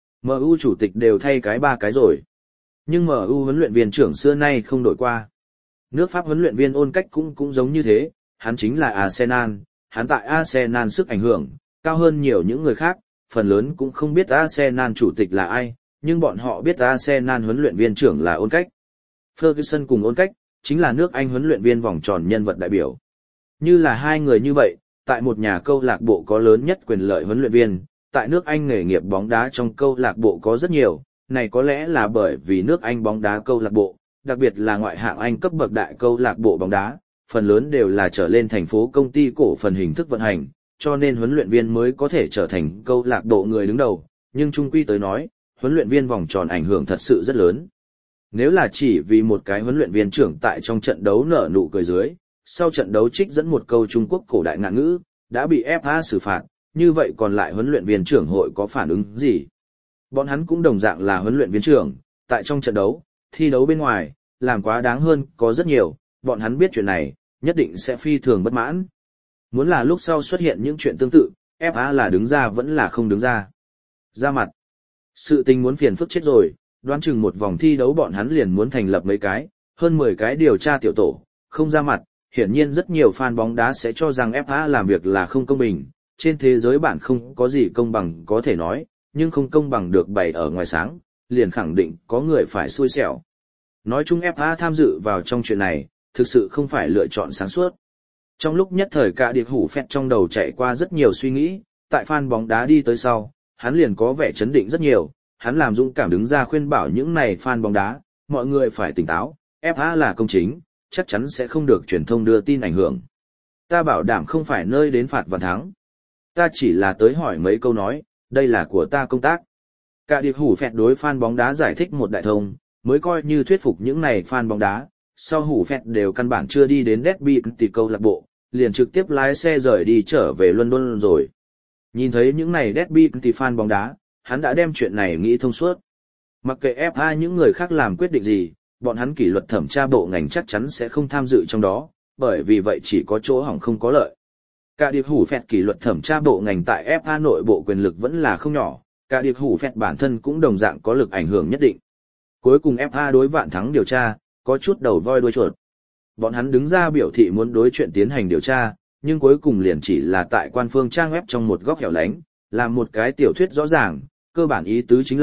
S1: MU chủ tịch đều thay ba cái rồi. Nhưng MU huấn luyện viên trưởng xưa nay không đổi qua. Nước Pháp huấn luyện viên Ôn Cách cũng giống như thế, hắn chính là Arsenal, hắn tại Arsenal sức ảnh hưởng cao hơn nhiều những người khác, phần lớn cũng không biết Arsenal chủ tịch là ai, nhưng bọn họ biết Arsenal huấn luyện viên trưởng là Ôn Cách. Ferguson cùng Ôn Cách chính là nước Anh huấn luyện viên vòng tròn nhân vật đại biểu. Như là hai người như vậy, tại một nhà câu lạc bộ có lớn nhất quyền lợi huấn luyện viên, tại nước Anh nghề nghiệp bóng đá trong câu lạc bộ có rất nhiều, này có lẽ là bởi vì nước Anh bóng đá câu lạc bộ, đặc biệt là ngoại hạng Anh cấp bậc đại câu lạc bộ bóng đá, phần lớn đều là trở lên thành phố công ty cổ phần hình thức vận hành, cho nên huấn luyện viên mới có thể trở thành câu lạc bộ người đứng đầu, nhưng chung quy tới nói, huấn luyện viên vòng tròn ảnh hưởng thật sự rất lớn. Nếu là chỉ vì một cái huấn luyện viên trưởng tại trong trận đấu nở nụ cười dưới, sau trận đấu trích dẫn một câu Trung Quốc cổ đại ngạn ngữ, đã bị FA xử phạt, như vậy còn lại huấn luyện viên trưởng hội có phản ứng gì? Bọn hắn cũng đồng dạng là huấn luyện viên trưởng, tại trong trận đấu, thi đấu bên ngoài, làm quá đáng hơn có rất nhiều, bọn hắn biết chuyện này, nhất định sẽ phi thường bất mãn. Muốn là lúc sau xuất hiện những chuyện tương tự, FA là đứng ra vẫn là không đứng ra. Ra mặt. Sự tình muốn phiền phức chết rồi, đoán chừng một vòng thi đấu bọn hắn liền muốn thành lập mấy cái, hơn 10 cái điều tra tiểu tổ, không ra mặt. Hiển nhiên rất nhiều fan bóng đá sẽ cho rằng FA làm việc là không công bình, trên thế giới bạn không có gì công bằng có thể nói, nhưng không công bằng được bày ở ngoài sáng, liền khẳng định có người phải xui xẻo. Nói chung FA tham dự vào trong chuyện này, thực sự không phải lựa chọn sáng suốt. Trong lúc nhất thời cả điệp hủ phẹt trong đầu chạy qua rất nhiều suy nghĩ, tại fan bóng đá đi tới sau, hắn liền có vẻ chấn định rất nhiều, hắn làm dũng cảm đứng ra khuyên bảo những này fan bóng đá, mọi người phải tỉnh táo, FA là công chính, chắc chắn sẽ không được truyền thông đưa tin ảnh hưởng. Ta bảo đảm không phải nơi đến phạt và thắng. Ta chỉ là tới hỏi mấy câu nói, đây là của ta công tác. Cả điệp hủ phẹt đối fan bóng đá giải thích một đại thông, mới coi như thuyết phục những này fan bóng đá, sau hủ phẹt đều căn bản chưa đi đến Derby tỷ câu lạc bộ, liền trực tiếp lái xe rời đi trở về London rồi. Nhìn thấy những này Derby tỷ fan bóng đá, hắn đã đem chuyện này nghĩ thông suốt. Mặc kệ FA những người khác làm quyết định gì, bọn hắn kỷ luật thẩm tra bộ ngành chắc chắn sẽ không tham dự trong đó, bởi vì vậy chỉ có chỗ hỏng không có lợi. Cả điệp hủ phẹt kỷ luật thẩm tra bộ ngành tại FA nội bộ quyền lực vẫn là không nhỏ, cả điệp hủ phẹt bản thân cũng đồng dạng có lực ảnh hưởng nhất định. Cuối cùng FA đối Vạn Thắng điều tra, có chút đầu voi đuôi chuột. Bọn hắn đứng ra biểu thị muốn đối chuyện tiến hành điều tra, nhưng cuối cùng liền chỉ là tại quan phương trang web trong một góc hẻo lánh, làm một cái tiểu thuyết rõ ràng, cơ bản ý tứ chính là,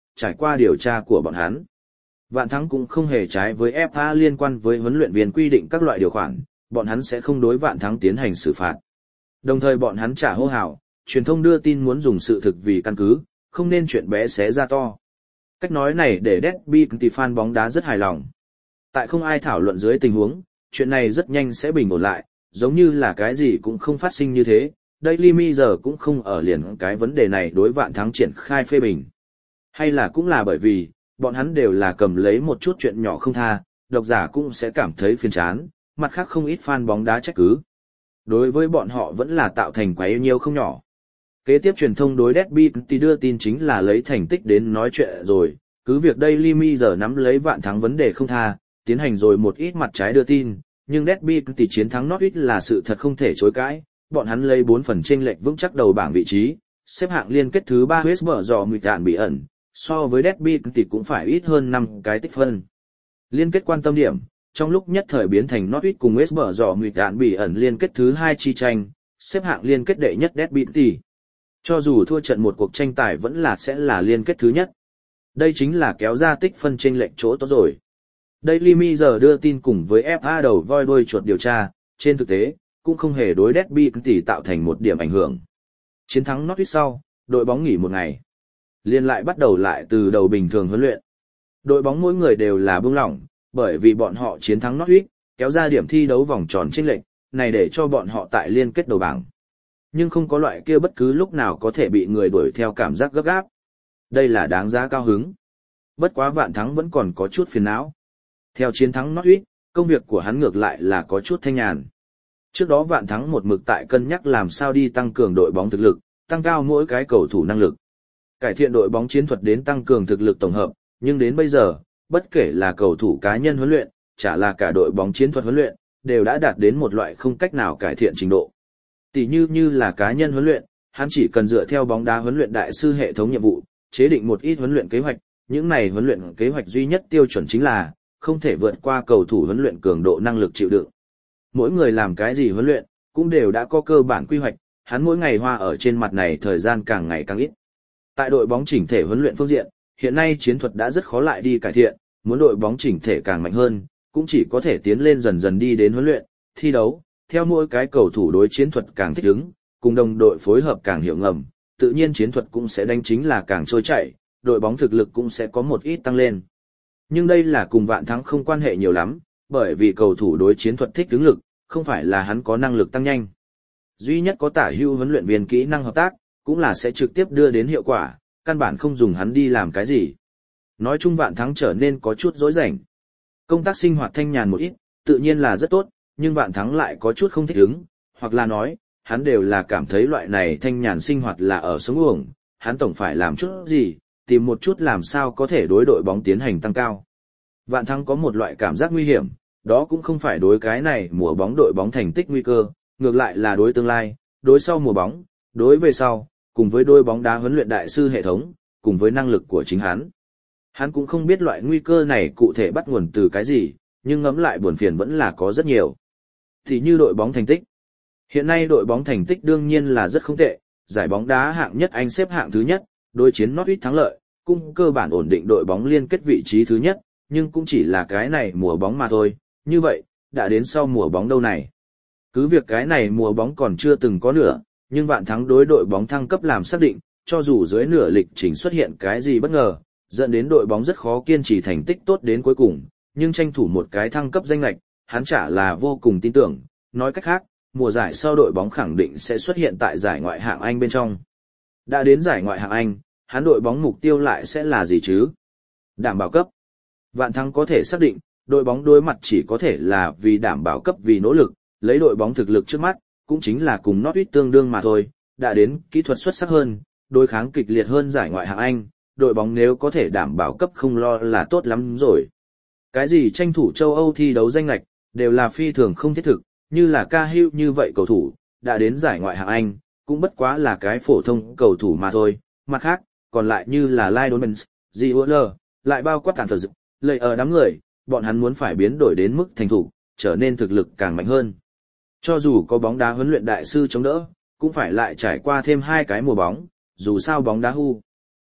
S1: trải qua điều tra của bọn hắn. Vạn Thắng cũng không hề trái với FA liên quan với huấn luyện viên quy định các loại điều khoản, bọn hắn sẽ không đối Vạn Thắng tiến hành xử phạt. Đồng thời bọn hắn trả hô hào, truyền thông đưa tin muốn dùng sự thực vì căn cứ, không nên chuyện bé xé ra to. Cách nói này để Derby County fan bóng đá rất hài lòng. Tại không ai thảo luận dưới tình huống, chuyện này rất nhanh sẽ bình ổn lại, giống như là cái gì cũng không phát sinh như thế. Daily Mirror cũng không ở liền cái vấn đề này đối Vạn Thắng triển khai phê bình. Hay là cũng là bởi vì, bọn hắn đều là cầm lấy một chút chuyện nhỏ không tha, độc giả cũng sẽ cảm thấy phiền chán, mặt khác không ít fan bóng đá trách cứ. Đối với bọn họ vẫn là tạo thành quá yêu nhiều không nhỏ. Kế tiếp truyền thông đối Derby County đưa tin chính là lấy thành tích đến nói chuyện rồi, cứ việc Daily Mirror nắm lấy Vạn Thắng vấn đề không tha, tiến hành rồi một ít mặt trái đưa tin, nhưng Derby County chiến thắng Norwich là sự thật không thể chối cãi, bọn hắn lấy 4 phần chênh lệch vững chắc đầu bảng vị trí, xếp hạng liên kết thứ 3 West Brom bị ẩn, so với Derby County cũng phải ít hơn 5 cái tích phân. Liên kết quan tâm điểm, trong lúc nhất thời biến thành Norwich cùng West Brom bị ẩn liên kết thứ 2 chi tranh, xếp hạng liên kết đệ nhất Derby County. Cho dù thua trận một cuộc tranh tài vẫn là sẽ là liên kết thứ nhất. Đây chính là kéo ra tích phân chênh lệch chỗ tốt rồi. Daily Mirror đưa tin cùng với FA đầu voi đuôi chuột điều tra, trên thực tế, cũng không hề đối Derby County tạo thành một điểm ảnh hưởng. Chiến thắng Norwich sau, đội bóng nghỉ một ngày. Liên lại bắt đầu lại từ đầu bình thường huấn luyện. Đội bóng mỗi người đều là buông lỏng, bởi vì bọn họ chiến thắng Norwich, kéo ra điểm thi đấu vòng tròn chênh lệch, này để cho bọn họ tại liên kết đầu bảng. Nhưng không có loại kia bất cứ lúc nào có thể bị người đuổi theo cảm giác gấp gáp. Đây là đáng giá cao hứng. Bất quá Vạn Thắng vẫn còn có chút phiền não. Theo chiến thắng Norwich, công việc của hắn ngược lại là có chút thanh nhàn. Trước đó Vạn Thắng một mực tại cân nhắc làm sao đi tăng cường đội bóng thực lực, tăng cao mỗi cái cầu thủ năng lực. Cải thiện đội bóng chiến thuật đến tăng cường thực lực tổng hợp, nhưng đến bây giờ, bất kể là cầu thủ cá nhân huấn luyện, chả là cả đội bóng chiến thuật huấn luyện, đều đã đạt đến một loại không cách nào cải thiện trình độ. Tỷ như là cá nhân huấn luyện, hắn chỉ cần dựa theo bóng đá huấn luyện đại sư hệ thống nhiệm vụ, chế định một ít huấn luyện kế hoạch, những này huấn luyện kế hoạch duy nhất tiêu chuẩn chính là không thể vượt qua cầu thủ huấn luyện cường độ năng lực chịu đựng. Mỗi người làm cái gì huấn luyện, cũng đều đã có cơ bản quy hoạch, hắn mỗi ngày hoa ở trên mặt này thời gian càng ngày càng ít. Tại đội bóng chỉnh thể huấn luyện phương diện, hiện nay chiến thuật đã rất khó lại đi cải thiện, muốn đội bóng chỉnh thể càng mạnh hơn, cũng chỉ có thể tiến lên dần dần đi đến huấn luyện, thi đấu, theo mỗi cái cầu thủ đối chiến thuật càng thích ứng, cùng đồng đội phối hợp càng hiểu ngầm, tự nhiên chiến thuật cũng sẽ đánh chính là càng trôi chảy, đội bóng thực lực cũng sẽ có một ít tăng lên. Nhưng đây là cùng Vạn Thắng không quan hệ nhiều lắm, bởi vì cầu thủ đối chiến thuật thích ứng lực, không phải là hắn có năng lực tăng nhanh. Duy nhất có tả hữu huấn luyện viên kỹ năng hợp tác, cũng là sẽ trực tiếp đưa đến hiệu quả, căn bản không dùng hắn đi làm cái gì. Nói chung Vạn Thắng trở nên có chút rỗi rảnh. Công tác sinh hoạt thanh nhàn một ít, tự nhiên là rất tốt, nhưng Vạn Thắng lại có chút không thích ứng, hoặc là nói, hắn đều là cảm thấy loại này thanh nhàn sinh hoạt là ở sống uổng, hắn tổng phải làm chút gì, tìm một chút làm sao có thể đối đội bóng tiến hành tăng cao. Vạn Thắng có một loại cảm giác nguy hiểm, đó cũng không phải đối cái này mùa bóng đội bóng thành tích nguy cơ, ngược lại là đối tương lai, đối sau mùa bóng, đối về sau, cùng với đôi bóng đá huấn luyện đại sư hệ thống, cùng với năng lực của chính hắn. Hắn cũng không biết loại nguy cơ này cụ thể bắt nguồn từ cái gì, nhưng ngẫm lại buồn phiền vẫn là có rất nhiều. Thì như đội bóng thành tích. Hiện nay đội bóng thành tích đương nhiên là rất không tệ, giải bóng đá hạng nhất Anh xếp hạng thứ nhất, đối chiến Norwich thắng lợi, cũng cơ bản ổn định đội bóng liên kết vị trí thứ nhất, nhưng cũng chỉ là cái này mùa bóng mà thôi, như vậy, đã đến sau mùa bóng đâu này. Cứ việc cái này mùa bóng còn chưa từng có nửa, nhưng Vạn Thắng đối đội bóng thăng cấp làm xác định, cho dù dưới nửa lịch trình xuất hiện cái gì bất ngờ, dẫn đến đội bóng rất khó kiên trì thành tích tốt đến cuối cùng, nhưng tranh thủ một cái thăng cấp danh lệch, hắn chả là vô cùng tin tưởng, nói cách khác, mùa giải sau đội bóng khẳng định sẽ xuất hiện tại giải ngoại hạng Anh bên trong. Đã đến giải ngoại hạng Anh, hắn đội bóng mục tiêu lại sẽ là gì chứ? Đảm bảo cấp. Vạn Thắng có thể xác định, đội bóng đối mặt chỉ có thể là vì đảm bảo cấp vì nỗ lực, lấy đội bóng thực lực trước mắt, cũng chính là cùng Norwich tương đương mà thôi, đã đến kỹ thuật xuất sắc hơn, đối kháng kịch liệt hơn giải ngoại hạng Anh, đội bóng nếu có thể đảm bảo cấp không lo là tốt lắm rồi. Cái gì tranh thủ châu Âu thi đấu danh lệch, đều là phi thường không thiết thực, như là Cahill như vậy cầu thủ, đã đến giải ngoại hạng Anh, cũng bất quá là cái phổ thông cầu thủ mà thôi. Mặt khác, còn lại như là Lionel Messi, Ziuler, lại bao quát tàn phật dự, lợi ở đám người, bọn hắn muốn phải biến đổi đến mức thành thủ, trở nên thực lực càng mạnh hơn. Cho dù có bóng đá huấn luyện đại sư chống đỡ, cũng phải lại trải qua thêm 2 cái mùa bóng, dù sao bóng đá hư.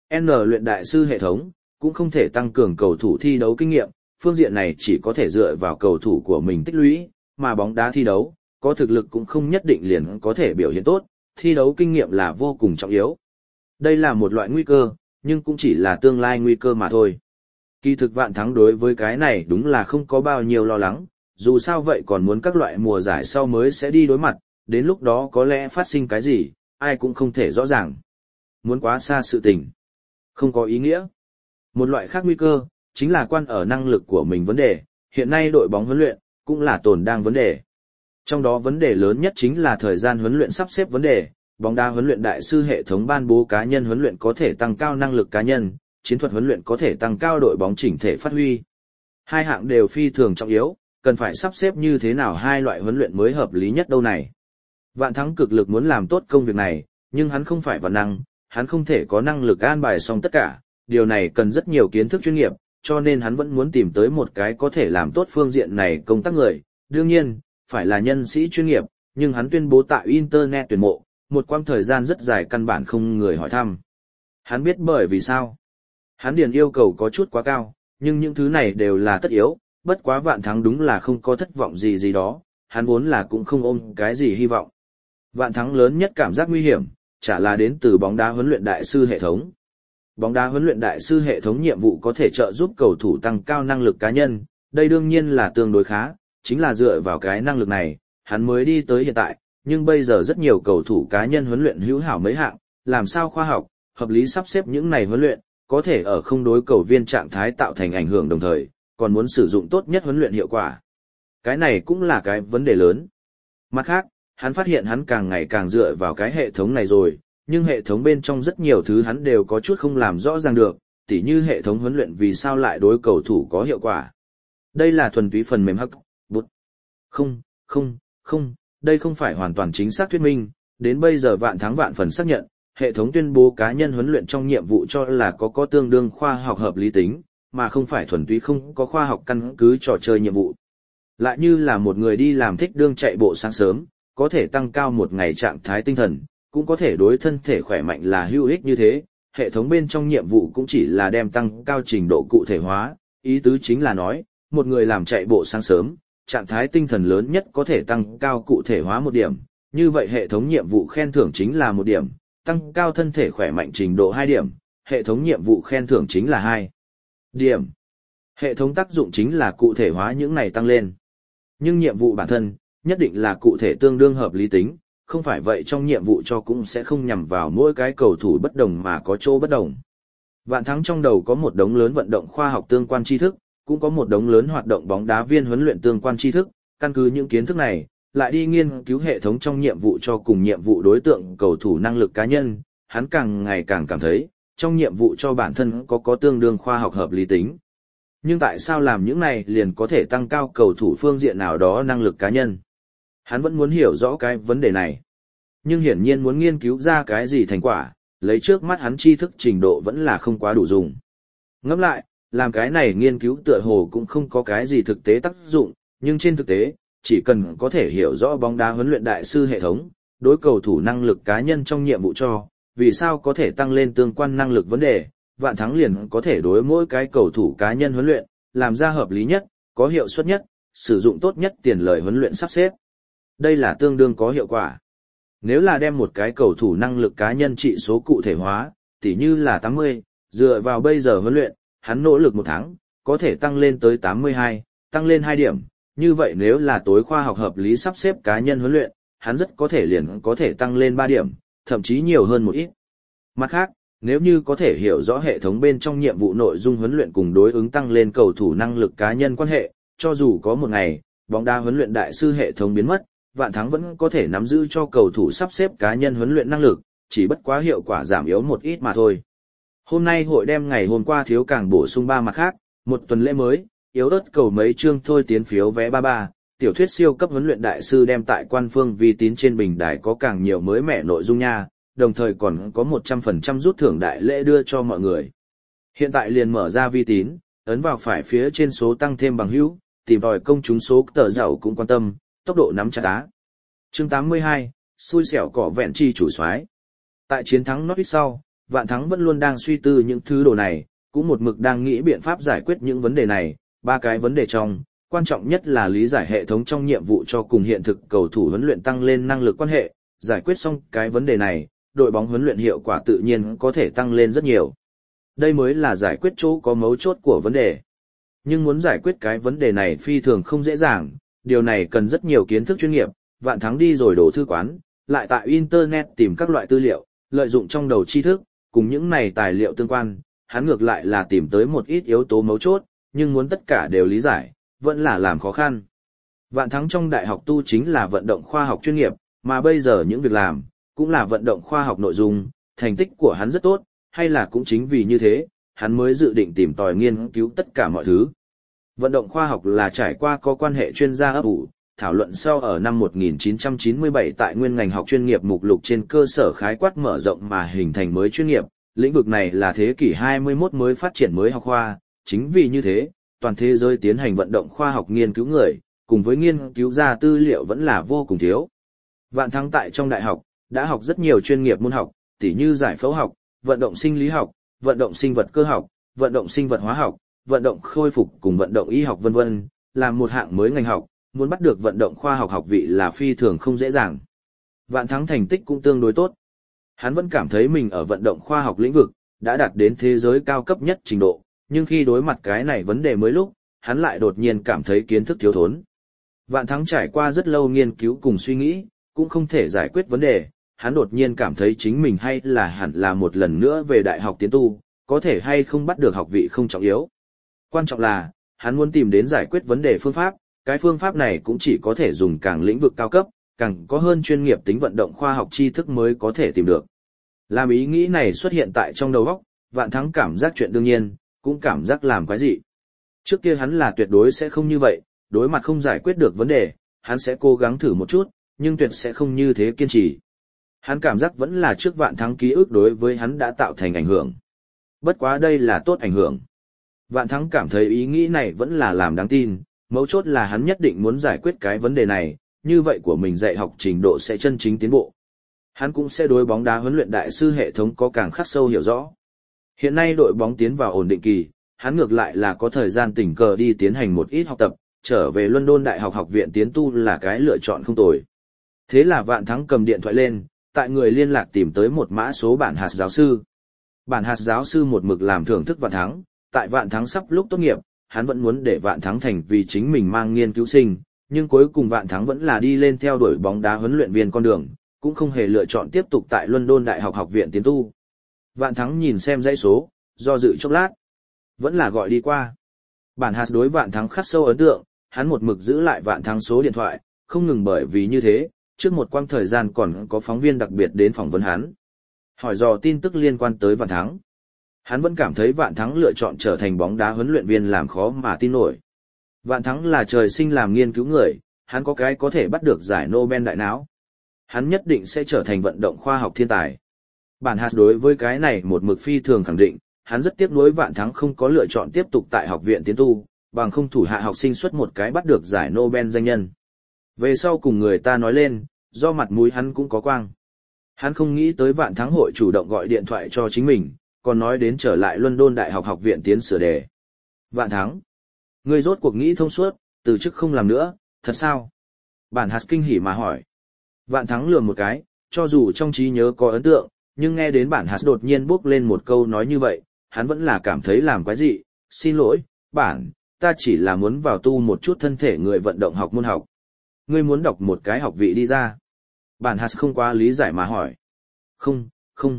S1: N luyện đại sư hệ thống, cũng không thể tăng cường cầu thủ thi đấu kinh nghiệm, phương diện này chỉ có thể dựa vào cầu thủ của mình tích lũy, mà bóng đá thi đấu, có thực lực cũng không nhất định liền có thể biểu hiện tốt, thi đấu kinh nghiệm là vô cùng trọng yếu. Đây là một loại nguy cơ, nhưng cũng chỉ là tương lai nguy cơ mà thôi. Kỳ thực Vạn Thắng đối với cái này đúng là không có bao nhiêu lo lắng, dù sao vậy còn muốn các loại mùa giải sau mới sẽ đi đối mặt, đến lúc đó có lẽ phát sinh cái gì, ai cũng không thể rõ ràng. Muốn quá xa sự tình, không có ý nghĩa. Một loại khác nguy cơ, chính là quan ở năng lực của mình vấn đề, hiện nay đội bóng huấn luyện, cũng là tồn đang vấn đề. Trong đó vấn đề lớn nhất chính là thời gian huấn luyện sắp xếp vấn đề, bóng đá huấn luyện đại sư hệ thống ban bố cá nhân huấn luyện có thể tăng cao năng lực cá nhân, chiến thuật huấn luyện có thể tăng cao đội bóng chỉnh thể phát huy. Hai hạng đều phi thường trọng yếu, cần phải sắp xếp như thế nào hai loại huấn luyện mới hợp lý nhất đâu này. Vạn Thắng cực lực muốn làm tốt công việc này, nhưng hắn không phải vạn năng, hắn không thể có năng lực an bài xong tất cả, điều này cần rất nhiều kiến thức chuyên nghiệp, cho nên hắn vẫn muốn tìm tới một cái có thể làm tốt phương diện này công tác người, đương nhiên, phải là nhân sĩ chuyên nghiệp, nhưng hắn tuyên bố tại Internet tuyển mộ, một quãng thời gian rất dài căn bản không người hỏi thăm. Hắn biết bởi vì sao. Hắn điền yêu cầu có chút quá cao, nhưng những thứ này đều là tất yếu, bất quá Vạn Thắng đúng là không có thất vọng gì gì đó, hắn vốn là cũng không ôm cái gì hy vọng. Vạn Thắng lớn nhất cảm giác nguy hiểm, chả là đến từ bóng đá huấn luyện đại sư hệ thống. Bóng đá huấn luyện đại sư hệ thống nhiệm vụ có thể trợ giúp cầu thủ tăng cao năng lực cá nhân, đây đương nhiên là tương đối khá, chính là dựa vào cái năng lực này, hắn mới đi tới hiện tại, nhưng bây giờ rất nhiều cầu thủ cá nhân huấn luyện hữu hảo mấy hạng, làm sao khoa học, hợp lý sắp xếp những này huấn luyện, có thể ở không đối cầu viên trạng thái tạo thành ảnh hưởng đồng thời, còn muốn sử dụng tốt nhất huấn luyện hiệu quả. Cái này cũng là cái vấn đề lớn. Mặt khác, hắn phát hiện hắn càng ngày càng dựa vào cái hệ thống này rồi, nhưng hệ thống bên trong rất nhiều thứ hắn đều có chút không làm rõ ràng được, tỉ như hệ thống huấn luyện vì sao lại đối cầu thủ có hiệu quả. Đây là thuần túy phần mềm hắc, bút. Không, đây không phải hoàn toàn chính xác thuyết minh, đến bây giờ Vạn Thắng vạn phần xác nhận, hệ thống tuyên bố cá nhân huấn luyện trong nhiệm vụ cho là có tương đương khoa học hợp lý tính, mà không phải thuần túy không có khoa học căn cứ trò chơi nhiệm vụ. Lại như là một người đi làm thích đương chạy bộ sáng sớm, có thể tăng cao một ngày trạng thái tinh thần, cũng có thể đối thân thể khỏe mạnh là hữu ích như thế, hệ thống bên trong nhiệm vụ cũng chỉ là đem tăng cao trình độ cụ thể hóa, ý tứ chính là nói, một người làm chạy bộ sáng sớm, trạng thái tinh thần lớn nhất có thể tăng cao cụ thể hóa một điểm, như vậy hệ thống nhiệm vụ khen thưởng chính là một điểm, tăng cao thân thể khỏe mạnh trình độ 2 điểm, hệ thống nhiệm vụ khen thưởng chính là 2 điểm. Hệ thống tác dụng chính là cụ thể hóa những này tăng lên. Nhưng nhiệm vụ bản thân, nhất định là cụ thể tương đương hợp lý tính, không phải vậy trong nhiệm vụ cho cũng sẽ không nhằm vào mỗi cái cầu thủ bất đồng mà có chỗ bất đồng. Vạn Thắng trong đầu có một đống lớn vận động khoa học tương quan tri thức, cũng có một đống lớn hoạt động bóng đá viên huấn luyện tương quan tri thức, căn cứ những kiến thức này, lại đi nghiên cứu hệ thống trong nhiệm vụ cho cùng nhiệm vụ đối tượng cầu thủ năng lực cá nhân, hắn càng ngày càng cảm thấy, trong nhiệm vụ cho bản thân có tương đương khoa học hợp lý tính. Nhưng tại sao làm những này liền có thể tăng cao cầu thủ phương diện nào đó năng lực cá nhân? Hắn vẫn muốn hiểu rõ cái vấn đề này. Nhưng hiển nhiên muốn nghiên cứu ra cái gì thành quả, lấy trước mắt hắn tri thức trình độ vẫn là không quá đủ dùng. Ngẫm lại, làm cái này nghiên cứu tựa hồ cũng không có cái gì thực tế tác dụng, nhưng trên thực tế, chỉ cần có thể hiểu rõ bóng đá huấn luyện đại sư hệ thống, đối cầu thủ năng lực cá nhân trong nhiệm vụ cho, vì sao có thể tăng lên tương quan năng lực vấn đề, Vạn Thắng liền có thể đối mỗi cái cầu thủ cá nhân huấn luyện, làm ra hợp lý nhất, có hiệu suất nhất, sử dụng tốt nhất tiền lời huấn luyện sắp xếp. Đây là tương đương có hiệu quả. Nếu là đem một cái cầu thủ năng lực cá nhân trị số cụ thể hóa, tỉ như là 80, dựa vào bây giờ huấn luyện, hắn nỗ lực một tháng, có thể tăng lên tới 82, tăng lên 2 điểm. Như vậy nếu là tối khoa học hợp lý sắp xếp cá nhân huấn luyện, hắn rất có thể liền có thể tăng lên 3 điểm, thậm chí nhiều hơn một ít. Mặt khác, nếu như có thể hiểu rõ hệ thống bên trong nhiệm vụ nội dung huấn luyện cùng đối ứng tăng lên cầu thủ năng lực cá nhân quan hệ, cho dù có một ngày, bóng đá huấn luyện đại sư hệ thống biến mất, Vạn Thắng vẫn có thể nắm giữ cho cầu thủ sắp xếp cá nhân huấn luyện năng lực, chỉ bất quá hiệu quả giảm yếu một ít mà thôi. Hôm nay hội đem ngày hôm qua thiếu càng bổ sung 3 mặt khác, một tuần lễ mới, yếu ớt cầu mấy chương thôi tiến phiếu vé 33, tiểu thuyết siêu cấp huấn luyện đại sư đem tại quan phương vi tín trên bình đài có càng nhiều mới mẻ nội dung nha, đồng thời còn có 100% rút thưởng đại lễ đưa cho mọi người. Hiện tại liền mở ra vi tín, ấn vào phải phía trên số tăng thêm bằng hữu, tìm tòi công chúng số tờ giàu cũng quan tâm, tốc độ nắm chặt đá. Chương 82, xui xẻo cỏ vẹn chi chủ soái. Tại chiến thắng Norwich sau, Vạn Thắng vẫn luôn đang suy tư những thứ đồ này, cũng một mực đang nghĩ biện pháp giải quyết những vấn đề này, ba cái vấn đề trong, quan trọng nhất là lý giải hệ thống trong nhiệm vụ cho cùng hiện thực cầu thủ huấn luyện tăng lên năng lực quan hệ, giải quyết xong cái vấn đề này, đội bóng huấn luyện hiệu quả tự nhiên có thể tăng lên rất nhiều. Đây mới là giải quyết chỗ có mấu chốt của vấn đề. Nhưng muốn giải quyết cái vấn đề này phi thường không dễ dàng, điều này cần rất nhiều kiến thức chuyên nghiệp, Vạn Thắng đi rồi đổ thư quán, lại tại Internet tìm các loại tư liệu, lợi dụng trong đầu tri thức, cùng những này tài liệu tương quan, hắn ngược lại là tìm tới một ít yếu tố mấu chốt, nhưng muốn tất cả đều lý giải, vẫn là làm khó khăn. Vạn Thắng trong đại học tu chính là vận động khoa học chuyên nghiệp, mà bây giờ những việc làm, cũng là vận động khoa học nội dung, thành tích của hắn rất tốt, hay là cũng chính vì như thế, hắn mới dự định tìm tòi nghiên cứu tất cả mọi thứ. Vận động khoa học là trải qua có quan hệ chuyên gia ấp ủ, thảo luận sau ở năm 1997 tại nguyên ngành học chuyên nghiệp mục lục trên cơ sở khái quát mở rộng mà hình thành mới chuyên nghiệp, lĩnh vực này là thế kỷ 21 mới phát triển mới học khoa, chính vì như thế, toàn thế giới tiến hành vận động khoa học nghiên cứu người, cùng với nghiên cứu ra tư liệu vẫn là vô cùng thiếu. Vạn Thắng tại trong đại học, đã học rất nhiều chuyên nghiệp môn học, tỉ như giải phẫu học, vận động sinh lý học, vận động sinh vật cơ học, vận động sinh vật hóa học, vận động khôi phục cùng vận động y học vân vân, làm một hạng mới ngành học, muốn bắt được vận động khoa học học vị là phi thường không dễ dàng. Vạn Thắng thành tích cũng tương đối tốt. Hắn vẫn cảm thấy mình ở vận động khoa học lĩnh vực, đã đạt đến thế giới cao cấp nhất trình độ, nhưng khi đối mặt cái này vấn đề mới lúc, hắn lại đột nhiên cảm thấy kiến thức thiếu thốn. Vạn Thắng trải qua rất lâu nghiên cứu cùng suy nghĩ, cũng không thể giải quyết vấn đề, hắn đột nhiên cảm thấy chính mình hay là hẳn là một lần nữa về đại học tiến tu, có thể hay không bắt được học vị không trọng yếu. Quan trọng là, hắn muốn tìm đến giải quyết vấn đề phương pháp, cái phương pháp này cũng chỉ có thể dùng càng lĩnh vực cao cấp, càng có hơn chuyên nghiệp tính vận động khoa học tri thức mới có thể tìm được. Làm ý nghĩ này xuất hiện tại trong đầu óc, Vạn Thắng cảm giác chuyện đương nhiên, cũng cảm giác làm quái dị. Trước kia hắn là tuyệt đối sẽ không như vậy, đối mặt không giải quyết được vấn đề, hắn sẽ cố gắng thử một chút, nhưng tuyệt sẽ không như thế kiên trì. Hắn cảm giác vẫn là trước Vạn Thắng ký ức đối với hắn đã tạo thành ảnh hưởng. Bất quá đây là tốt ảnh hưởng. Vạn Thắng cảm thấy ý nghĩ này vẫn là làm đáng tin, mấu chốt là hắn nhất định muốn giải quyết cái vấn đề này, như vậy của mình dạy học trình độ sẽ chân chính tiến bộ. Hắn cũng sẽ đối bóng đá huấn luyện đại sư hệ thống có càng khắc sâu hiểu rõ. Hiện nay đội bóng tiến vào ổn định kỳ, hắn ngược lại là có thời gian tình cờ đi tiến hành một ít học tập, trở về London Đại học học viện tiến tu là cái lựa chọn không tồi. Thế là Vạn Thắng cầm điện thoại lên, tại người liên lạc tìm tới một mã số bản hạt giáo sư. Bản hạt giáo sư một mực làm thưởng thức Vạn Thắng, tại Vạn Thắng sắp lúc tốt nghiệp, hắn vẫn muốn để Vạn Thắng thành vì chính mình mang nghiên cứu sinh, nhưng cuối cùng Vạn Thắng vẫn là đi lên theo đuổi bóng đá huấn luyện viên con đường, cũng không hề lựa chọn tiếp tục tại London Đại học học viện tiến tu. Vạn Thắng nhìn xem dãy số, do dự chốc lát, vẫn là gọi đi qua. Bản hạt đối Vạn Thắng khắc sâu ấn tượng, hắn một mực giữ lại Vạn Thắng số điện thoại, không ngừng bởi vì như thế, trước một quãng thời gian còn có phóng viên đặc biệt đến phỏng vấn hắn, hỏi dò tin tức liên quan tới Vạn Thắng. Hắn vẫn cảm thấy Vạn Thắng lựa chọn trở thành bóng đá huấn luyện viên làm khó mà tin nổi. Vạn Thắng là trời sinh làm nghiên cứu người, hắn có cái có thể bắt được giải Nobel đại não. Hắn nhất định sẽ trở thành vận động khoa học thiên tài. Bản hạt đối với cái này một mực phi thường khẳng định, hắn rất tiếc nuối Vạn Thắng không có lựa chọn tiếp tục tại học viện tiến tu, bằng không thủ hạ học sinh xuất một cái bắt được giải Nobel danh nhân. Về sau cùng người ta nói lên, do mặt mũi hắn cũng có quang. Hắn không nghĩ tới Vạn Thắng hội chủ động gọi điện thoại cho chính mình, còn nói đến trở lại London Đại học học viện tiến sửa đề. Vạn Thắng, ngươi rốt cuộc nghĩ thông suốt, từ chức không làm nữa, thật sao? Bản hạt kinh hỉ mà hỏi. Vạn Thắng lườm một cái, cho dù trong trí nhớ có ấn tượng, nhưng nghe đến bản hạt đột nhiên bước lên một câu nói như vậy, hắn vẫn là cảm thấy làm quái dị. Xin lỗi, ta chỉ là muốn vào tu một chút thân thể người vận động học môn học. Ngươi muốn đọc một cái học vị đi ra. Bản hạt không quá lý giải mà hỏi. Không.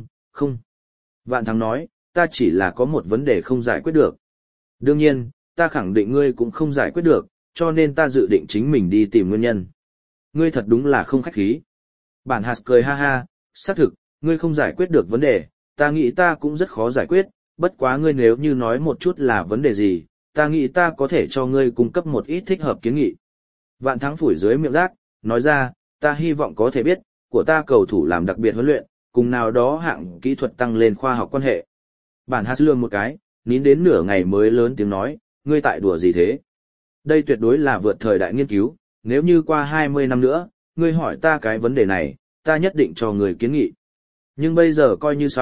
S1: Vạn Thắng nói, ta chỉ là có một vấn đề không giải quyết được. Đương nhiên, ta khẳng định ngươi cũng không giải quyết được, cho nên ta dự định chính mình đi tìm nguyên nhân. Ngươi thật đúng là không khách khí. Bản hạt cười ha ha, xác thực, ngươi không giải quyết được vấn đề, ta nghĩ ta cũng rất khó giải quyết, bất quá ngươi nếu như nói một chút là vấn đề gì, ta nghĩ ta có thể cho ngươi cung cấp một ít thích hợp kiến nghị. Vạn Thắng phủi dưới miệng rác, nói ra, ta hy vọng có thể biết, của ta cầu thủ làm đặc biệt huấn luyện, cùng nào đó hạng kỹ thuật tăng lên khoa học quan hệ. Bản hạt lương một cái, nín đến nửa ngày mới lớn tiếng nói, ngươi tại đùa gì thế? Đây tuyệt đối là vượt thời đại nghiên cứu, nếu như qua 20 năm nữa, ngươi hỏi ta cái vấn đề này, ta nhất định cho người kiến nghị. Nhưng bây giờ coi như xong,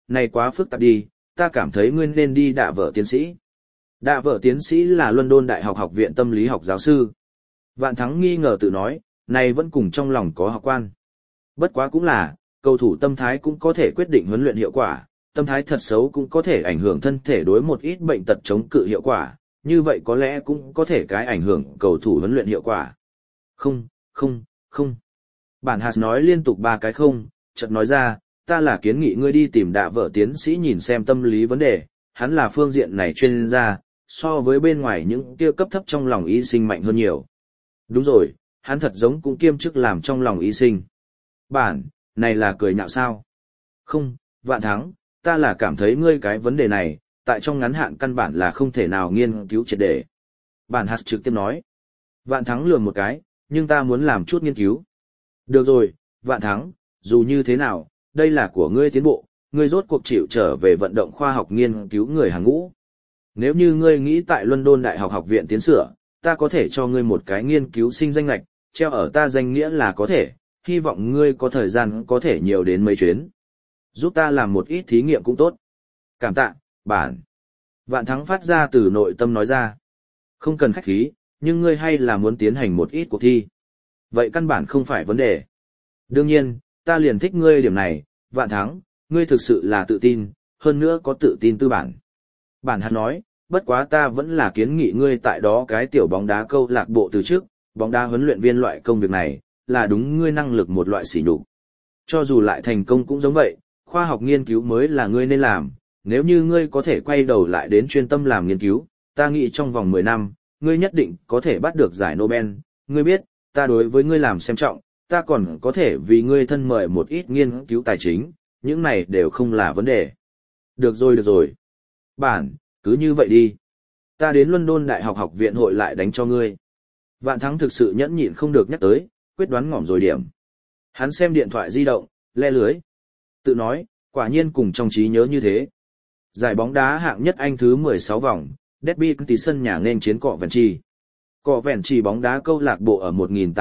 S1: này quá phức tạp đi, ta cảm thấy ngươi nên đi đạ vợ tiến sĩ. Đạ vợ tiến sĩ là London Đại học Học viện Tâm lý học giáo sư. Vạn Thắng nghi ngờ tự nói, này vẫn cùng trong lòng có học quan. Bất quá cũng là, cầu thủ tâm thái cũng có thể quyết định huấn luyện hiệu quả, tâm thái thật xấu cũng có thể ảnh hưởng thân thể đối một ít bệnh tật chống cự hiệu quả, như vậy có lẽ cũng có thể cái ảnh hưởng cầu thủ huấn luyện hiệu quả. Không, không, không. Bản hạt nói liên tục 3 cái không, chợt nói ra, ta là kiến nghị ngươi đi tìm đạ vợ tiến sĩ nhìn xem tâm lý vấn đề, hắn là phương diện này chuyên gia, so với bên ngoài những kia cấp thấp trong lòng y sinh mạnh hơn nhiều. Đúng rồi, hắn thật giống cũng kiêm chức làm trong lòng y sinh. Bản, này là cười nhạo sao? Không, Vạn Thắng, ta là cảm thấy ngươi cái vấn đề này, tại trong ngắn hạn căn bản là không thể nào nghiên cứu triệt để. Bản hạt trực tiếp nói. Vạn Thắng lườm một cái, nhưng ta muốn làm chút nghiên cứu. Được rồi, Vạn Thắng, dù như thế nào, đây là của ngươi tiến bộ, ngươi rốt cuộc chịu trở về vận động khoa học nghiên cứu người hàng ngũ. Nếu như ngươi nghĩ tại London Đại học Học viện tiến sửa, ta có thể cho ngươi một cái nghiên cứu sinh danh lệch, treo ở ta danh nghĩa là có thể, hy vọng ngươi có thời gian có thể nhiều đến mấy chuyến. Giúp ta làm một ít thí nghiệm cũng tốt. Cảm tạ, bản. Vạn Thắng phát ra từ nội tâm nói ra. Không cần khách khí, nhưng ngươi hay là muốn tiến hành một ít cuộc thi. Vậy căn bản không phải vấn đề. Đương nhiên, ta liền thích ngươi điểm này, Vạn Thắng, ngươi thực sự là tự tin, hơn nữa có tự tin tư bản. Bản hạt nói, bất quá ta vẫn là kiến nghị ngươi tại đó cái tiểu bóng đá câu lạc bộ từ trước, bóng đá huấn luyện viên loại công việc này, là đúng ngươi năng lực một loại sỉ nhục. Cho dù lại thành công cũng giống vậy, khoa học nghiên cứu mới là ngươi nên làm, nếu như ngươi có thể quay đầu lại đến chuyên tâm làm nghiên cứu, ta nghĩ trong vòng 10 năm, ngươi nhất định có thể bắt được giải Nobel, ngươi biết, ta đối với ngươi làm xem trọng, ta còn có thể vì ngươi thân mời một ít nghiên cứu tài chính, những này đều không là vấn đề. Được rồi. Bản, cứ như vậy đi. Ta đến London Đại học Học viện hội lại đánh cho ngươi. Vạn Thắng thực sự nhẫn nhịn không được nhắc tới, quyết đoán ngỏm rồi điểm. Hắn xem điện thoại di động, le lưới. Tự nói, quả nhiên cùng trong trí nhớ như thế. Giải bóng đá hạng nhất Anh thứ 16 vòng, Derby County sân nhà nên chiến Cọ Vẹn Trì. Cọ Vẹn Trì bóng đá câu lạc bộ ở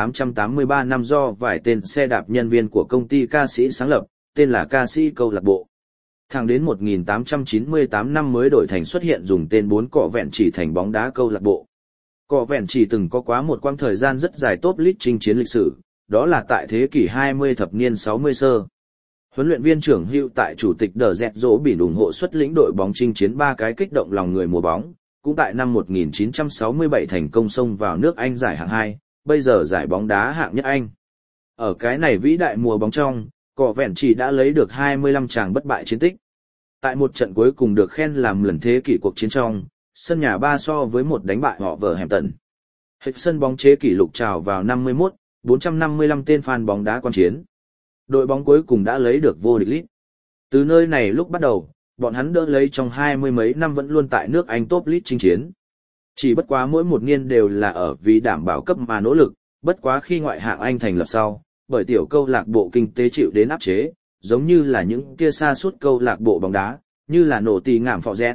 S1: 1883 năm do vài tên xe đạp nhân viên của công ty ca sĩ sáng lập, tên là ca sĩ câu lạc bộ. Thẳng đến 1898 năm mới đổi thành xuất hiện dùng tên 4 Cọ Vẹn Trì thành bóng đá câu lạc bộ. Cọ Vẹn Trì từng có quá một quãng thời gian rất dài top league chinh chiến lịch sử, đó là tại thế kỷ 20 thập niên 60 sơ. Huấn luyện viên trưởng Hữu tại chủ tịch Đờ Dẹt Dỗ Bỉn ủng hộ xuất lĩnh đội bóng chinh chiến 3 cái kích động lòng người mùa bóng, cũng tại năm 1967 thành công xông vào nước Anh giải hạng 2, bây giờ giải bóng đá hạng nhất Anh. Ở cái này vĩ đại mùa bóng trong, Cọ Vẹn Trì đã lấy được 25 tràng bất bại chiến tích. Tại một trận cuối cùng được khen làm lần thế kỷ cuộc chiến trong, sân nhà 3-1 đánh bại họ Wolverhampton. Hệ sân bóng chế kỷ lục trào vào 51, 455 tên fan bóng đá quan chiến. Đội bóng cuối cùng đã lấy được vô địch League. Từ nơi này lúc bắt đầu, bọn hắn đỡ lấy trong 20 mấy năm vẫn luôn tại nước Anh top League chinh chiến. Chỉ bất quá mỗi một niên đều là ở vì đảm bảo cấp mà nỗ lực, bất quá khi ngoại hạng Anh thành lập sau, bởi tiểu câu lạc bộ kinh tế chịu đến áp chế, giống như là những kia sa sút câu lạc bộ bóng đá, như là nổ tì ngảm Forget,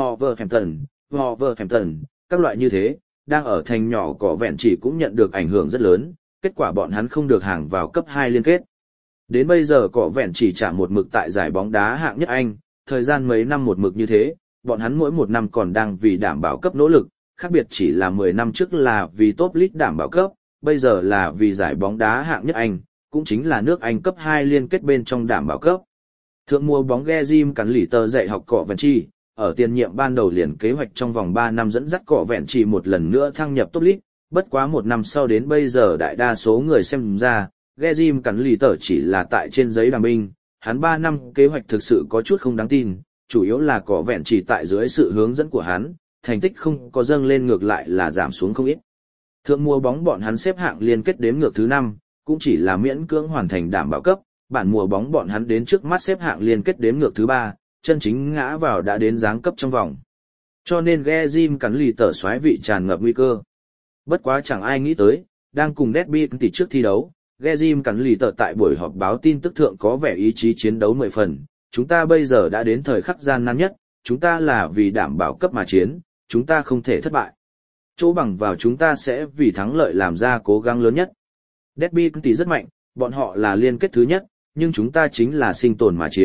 S1: Wolverhampton, các loại như thế, đang ở thành nhỏ Cọ Vẹn Trì cũng nhận được ảnh hưởng rất lớn, kết quả bọn hắn không được hàng vào cấp 2 liên kết. Đến bây giờ Cọ Vẹn Trì trả một mực tại giải bóng đá hạng nhất Anh, thời gian mấy năm một mực như thế, bọn hắn mỗi một năm còn đang vì đảm bảo cấp nỗ lực, khác biệt chỉ là 10 năm trước là vì top league đảm bảo cấp, bây giờ là vì giải bóng đá hạng nhất Anh, cũng chính là nước Anh cấp 2 liên kết bên trong đảm bảo cấp. Thượng mùa bóng ghe Jim cắn lì tờ dạy học Cọ Vẹn Trì, ở tiền nhiệm ban đầu liền kế hoạch trong vòng 3 năm dẫn dắt Cọ Vẹn Trì một lần nữa thăng nhập top league, bất quá một năm sau đến bây giờ đại đa số người xem ra, ghe Jim cắn lì tờ chỉ là tại trên giấy đàm binh, hắn 3 năm kế hoạch thực sự có chút không đáng tin, chủ yếu là Cọ Vẹn Trì tại dưới sự hướng dẫn của hắn, thành tích không có dâng lên ngược lại là giảm xuống không ít. Thượng mùa bóng bọn hắn xếp hạng liên kết đếm ngược thứ 5, cũng chỉ là miễn cưỡng hoàn thành đảm bảo cấp, bản mùa bóng bọn hắn đến trước mắt xếp hạng liên kết đếm ngược thứ 3, chân chính ngã vào đã đến giáng cấp trong vòng. Cho nên ghe Jim cắn lì tờ xoáy vị tràn ngập nguy cơ. Bất quá chẳng ai nghĩ tới, đang cùng Derby tỷ trước thi đấu, ghe Jim cắn lì tờ tại buổi họp báo tin tức thượng có vẻ ý chí chiến đấu 10 phần. Chúng ta bây giờ đã đến thời khắc gian nan nhất, chúng ta là vì đảm bảo cấp mà chiến, chúng ta không thể thất bại. Chỗ bằng vào chúng ta sẽ vì thắng lợi làm ra cố gắng lớn nhất. Derby tỷ rất mạnh, bọn họ là liên kết thứ nhất, nhưng chúng ta chính là sinh tồn mà chiến,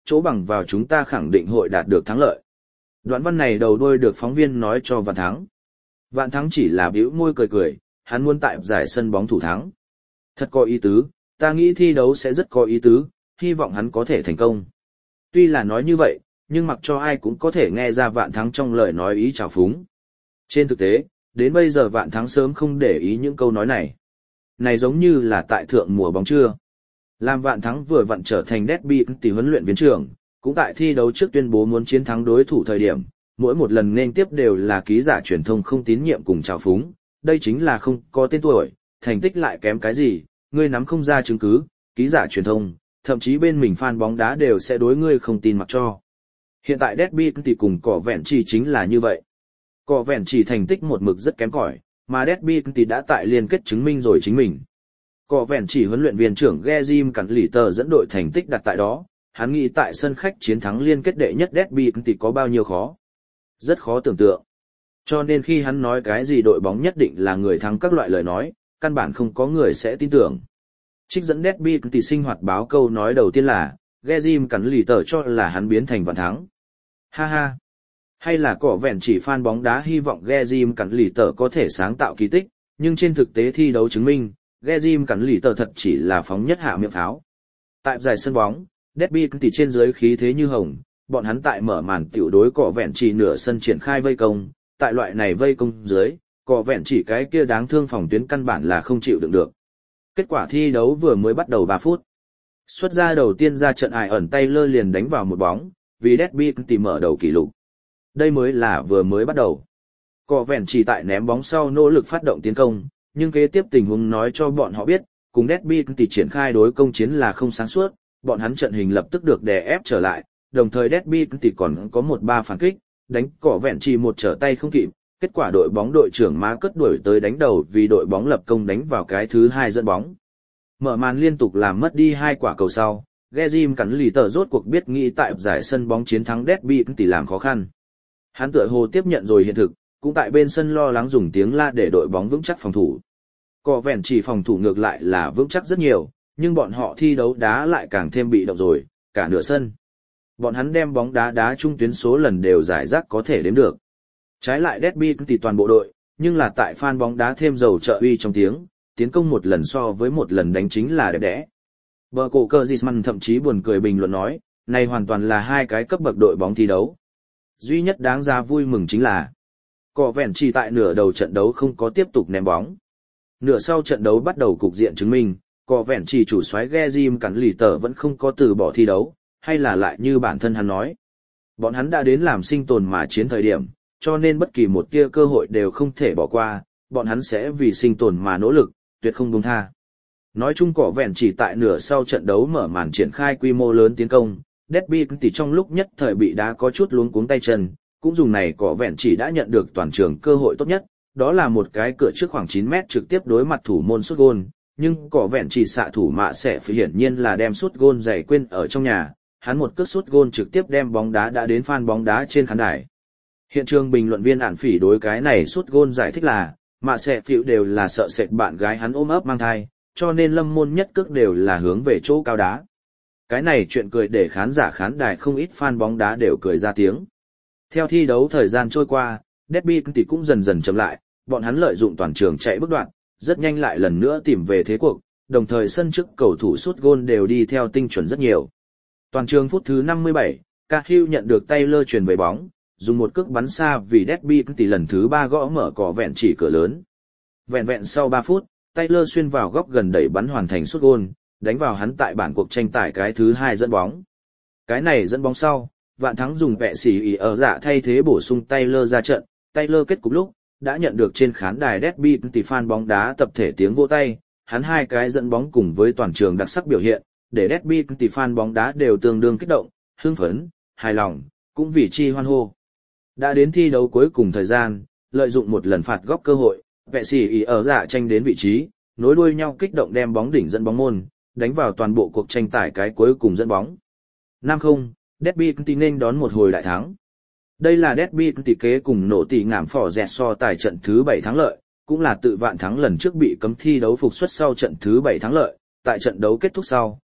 S1: chỗ bằng vào chúng ta khẳng định hội đạt được thắng lợi. Đoạn văn này đầu đuôi được phóng viên nói cho Vạn Thắng. Vạn Thắng chỉ là bĩu môi cười cười, hắn muốn tại giải sân bóng thủ thắng. Thật có ý tứ, ta nghĩ thi đấu sẽ rất có ý tứ, hy vọng hắn có thể thành công. Tuy là nói như vậy, nhưng mặc cho ai cũng có thể nghe ra Vạn Thắng trong lời nói ý trào phúng. Trên thực tế, đến bây giờ Vạn Thắng sớm không để ý những câu nói này. Này giống như là tại thượng mùa bóng trưa. Làm Vạn Thắng vừa vặn trở thành Derby tỷ huấn luyện viên trưởng, cũng tại thi đấu trước tuyên bố muốn chiến thắng đối thủ thời điểm, mỗi một lần nên tiếp đều là ký giả truyền thông không tín nhiệm cùng trào phúng, đây chính là không có tên tuổi, thành tích lại kém cái gì, ngươi nắm không ra chứng cứ, ký giả truyền thông, thậm chí bên mình fan bóng đá đều sẽ đối ngươi không tin mặc cho. Hiện tại Derby tỷ cùng cỏ vẹn chỉ chính là như vậy. Cỏ vẹn chỉ thành tích một mực rất kém cỏi, mà Derby tỷ đã tại liên kết chứng minh rồi chính mình. Cỏ vẹn chỉ huấn luyện viên trưởng Gezim Cắn Lỉ Tờ dẫn đội thành tích đặt tại đó, hắn nghĩ tại sân khách chiến thắng liên kết đệ nhất Derby tỷ có bao nhiêu khó. Rất khó tưởng tượng. Cho nên khi hắn nói cái gì đội bóng nhất định là người thắng các loại lời nói, căn bản không có người sẽ tin tưởng. Trích dẫn Derby tỷ sinh hoạt báo câu nói đầu tiên là, Gezim Cắn Lỉ Tờ cho là hắn biến thành Vạn Thắng. Ha ha. Hay là cỏ vẹn chỉ fan bóng đá hy vọng Gezim Cắn Lỉ Tờ có thể sáng tạo kỳ tích, nhưng trên thực tế thi đấu chứng minh, Gezim Cắn Lỉ Tờ thật chỉ là phóng nhất hạ miệng pháo. Tại giải sân bóng, Derby tỷ trên dưới khí thế như hồng, bọn hắn tại mở màn tiểu đối cỏ vẹn chỉ nửa sân triển khai vây công, tại loại này vây công dưới, cỏ vẹn chỉ cái kia đáng thương phòng tuyến căn bản là không chịu đựng được. Kết quả thi đấu vừa mới bắt đầu 3 phút. Xuất ra đầu tiên ra trận ải ẩn Taylor liền đánh vào một bóng, vì Derby tỷ mở đầu kỷ lục. Đây mới là vừa mới bắt đầu. Cỏ vẹn chỉ tại ném bóng sau nỗ lực phát động tiến công, nhưng kế tiếp tình huống nói cho bọn họ biết, cùng Derby tỷ triển khai đối công chiến là không sáng suốt, bọn hắn trận hình lập tức được đè ép trở lại, đồng thời Derby tỷ còn có 1-3 phản kích, đánh cỏ vẹn chỉ một trở tay không kịp, kết quả đội bóng đội trưởng má cất đuổi tới đánh đầu vì đội bóng lập công đánh vào cái thứ 2 dẫn bóng. Mở màn liên tục làm mất đi 2 quả cầu sau, Gezim Cắn Lỉ Tờ rốt cuộc biết nghĩ tại giải sân bóng chiến thắng Derby tỷ làm khó khăn. Hắn tựa hồ tiếp nhận rồi hiện thực, cũng tại bên sân lo lắng dùng tiếng la để đội bóng vững chắc phòng thủ. Cỏ vẹn chỉ phòng thủ ngược lại là vững chắc rất nhiều, nhưng bọn họ thi đấu đá lại càng thêm bị động rồi, cả nửa sân. Bọn hắn đem bóng đá trung tuyến số lần đều giải rác có thể đếm được. Trái lại Derby tỷ toàn bộ đội, nhưng là tại fan bóng đá thêm dầu trợ uy trong tiếng, tiến công một lần so với một lần đánh chính là đẹp đẽ. Bờ cổ cờ Gisman thậm chí buồn cười bình luận nói, này hoàn toàn là 2 cái cấp bậc đội bóng thi đấu. Duy nhất đáng ra vui mừng chính là, cỏ vẹn chỉ tại nửa đầu trận đấu không có tiếp tục ném bóng. Nửa sau trận đấu bắt đầu cục diện chứng minh, cỏ vẹn chỉ chủ soái Gezim Cắn Lỉ Tờ vẫn không có từ bỏ thi đấu, hay là lại như bản thân hắn nói. Bọn hắn đã đến làm sinh tồn mà chiến thời điểm, cho nên bất kỳ một tia cơ hội đều không thể bỏ qua, bọn hắn sẽ vì sinh tồn mà nỗ lực, tuyệt không buông tha. Nói chung cỏ vẹn chỉ tại nửa sau trận đấu mở màn triển khai quy mô lớn tiến công, Derby tỷ trong lúc nhất thời bị đá có chút luống cuống tay chân, cũng dùng này cỏ vẹn chỉ đã nhận được toàn trường cơ hội tốt nhất, đó là một cái cửa trước khoảng 9 mét trực tiếp đối mặt thủ môn sút gôn, nhưng cỏ vẹn chỉ xạ thủ mạ sẽ phải hiển nhiên là đem sút gôn giày quên ở trong nhà, hắn một cước sút gôn trực tiếp đem bóng đá đã đến fan bóng đá trên khán đài. Hiện trường bình luận viên Ản Phỉ đối cái này sút gôn giải thích là, mạ sẽ phiệu đều là sợ sệt bạn gái hắn ôm ấp mang thai, cho nên lâm môn nhất cước đều là hướng về chỗ cao đá. Cái này chuyện cười để khán giả khán đài không ít fan bóng đá đều cười ra tiếng. Theo thi đấu thời gian trôi qua, Derby tỷ cũng dần dần chậm lại, bọn hắn lợi dụng toàn trường chạy bước đoạn, rất nhanh lại lần nữa tìm về thế cuộc, đồng thời sân trước cầu thủ sút gôn đều đi theo tinh chuẩn rất nhiều. Toàn trường phút thứ 57, Cahill nhận được Taylor truyền về bóng, dùng một cước bắn xa vì Derby tỷ lần thứ 3 gõ mở cỏ vẹn chỉ cửa lớn. Vẹn sau 3 phút, Taylor xuyên vào góc gần đẩy bắn hoàn thành sút gôn, đánh vào hắn tại bản cuộc tranh tài cái thứ 2 dẫn bóng. Cái này dẫn bóng sau, Vạn Thắng dùng vẹ xỉ ý ở dạ thay thế bổ sung Taylor ra trận, Taylor kết cục lúc, đã nhận được trên khán đài Derby tỷ fan bóng đá tập thể tiếng vỗ tay, hắn 2 cái dẫn bóng cùng với toàn trường đặc sắc biểu hiện, để Derby tỷ fan bóng đá đều tương đương kích động, hưng phấn, hài lòng, cũng vì chi hoan hô. Đã đến thi đấu cuối cùng thời gian, lợi dụng một lần phạt góc cơ hội, vẹ xỉ ý ở dạ tranh đến vị trí, nối đuôi nhau kích động đem bóng đỉnh dẫn bóng môn, đánh vào toàn bộ cuộc tranh tài cái cuối cùng dẫn bóng. 5-0, Derby tỷ nên đón một hồi đại thắng. Đây là Derby tỷ kế cùng nổ tỷ ngảm phỏ dẹt so tài trận thứ 7 thắng lợi, cũng là tự Vạn Thắng lần trước bị cấm thi đấu phục xuất sau trận thứ 7 thắng lợi. Tại trận đấu kết thúc sau,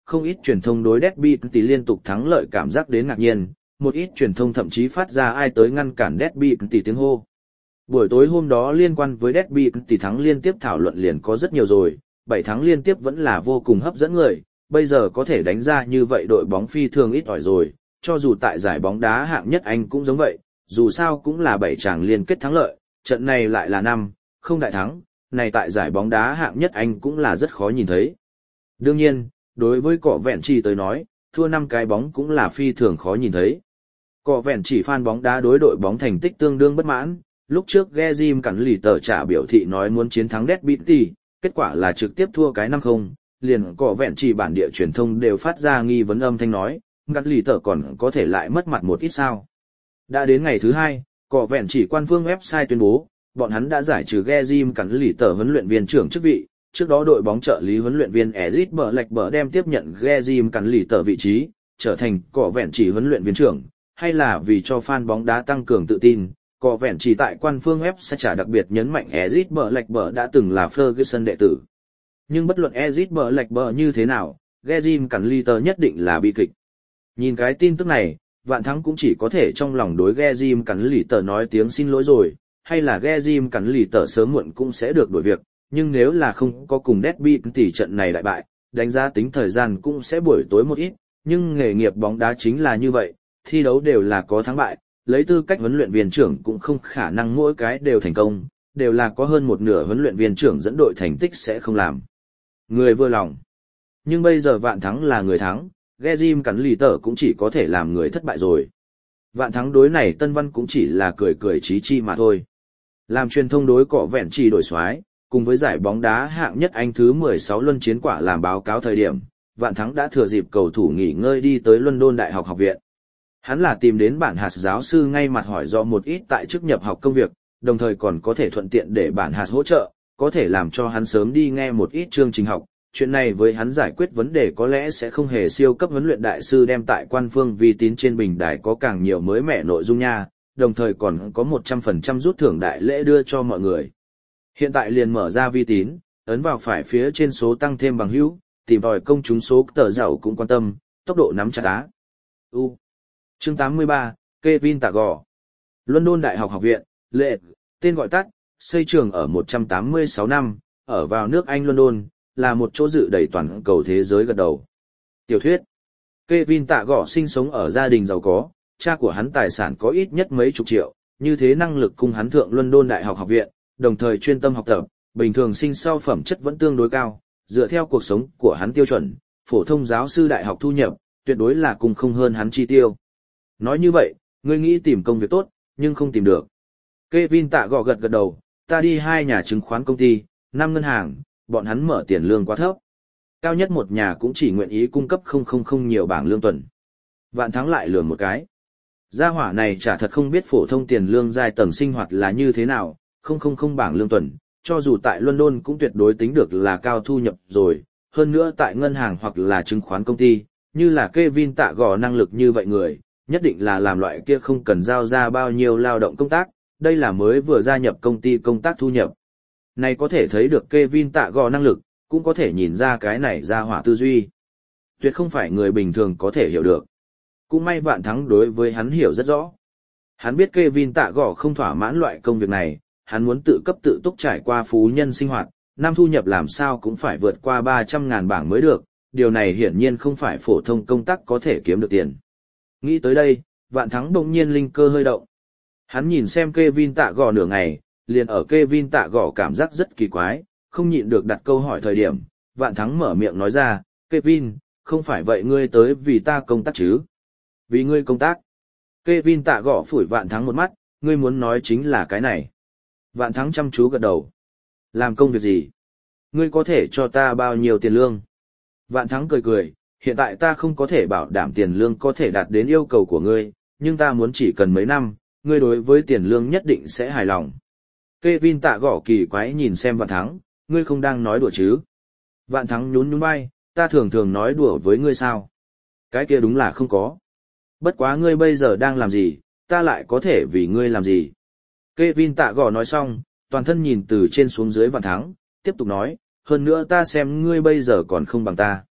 S1: không ít truyền thông đối Derby tỷ liên tục thắng lợi cảm giác đến ngạc nhiên, một ít truyền thông thậm chí phát ra ai tới ngăn cản Derby tỷ tiếng hô. Buổi tối hôm đó liên quan với Derby tỷ thắng liên tiếp thảo luận liền có rất nhiều rồi, 7 thắng liên tiếp vẫn là vô cùng hấp dẫn người, bây giờ có thể đánh ra như vậy đội bóng phi thường ít ỏi rồi, cho dù tại giải bóng đá hạng nhất Anh cũng giống vậy, dù sao cũng là 7 chàng liên kết thắng lợi, trận này lại là 5, không đại thắng, này tại giải bóng đá hạng nhất Anh cũng là rất khó nhìn thấy. Đương nhiên, đối với cọ vẹn chỉ tới nói, thua 5 cái bóng cũng là phi thường khó nhìn thấy. Cọ vẹn chỉ fan bóng đá đối đội bóng thành tích tương đương bất mãn, lúc trước Gezim cắn lì tờ trả biểu thị nói muốn chiến thắng Derby tỷ, kết quả là trực tiếp thua cái 5-0, liền cọ vẹn chỉ bản địa truyền thông đều phát ra nghi vấn âm thanh nói, cắn lì tờ còn có thể lại mất mặt một ít sao. Đã đến ngày thứ 2, cọ vẹn chỉ quan phương website tuyên bố, bọn hắn đã giải trừ Gezim cắn lì tờ huấn luyện viên trưởng chức vị, trước đó đội bóng trợ lý huấn luyện viên Ezit Blackburn đem tiếp nhận Gezim cắn lì tờ vị trí, trở thành cọ vẹn chỉ huấn luyện viên trưởng, hay là vì cho fan bóng đá tăng cường tự tin. Cọ vẹn chỉ tại quan phương web sẽ trả đặc biệt nhấn mạnh Ezit Blackburn đã từng là Ferguson đệ tử. Nhưng bất luận Ezit Blackburn như thế nào, Gezim cắn lì tờ nhất định là bi kịch. Nhìn cái tin tức này, Vạn Thắng cũng chỉ có thể trong lòng đối Gezim cắn lì tờ nói tiếng xin lỗi rồi, hay là Gezim cắn lì tờ sớm muộn cũng sẽ được đổi việc, nhưng nếu là không có cùng Derby tỷ trận này đại bại, đánh giá tính thời gian cũng sẽ buổi tối một ít, nhưng nghề nghiệp bóng đá chính là như vậy, thi đấu đều là có thắng bại, lấy tư cách huấn luyện viên trưởng cũng không khả năng mỗi cái đều thành công, đều là có hơn một nửa huấn luyện viên trưởng dẫn đội thành tích sẽ không làm người vừa lòng. Nhưng bây giờ Vạn Thắng là người thắng, Gezim cắn lì tờ cũng chỉ có thể làm người thất bại rồi. Vạn Thắng đối này Tân Văn cũng chỉ là cười cười chí chi mà thôi. Làm truyền thông đối cọ vẹn chỉ đổi soái, cùng với giải bóng đá hạng nhất Anh thứ 16 luân chiến quả làm báo cáo thời điểm, Vạn Thắng đã thừa dịp cầu thủ nghỉ ngơi đi tới London Đại học học viện. Hắn là tìm đến bản hạt giáo sư ngay mặt hỏi do một ít tại chức nhập học công việc, đồng thời còn có thể thuận tiện để bản hạt hỗ trợ, có thể làm cho hắn sớm đi nghe một ít chương trình học. Chuyện này với hắn giải quyết vấn đề có lẽ sẽ không hề siêu cấp huấn luyện đại sư đem tại quan phương vi tín trên bình đài có càng nhiều mới mẻ nội dung nha, đồng thời còn có 100% rút thưởng đại lễ đưa cho mọi người. Hiện tại liền mở ra vi tín, ấn vào phải phía trên số tăng thêm bằng hữu, tìm tòi công chúng số tờ giàu cũng quan tâm, tốc độ nắm chặt á. Chương 83, Kevin Tạ Gò. London Đại học học viện, lệ, tên gọi tắt, xây trường ở 186 năm, ở vào nước Anh London, là một chỗ dự đầy toàn cầu thế giới gật đầu. Tiểu thuyết. Kevin Tạ Gò sinh sống ở gia đình giàu có, cha của hắn tài sản có ít nhất mấy chục triệu, như thế năng lực cung hắn thượng London Đại học học viện, đồng thời chuyên tâm học tập, bình thường sinh sau phẩm chất vẫn tương đối cao, dựa theo cuộc sống của hắn tiêu chuẩn, phổ thông giáo sư đại học thu nhập, tuyệt đối là cùng không hơn hắn chi tiêu. Nói như vậy, ngươi nghĩ tìm công việc tốt, nhưng không tìm được. Kevin Tạ Gò gật gật đầu, ta đi 2 nhà chứng khoán công ty, 5 ngân hàng, bọn hắn mở tiền lương quá thấp. Cao nhất một nhà cũng chỉ nguyện ý cung cấp 000 nhiều bảng lương tuần. Vạn Thắng lại lừa một cái. Gia hỏa này chả thật không biết phổ thông tiền lương giai tầng sinh hoạt là như thế nào, 000 bảng lương tuần, cho dù tại London cũng tuyệt đối tính được là cao thu nhập rồi, hơn nữa tại ngân hàng hoặc là chứng khoán công ty, như là Kevin Tạ Gò năng lực như vậy người, nhất định là làm loại kia không cần giao ra bao nhiêu lao động công tác, đây là mới vừa gia nhập công ty công tác thu nhập. Này có thể thấy được Kevin Tạ Gò năng lực, cũng có thể nhìn ra cái này ra hỏa tư duy. Tuyệt không phải người bình thường có thể hiểu được. Cũng may Vạn Thắng đối với hắn hiểu rất rõ. Hắn biết Kevin Tạ Gò không thỏa mãn loại công việc này, hắn muốn tự cấp tự túc trải qua phú nhân sinh hoạt, năm thu nhập làm sao cũng phải vượt qua 300.000 bảng mới được, điều này hiển nhiên không phải phổ thông công tác có thể kiếm được tiền. Nghĩ tới đây, Vạn Thắng đột nhiên linh cơ hơi động. Hắn nhìn xem Kevin Tạ Gò nửa ngày, liền ở Kevin Tạ Gò cảm giác rất kỳ quái, không nhịn được đặt câu hỏi thời điểm, Vạn Thắng mở miệng nói ra, Kevin, không phải vậy ngươi tới vì ta công tác chứ? Vì ngươi công tác. Kevin Tạ Gò phủi Vạn Thắng một mắt, ngươi muốn nói chính là cái này. Vạn Thắng chăm chú gật đầu. Làm công việc gì? Ngươi có thể cho ta bao nhiêu tiền lương? Vạn Thắng cười cười, hiện tại ta không có thể bảo đảm tiền lương có thể đạt đến yêu cầu của ngươi, nhưng ta muốn chỉ cần mấy năm, ngươi đối với tiền lương nhất định sẽ hài lòng. Kevin Tạ Gò kỳ quái nhìn xem Vạn Thắng, ngươi không đang nói đùa chứ? Vạn Thắng nhún nhún vai, ta thường thường nói đùa với ngươi sao? Cái kia đúng là không có. Bất quá ngươi bây giờ đang làm gì, ta lại có thể vì ngươi làm gì? Kevin Tạ Gò nói xong, toàn thân nhìn từ trên xuống dưới Vạn Thắng, tiếp tục nói, hơn nữa ta xem ngươi bây giờ còn không bằng ta.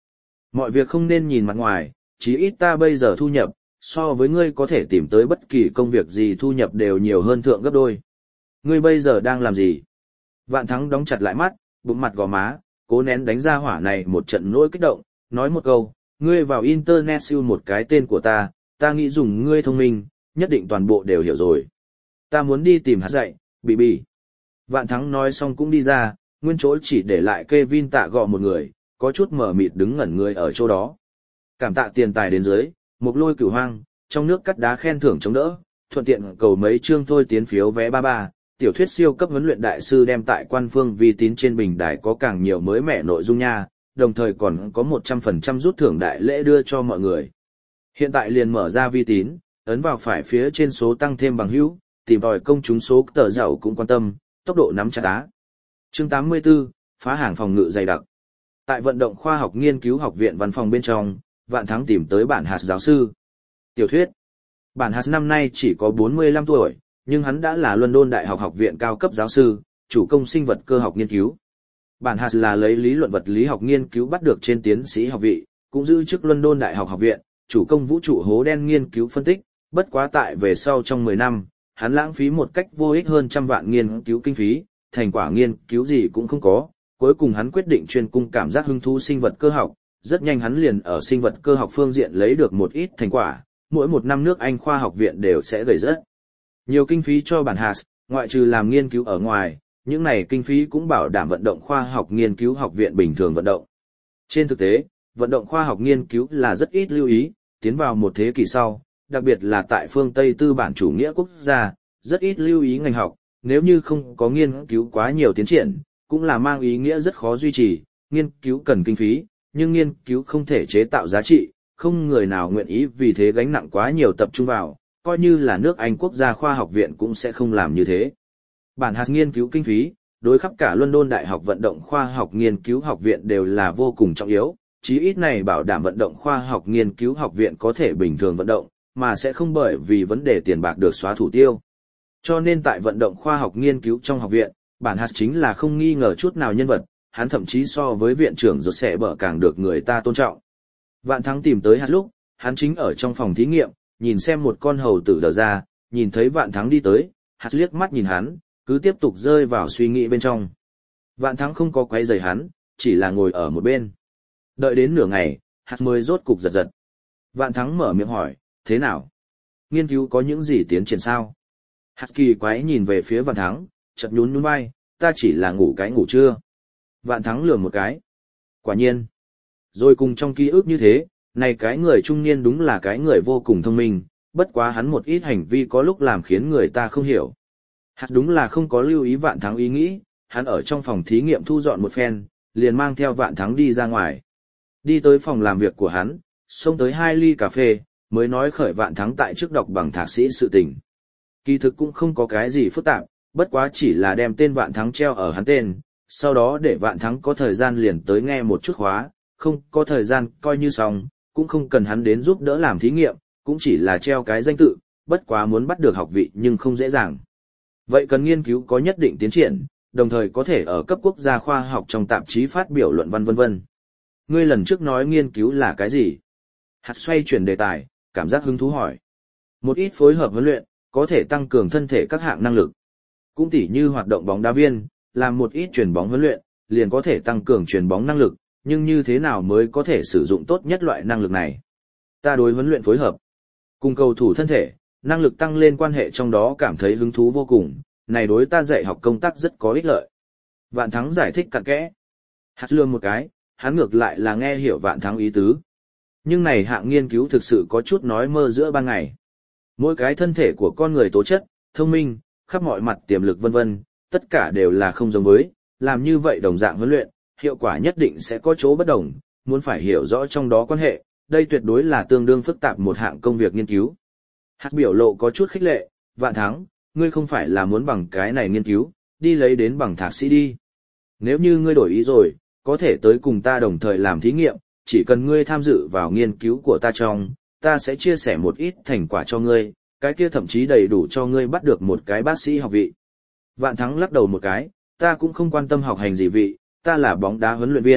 S1: Mọi việc không nên nhìn mặt ngoài, chí ít ta bây giờ thu nhập, so với ngươi có thể tìm tới bất kỳ công việc gì thu nhập đều nhiều hơn thượng gấp đôi. Ngươi bây giờ đang làm gì? Vạn Thắng đóng chặt lại mắt, bụng mặt gò má, cố nén đánh ra hỏa này một trận nỗi kích động, nói một câu, ngươi vào internet siêu một cái tên của ta nghĩ dùng ngươi thông minh, nhất định toàn bộ đều hiểu rồi. Ta muốn đi tìm hắn dạy, bị bì. Vạn Thắng nói xong cũng đi ra, nguyên chỗ chỉ để lại Kevin Tạ Gọ một người, có chút mở mịt đứng ngẩn người ở chỗ đó. Cảm tạ tiền tài đến dưới, một lôi cửu hoang, trong nước cắt đá khen thưởng chống đỡ, thuận tiện cầu mấy chương thôi tiến phiếu vé 33, tiểu thuyết siêu cấp huấn luyện đại sư đem tại quan phương vi tín trên bình đài có càng nhiều mới mẻ nội dung nha, đồng thời còn có 100% rút thưởng đại lễ đưa cho mọi người. Hiện tại liền mở ra vi tín, ấn vào phải phía trên số tăng thêm bằng hữu, tìm tòi công chúng số tờ giàu cũng quan tâm, tốc độ nắm chặt á. Chương 84, phá hàng phòng ngự dày đặc. Tại vận động khoa học nghiên cứu học viện văn phòng bên trong, Vạn Thắng tìm tới bản hạt giáo sư. Tiểu thuyết. Bản hạt năm nay chỉ có 45 tuổi, nhưng hắn đã là London Đại học học viện cao cấp giáo sư, chủ công sinh vật cơ học nghiên cứu. Bản hạt là lấy lý luận vật lý học nghiên cứu bắt được trên tiến sĩ học vị, cũng giữ chức London Đại học học viện, chủ công vũ trụ hố đen nghiên cứu phân tích, bất quá tại về sau trong 10 năm, hắn lãng phí một cách vô ích hơn 100 vạn nghiên cứu kinh phí, thành quả nghiên cứu gì cũng không có, cuối cùng hắn quyết định chuyên cung cảm giác hứng thú sinh vật cơ học, rất nhanh hắn liền ở sinh vật cơ học phương diện lấy được một ít thành quả, mỗi một năm nước Anh khoa học viện đều sẽ gửi rất nhiều kinh phí cho bản hạt, ngoại trừ làm nghiên cứu ở ngoài, những này kinh phí cũng bảo đảm vận động khoa học nghiên cứu học viện bình thường vận động. Trên thực tế, vận động khoa học nghiên cứu là rất ít lưu ý, tiến vào một thế kỷ sau, đặc biệt là tại phương Tây tư bản chủ nghĩa quốc gia, rất ít lưu ý ngành học, nếu như không có nghiên cứu quá nhiều tiến triển, cũng là mang ý nghĩa rất khó duy trì, nghiên cứu cần kinh phí, nhưng nghiên cứu không thể chế tạo giá trị, không người nào nguyện ý vì thế gánh nặng quá nhiều tập trung vào, coi như là nước Anh quốc gia khoa học viện cũng sẽ không làm như thế. Bản hạt nghiên cứu kinh phí, đối khắp cả London Đại học vận động khoa học nghiên cứu học viện đều là vô cùng trọng yếu, chí ít này bảo đảm vận động khoa học nghiên cứu học viện có thể bình thường vận động, mà sẽ không bởi vì vấn đề tiền bạc được xóa thủ tiêu. Cho nên tại vận động khoa học nghiên cứu trong học viện, bản hạt chính là không nghi ngờ chút nào nhân vật, hắn thậm chí so với viện trưởng rột sẽ bở càng được người ta tôn trọng. Vạn Thắng tìm tới hạt lúc, hắn chính ở trong phòng thí nghiệm, nhìn xem một con hầu tử đờ ra, nhìn thấy Vạn Thắng đi tới, hạt liếc mắt nhìn hắn, cứ tiếp tục rơi vào suy nghĩ bên trong. Vạn Thắng không có quấy rầy hắn, chỉ là ngồi ở một bên. Đợi đến nửa ngày, hạt mới rốt cục giật giật. Vạn Thắng mở miệng hỏi, thế nào? Nghiên cứu có những gì tiến triển sao? Hạt kỳ quái nhìn về phía Vạn Thắng, chợt nhún nhún vai, ta chỉ là ngủ trưa. Vạn Thắng lườm một cái. Quả nhiên. Rồi cùng trong ký ức như thế, này cái người trung niên đúng là cái người vô cùng thông minh, bất quá hắn một ít hành vi có lúc làm khiến người ta không hiểu. Hạt đúng là không có lưu ý Vạn Thắng ý nghĩ, hắn ở trong phòng thí nghiệm thu dọn một phen, liền mang theo Vạn Thắng đi ra ngoài. Đi tới phòng làm việc của hắn, xông tới 2 ly cà phê, mới nói khởi Vạn Thắng tại trước đọc bằng thạc sĩ sự tình. Kỳ thực cũng không có cái gì phức tạp, bất quá chỉ là đem tên Vạn Thắng treo ở hắn tên, sau đó để Vạn Thắng có thời gian liền tới nghe một chút khóa, không có thời gian coi như xong, cũng không cần hắn đến giúp đỡ làm thí nghiệm, cũng chỉ là treo cái danh tự, bất quá muốn bắt được học vị nhưng không dễ dàng. Vậy cần nghiên cứu có nhất định tiến triển, đồng thời có thể ở cấp quốc gia khoa học trong tạp chí phát biểu luận văn vân vân. Ngươi lần trước nói nghiên cứu là cái gì? Hạt xoay chuyển đề tài, cảm giác hứng thú hỏi. Một ít phối hợp huấn luyện, có thể tăng cường thân thể các hạng năng lực. Cũng tỉ như hoạt động bóng đá viên, làm một ít chuyền bóng huấn luyện, liền có thể tăng cường chuyền bóng năng lực, nhưng như thế nào mới có thể sử dụng tốt nhất loại năng lực này? Ta đối huấn luyện phối hợp, cùng cầu thủ thân thể, năng lực tăng lên quan hệ trong đó cảm thấy hứng thú vô cùng, này đối ta dạy học công tác rất có ích lợi. Vạn Thắng giải thích cặn kẽ. Hạt lương một cái, hắn ngược lại là nghe hiểu Vạn Thắng ý tứ. Nhưng này hạng nghiên cứu thực sự có chút nói mơ giữa ban ngày. Mỗi cái thân thể của con người tố chất, thông minh, khắp mọi mặt tiềm lực vân vân, tất cả đều là không giống với, làm như vậy đồng dạng huấn luyện, hiệu quả nhất định sẽ có chỗ bất đồng, muốn phải hiểu rõ trong đó quan hệ, đây tuyệt đối là tương đương phức tạp một hạng công việc nghiên cứu. Hạt biểu lộ có chút khích lệ, Vạn Thắng, ngươi không phải là muốn bằng cái này nghiên cứu, đi lấy đến bằng thạc sĩ đi. Nếu như ngươi đổi ý rồi, có thể tới cùng ta đồng thời làm thí nghiệm, chỉ cần ngươi tham dự vào nghiên cứu của ta trong, ta sẽ chia sẻ một ít thành quả cho ngươi, cái kia thậm chí đầy đủ cho ngươi bắt được một cái bác sĩ học vị. Vạn Thắng lắc đầu một cái, ta cũng không quan tâm học hành gì vị, ta là bóng đá huấn luyện viên,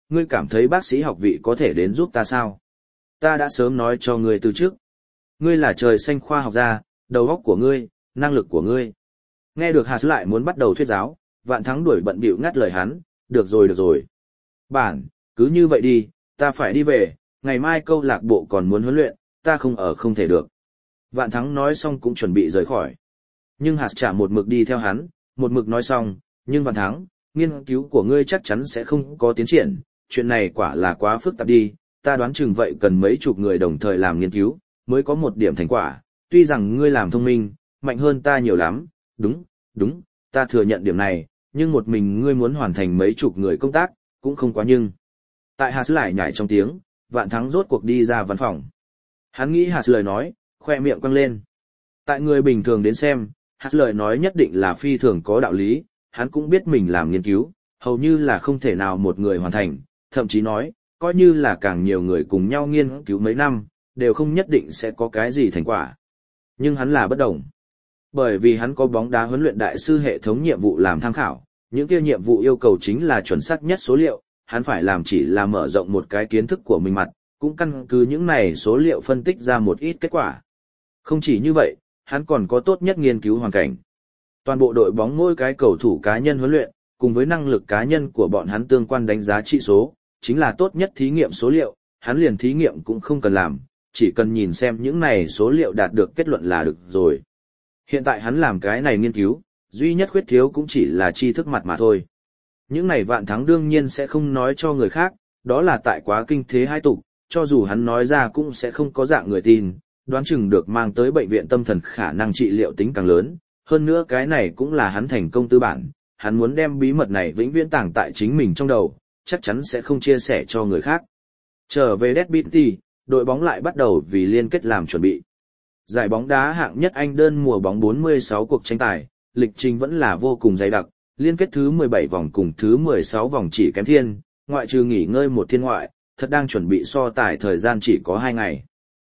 S1: ngươi cảm thấy bác sĩ học vị có thể đến giúp ta sao? Ta đã sớm nói cho ngươi từ trước. Ngươi là trời xanh khoa học gia, đầu óc của ngươi, năng lực của ngươi. Nghe được Hạt lại muốn bắt đầu thuyết giáo, Vạn Thắng đuổi bận bịu ngắt lời hắn, được rồi. Bản, cứ như vậy đi, ta phải đi về, ngày mai câu lạc bộ còn muốn huấn luyện, ta không ở không thể được. Vạn Thắng nói xong cũng chuẩn bị rời khỏi. Nhưng Hạt chả một mực đi theo hắn, một mực nói xong, nhưng Vạn Thắng, nghiên cứu của ngươi chắc chắn sẽ không có tiến triển, chuyện này quả là quá phức tạp đi, ta đoán chừng vậy cần mấy chục người đồng thời làm nghiên cứu, mới có một điểm thành quả, tuy rằng ngươi làm thông minh, mạnh hơn ta nhiều lắm, đúng, ta thừa nhận điểm này, nhưng một mình ngươi muốn hoàn thành mấy chục người công tác, cũng không quá nhưng. Tại Hạt lại nhảy trong tiếng, Vạn Thắng rốt cuộc đi ra văn phòng. Hắn nghĩ Hạt lời nói, khoe miệng quăng lên. Tại người bình thường đến xem, Hạt lời nói nhất định là phi thường có đạo lý, hắn cũng biết mình làm nghiên cứu, hầu như là không thể nào một người hoàn thành, thậm chí nói, coi như là càng nhiều người cùng nhau nghiên cứu mấy năm, đều không nhất định sẽ có cái gì thành quả. Nhưng hắn là bất đồng. Bởi vì hắn có bóng đá huấn luyện đại sư hệ thống nhiệm vụ làm tham khảo, những kia nhiệm vụ yêu cầu chính là chuẩn xác nhất số liệu, hắn phải làm chỉ là mở rộng một cái kiến thức của mình mặt, cũng căn cứ những này số liệu phân tích ra một ít kết quả. Không chỉ như vậy, hắn còn có tốt nhất nghiên cứu hoàn cảnh. Toàn bộ đội bóng mỗi cái cầu thủ cá nhân huấn luyện, cùng với năng lực cá nhân của bọn hắn tương quan đánh giá trị số, chính là tốt nhất thí nghiệm số liệu, hắn liền thí nghiệm cũng không cần làm, chỉ cần nhìn xem những này số liệu đạt được kết luận là được rồi. Hiện tại hắn làm cái này nghiên cứu, duy nhất khuyết thiếu cũng chỉ là tri thức mặt mà thôi. Những này Vạn Thắng đương nhiên sẽ không nói cho người khác, đó là tại quá kinh thế hai tục, cho dù hắn nói ra cũng sẽ không có dạng người tin, đoán chừng được mang tới bệnh viện tâm thần khả năng trị liệu tính càng lớn, hơn nữa cái này cũng là hắn thành công tư bản, hắn muốn đem bí mật này vĩnh viễn tàng tại chính mình trong đầu, chắc chắn sẽ không chia sẻ cho người khác. Trở về Derby, đội bóng lại bắt đầu vì liên kết làm chuẩn bị. Giải bóng đá hạng nhất Anh đơn mùa bóng 46 cuộc tranh tài, lịch trình vẫn là vô cùng dày đặc, liên kết thứ 17 vòng cùng thứ 16 vòng chỉ kém thiên, ngoại trừ nghỉ ngơi một thiên ngoại, thật đang chuẩn bị so tài thời gian chỉ có 2 ngày.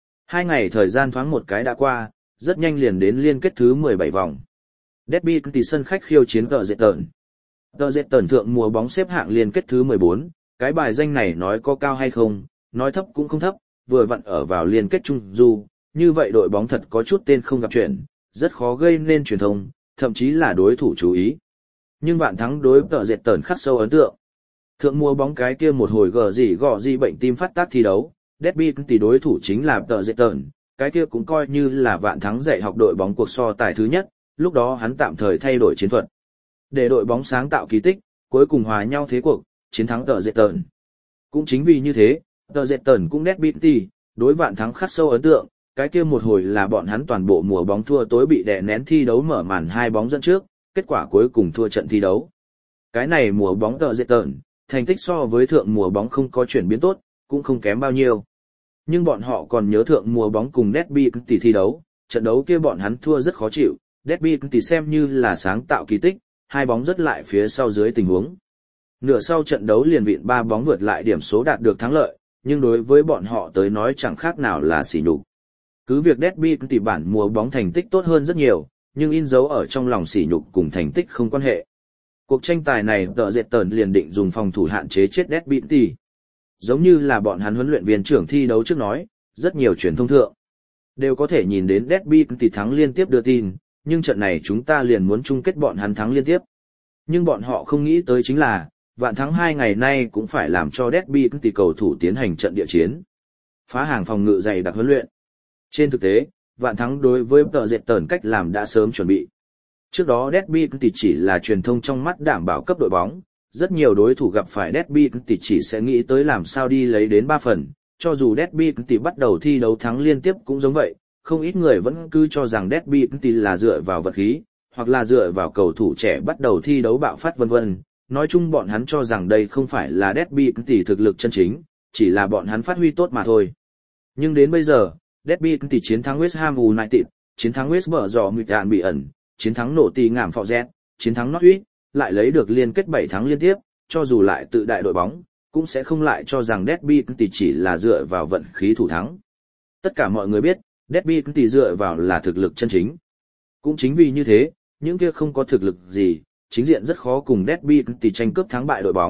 S1: 2 ngày thời gian thoáng một cái đã qua, rất nhanh liền đến liên kết thứ 17 vòng. Derby thì sân khách khiêu chiến Tờ Dệt Tờn. Tờ Dệt Tờn thượng mùa bóng xếp hạng liên kết thứ 14, cái bài danh này nói có cao hay không, nói thấp cũng không thấp, vừa vặn ở vào liên kết trung du, như vậy đội bóng thật có chút tên không gặp chuyện, rất khó gây nên truyền thông, thậm chí là đối thủ chú ý. Nhưng Vạn Thắng đối Tờ Dệt Tờn khắc sâu ấn tượng. Thượng mùa bóng cái kia một hồi gò gì bệnh tim phát tác thi đấu, Derby thì đối thủ chính là Tờ Dệt Tờn, cái kia cũng coi như là Vạn Thắng dạy học đội bóng cuộc so tài thứ nhất, lúc đó hắn tạm thời thay đổi chiến thuật. Để đội bóng sáng tạo kỳ tích, cuối cùng hòa nhau thế cuộc, chiến thắng Tờ Dệt Tờn. Cũng chính vì như thế, Tờ Dệt Tờn cũng Derby đối Vạn Thắng khắc sâu ấn tượng, cái kia một hồi là bọn hắn toàn bộ mùa bóng thua tối bị đè nén thi đấu mở màn 2 bóng dẫn trước, kết quả cuối cùng thua trận thi đấu. Cái này mùa bóng Tờ Dệt Tờn, thành tích so với thượng mùa bóng không có chuyển biến tốt, cũng không kém bao nhiêu. Nhưng bọn họ còn nhớ thượng mùa bóng cùng Derby thi đấu, trận đấu kia bọn hắn thua rất khó chịu, Derby xem như là sáng tạo kỳ tích, 2 bóng rất lại phía sau dưới tình huống. Nửa sau trận đấu liền vịn 3 bóng vượt lại điểm số đạt được thắng lợi, nhưng đối với bọn họ tới nói chẳng khác nào là sỉ nhục. Cứ việc Derby bản mùa bóng thành tích tốt hơn rất nhiều, nhưng in dấu ở trong lòng sỉ nhục cùng thành tích không quan hệ. Cuộc tranh tài này Tờ Dệt Tờn liền định dùng phòng thủ hạn chế chết Derby. Giống như là bọn hắn huấn luyện viên trưởng thi đấu trước nói, rất nhiều truyền thông thượng đều có thể nhìn đến Derby thắng liên tiếp đưa tin, nhưng trận này chúng ta liền muốn chung kết bọn hắn thắng liên tiếp. Nhưng bọn họ không nghĩ tới chính là, Vạn Thắng 2 ngày nay cũng phải làm cho Derby cầu thủ tiến hành trận địa chiến. Phá hàng phòng ngự dày đặc huấn luyện. Trên thực tế, Vạn Thắng đối với Tờ Dệt Tờn cách làm đã sớm chuẩn bị. Trước đó Derby chỉ là truyền thông trong mắt đảm bảo cấp đội bóng, rất nhiều đối thủ gặp phải Derby chỉ sẽ nghĩ tới làm sao đi lấy đến 3 phần, cho dù Derby bắt đầu thi đấu thắng liên tiếp cũng giống vậy, không ít người vẫn cứ cho rằng Derby là dựa vào vật khí, hoặc là dựa vào cầu thủ trẻ bắt đầu thi đấu bạo phát vân vân. Nói chung bọn hắn cho rằng đây không phải là Derby thực lực chân chính, chỉ là bọn hắn phát huy tốt mà thôi. Nhưng đến bây giờ, Derby chiến thắng West Ham United, chiến thắng West Bromwich bị ẩn, chiến thắng nổ tì ngảm Forest, chiến thắng Norwich, lại lấy được liên kết 7 thắng liên tiếp, cho dù lại tự đại đội bóng, cũng sẽ không lại cho rằng Derby chỉ là dựa vào vận khí thủ thắng. Tất cả mọi người biết, Derby dựa vào là thực lực chân chính. Cũng chính vì như thế, những kia không có thực lực gì, chính diện rất khó cùng Derby tranh cướp thắng bại đội bóng,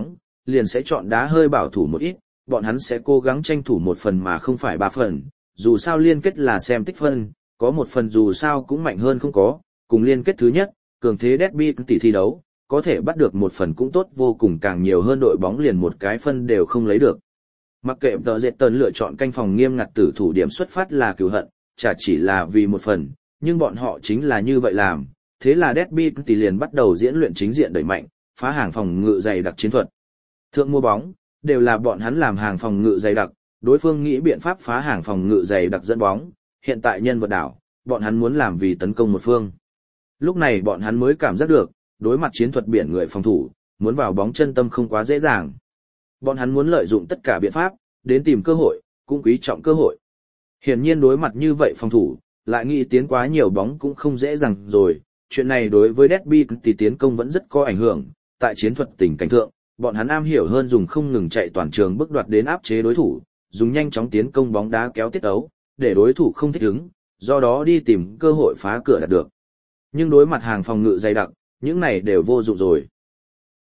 S1: liền sẽ chọn đá hơi bảo thủ một ít, bọn hắn sẽ cố gắng tranh thủ 1 phần mà không phải 3 phần, dù sao liên kết là xem tích phân, có 1 phần dù sao cũng mạnh hơn không có, cùng liên kết thứ nhất, cường thế derby tỷ thi đấu, có thể bắt được 1 phần cũng tốt vô cùng, càng nhiều hơn đội bóng liền 1 cái phân đều không lấy được. Mặc kệ The Jetton lựa chọn canh phòng nghiêm ngặt tử thủ điểm xuất phát là cừu hận, chả chỉ là vì 1 phần, nhưng bọn họ chính là như vậy làm, thế là derby tỷ liền bắt đầu diễn luyện chính diện đẩy mạnh, phá hàng phòng ngự dày đặc chiến thuật. Thượng mua bóng, đều là bọn hắn làm hàng phòng ngự dày đặc, đối phương nghĩ biện pháp phá hàng phòng ngự dày đặc dẫn bóng, hiện tại nhân vật đảo, bọn hắn muốn làm vì tấn công một phương. Lúc này bọn hắn mới cảm giác được, đối mặt chiến thuật biển người phòng thủ, muốn vào bóng chân tâm không quá dễ dàng. Bọn hắn muốn lợi dụng tất cả biện pháp, đến tìm cơ hội, cũng quý trọng cơ hội. Hiển nhiên đối mặt như vậy phòng thủ, lại nghĩ tiến quá nhiều bóng cũng không dễ dàng rồi, chuyện này đối với derby thì tiến công vẫn rất có ảnh hưởng, tại chiến thuật tình cảnh thượng, bọn hắn am hiểu hơn dùng không ngừng chạy toàn trường bước đoạt đến áp chế đối thủ, dùng nhanh chóng tiến công bóng đá kéo tiết ấu, để đối thủ không thích ứng, do đó đi tìm cơ hội phá cửa đạt được. Nhưng đối mặt hàng phòng ngự dày đặc, những này đều vô dụng rồi.